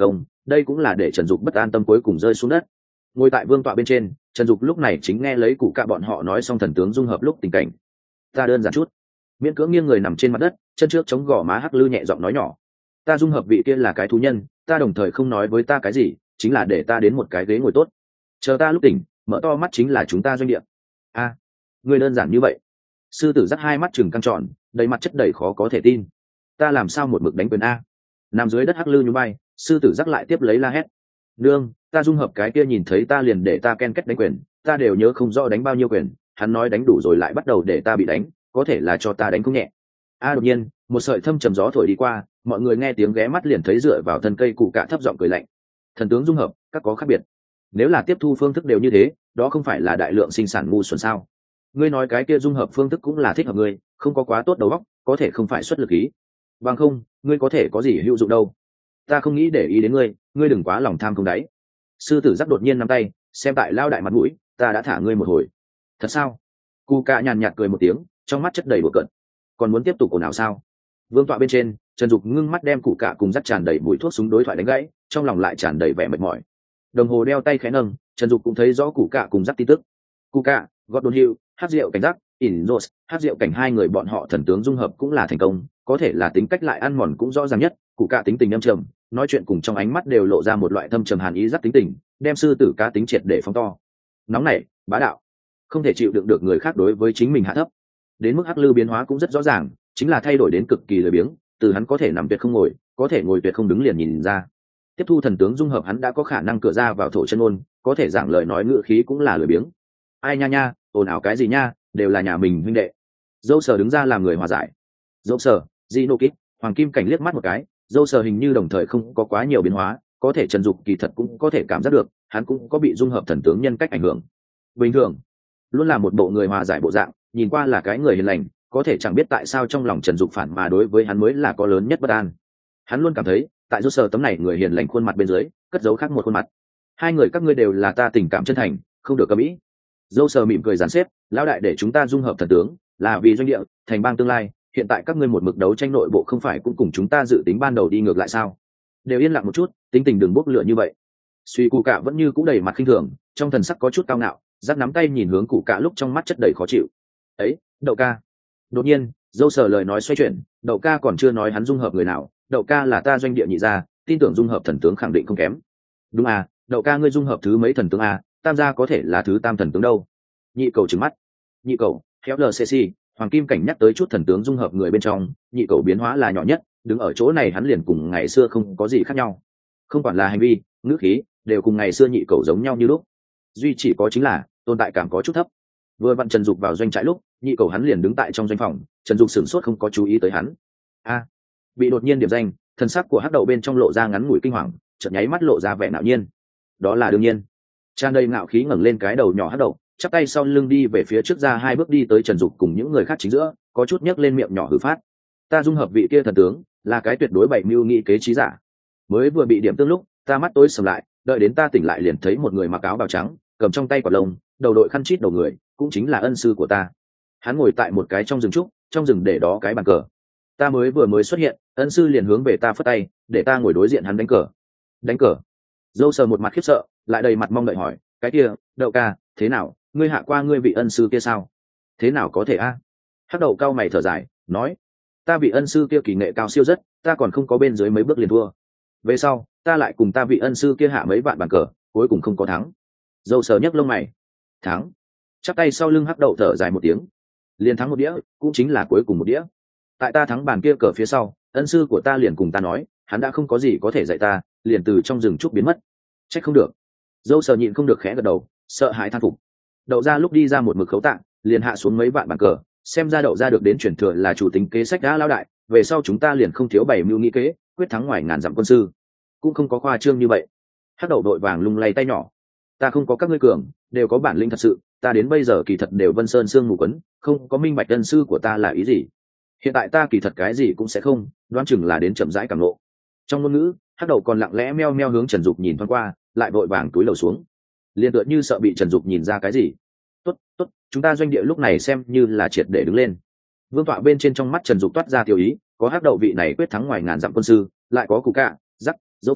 đây cũng là để Trần Dục bất an tâm cuối cùng rơi xuống đất. Ngồi tại vương tọa bên trên, Trần Dục lúc này chính nghe lấy cụ cạ bọn họ nói xong thần tướng dung hợp lúc tình cảnh. Ta đơn giản chút, miễn cưỡng nghiêng người nằm trên mặt đất, chân trước chống gò má hắc lư nhẹ giọng nói nhỏ. Ta dung hợp vị kia là cái thú nhân, ta đồng thời không nói với ta cái gì, chính là để ta đến một cái ghế ngồi tốt, chờ ta lúc tỉnh mở to mắt chính là chúng ta doanh địa. A, à, người đơn giản như vậy? Sư tử dắt hai mắt chừng căng tròn, đầy mặt chất đầy khó có thể tin. Ta làm sao một mực đánh quyền a? Nằm dưới đất hắc lư nhún bay, sư tử dắt lại tiếp lấy la hét. Nương, ta dung hợp cái kia nhìn thấy ta liền để ta ken kết đánh quyền, ta đều nhớ không rõ đánh bao nhiêu quyền, hắn nói đánh đủ rồi lại bắt đầu để ta bị đánh, có thể là cho ta đánh không nhẹ. A đột nhiên, một sợi thâm trầm gió thổi đi qua, mọi người nghe tiếng ghé mắt liền thấy dựa vào thân cây cụ cạ thấp giọng cười lạnh. Thần tướng dung hợp, các có khác biệt. Nếu là tiếp thu phương thức đều như thế, đó không phải là đại lượng sinh sản ngu xuẩn sao? Ngươi nói cái kia dung hợp phương thức cũng là thích hợp ngươi, không có quá tốt đầu óc, có thể không phải xuất lực ý. Bằng không, ngươi có thể có gì hữu dụng đâu. Ta không nghĩ để ý đến ngươi, ngươi đừng quá lòng tham không đáy. Sư tử giác đột nhiên nắm tay, xem tại lao đại mặt mũi, ta đã thả ngươi một hồi. Thật sao? Cụ cạ nhàn nhạt cười một tiếng, trong mắt chất đầy bừa cợt. Còn muốn tiếp tục ồn ào sao? Vương tọa bên trên, Trần Dục ngưng mắt đem cụ cạ cùng dắt tràn đầy bụi thuốc súng đối thoại đánh gãy, trong lòng lại tràn đầy vẻ mệt mỏi. Đồng hồ đeo tay khẽ nâng, Trần Dục cũng thấy rõ cụ cạ cùng dắt tin tức. Cụ cạ, Gordon Hill, hát rượu cảnh giác, In Rose, hát rượu cảnh hai người bọn họ thần tướng dung hợp cũng là thành công, có thể là tính cách lại ăn mòn cũng rõ ràng nhất. Cụ cạ tính tình âm trầm, nói chuyện cùng trong ánh mắt đều lộ ra một loại thâm trầm hàn ý rất tính tình, đem sư tử cá tính triệt để phóng to. Nóng nảy, bá đạo, không thể chịu đựng được người khác đối với chính mình hạ thấp. Đến mức hắc lư biến hóa cũng rất rõ ràng, chính là thay đổi đến cực kỳ lười biếng, từ hắn có thể nằm tuyệt không ngồi, có thể ngồi tuyệt không đứng liền nhìn ra. Tiếp thu thần tướng dung hợp hắn đã có khả năng cửa ra vào thổ chân ôn, có thể giảng lời nói ngữ khí cũng là lười biếng. Ai nha nha, ồn ào cái gì nha, đều là nhà mình huynh đệ. Dâu Sở đứng ra làm người hòa giải. Dâu Sở, Gino Kid, Hoàng Kim Cảnh liếc mắt một cái, Dâu Sở hình như đồng thời không có quá nhiều biến hóa, có thể Trần Dục kỳ thật cũng có thể cảm giác được, hắn cũng có bị dung hợp thần tướng nhân cách ảnh hưởng. Bình thường, luôn là một bộ người hòa giải bộ dạng, nhìn qua là cái người hiền lành, có thể chẳng biết tại sao trong lòng Trần Dục phản mà đối với hắn mới là có lớn nhất bất an. Hắn luôn cảm thấy, tại Dâu Sở tấm này người hiền lành khuôn mặt bên dưới, cất giấu khác một khuôn mặt. Hai người các ngươi đều là ta tình cảm chân thành, không được cấm ý. Dâu Sở mỉm cười giàn xếp, lão đại để chúng ta dung hợp thần tướng, là vì doanh địa, thành bang tương lai, hiện tại các ngươi một mực đấu tranh nội bộ không phải cũng cùng chúng ta dự tính ban đầu đi ngược lại sao? Đều yên lặng một chút, tính tình đừng bốc lửa như vậy. Suy Cụ Cạ vẫn như cũ đầy mặt khinh thường, trong thần sắc có chút cao ngạo, giáp nắm tay nhìn hướng Cụ Cạ lúc trong mắt chất đầy khó chịu. Ấy, Đậu ca. Đột nhiên, Dâu Sở lời nói xoay chuyển, Đậu ca còn chưa nói hắn dung hợp người nào, Đậu ca là ta doanh địa nhị gia, tin tưởng dung hợp thần tướng khẳng định không kém. Đúng à, Đậu ca ngươi dung hợp thứ mấy thần tướng à, tam gia có thể là thứ tam thần tướng đâu? Nhị cầu trừng mắt. Nhị cầu, khéo lờ xê xê, Hoàng Kim Cảnh nhắc tới chút thần tướng dung hợp người bên trong, nhị cầu biến hóa là nhỏ nhất, đứng ở chỗ này hắn liền cùng ngày xưa không có gì khác nhau, không quản là hành vi, ngữ khí, đều cùng ngày xưa nhị cầu giống nhau như lúc, duy chỉ có chính là tồn tại cảm có chút thấp. Vừa vặn Trần Dục vào doanh trại lúc, nhị cầu hắn liền đứng tại trong doanh phòng, Trần Dục sửng sốt không có chú ý tới hắn. A, bị đột nhiên điểm danh, thần sắc của hắc đậu bên trong lộ ra ngắn ngủi kinh hoàng, chợt nháy mắt lộ ra vẻ ngạo nhiên. Đó là đương nhiên. Tràn đầy ngạo khí ngẩng lên cái đầu nhỏ hắc đậu, chắp tay sau lưng đi về phía trước ra hai bước đi tới Trần Dục cùng những người khác chính giữa, có chút nhấc lên miệng nhỏ hử phát. Ta dung hợp vị kia thần tướng, là cái tuyệt đối bảy mưu nghị kế trí giả. Mới vừa bị điểm tương lúc, ta mắt tối sầm lại, đợi đến ta tỉnh lại liền thấy một người mặc áo bào trắng, cầm trong tay quả lông, đầu đội khăn chít đầu người, cũng chính là ân sư của ta. Hắn ngồi tại một cái trong rừng trúc, trong rừng để đó cái bàn cờ. Ta mới vừa mới xuất hiện, ân sư liền hướng về ta phất tay, để ta ngồi đối diện hắn đánh cờ. Đánh cờ? Dâu Sờ một mặt khiếp sợ, lại đầy mặt mong đợi hỏi, cái kia, Đậu ca, thế nào, ngươi hạ qua ngươi vị ân sư kia sao? Thế nào có thể a? À? Hắc Đậu cao mày thở dài, nói, ta vị ân sư kia kỳ nghệ cao siêu rất, ta còn không có bên dưới mấy bước liền thua. Về sau, ta lại cùng ta vị ân sư kia hạ mấy vạn bàn cờ, cuối cùng không có thắng. Dâu Sờ nhấc lông mày, thắng? Chắp tay sau lưng Hắc Đậu thở dài một tiếng, liền thắng một đĩa, cũng chính là cuối cùng một đĩa. Tại ta thắng bàn kia cờ phía sau, ân sư của ta liền cùng ta nói, hắn đã không có gì có thể dạy ta, liền từ trong rừng trúc biến mất. Trách không được. Dâu Sờ nhịn không được khẽ gật đầu, sợ hãi than phục. Đậu ra lúc đi ra một mực khấu tạng, liền hạ xuống mấy vạn bàn cờ, xem ra Đậu ra được đến truyền thừa là chủ tính kế sách đã lao đại, về sau chúng ta liền không thiếu bảy mưu nghĩ kế, quyết thắng ngoài ngàn dặm quân sư. Cũng không có khoa trương như vậy. Hắc Đậu đội vàng lung lay tay nhỏ, ta không có các ngươi cường, đều có bản lĩnh thật sự, ta đến bây giờ kỳ thật đều vân sơn sương mù quấn, không có minh bạch ân sư của ta là ý gì. Hiện tại ta kỳ thật cái gì cũng sẽ không, đoán chừng là đến chậm rãi cảm lộ. Trong ngôn ngữ, Hắc Đậu còn lặng lẽ meo meo hướng Trần Dục nhìn thoáng qua, lại vội vàng túi lầu xuống, liền tựa như sợ bị Trần Dục nhìn ra cái gì. Tốt, tốt, chúng ta doanh địa lúc này xem như là triệt để đứng lên. Vương tọa bên trên trong mắt Trần Dục toát ra tiêu ý, có Hắc Đậu vị này quyết thắng ngoài ngàn dặm quân sư, lại có Cụ Cạ, Dắt, Dâu Sở,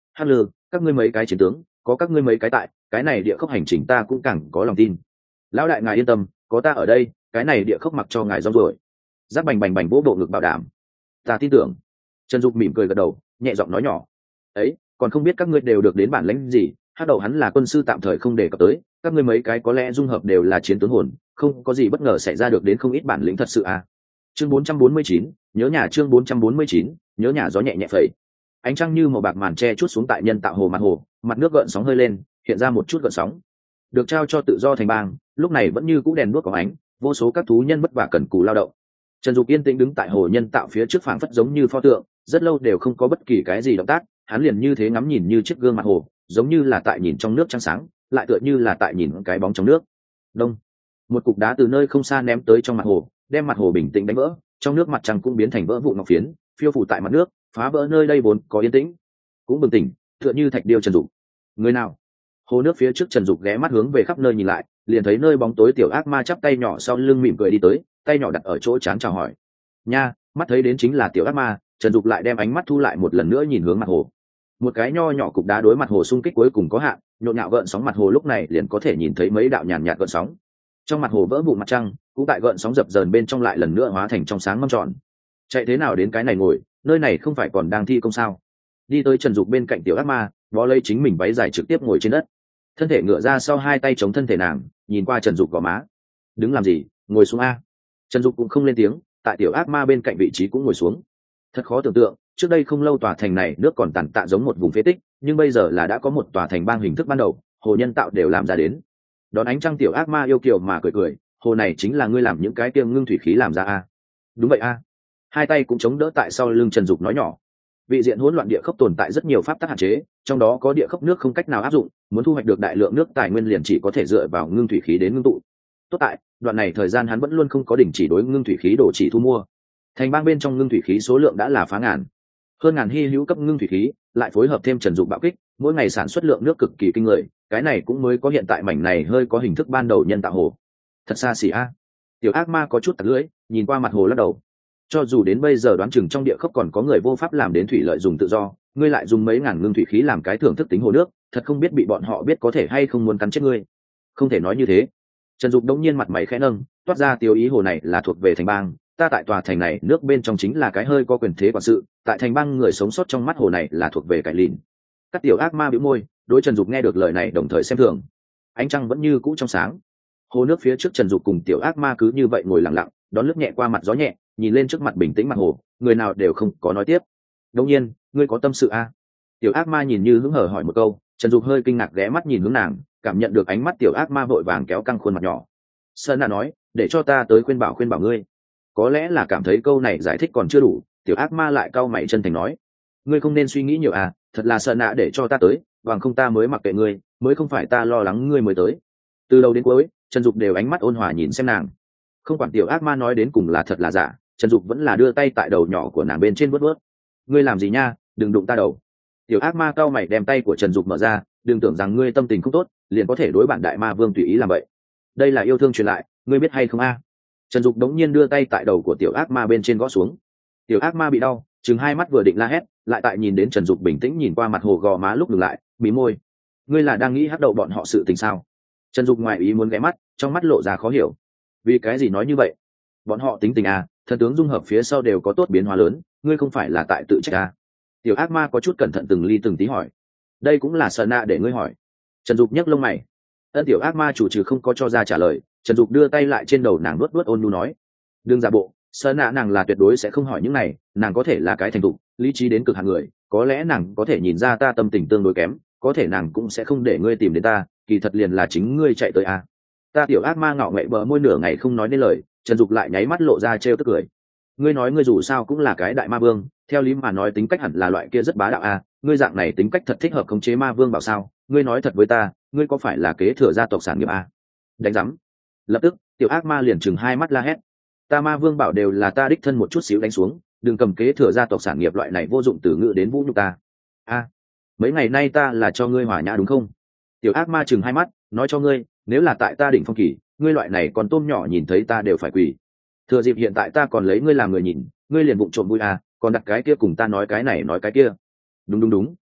hắc lư, các ngươi mấy cái chiến tướng có các ngươi mấy cái tại, cái này địa khốc hành trình ta cũng càng có lòng tin. Lão đại ngài yên tâm, có ta ở đây, cái này địa khốc mặc cho ngài rong rồi. Giáp bành bành bành vỗ bộ ngực bảo đảm. Ta tin tưởng. Trần Dục mỉm cười gật đầu, nhẹ giọng nói nhỏ. Ấy, còn không biết các ngươi đều được đến bản lĩnh gì? Hắc đầu hắn là quân sư tạm thời không đề cập tới, các ngươi mấy cái có lẽ dung hợp đều là chiến tướng hồn, không có gì bất ngờ xảy ra được đến không ít bản lĩnh thật sự à. Chương bốn trăm bốn mươi chín, nhớ nhà chương bốn trăm bốn mươi chín, nhớ nhà gió nhẹ nhẹ phẩy. Ánh trăng như màu bạc màn che chút xuống tại nhân tạo hồ mặt hồ, mặt nước gợn sóng hơi lên, hiện ra một chút gợn sóng. Được trao cho tự do thành bang, lúc này vẫn như cũ đèn đuốc có ánh, vô số các thú nhân vất vả cần cù lao động. Trần Dục yên tĩnh đứng tại hồ nhân tạo phía trước phảng phất giống như pho tượng, rất lâu đều không có bất kỳ cái gì động tác, hắn liền như thế ngắm nhìn như chiếc gương mặt hồ, giống như là tại nhìn trong nước trắng sáng, lại tựa như là tại nhìn cái bóng trong nước. Đông, một cục đá từ nơi không xa ném tới trong mặt hồ, đem mặt hồ bình tĩnh đánh vỡ, trong nước mặt trăng cũng biến thành vỡ vụn ngọc phiến, phiêu phủ tại mặt nước, phá vỡ nơi đây vốn có yên tĩnh. Cũng bừng tỉnh, tựa như thạch điêu Trần Dục. Người nào? Hồ nước phía trước Trần Dục ghé mắt hướng về khắp nơi nhìn lại, liền thấy nơi bóng tối tiểu ác ma chắp tay nhỏ sau lưng mỉm cười đi tới, tay nhỏ đặt ở chỗ trán chào hỏi. Nha, mắt thấy đến chính là tiểu ác ma, Trần Dục lại đem ánh mắt thu lại một lần nữa nhìn hướng mặt hồ. Một cái nho nhỏ cục đá đối mặt hồ xung kích cuối cùng có hạn, nhộn nhạo gợn sóng mặt hồ lúc này liền có thể nhìn thấy mấy đạo nhàn nhạt gợn sóng. Trong mặt hồ vỡ vụn mặt trăng, cũng tại gợn sóng dập dờn bên trong lại lần nữa hóa thành trong sáng mâm tròn. Chạy thế nào đến cái này ngồi, nơi này không phải còn đang thi công sao? Đi tới Trần Dục bên cạnh tiểu ác ma, bó lấy chính mình váy dài trực tiếp ngồi trên đất. Thân thể ngửa ra sau hai tay chống thân thể nàng, nhìn qua Trần Dục gò má. Đứng làm gì, ngồi xuống a. Trần Dục cũng không lên tiếng, tại tiểu ác ma bên cạnh vị trí cũng ngồi xuống. Thật khó tưởng tượng, trước đây không lâu tòa thành này nước còn tàn tạ giống một vùng phế tích, nhưng bây giờ là đã có một tòa thành bang hình thức ban đầu, hồ nhân tạo đều làm ra đến. Đón ánh trăng tiểu ác ma yêu kiều mà cười cười, hồ này chính là ngươi làm những cái tiêm ngưng thủy khí làm ra a. Đúng vậy a. Hai tay cũng chống đỡ tại sau lưng Trần Dục nói nhỏ. Vị diện hỗn loạn địa khốc tồn tại rất nhiều pháp tắc hạn chế, trong đó có địa khốc nước không cách nào áp dụng, muốn thu hoạch được đại lượng nước tài nguyên liền chỉ có thể dựa vào ngưng thủy khí đến ngưng tụ. Tốt tại, đoạn này thời gian hắn vẫn luôn không có đình chỉ đối ngưng thủy khí đổ chỉ thu mua. Thành bang bên trong ngưng thủy khí số lượng đã là phá ngàn, hơn ngàn hy hữu cấp ngưng thủy khí, lại phối hợp thêm Trần Dục bạo kích, mỗi ngày sản xuất lượng nước cực kỳ kinh người, cái này cũng mới có hiện tại mảnh này hơi có hình thức ban đầu nhân tạo hồ. Thật xa xỉ a. Tiểu ác ma có chút tặc lưỡi, nhìn qua mặt hồ lắc đầu. Cho dù đến bây giờ đoán chừng trong địa khốc còn có người vô pháp làm đến thủy lợi dùng tự do, ngươi lại dùng mấy ngàn ngưng thủy khí làm cái thưởng thức tính hồ nước, thật không biết bị bọn họ biết có thể hay không muốn cắn chết ngươi. Không thể nói như thế. Trần Dục đống nhiên mặt mày khẽ nâng, toát ra tiêu ý hồ này là thuộc về thành bang, ta tại tòa thành này nước bên trong chính là cái hơi có quyền thế quản sự, tại thành bang người sống sót trong mắt hồ này là thuộc về cải lìn. Các tiểu ác ma bĩu môi, đối Trần Dục nghe được lời này đồng thời xem thường. Ánh trăng vẫn như cũ trong sáng. Hồ nước phía trước Trần Dục cùng tiểu ác ma cứ như vậy ngồi lặng lặng, đón lướt nhẹ qua mặt gió nhẹ, nhìn lên trước mặt bình tĩnh mặt hồ, người nào đều không có nói tiếp. Đương nhiên, ngươi có tâm sự a? À? Tiểu ác ma nhìn như hứng hở hỏi một câu, Trần Dục hơi kinh ngạc ghé mắt nhìn hướng nàng, cảm nhận được ánh mắt tiểu ác ma vội vàng kéo căng khuôn mặt nhỏ. Sơn Na nói, để cho ta tới khuyên bảo khuyên bảo ngươi. Có lẽ là cảm thấy câu này giải thích còn chưa đủ, tiểu ác ma lại cau mày chân thành nói, ngươi không nên suy nghĩ nhiều à, thật là Sơn Na để cho ta tới, bằng không ta mới mặc kệ ngươi, mới không phải ta lo lắng ngươi mới tới. Từ đầu đến cuối, Trần Dục đều ánh mắt ôn hòa nhìn xem nàng. Không quản tiểu ác ma nói đến cùng là thật là giả, Trần Dục vẫn là đưa tay tại đầu nhỏ của nàng bên trên vuốt vuốt. Ngươi làm gì nha, đừng đụng ta đầu. Tiểu ác ma cau mày đem tay của Trần Dục mở ra, đừng tưởng rằng ngươi tâm tình không tốt liền có thể đối bản đại ma vương tùy ý làm vậy. Đây là yêu thương truyền lại, ngươi biết hay không a? À? Trần Dục đống nhiên đưa tay tại đầu của tiểu ác ma bên trên gõ xuống. Tiểu ác ma bị đau, chừng hai mắt vừa định la hét, lại tại nhìn đến Trần Dục bình tĩnh nhìn qua mặt hồ gò má lúc ngừng lại, mí môi. Ngươi là đang nghĩ hắc đầu bọn họ sự tình sao? Trần Dục ngoài ý muốn ghé mắt, trong mắt lộ ra khó hiểu. Vì cái gì nói như vậy? Bọn họ tính tình à, thần tướng dung hợp phía sau đều có tốt biến hóa lớn, ngươi không phải là tại tự trách à? Tiểu ác ma có chút cẩn thận từng ly từng tí hỏi. Đây cũng là sợ nạ để ngươi hỏi. Trần Dục nhấc lông mày. Ân tiểu ác ma chủ trừ không có cho ra trả lời, Trần Dục đưa tay lại trên đầu nàng nuốt nuốt ôn nhu nói, đừng giả bộ, sợ nạ nàng là tuyệt đối sẽ không hỏi những này, nàng có thể là cái thành thục, lý trí đến cực hạn người, có lẽ nàng có thể nhìn ra ta tâm tình tương đối kém, có thể nàng cũng sẽ không để ngươi tìm đến ta, kỳ thật liền là chính ngươi chạy tới à. Ta tiểu ác ma ngạo nghễ bờ môi nửa ngày không nói nên lời, Trần Dục lại nháy mắt lộ ra trêu tức cười. Ngươi nói ngươi dù sao cũng là cái đại ma vương, theo lý mà nói tính cách hẳn là loại kia rất bá đạo à, ngươi dạng này tính cách thật thích hợp khống chế ma vương bảo sao, ngươi nói thật với ta, ngươi có phải là kế thừa gia tộc sản nghiệp à? Đánh rắm. Lập tức, tiểu ác ma liền chừng hai mắt la hét. Ta ma vương bảo đều là ta đích thân một chút xíu đánh xuống, đừng cầm kế thừa gia tộc sản nghiệp loại này vô dụng từ ngữ đến vũ nhục ta. A, à, mấy ngày nay ta là cho ngươi hỏa nhã đúng không? Tiểu ác ma chừng hai mắt, nói cho ngươi, nếu là tại ta đỉnh phong kỳ, ngươi loại này còn tôm nhỏ nhìn thấy ta đều phải quỳ. Thừa dịp hiện tại ta còn lấy ngươi làm người nhìn, ngươi liền vụng trộm vui à, còn đặt cái kia cùng ta nói cái này nói cái kia. Đúng đúng đúng,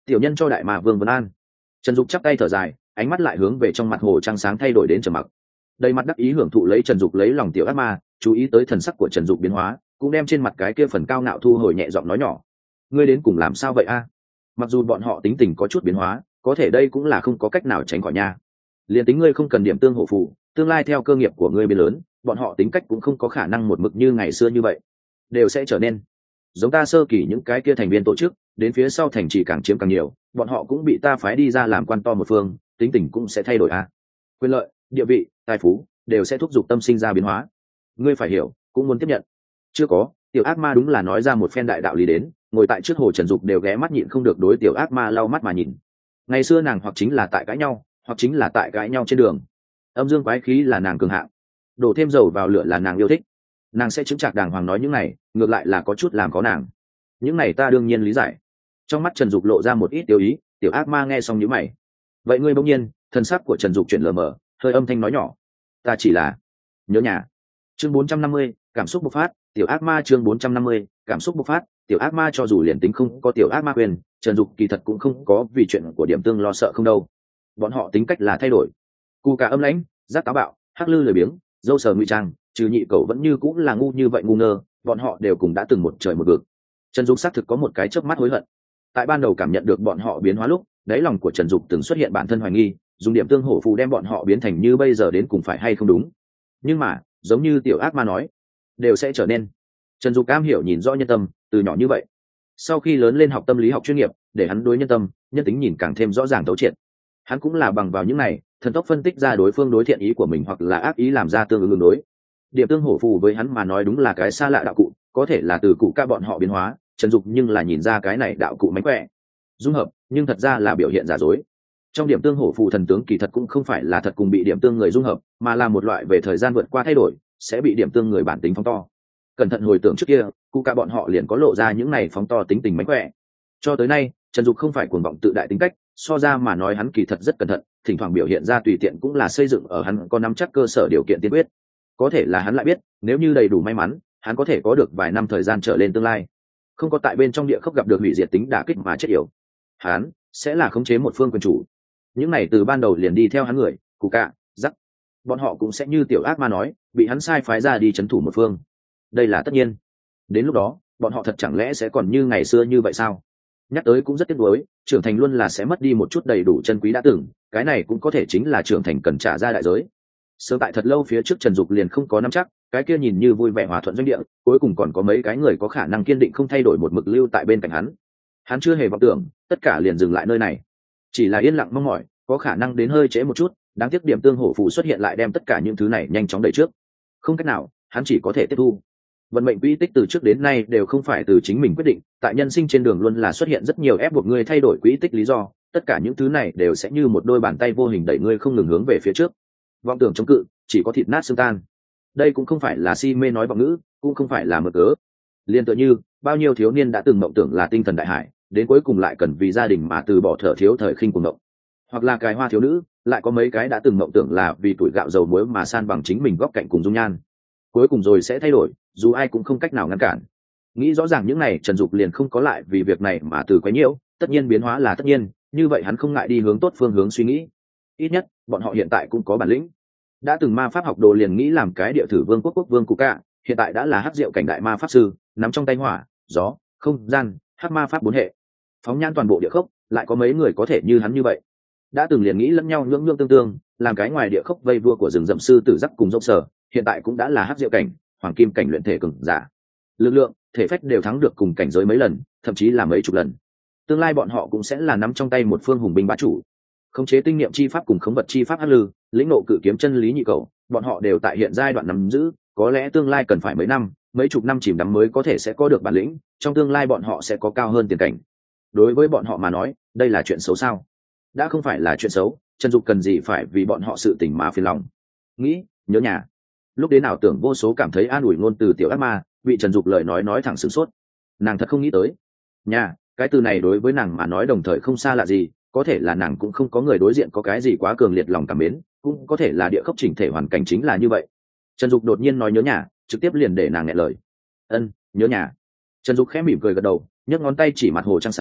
tiểu nhân cho đại mà vương vân an. Trần Dục chắp tay thở dài, ánh mắt lại hướng về trong mặt hồ trăng sáng thay đổi đến trầm mặc. Đầy mặt đắc ý hưởng thụ lấy Trần Dục lấy lòng tiểu ác ma, chú ý tới thần sắc của Trần Dục biến hóa, cũng đem trên mặt cái kia phần cao ngạo thu hồi, nhẹ giọng nói nhỏ: ngươi đến cùng làm sao vậy a? Mặc dù bọn họ tính tình có chút biến hóa, có thể đây cũng là không có cách nào tránh khỏi nha. Liền tính ngươi không cần điểm tương hộ phụ, tương lai theo cơ nghiệp của ngươi biến lớn, bọn họ tính cách cũng không có khả năng một mực như ngày xưa như vậy, đều sẽ trở nên giống ta sơ kỳ những cái kia thành viên tổ chức, đến phía sau thành trì càng chiếm càng nhiều, bọn họ cũng bị ta phái đi ra làm quan to một phương, tính tình cũng sẽ thay đổi a. Quyền lợi, địa vị, tài phú đều sẽ thúc giục tâm sinh ra biến hóa. Ngươi phải hiểu, cũng muốn tiếp nhận. Chưa có, tiểu ác ma đúng là nói ra một phen đại đạo lý đến, ngồi tại trước hồ Trần Dục đều ghé mắt nhịn không được đối tiểu ác ma lau mắt mà nhìn. Ngày xưa nàng hoặc chính là tại cãi nhau, hoặc chính là tại cãi nhau trên đường. Âm dương quái khí là nàng cường hạng, đổ thêm dầu vào lửa là nàng yêu thích. Nàng sẽ chứng chạc đàng hoàng nói những này, ngược lại là có chút làm có nàng. Những này ta đương nhiên lý giải. Trong mắt Trần Dục lộ ra một ít tiêu ý, tiểu ác ma nghe xong nhíu mày. Vậy ngươi bỗng nhiên, thần sắc của Trần Dục chuyển lờ mờ, hơi âm thanh nói nhỏ: ta chỉ là nhớ nhà. Chương bốn trăm năm mươi, cảm xúc bộc phát. Tiểu ác ma chương bốn trăm năm mươi, cảm xúc bộc phát. Tiểu ác ma cho dù liền tính không có tiểu ác ma quyền, Trần Dục kỳ thật cũng không có vì chuyện của điểm tương lo sợ không đâu. Bọn họ tính cách là thay đổi. Cù cả âm lãnh, giác táo bạo, hắc lư lười biếng, dâu sờ ngụy trang, trừ nhị cậu vẫn như cũng là ngu như vậy ngu ngơ, bọn họ đều cùng đã từng một trời một vực. Trần Dục xác thực có một cái chớp mắt hối hận. Tại ban đầu cảm nhận được bọn họ biến hóa lúc, đáy lòng của Trần Dục từng xuất hiện bản thân hoài nghi, dùng điểm tương hổ phù đem bọn họ biến thành như bây giờ đến cùng phải hay không đúng. Nhưng mà, giống như tiểu ác ma nói, đều sẽ trở nên. Trần Dục cam hiểu nhìn rõ nhân tâm, từ nhỏ như vậy. Sau khi lớn lên học tâm lý học chuyên nghiệp, để hắn đối nhân tâm, nhân tính nhìn càng thêm rõ ràng thấu triệt. Hắn cũng là bằng vào những này, thần tốc phân tích ra đối phương đối thiện ý của mình hoặc là ác ý làm ra tương ứng ứng đối. Điểm tương hổ phù với hắn mà nói đúng là cái xa lạ đạo cụ, có thể là từ cụ ca bọn họ biến hóa, Trần Dục nhưng là nhìn ra cái này đạo cụ mánh khỏe dung hợp, nhưng thật ra là biểu hiện giả dối. Trong điểm tương hổ phù thần tướng kỳ thật cũng không phải là thật cùng bị điểm tương người dung hợp, mà là một loại về thời gian vượt qua thay đổi, sẽ bị điểm tương người bản tính phóng to. Cẩn thận hồi tưởng trước kia, cụ ca bọn họ liền có lộ ra những này phóng to tính tình mánh khỏe. Cho tới nay, Trần Dục không phải cuồng vọng tự đại tính cách, so ra mà nói hắn kỳ thật rất cẩn thận, thỉnh thoảng biểu hiện ra tùy tiện cũng là xây dựng ở hắn có nắm chắc cơ sở điều kiện tiên quyết. Có thể là hắn lại biết, nếu như đầy đủ may mắn, hắn có thể có được vài năm thời gian trở lên tương lai, không có tại bên trong địa khốc gặp được hủy diệt tính đả kích mà chết yểu. Hắn sẽ là khống chế một phương quyền chủ. Những này từ ban đầu liền đi theo hắn người, cụ cạ, rắc, bọn họ cũng sẽ như tiểu ác ma nói, bị hắn sai phái ra đi chấn thủ một phương. Đây là tất nhiên. Đến lúc đó, bọn họ thật chẳng lẽ sẽ còn như ngày xưa như vậy sao? Nhắc tới cũng rất tiếc nuối, trưởng thành luôn là sẽ mất đi một chút đầy đủ chân quý đã từng, cái này cũng có thể chính là trưởng thành cần trả ra đại giới. Sớm tại thật lâu phía trước Trần Dục liền không có nắm chắc, cái kia nhìn như vui vẻ hòa thuận doanh địa, cuối cùng còn có mấy cái người có khả năng kiên định không thay đổi một mực lưu tại bên cạnh hắn. Hắn chưa hề vọng tưởng, tất cả liền dừng lại nơi này. Chỉ là yên lặng mong mỏi, có khả năng đến hơi trễ một chút, đáng tiếc điểm tương hổ phù xuất hiện lại đem tất cả những thứ này nhanh chóng đẩy trước. Không cách nào, hắn chỉ có thể tiếp thu. Vận mệnh quỹ tích từ trước đến nay đều không phải từ chính mình quyết định, tại nhân sinh trên đường luôn là xuất hiện rất nhiều ép buộc ngươi thay đổi quỹ tích lý do, tất cả những thứ này đều sẽ như một đôi bàn tay vô hình đẩy ngươi không ngừng hướng về phía trước. Vọng tưởng chống cự, chỉ có thịt nát xương tan. Đây cũng không phải là si mê nói vọng ngữ, cũng không phải là mơ cớ. Liên tựa như, bao nhiêu thiếu niên đã từng mộng tưởng là tinh thần đại hải, đến cuối cùng lại cần vì gia đình mà từ bỏ thở thiếu thời khinh cùng mộng. Hoặc là cái hoa thiếu nữ, lại có mấy cái đã từng mộng tưởng là vì tuổi gạo dầu muối mà san bằng chính mình góc cạnh cùng dung nhan. Cuối cùng rồi sẽ thay đổi, dù ai cũng không cách nào ngăn cản. Nghĩ rõ ràng những này, Trần Dục liền không có lại vì việc này mà từ quấy nhiễu, tất nhiên biến hóa là tất nhiên, như vậy hắn không ngại đi hướng tốt phương hướng suy nghĩ. Ít nhất, bọn họ hiện tại cũng có bản lĩnh. Đã từng ma pháp học đồ liền nghĩ làm cái địa thử vương quốc quốc vương cụ cạ, hiện tại đã là hắc diệu cảnh đại ma pháp sư, nắm trong tay hỏa, gió, không gian, hắc ma pháp bốn hệ. Phóng nhan toàn bộ địa khốc, lại có mấy người có thể như hắn như vậy. Đã từng liền nghĩ lẫn nhau nhưỡng nhưỡng tương tương, làm cái ngoài địa khốc vây vua của rừng rậm sư tử giắc cùng dốc sở, hiện tại cũng đã là hắc diệu cảnh, hoàng kim cảnh luyện thể cường giả. Lực lượng, thể phách đều thắng được cùng cảnh giới mấy lần, thậm chí là mấy chục lần. Tương lai bọn họ cũng sẽ là nắm trong tay một phương hùng binh bá chủ. Khống chế tinh niệm chi pháp cùng khống vật chi pháp hắc lư, lĩnh ngộ cự kiếm chân lý nhị cầu, bọn họ đều tại hiện giai đoạn nắm giữ, có lẽ tương lai cần phải mấy năm, mấy chục năm chìm đắm mới có thể sẽ có được bản lĩnh, trong tương lai bọn họ sẽ có cao hơn tiền cảnh. Đối với bọn họ mà nói, đây là chuyện xấu sao? Đã không phải là chuyện xấu, Trần Dục cần gì phải vì bọn họ sự tình mà phiền lòng. Nghĩ, nhớ nhà. Lúc đến nào tưởng vô số cảm thấy an ủi ngôn từ tiểu ác ma, bị Trần Dục lời nói nói thẳng sửng sốt. Nàng thật không nghĩ tới. Nhà, cái từ này đối với nàng mà nói đồng thời không xa lạ gì, có thể là nàng cũng không có người đối diện có cái gì quá cường liệt lòng cảm mến, cũng có thể là địa khốc chỉnh thể hoàn cảnh chính là như vậy. Trần Dục đột nhiên nói nhớ nhà, trực tiếp liền để nàng nghẹn lời. Ân, nhớ nhà. Trần Dục khẽ mỉm cười gật đầu, nhấc ngón tay chỉ mặt hồ trăng sáng,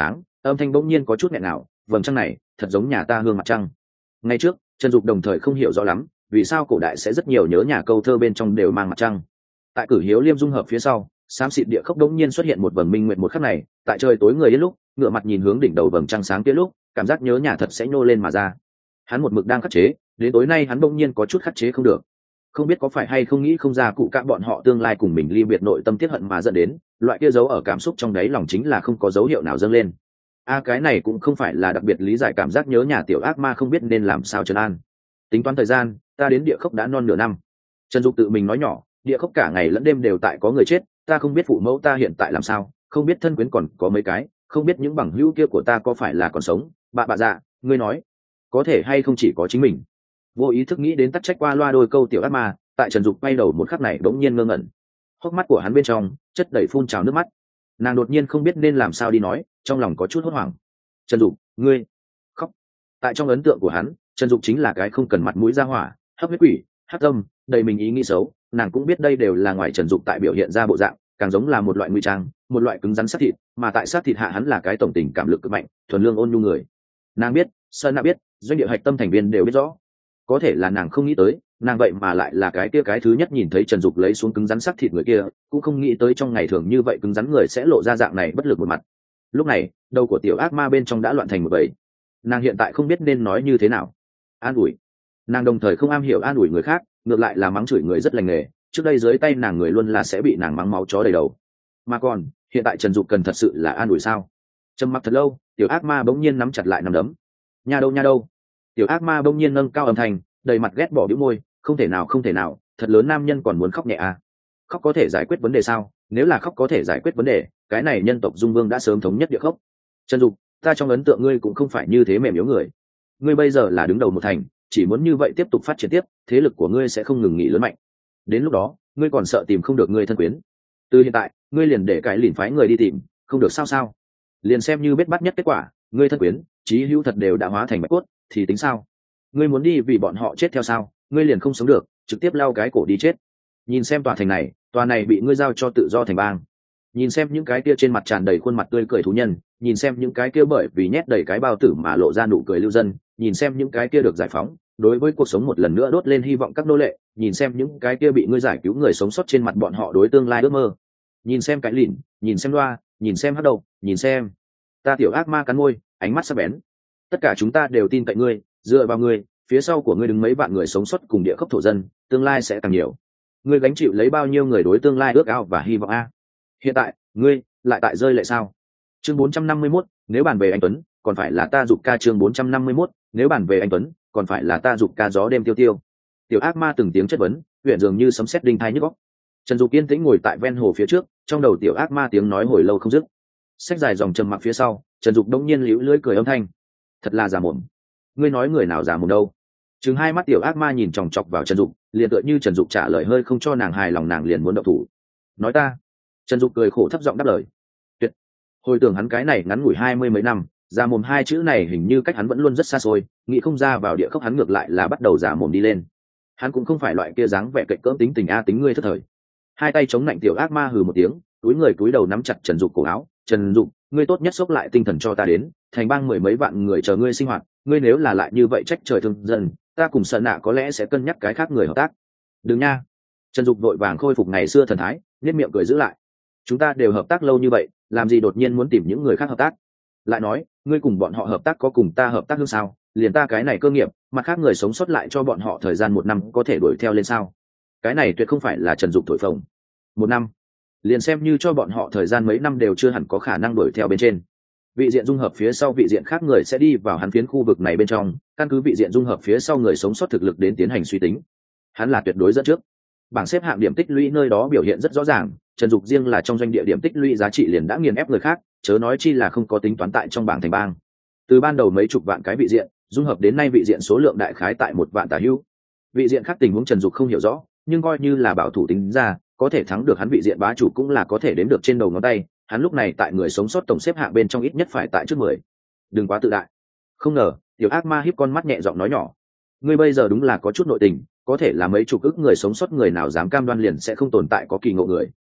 âm thanh bỗng nhiên có chút nghẹn nào, vầng trăng này thật giống nhà ta hương mặt trăng. Ngay trước Trần Dục đồng thời không hiểu rõ lắm vì sao cổ đại sẽ rất nhiều nhớ nhà câu thơ bên trong đều mang mặt trăng. Tại cử hiếu liêm dung hợp phía sau, xám xịt địa khốc đống nhiên xuất hiện một vầng minh nguyện một khắc này, tại trời tối người yên lúc ngựa mặt nhìn hướng đỉnh đầu vầng trăng sáng kia lúc cảm giác nhớ nhà thật sẽ nhô lên mà ra. Hắn một mực đang khắc chế, đến tối nay hắn đống nhiên có chút khắc chế không được. Không biết có phải hay không nghĩ không ra cụ cả bọn họ tương lai cùng mình ly biệt nội tâm tiết hận mà dẫn đến loại kia giấu ở cảm xúc trong đáy lòng chính là không có dấu hiệu nào dâng lên. A à, cái này cũng không phải là đặc biệt lý giải cảm giác nhớ nhà tiểu ác ma không biết nên làm sao trấn an. Tính toán thời gian, ta đến địa khốc đã non nửa năm. Trần Dục tự mình nói nhỏ, địa khốc cả ngày lẫn đêm đều tại có người chết, ta không biết phụ mẫu ta hiện tại làm sao, không biết thân quyến còn có mấy cái, không biết những bằng hữu kia của ta có phải là còn sống. Bà bà dạ, ngươi nói, có thể hay không chỉ có chính mình. Vô ý thức nghĩ đến tắc trách qua loa đôi câu tiểu ác ma, tại Trần Dục quay đầu một khắc này đống nhiên ngơ ngẩn. Hốc mắt của hắn bên trong chất đầy phun trào nước mắt. Nàng đột nhiên không biết nên làm sao đi nói, trong lòng có chút hốt hoảng. Trần Dục, ngươi khóc. Tại trong ấn tượng của hắn, Trần Dục chính là cái không cần mặt mũi ra hỏa, hấp huyết quỷ, hắc tâm, đầy mình ý nghĩ xấu. Nàng cũng biết đây đều là ngoài Trần Dục tại biểu hiện ra bộ dạng, càng giống là một loại nguy trang, một loại cứng rắn xác thịt, mà tại xác thịt hạ hắn là cái tổng tình cảm lực cực mạnh, thuần lương ôn nhu người. Nàng biết, Sơn đã biết, doanh địa hạch tâm thành viên đều biết rõ. Có thể là nàng không nghĩ tới, nàng vậy mà lại là cái kia cái thứ nhất nhìn thấy Trần Dục lấy xuống cứng rắn xác thịt người kia, cũng không nghĩ tới trong ngày thường như vậy cứng rắn người sẽ lộ ra dạng này bất lực một mặt. Lúc này, đầu của tiểu ác ma bên trong đã loạn thành một bầy. Nàng hiện tại không biết nên nói như thế nào. An ủi. Nàng đồng thời không am hiểu an ủi người khác, ngược lại là mắng chửi người rất lành nghề, trước đây dưới tay nàng người luôn là sẽ bị nàng mắng máu chó đầy đầu. Mà còn, hiện tại Trần Dục cần thật sự là an ủi sao? Trầm mặc thật lâu, tiểu ác ma bỗng nhiên nắm chặt lại nắm đấm. Nha đâu nha đâu. Tiểu ác ma bỗng nhiên nâng cao âm thanh, đầy mặt ghét bỏ bĩu môi, không thể nào không thể nào, thật lớn nam nhân còn muốn khóc nhẹ à? Khóc có thể giải quyết vấn đề sao? Nếu là khóc có thể giải quyết vấn đề, cái này nhân tộc Dung Vương đã sớm thống nhất địa khốc. Trần Dục, ta trong ấn tượng ngươi cũng không phải như thế mềm yếu người. Ngươi bây giờ là đứng đầu một thành, chỉ muốn như vậy tiếp tục phát triển tiếp, thế lực của ngươi sẽ không ngừng nghỉ lớn mạnh. Đến lúc đó, ngươi còn sợ tìm không được ngươi thân quyến. Từ hiện tại, ngươi liền để cái lìn phái người đi tìm, không được sao sao? Liền xem như biết bắt nhất kết quả, ngươi thân quyến, chí hữu thật đều đã hóa thành bạch cốt, thì tính sao? Ngươi muốn đi vì bọn họ chết theo sao? Ngươi liền không sống được, trực tiếp lao cái cổ đi chết. Nhìn xem tòa thành này, tòa này bị ngươi giao cho tự do thành bang. Nhìn xem những cái kia trên mặt tràn đầy khuôn mặt tươi cười thú nhân, nhìn xem những cái kia bởi vì nhét đầy cái bao tử mà lộ ra nụ cười lưu dân, nhìn xem những cái kia được giải phóng, đối với cuộc sống một lần nữa đốt lên hy vọng các nô lệ, nhìn xem những cái kia bị ngươi giải cứu người sống sót trên mặt bọn họ đối tương lai ước mơ. Nhìn xem cái lìn, nhìn xem loa, nhìn xem hắc đầu, nhìn xem. Ta tiểu ác ma cắn môi, ánh mắt sắc bén. Tất cả chúng ta đều tin cậy ngươi, dựa vào ngươi, phía sau của ngươi đứng mấy vạn người sống sót cùng địa khốc thổ dân, tương lai sẽ càng nhiều. Ngươi gánh chịu lấy bao nhiêu người đối tương lai ước ao và hy vọng a? Hiện tại, ngươi lại tại rơi lệ sao? Chương bốn trăm năm mươi mốt, nếu bàn về anh Tuấn, còn phải là ta Dục ca. Chương bốn trăm năm mươi mốt, nếu bàn về anh Tuấn, còn phải là ta Dục ca. Gió đêm tiêu tiêu. Tiểu ác ma từng tiếng chất vấn, huyện dường như sấm sét đinh tai nhức óc. Trần Dục yên tĩnh ngồi tại ven hồ phía trước, trong đầu tiểu ác ma tiếng nói hồi lâu không dứt. Sách dài dòng trầm mặc phía sau, Trần Dục đống nhiên liễu lưỡi cười âm thanh. Thật là giả mồm. Ngươi nói người nào giả mồm đâu? Trừng hai mắt tiểu ác ma nhìn chòng chọc vào Trần Dục, liền tựa như Trần Dục trả lời hơi không cho nàng hài lòng nàng liền muốn động thủ. Nói ta. Trần Dục cười khổ thấp giọng đáp lời. Tuyệt. Hồi tưởng hắn cái này ngắn ngủi hai mươi mấy năm, giả mồm hai chữ này hình như cách hắn vẫn luôn rất xa xôi, nghĩ không ra vào địa khốc hắn ngược lại là bắt đầu giả mồm đi lên. Hắn cũng không phải loại kia dáng vẻ cạnh cỡm tính tình a tính ngươi thất thời. Hai tay chống nạnh tiểu ác ma hừ một tiếng, túi người túi đầu nắm chặt Trần Dục cổ áo. Trần Dục, ngươi tốt nhất xốc lại tinh thần cho ta đến, thành bang mười mấy vạn người chờ ngươi sinh hoạt, ngươi nếu là lại như vậy trách trời thương dân, ta cùng sợ nạ có lẽ sẽ cân nhắc cái khác người hợp tác. Đừng nha. Trần Dục vội vàng khôi phục ngày xưa thần thái, nhếch miệng cười giữ lại. Chúng ta đều hợp tác lâu như vậy, làm gì đột nhiên muốn tìm những người khác hợp tác? Lại nói, ngươi cùng bọn họ hợp tác có cùng ta hợp tác hơn sao? Liền ta cái này cơ nghiệp, mặt khác người sống sót lại cho bọn họ thời gian một năm có thể đuổi theo lên sao? Cái này tuyệt không phải là Trần Dục thổi phồng. Một năm, liền xem như cho bọn họ thời gian mấy năm đều chưa hẳn có khả năng đuổi theo bên trên. Vị diện dung hợp phía sau vị diện khác người sẽ đi vào hắn phiến khu vực này bên trong, căn cứ vị diện dung hợp phía sau người sống sót thực lực đến tiến hành suy tính. Hắn là tuyệt đối dẫn trước. Bảng xếp hạng điểm tích lũy nơi đó biểu hiện rất rõ ràng, Trần Dục riêng là trong doanh địa điểm tích lũy giá trị liền đã nghiền ép người khác, chớ nói chi là không có tính toán tại trong bảng thành bang. Từ ban đầu mấy chục vạn cái vị diện, dung hợp đến nay vị diện số lượng đại khái tại một vạn tả hữu. Vị diện khác tình huống Trần Dục không hiểu rõ, nhưng coi như là bảo thủ tính ra, có thể thắng được hắn vị diện bá chủ cũng là có thể đếm được trên đầu ngón tay. Hắn lúc này tại người sống sót tổng xếp hạng bên trong ít nhất phải tại trước mười. Đừng quá tự đại. Không ngờ, tiểu ác ma híp con mắt nhẹ giọng nói nhỏ. Ngươi bây giờ đúng là có chút nội tình, có thể là mấy chục ức người sống sót người nào dám cam đoan liền sẽ không tồn tại có kỳ ngộ người.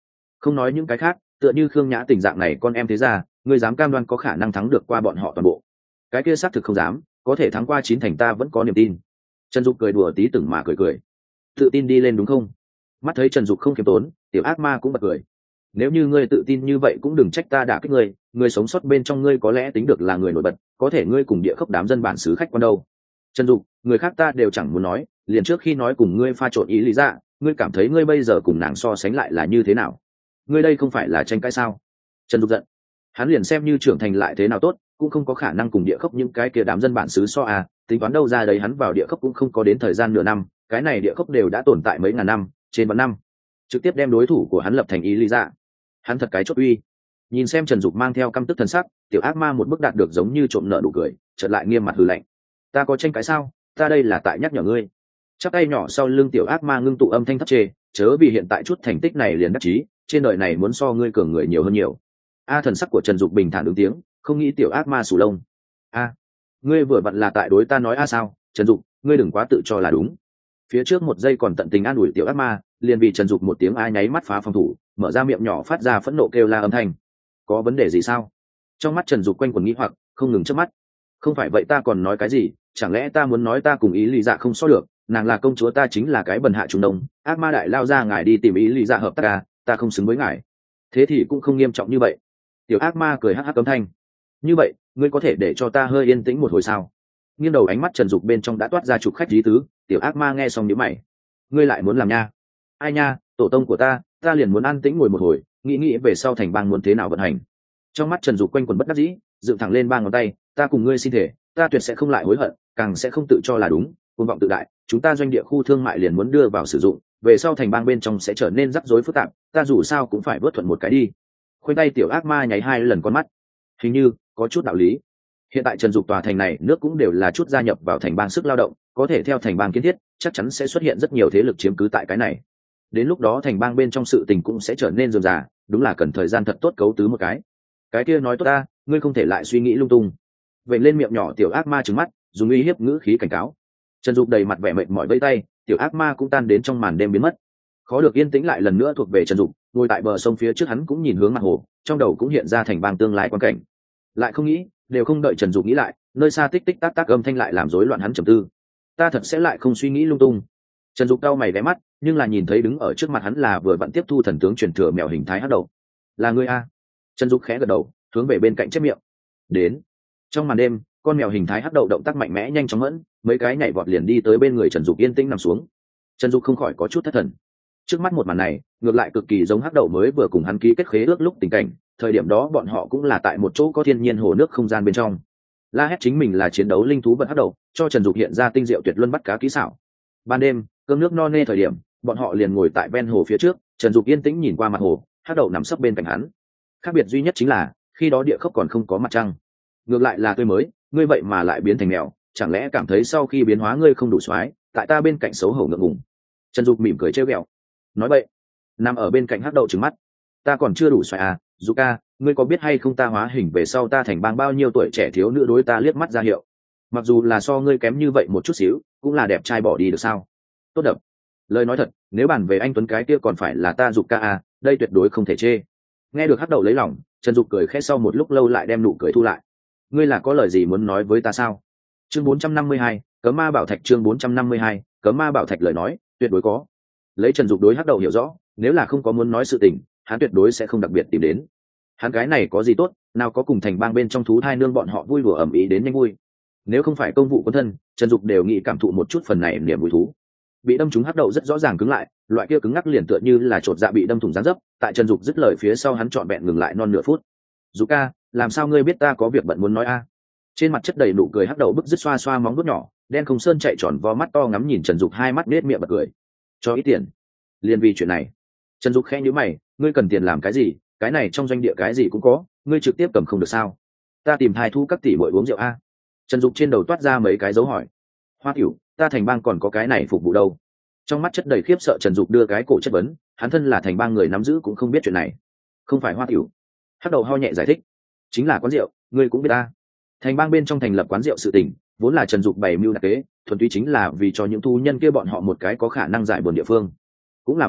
Không nói những cái khác, tựa như Khương Nhã Tình dạng này con em thế ra, ngươi dám cam đoan có khả năng thắng được qua bọn họ toàn bộ? Cái kia xác thực không dám, có thể thắng qua chín thành ta vẫn có niềm tin. Trần Dục cười đùa tí từng mà cười cười. Tự tin đi lên đúng không? Mắt thấy Trần Dục không khiêm tốn, tiểu ác ma cũng bật cười. Nếu như ngươi tự tin như vậy cũng đừng trách ta đả kích ngươi, ngươi sống sót bên trong ngươi có lẽ tính được là người nổi bật, có thể ngươi cùng địa khốc đám dân bản xứ khách quan đâu. Trần Dục, người khác ta đều chẳng muốn nói, liền trước khi nói cùng ngươi pha trộn ý lý ra, ngươi cảm thấy ngươi bây giờ cùng nàng so sánh lại là như thế nào? Ngươi đây không phải là tranh cãi sao? Trần Dục giận. Hắn liền xem như trưởng thành lại thế nào tốt, cũng không có khả năng cùng địa khốc những cái kia đám dân bản xứ so à, tính toán đâu ra đấy, hắn vào địa khốc cũng không có đến thời gian nửa năm, cái này địa khốc đều đã tồn tại mấy ngàn năm, trên vạn năm, trực tiếp đem đối thủ của hắn lập thành ý lý dạ. Hắn thật cái chốt uy. Nhìn xem Trần Dục mang theo căm tức thần sắc, tiểu ác ma một bức đạt được giống như trộm nợ đủ cười, chợt lại nghiêm mặt hừ lạnh. Ta có tranh cãi sao? Ta đây là tại nhắc nhở ngươi. Chắp tay nhỏ sau lưng tiểu ác ma ngưng tụ âm thanh thấp chê, chớ vì hiện tại chút thành tích này liền đắc chí, trên đời này muốn so ngươi cường người nhiều hơn nhiều. A thần sắc của Trần Dục bình thản ứng tiếng, không nghĩ tiểu ác ma sù lông. A, ngươi vừa vặn là tại đối ta nói a sao? Trần Dục, ngươi đừng quá tự cho là đúng. Phía trước một giây còn tận tình an ủi tiểu ác ma, liền vì Trần Dục một tiếng a nháy mắt phá phòng thủ, mở ra miệng nhỏ phát ra phẫn nộ kêu la âm thanh. Có vấn đề gì sao? Trong mắt Trần Dục quanh quẩn nghĩ hoặc, không ngừng chớp mắt. Không phải vậy ta còn nói cái gì? Chẳng lẽ ta muốn nói ta cùng ý lý dạ không so được? Nàng là công chúa, ta chính là cái bần hạ trung đông, ác ma đại lao ra ngài đi tìm ý lý dạ hợp tác à, ta không xứng với ngài. Thế thì cũng không nghiêm trọng như vậy. Tiểu ác ma cười hắc hắc cấm thanh. Như vậy, ngươi có thể để cho ta hơi yên tĩnh một hồi sao? Nghiêng đầu ánh mắt Trần Dục bên trong đã toát ra chụp khách lý tứ, tiểu ác ma nghe xong nhíu mày. Ngươi lại muốn làm nha? Ai nha, tổ tông của ta, ta liền muốn an tĩnh ngồi một hồi, nghĩ nghĩ về sau thành bang muốn thế nào vận hành. Trong mắt Trần Dục quanh quẩn bất đắc dĩ, dựng thẳng lên ba ngón tay, ta cùng ngươi xin thể, ta tuyệt sẽ không lại hối hận, càng sẽ không tự cho là đúng, cuồng vọng tự đại, chúng ta doanh địa khu thương mại liền muốn đưa vào sử dụng, về sau thành bang bên trong sẽ trở nên rắc rối phức tạp, ta dù sao cũng phải vớt thuận một cái đi. Khoanh tay tiểu ác ma nháy hai lần con mắt, hình như có chút đạo lý. Hiện tại Trần Dục tòa thành này nước cũng đều là chút gia nhập vào thành bang sức lao động, có thể theo thành bang kiến thiết, chắc chắn sẽ xuất hiện rất nhiều thế lực chiếm cứ tại cái này. Đến lúc đó thành bang bên trong sự tình cũng sẽ trở nên rườm rà, đúng là cần thời gian thật tốt cấu tứ một cái. Cái kia nói tốt ta, ngươi không thể lại suy nghĩ lung tung. Vậy lên miệng nhỏ tiểu ác ma trừng mắt, dùng uy hiếp ngữ khí cảnh cáo. Trần Dục đầy mặt vẻ mệt mỏi vẫy tay, tiểu ác ma cũng tan đến trong màn đêm biến mất. Khó được yên tĩnh lại lần nữa thuộc về Trần Dục, ngồi tại bờ sông phía trước hắn cũng nhìn hướng mặt hồ, trong đầu cũng hiện ra thành bang tương lai quan cảnh. Lại không nghĩ, đều không đợi Trần Dục nghĩ lại, nơi xa tích tích tác tác âm thanh lại làm rối loạn hắn trầm tư. Ta thật sẽ lại không suy nghĩ lung tung. Trần Dục cau mày ghé mắt, nhưng là nhìn thấy đứng ở trước mặt hắn là vừa vặn tiếp thu thần tướng truyền thừa mèo hình thái hắc đầu. Là ngươi a? Trần Dục khẽ gật đầu, hướng về bên cạnh chép miệng. Đến. Trong màn đêm, con mèo hình thái hắc đầu động tác mạnh mẽ nhanh chóng mẫn, mấy cái nhảy vọt liền đi tới bên người Trần Dục yên tĩnh nằm xuống. Trần Dục không khỏi có chút thất thần. Trước mắt một màn này, ngược lại cực kỳ giống hắc đầu mới vừa cùng hắn ký kết khế ước lúc tình cảnh, thời điểm đó bọn họ cũng là tại một chỗ có thiên nhiên hồ nước không gian bên trong. La hét chính mình là chiến đấu linh thú vật hắc đầu, cho Trần Dục hiện ra tinh diệu tuyệt luân bắt cá kỹ xảo. Ban đêm, cơm nước no nê thời điểm, bọn họ liền ngồi tại ven hồ phía trước, Trần Dục yên tĩnh nhìn qua mặt hồ, hắc đầu nằm sấp bên cạnh hắn. Khác biệt duy nhất chính là, khi đó địa khốc còn không có mặt trăng. Ngược lại là tươi mới, ngươi vậy mà lại biến thành mèo, chẳng lẽ cảm thấy sau khi biến hóa ngươi không đủ xoái, tại ta bên cạnh xấu hổ ngượng ngùng. Trần Dục mỉm cười trêu ghẹo. Nói vậy, nằm ở bên cạnh hắc đầu trừng mắt. Ta còn chưa đủ xoái à, Dục ca, ngươi có biết hay không ta hóa hình về sau ta thành bang bao nhiêu tuổi trẻ thiếu nữ đối ta liếc mắt ra hiệu. Mặc dù là so ngươi kém như vậy một chút xíu, cũng là đẹp trai bỏ đi được sao? Tốt đập. Lời nói thật, nếu bàn về anh tuấn cái kia còn phải là ta Dục ca à, đây tuyệt đối không thể chê. Nghe được hắc đầu lấy lòng, Trần Dục cười khẽ sau một lúc lâu lại đem nụ cười thu lại. Ngươi là có lời gì muốn nói với ta sao? Chương bốn trăm năm mươi hai, Cấm Ma Bảo Thạch. Chương bốn trăm năm mươi hai, Cấm Ma Bảo Thạch. Lời nói tuyệt đối có. Lấy Trần Dục đối hắc đầu hiểu rõ, nếu là không có muốn nói sự tình, hắn tuyệt đối sẽ không đặc biệt tìm đến. Hắn cái này có gì tốt, nào có cùng thành bang bên trong thú thai nương bọn họ vui đùa ầm ĩ đến nhanh vui. Nếu không phải công vụ quân thân, Trần Dục đều nghĩ cảm thụ một chút phần này niềm vui thú. Bị đâm trúng hắc đầu rất rõ ràng cứng lại, loại kia cứng ngắc liền tựa như là chột dạ bị đâm thủng dáng dấp. Tại Trần Dục dứt lời phía sau hắn trọn vẹn ngừng lại non nửa phút. Dục ca, làm sao ngươi biết ta có việc bận muốn nói a? Trên mặt chất đầy nụ cười hắc đầu bức dứt xoa xoa móng vuốt nhỏ, đen không sơn chạy tròn vo mắt to ngắm nhìn Trần Dục hai mắt nết miệng bật cười. Cho ít tiền. Liên vì chuyện này. Trần Dục khẽ nhíu mày, ngươi cần tiền làm cái gì? Cái này trong doanh địa cái gì cũng có, ngươi trực tiếp cầm không được sao? Ta tìm thai thu các tỷ muội uống rượu a. Trần Dục trên đầu toát ra mấy cái dấu hỏi. Hoa tiểu, ta thành bang còn có cái này phục vụ đâu? Trong mắt chất đầy khiếp sợ Trần Dục đưa cái cổ chất vấn, hắn thân là thành bang người nắm giữ cũng không biết chuyện này. Không phải hoa tiểu. Hắc đầu ho nhẹ giải thích, chính là quán rượu, ngươi cũng biết ta. Thành bang bên trong thành lập quán rượu sự tình, vốn là Trần Dục bày mưu đặc kế, thuần túy chính là vì cho những thu nhân kia bọn họ một cái có khả năng giải buồn địa phương. Cũng là vì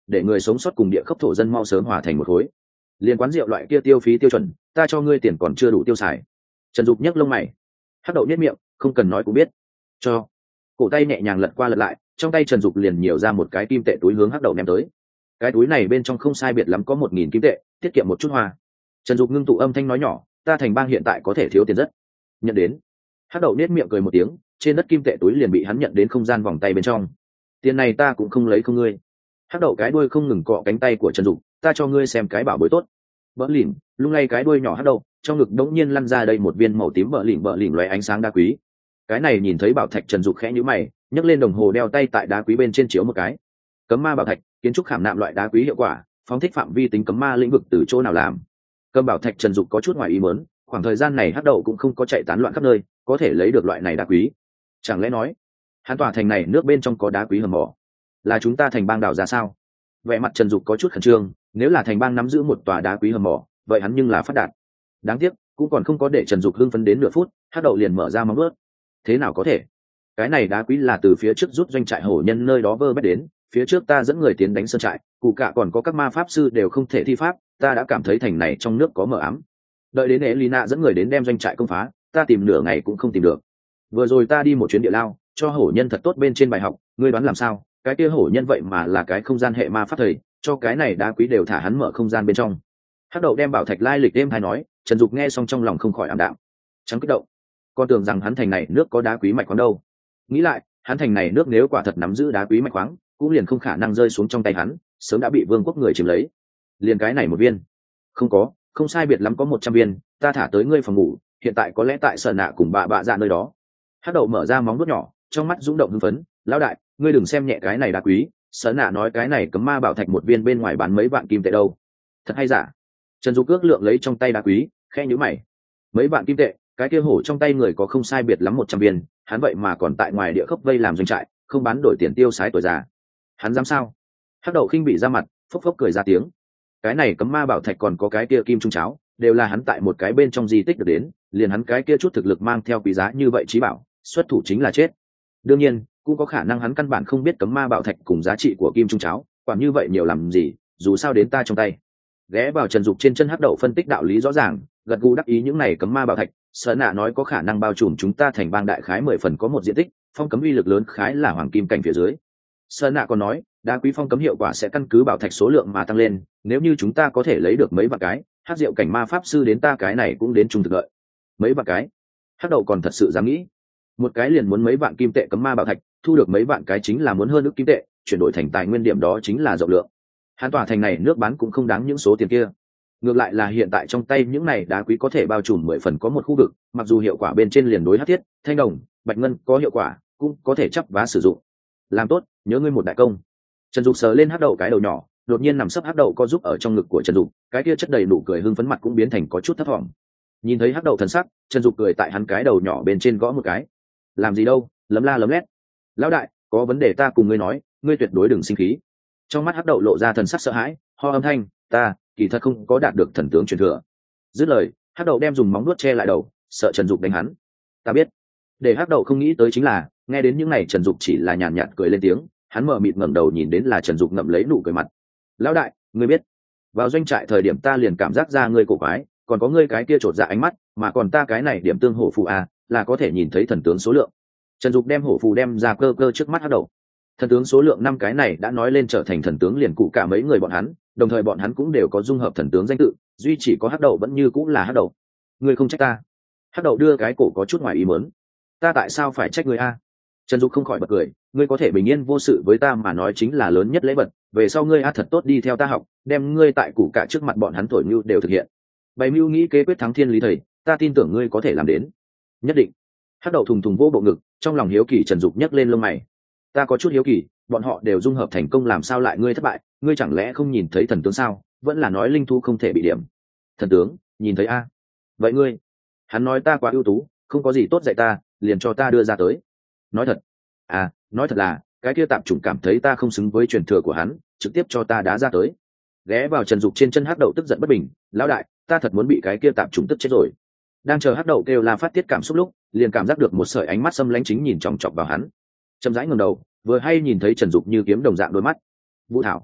để người sống sót cùng địa khốc thổ dân mau sớm hòa thành một khối. Liên quán rượu loại kia tiêu phí tiêu chuẩn, ta cho ngươi tiền còn chưa đủ tiêu xài. Trần Dục nhấc lông mày. Hắc Đậu nhếch miệng, không cần nói cũng biết. Cho. Cổ tay nhẹ nhàng lật qua lật lại, trong tay Trần Dục liền nhiều ra một cái kim tệ túi hướng Hắc Đậu ném tới. Cái túi này bên trong không sai biệt lắm có một nghìn kim tệ, tiết kiệm một chút hoa. Trần Dục ngưng tụ âm thanh nói nhỏ, ta thành bang hiện tại có thể thiếu tiền rất. Nhận đến. Hắc Đậu nết miệng cười một tiếng, trên đất kim tệ túi liền bị hắn nhận đến không gian vòng tay bên trong. Tiền này ta cũng không lấy không ngươi. Hắc Đậu cái đuôi không ngừng cọ cánh tay của Trần Dục, ta cho ngươi xem cái bảo bối tốt. Bỡ lỉnh, lung lay cái đuôi nhỏ Hắc Đậu, trong ngực đống nhiên lăn ra đây một viên màu tím bỡ lỉnh bỡ lỉnh lóe ánh sáng đá quý. Cái này nhìn thấy bảo thạch, Trần Dục khẽ nhíu mày, nhấc lên đồng hồ đeo tay tại đá quý bên trên chiếu một cái. Cấm ma bảo thạch, kiến trúc khảm nạm loại đá quý hiệu quả, phóng thích phạm vi tính cấm ma lĩnh vực từ chỗ nào làm. Cầm bảo thạch, Trần Dục có chút ngoài ý muốn, khoảng thời gian này Hắc Đậu cũng không có chạy tán loạn khắp nơi, có thể lấy được loại này đá quý. Chẳng lẽ nói, hắn tòa thành này nước bên trong có đá quý hầm mỏ, là chúng ta thành bang đào ra sao? Vẻ mặt Trần Dục có chút khẩn trương, nếu là thành bang nắm giữ một tòa đá quý hầm mỏ, vậy hắn nhưng là phát đạt. Đáng tiếc, cũng còn không có để Trần Dục hưng phấn đến nửa phút, Hắc Đậu liền mở ra móng vuốt. Thế nào có thể? Cái này đá quý là từ phía trước rút doanh trại hổ nhân nơi đó vơ vét đến, phía trước ta dẫn người tiến đánh sơn trại, cụ cả còn có các ma pháp sư đều không thể thi pháp, ta đã cảm thấy thành này trong nước có mờ ám. Đợi đến Elina dẫn người đến đem doanh trại công phá, ta tìm nửa ngày cũng không tìm được. Vừa rồi ta đi một chuyến địa lao, cho hổ nhân thật tốt bên trên bài học, ngươi đoán làm sao? Cái kia hổ nhân vậy mà là cái không gian hệ ma pháp thầy, cho cái này đá quý đều thả hắn mở không gian bên trong. Hắc Đậu đem bảo thạch lai lịch đêm hay nói, Trần Dục nghe xong trong lòng không khỏi ảm đạm. Trắng kích động, con tưởng rằng hắn thành này nước có đá quý mạch khoáng đâu. Nghĩ lại, hắn thành này nước nếu quả thật nắm giữ đá quý mạch khoáng, cũng liền không khả năng rơi xuống trong tay hắn, sớm đã bị vương quốc người chiếm lấy. Liền cái này một viên, không có, không sai biệt lắm có một trăm viên, ta thả tới ngươi phòng ngủ, hiện tại có lẽ tại sở nạ cùng bà bạ dạ nơi đó. Hắc Đậu mở ra móng vuốt nhỏ, trong mắt rung động hưng phấn, lão đại, ngươi đừng xem nhẹ cái này đá quý, sở nạ nói cái này cấm ma bảo thạch một viên bên ngoài bán mấy vạn kim tệ đâu. Thật hay giả? Trần Dục ước lượng lấy trong tay đá quý, khẽ nhíu mày. Mấy vạn kim tệ, cái kia hổ trong tay người có không sai biệt lắm một trăm viên, hắn vậy mà còn tại ngoài địa khốc vây làm doanh trại, không bán đổi tiền tiêu sái tuổi già. Hắn dám sao? Hắc Đậu khinh bị ra mặt, phốc phốc cười ra tiếng. Cái này cấm ma bảo thạch còn có cái kia kim trung cháo, đều là hắn tại một cái bên trong di tích được đến, liền hắn cái kia chút thực lực mang theo quý giá như vậy trí bảo, xuất thủ chính là chết. Đương nhiên, cũng có khả năng hắn căn bản không biết cấm ma bảo thạch cùng giá trị của kim trung cháo, quản như vậy nhiều làm gì, dù sao đến ta trong tay. Ghé vào Trần Dục trên chân Hắc Đậu phân tích đạo lý rõ ràng, gật gù đắc ý những này cấm ma bảo thạch, Sở Nạ nói có khả năng bao trùm chúng ta thành bang đại khái mười phần có một diện tích, phong cấm uy lực lớn khái là hoàng kim cảnh phía dưới. Sở Nạ còn nói, đá quý phong cấm hiệu quả sẽ căn cứ bảo thạch số lượng mà tăng lên, nếu như chúng ta có thể lấy được mấy vạn cái, Hắc Diệu cảnh ma pháp sư đến ta cái này cũng đến trung thực lợi. Mấy vạn cái? Hắc Đậu còn thật sự dám nghĩ. Một cái liền muốn mấy vạn kim tệ cấm ma bảo thạch, thu được mấy vạn cái chính là muốn hơn ức kim tệ, chuyển đổi thành tài nguyên điểm đó chính là rộng lượng. Hắn tòa thành này nước bán cũng không đáng những số tiền kia. Ngược lại là hiện tại trong tay những này đá quý có thể bao trùm mười phần có một khu vực, mặc dù hiệu quả bên trên liền đối hắc thiết, thanh đồng, bạch ngân có hiệu quả, cũng có thể chắp vá sử dụng. Làm tốt, nhớ ngươi một đại công. Trần Dục sờ lên Hắc Đậu cái đầu nhỏ, đột nhiên nằm sấp Hắc Đậu co giúp ở trong ngực của Trần Dục, cái kia chất đầy nụ cười hưng phấn mặt cũng biến thành có chút thất vọng. Nhìn thấy Hắc Đậu thần sắc, Trần Dục cười tại hắn cái đầu nhỏ bên trên gõ một cái. Làm gì đâu, lấm la lấm lét. Lão đại, có vấn đề ta cùng ngươi nói, ngươi tuyệt đối đừng sinh khí. Trong mắt Hắc Đậu lộ ra thần sắc sợ hãi, ho âm thanh, ta kỳ thật không có đạt được thần tướng truyền thừa. Dứt lời, Hắc Đậu đem dùng móng vuốt che lại đầu, sợ Trần Dục đánh hắn. Ta biết. Để Hắc Đậu không nghĩ tới chính là, nghe đến những này Trần Dục chỉ là nhàn nhạt cười lên tiếng, hắn mở mịt ngẩng đầu nhìn đến là Trần Dục ngậm lấy nụ cười mặt. Lão đại, ngươi biết, vào doanh trại thời điểm ta liền cảm giác ra ngươi cổ quái, còn có ngươi cái kia trột dạ ánh mắt, mà còn ta cái này điểm tương hổ phù a, là có thể nhìn thấy thần tướng số lượng. Trần Dục đem hổ phù đem ra cơ cơ trước mắt Hắc Đậu. Thần tướng số lượng năm cái này đã nói lên trở thành thần tướng liền cụ cả mấy người bọn hắn, đồng thời bọn hắn cũng đều có dung hợp thần tướng danh tự, duy chỉ có Hắc Đậu vẫn như cũng là Hắc Đậu. Ngươi không trách ta? Hắc Đậu đưa cái cổ có chút ngoài ý muốn. Ta tại sao phải trách ngươi a? Trần Dục không khỏi bật cười, ngươi có thể bình yên vô sự với ta mà nói chính là lớn nhất lễ vật, về sau ngươi a thật tốt đi theo ta học, đem ngươi tại cụ cả trước mặt bọn hắn thổi mưu đều thực hiện. Bày mưu nghĩ kế quyết thắng thiên lý thầy, ta tin tưởng ngươi có thể làm đến. Nhất định. Hắc Đậu thùng thùng vô bộ ngực, trong lòng hiếu kỳ Trần Dục nhấc lên lông mày. Ta có chút hiếu kỳ, bọn họ đều dung hợp thành công làm sao lại ngươi thất bại, ngươi chẳng lẽ không nhìn thấy thần tướng sao, vẫn là nói linh thu không thể bị điểm. Thần tướng, nhìn thấy a. Vậy ngươi? Hắn nói ta quá ưu tú, không có gì tốt dạy ta, liền cho ta đưa ra tới. Nói thật? À, nói thật là, cái kia tạp chủng cảm thấy ta không xứng với truyền thừa của hắn, trực tiếp cho ta đá ra tới. Ghé vào Trần Dục trên chân Hắc Đậu tức giận bất bình, lão đại, ta thật muốn bị cái kia tạp chủng tức chết rồi. Đang chờ Hắc Đậu kêu la phát tiết cảm xúc lúc, liền cảm giác được một sợi ánh mắt xâm lãnh chính nhìn chòng chọc vào hắn. Chậm rãi ngẩng đầu, vừa hay nhìn thấy Trần Dục như kiếm đồng dạng đôi mắt. Vũ Thảo.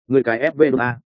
người cái fv a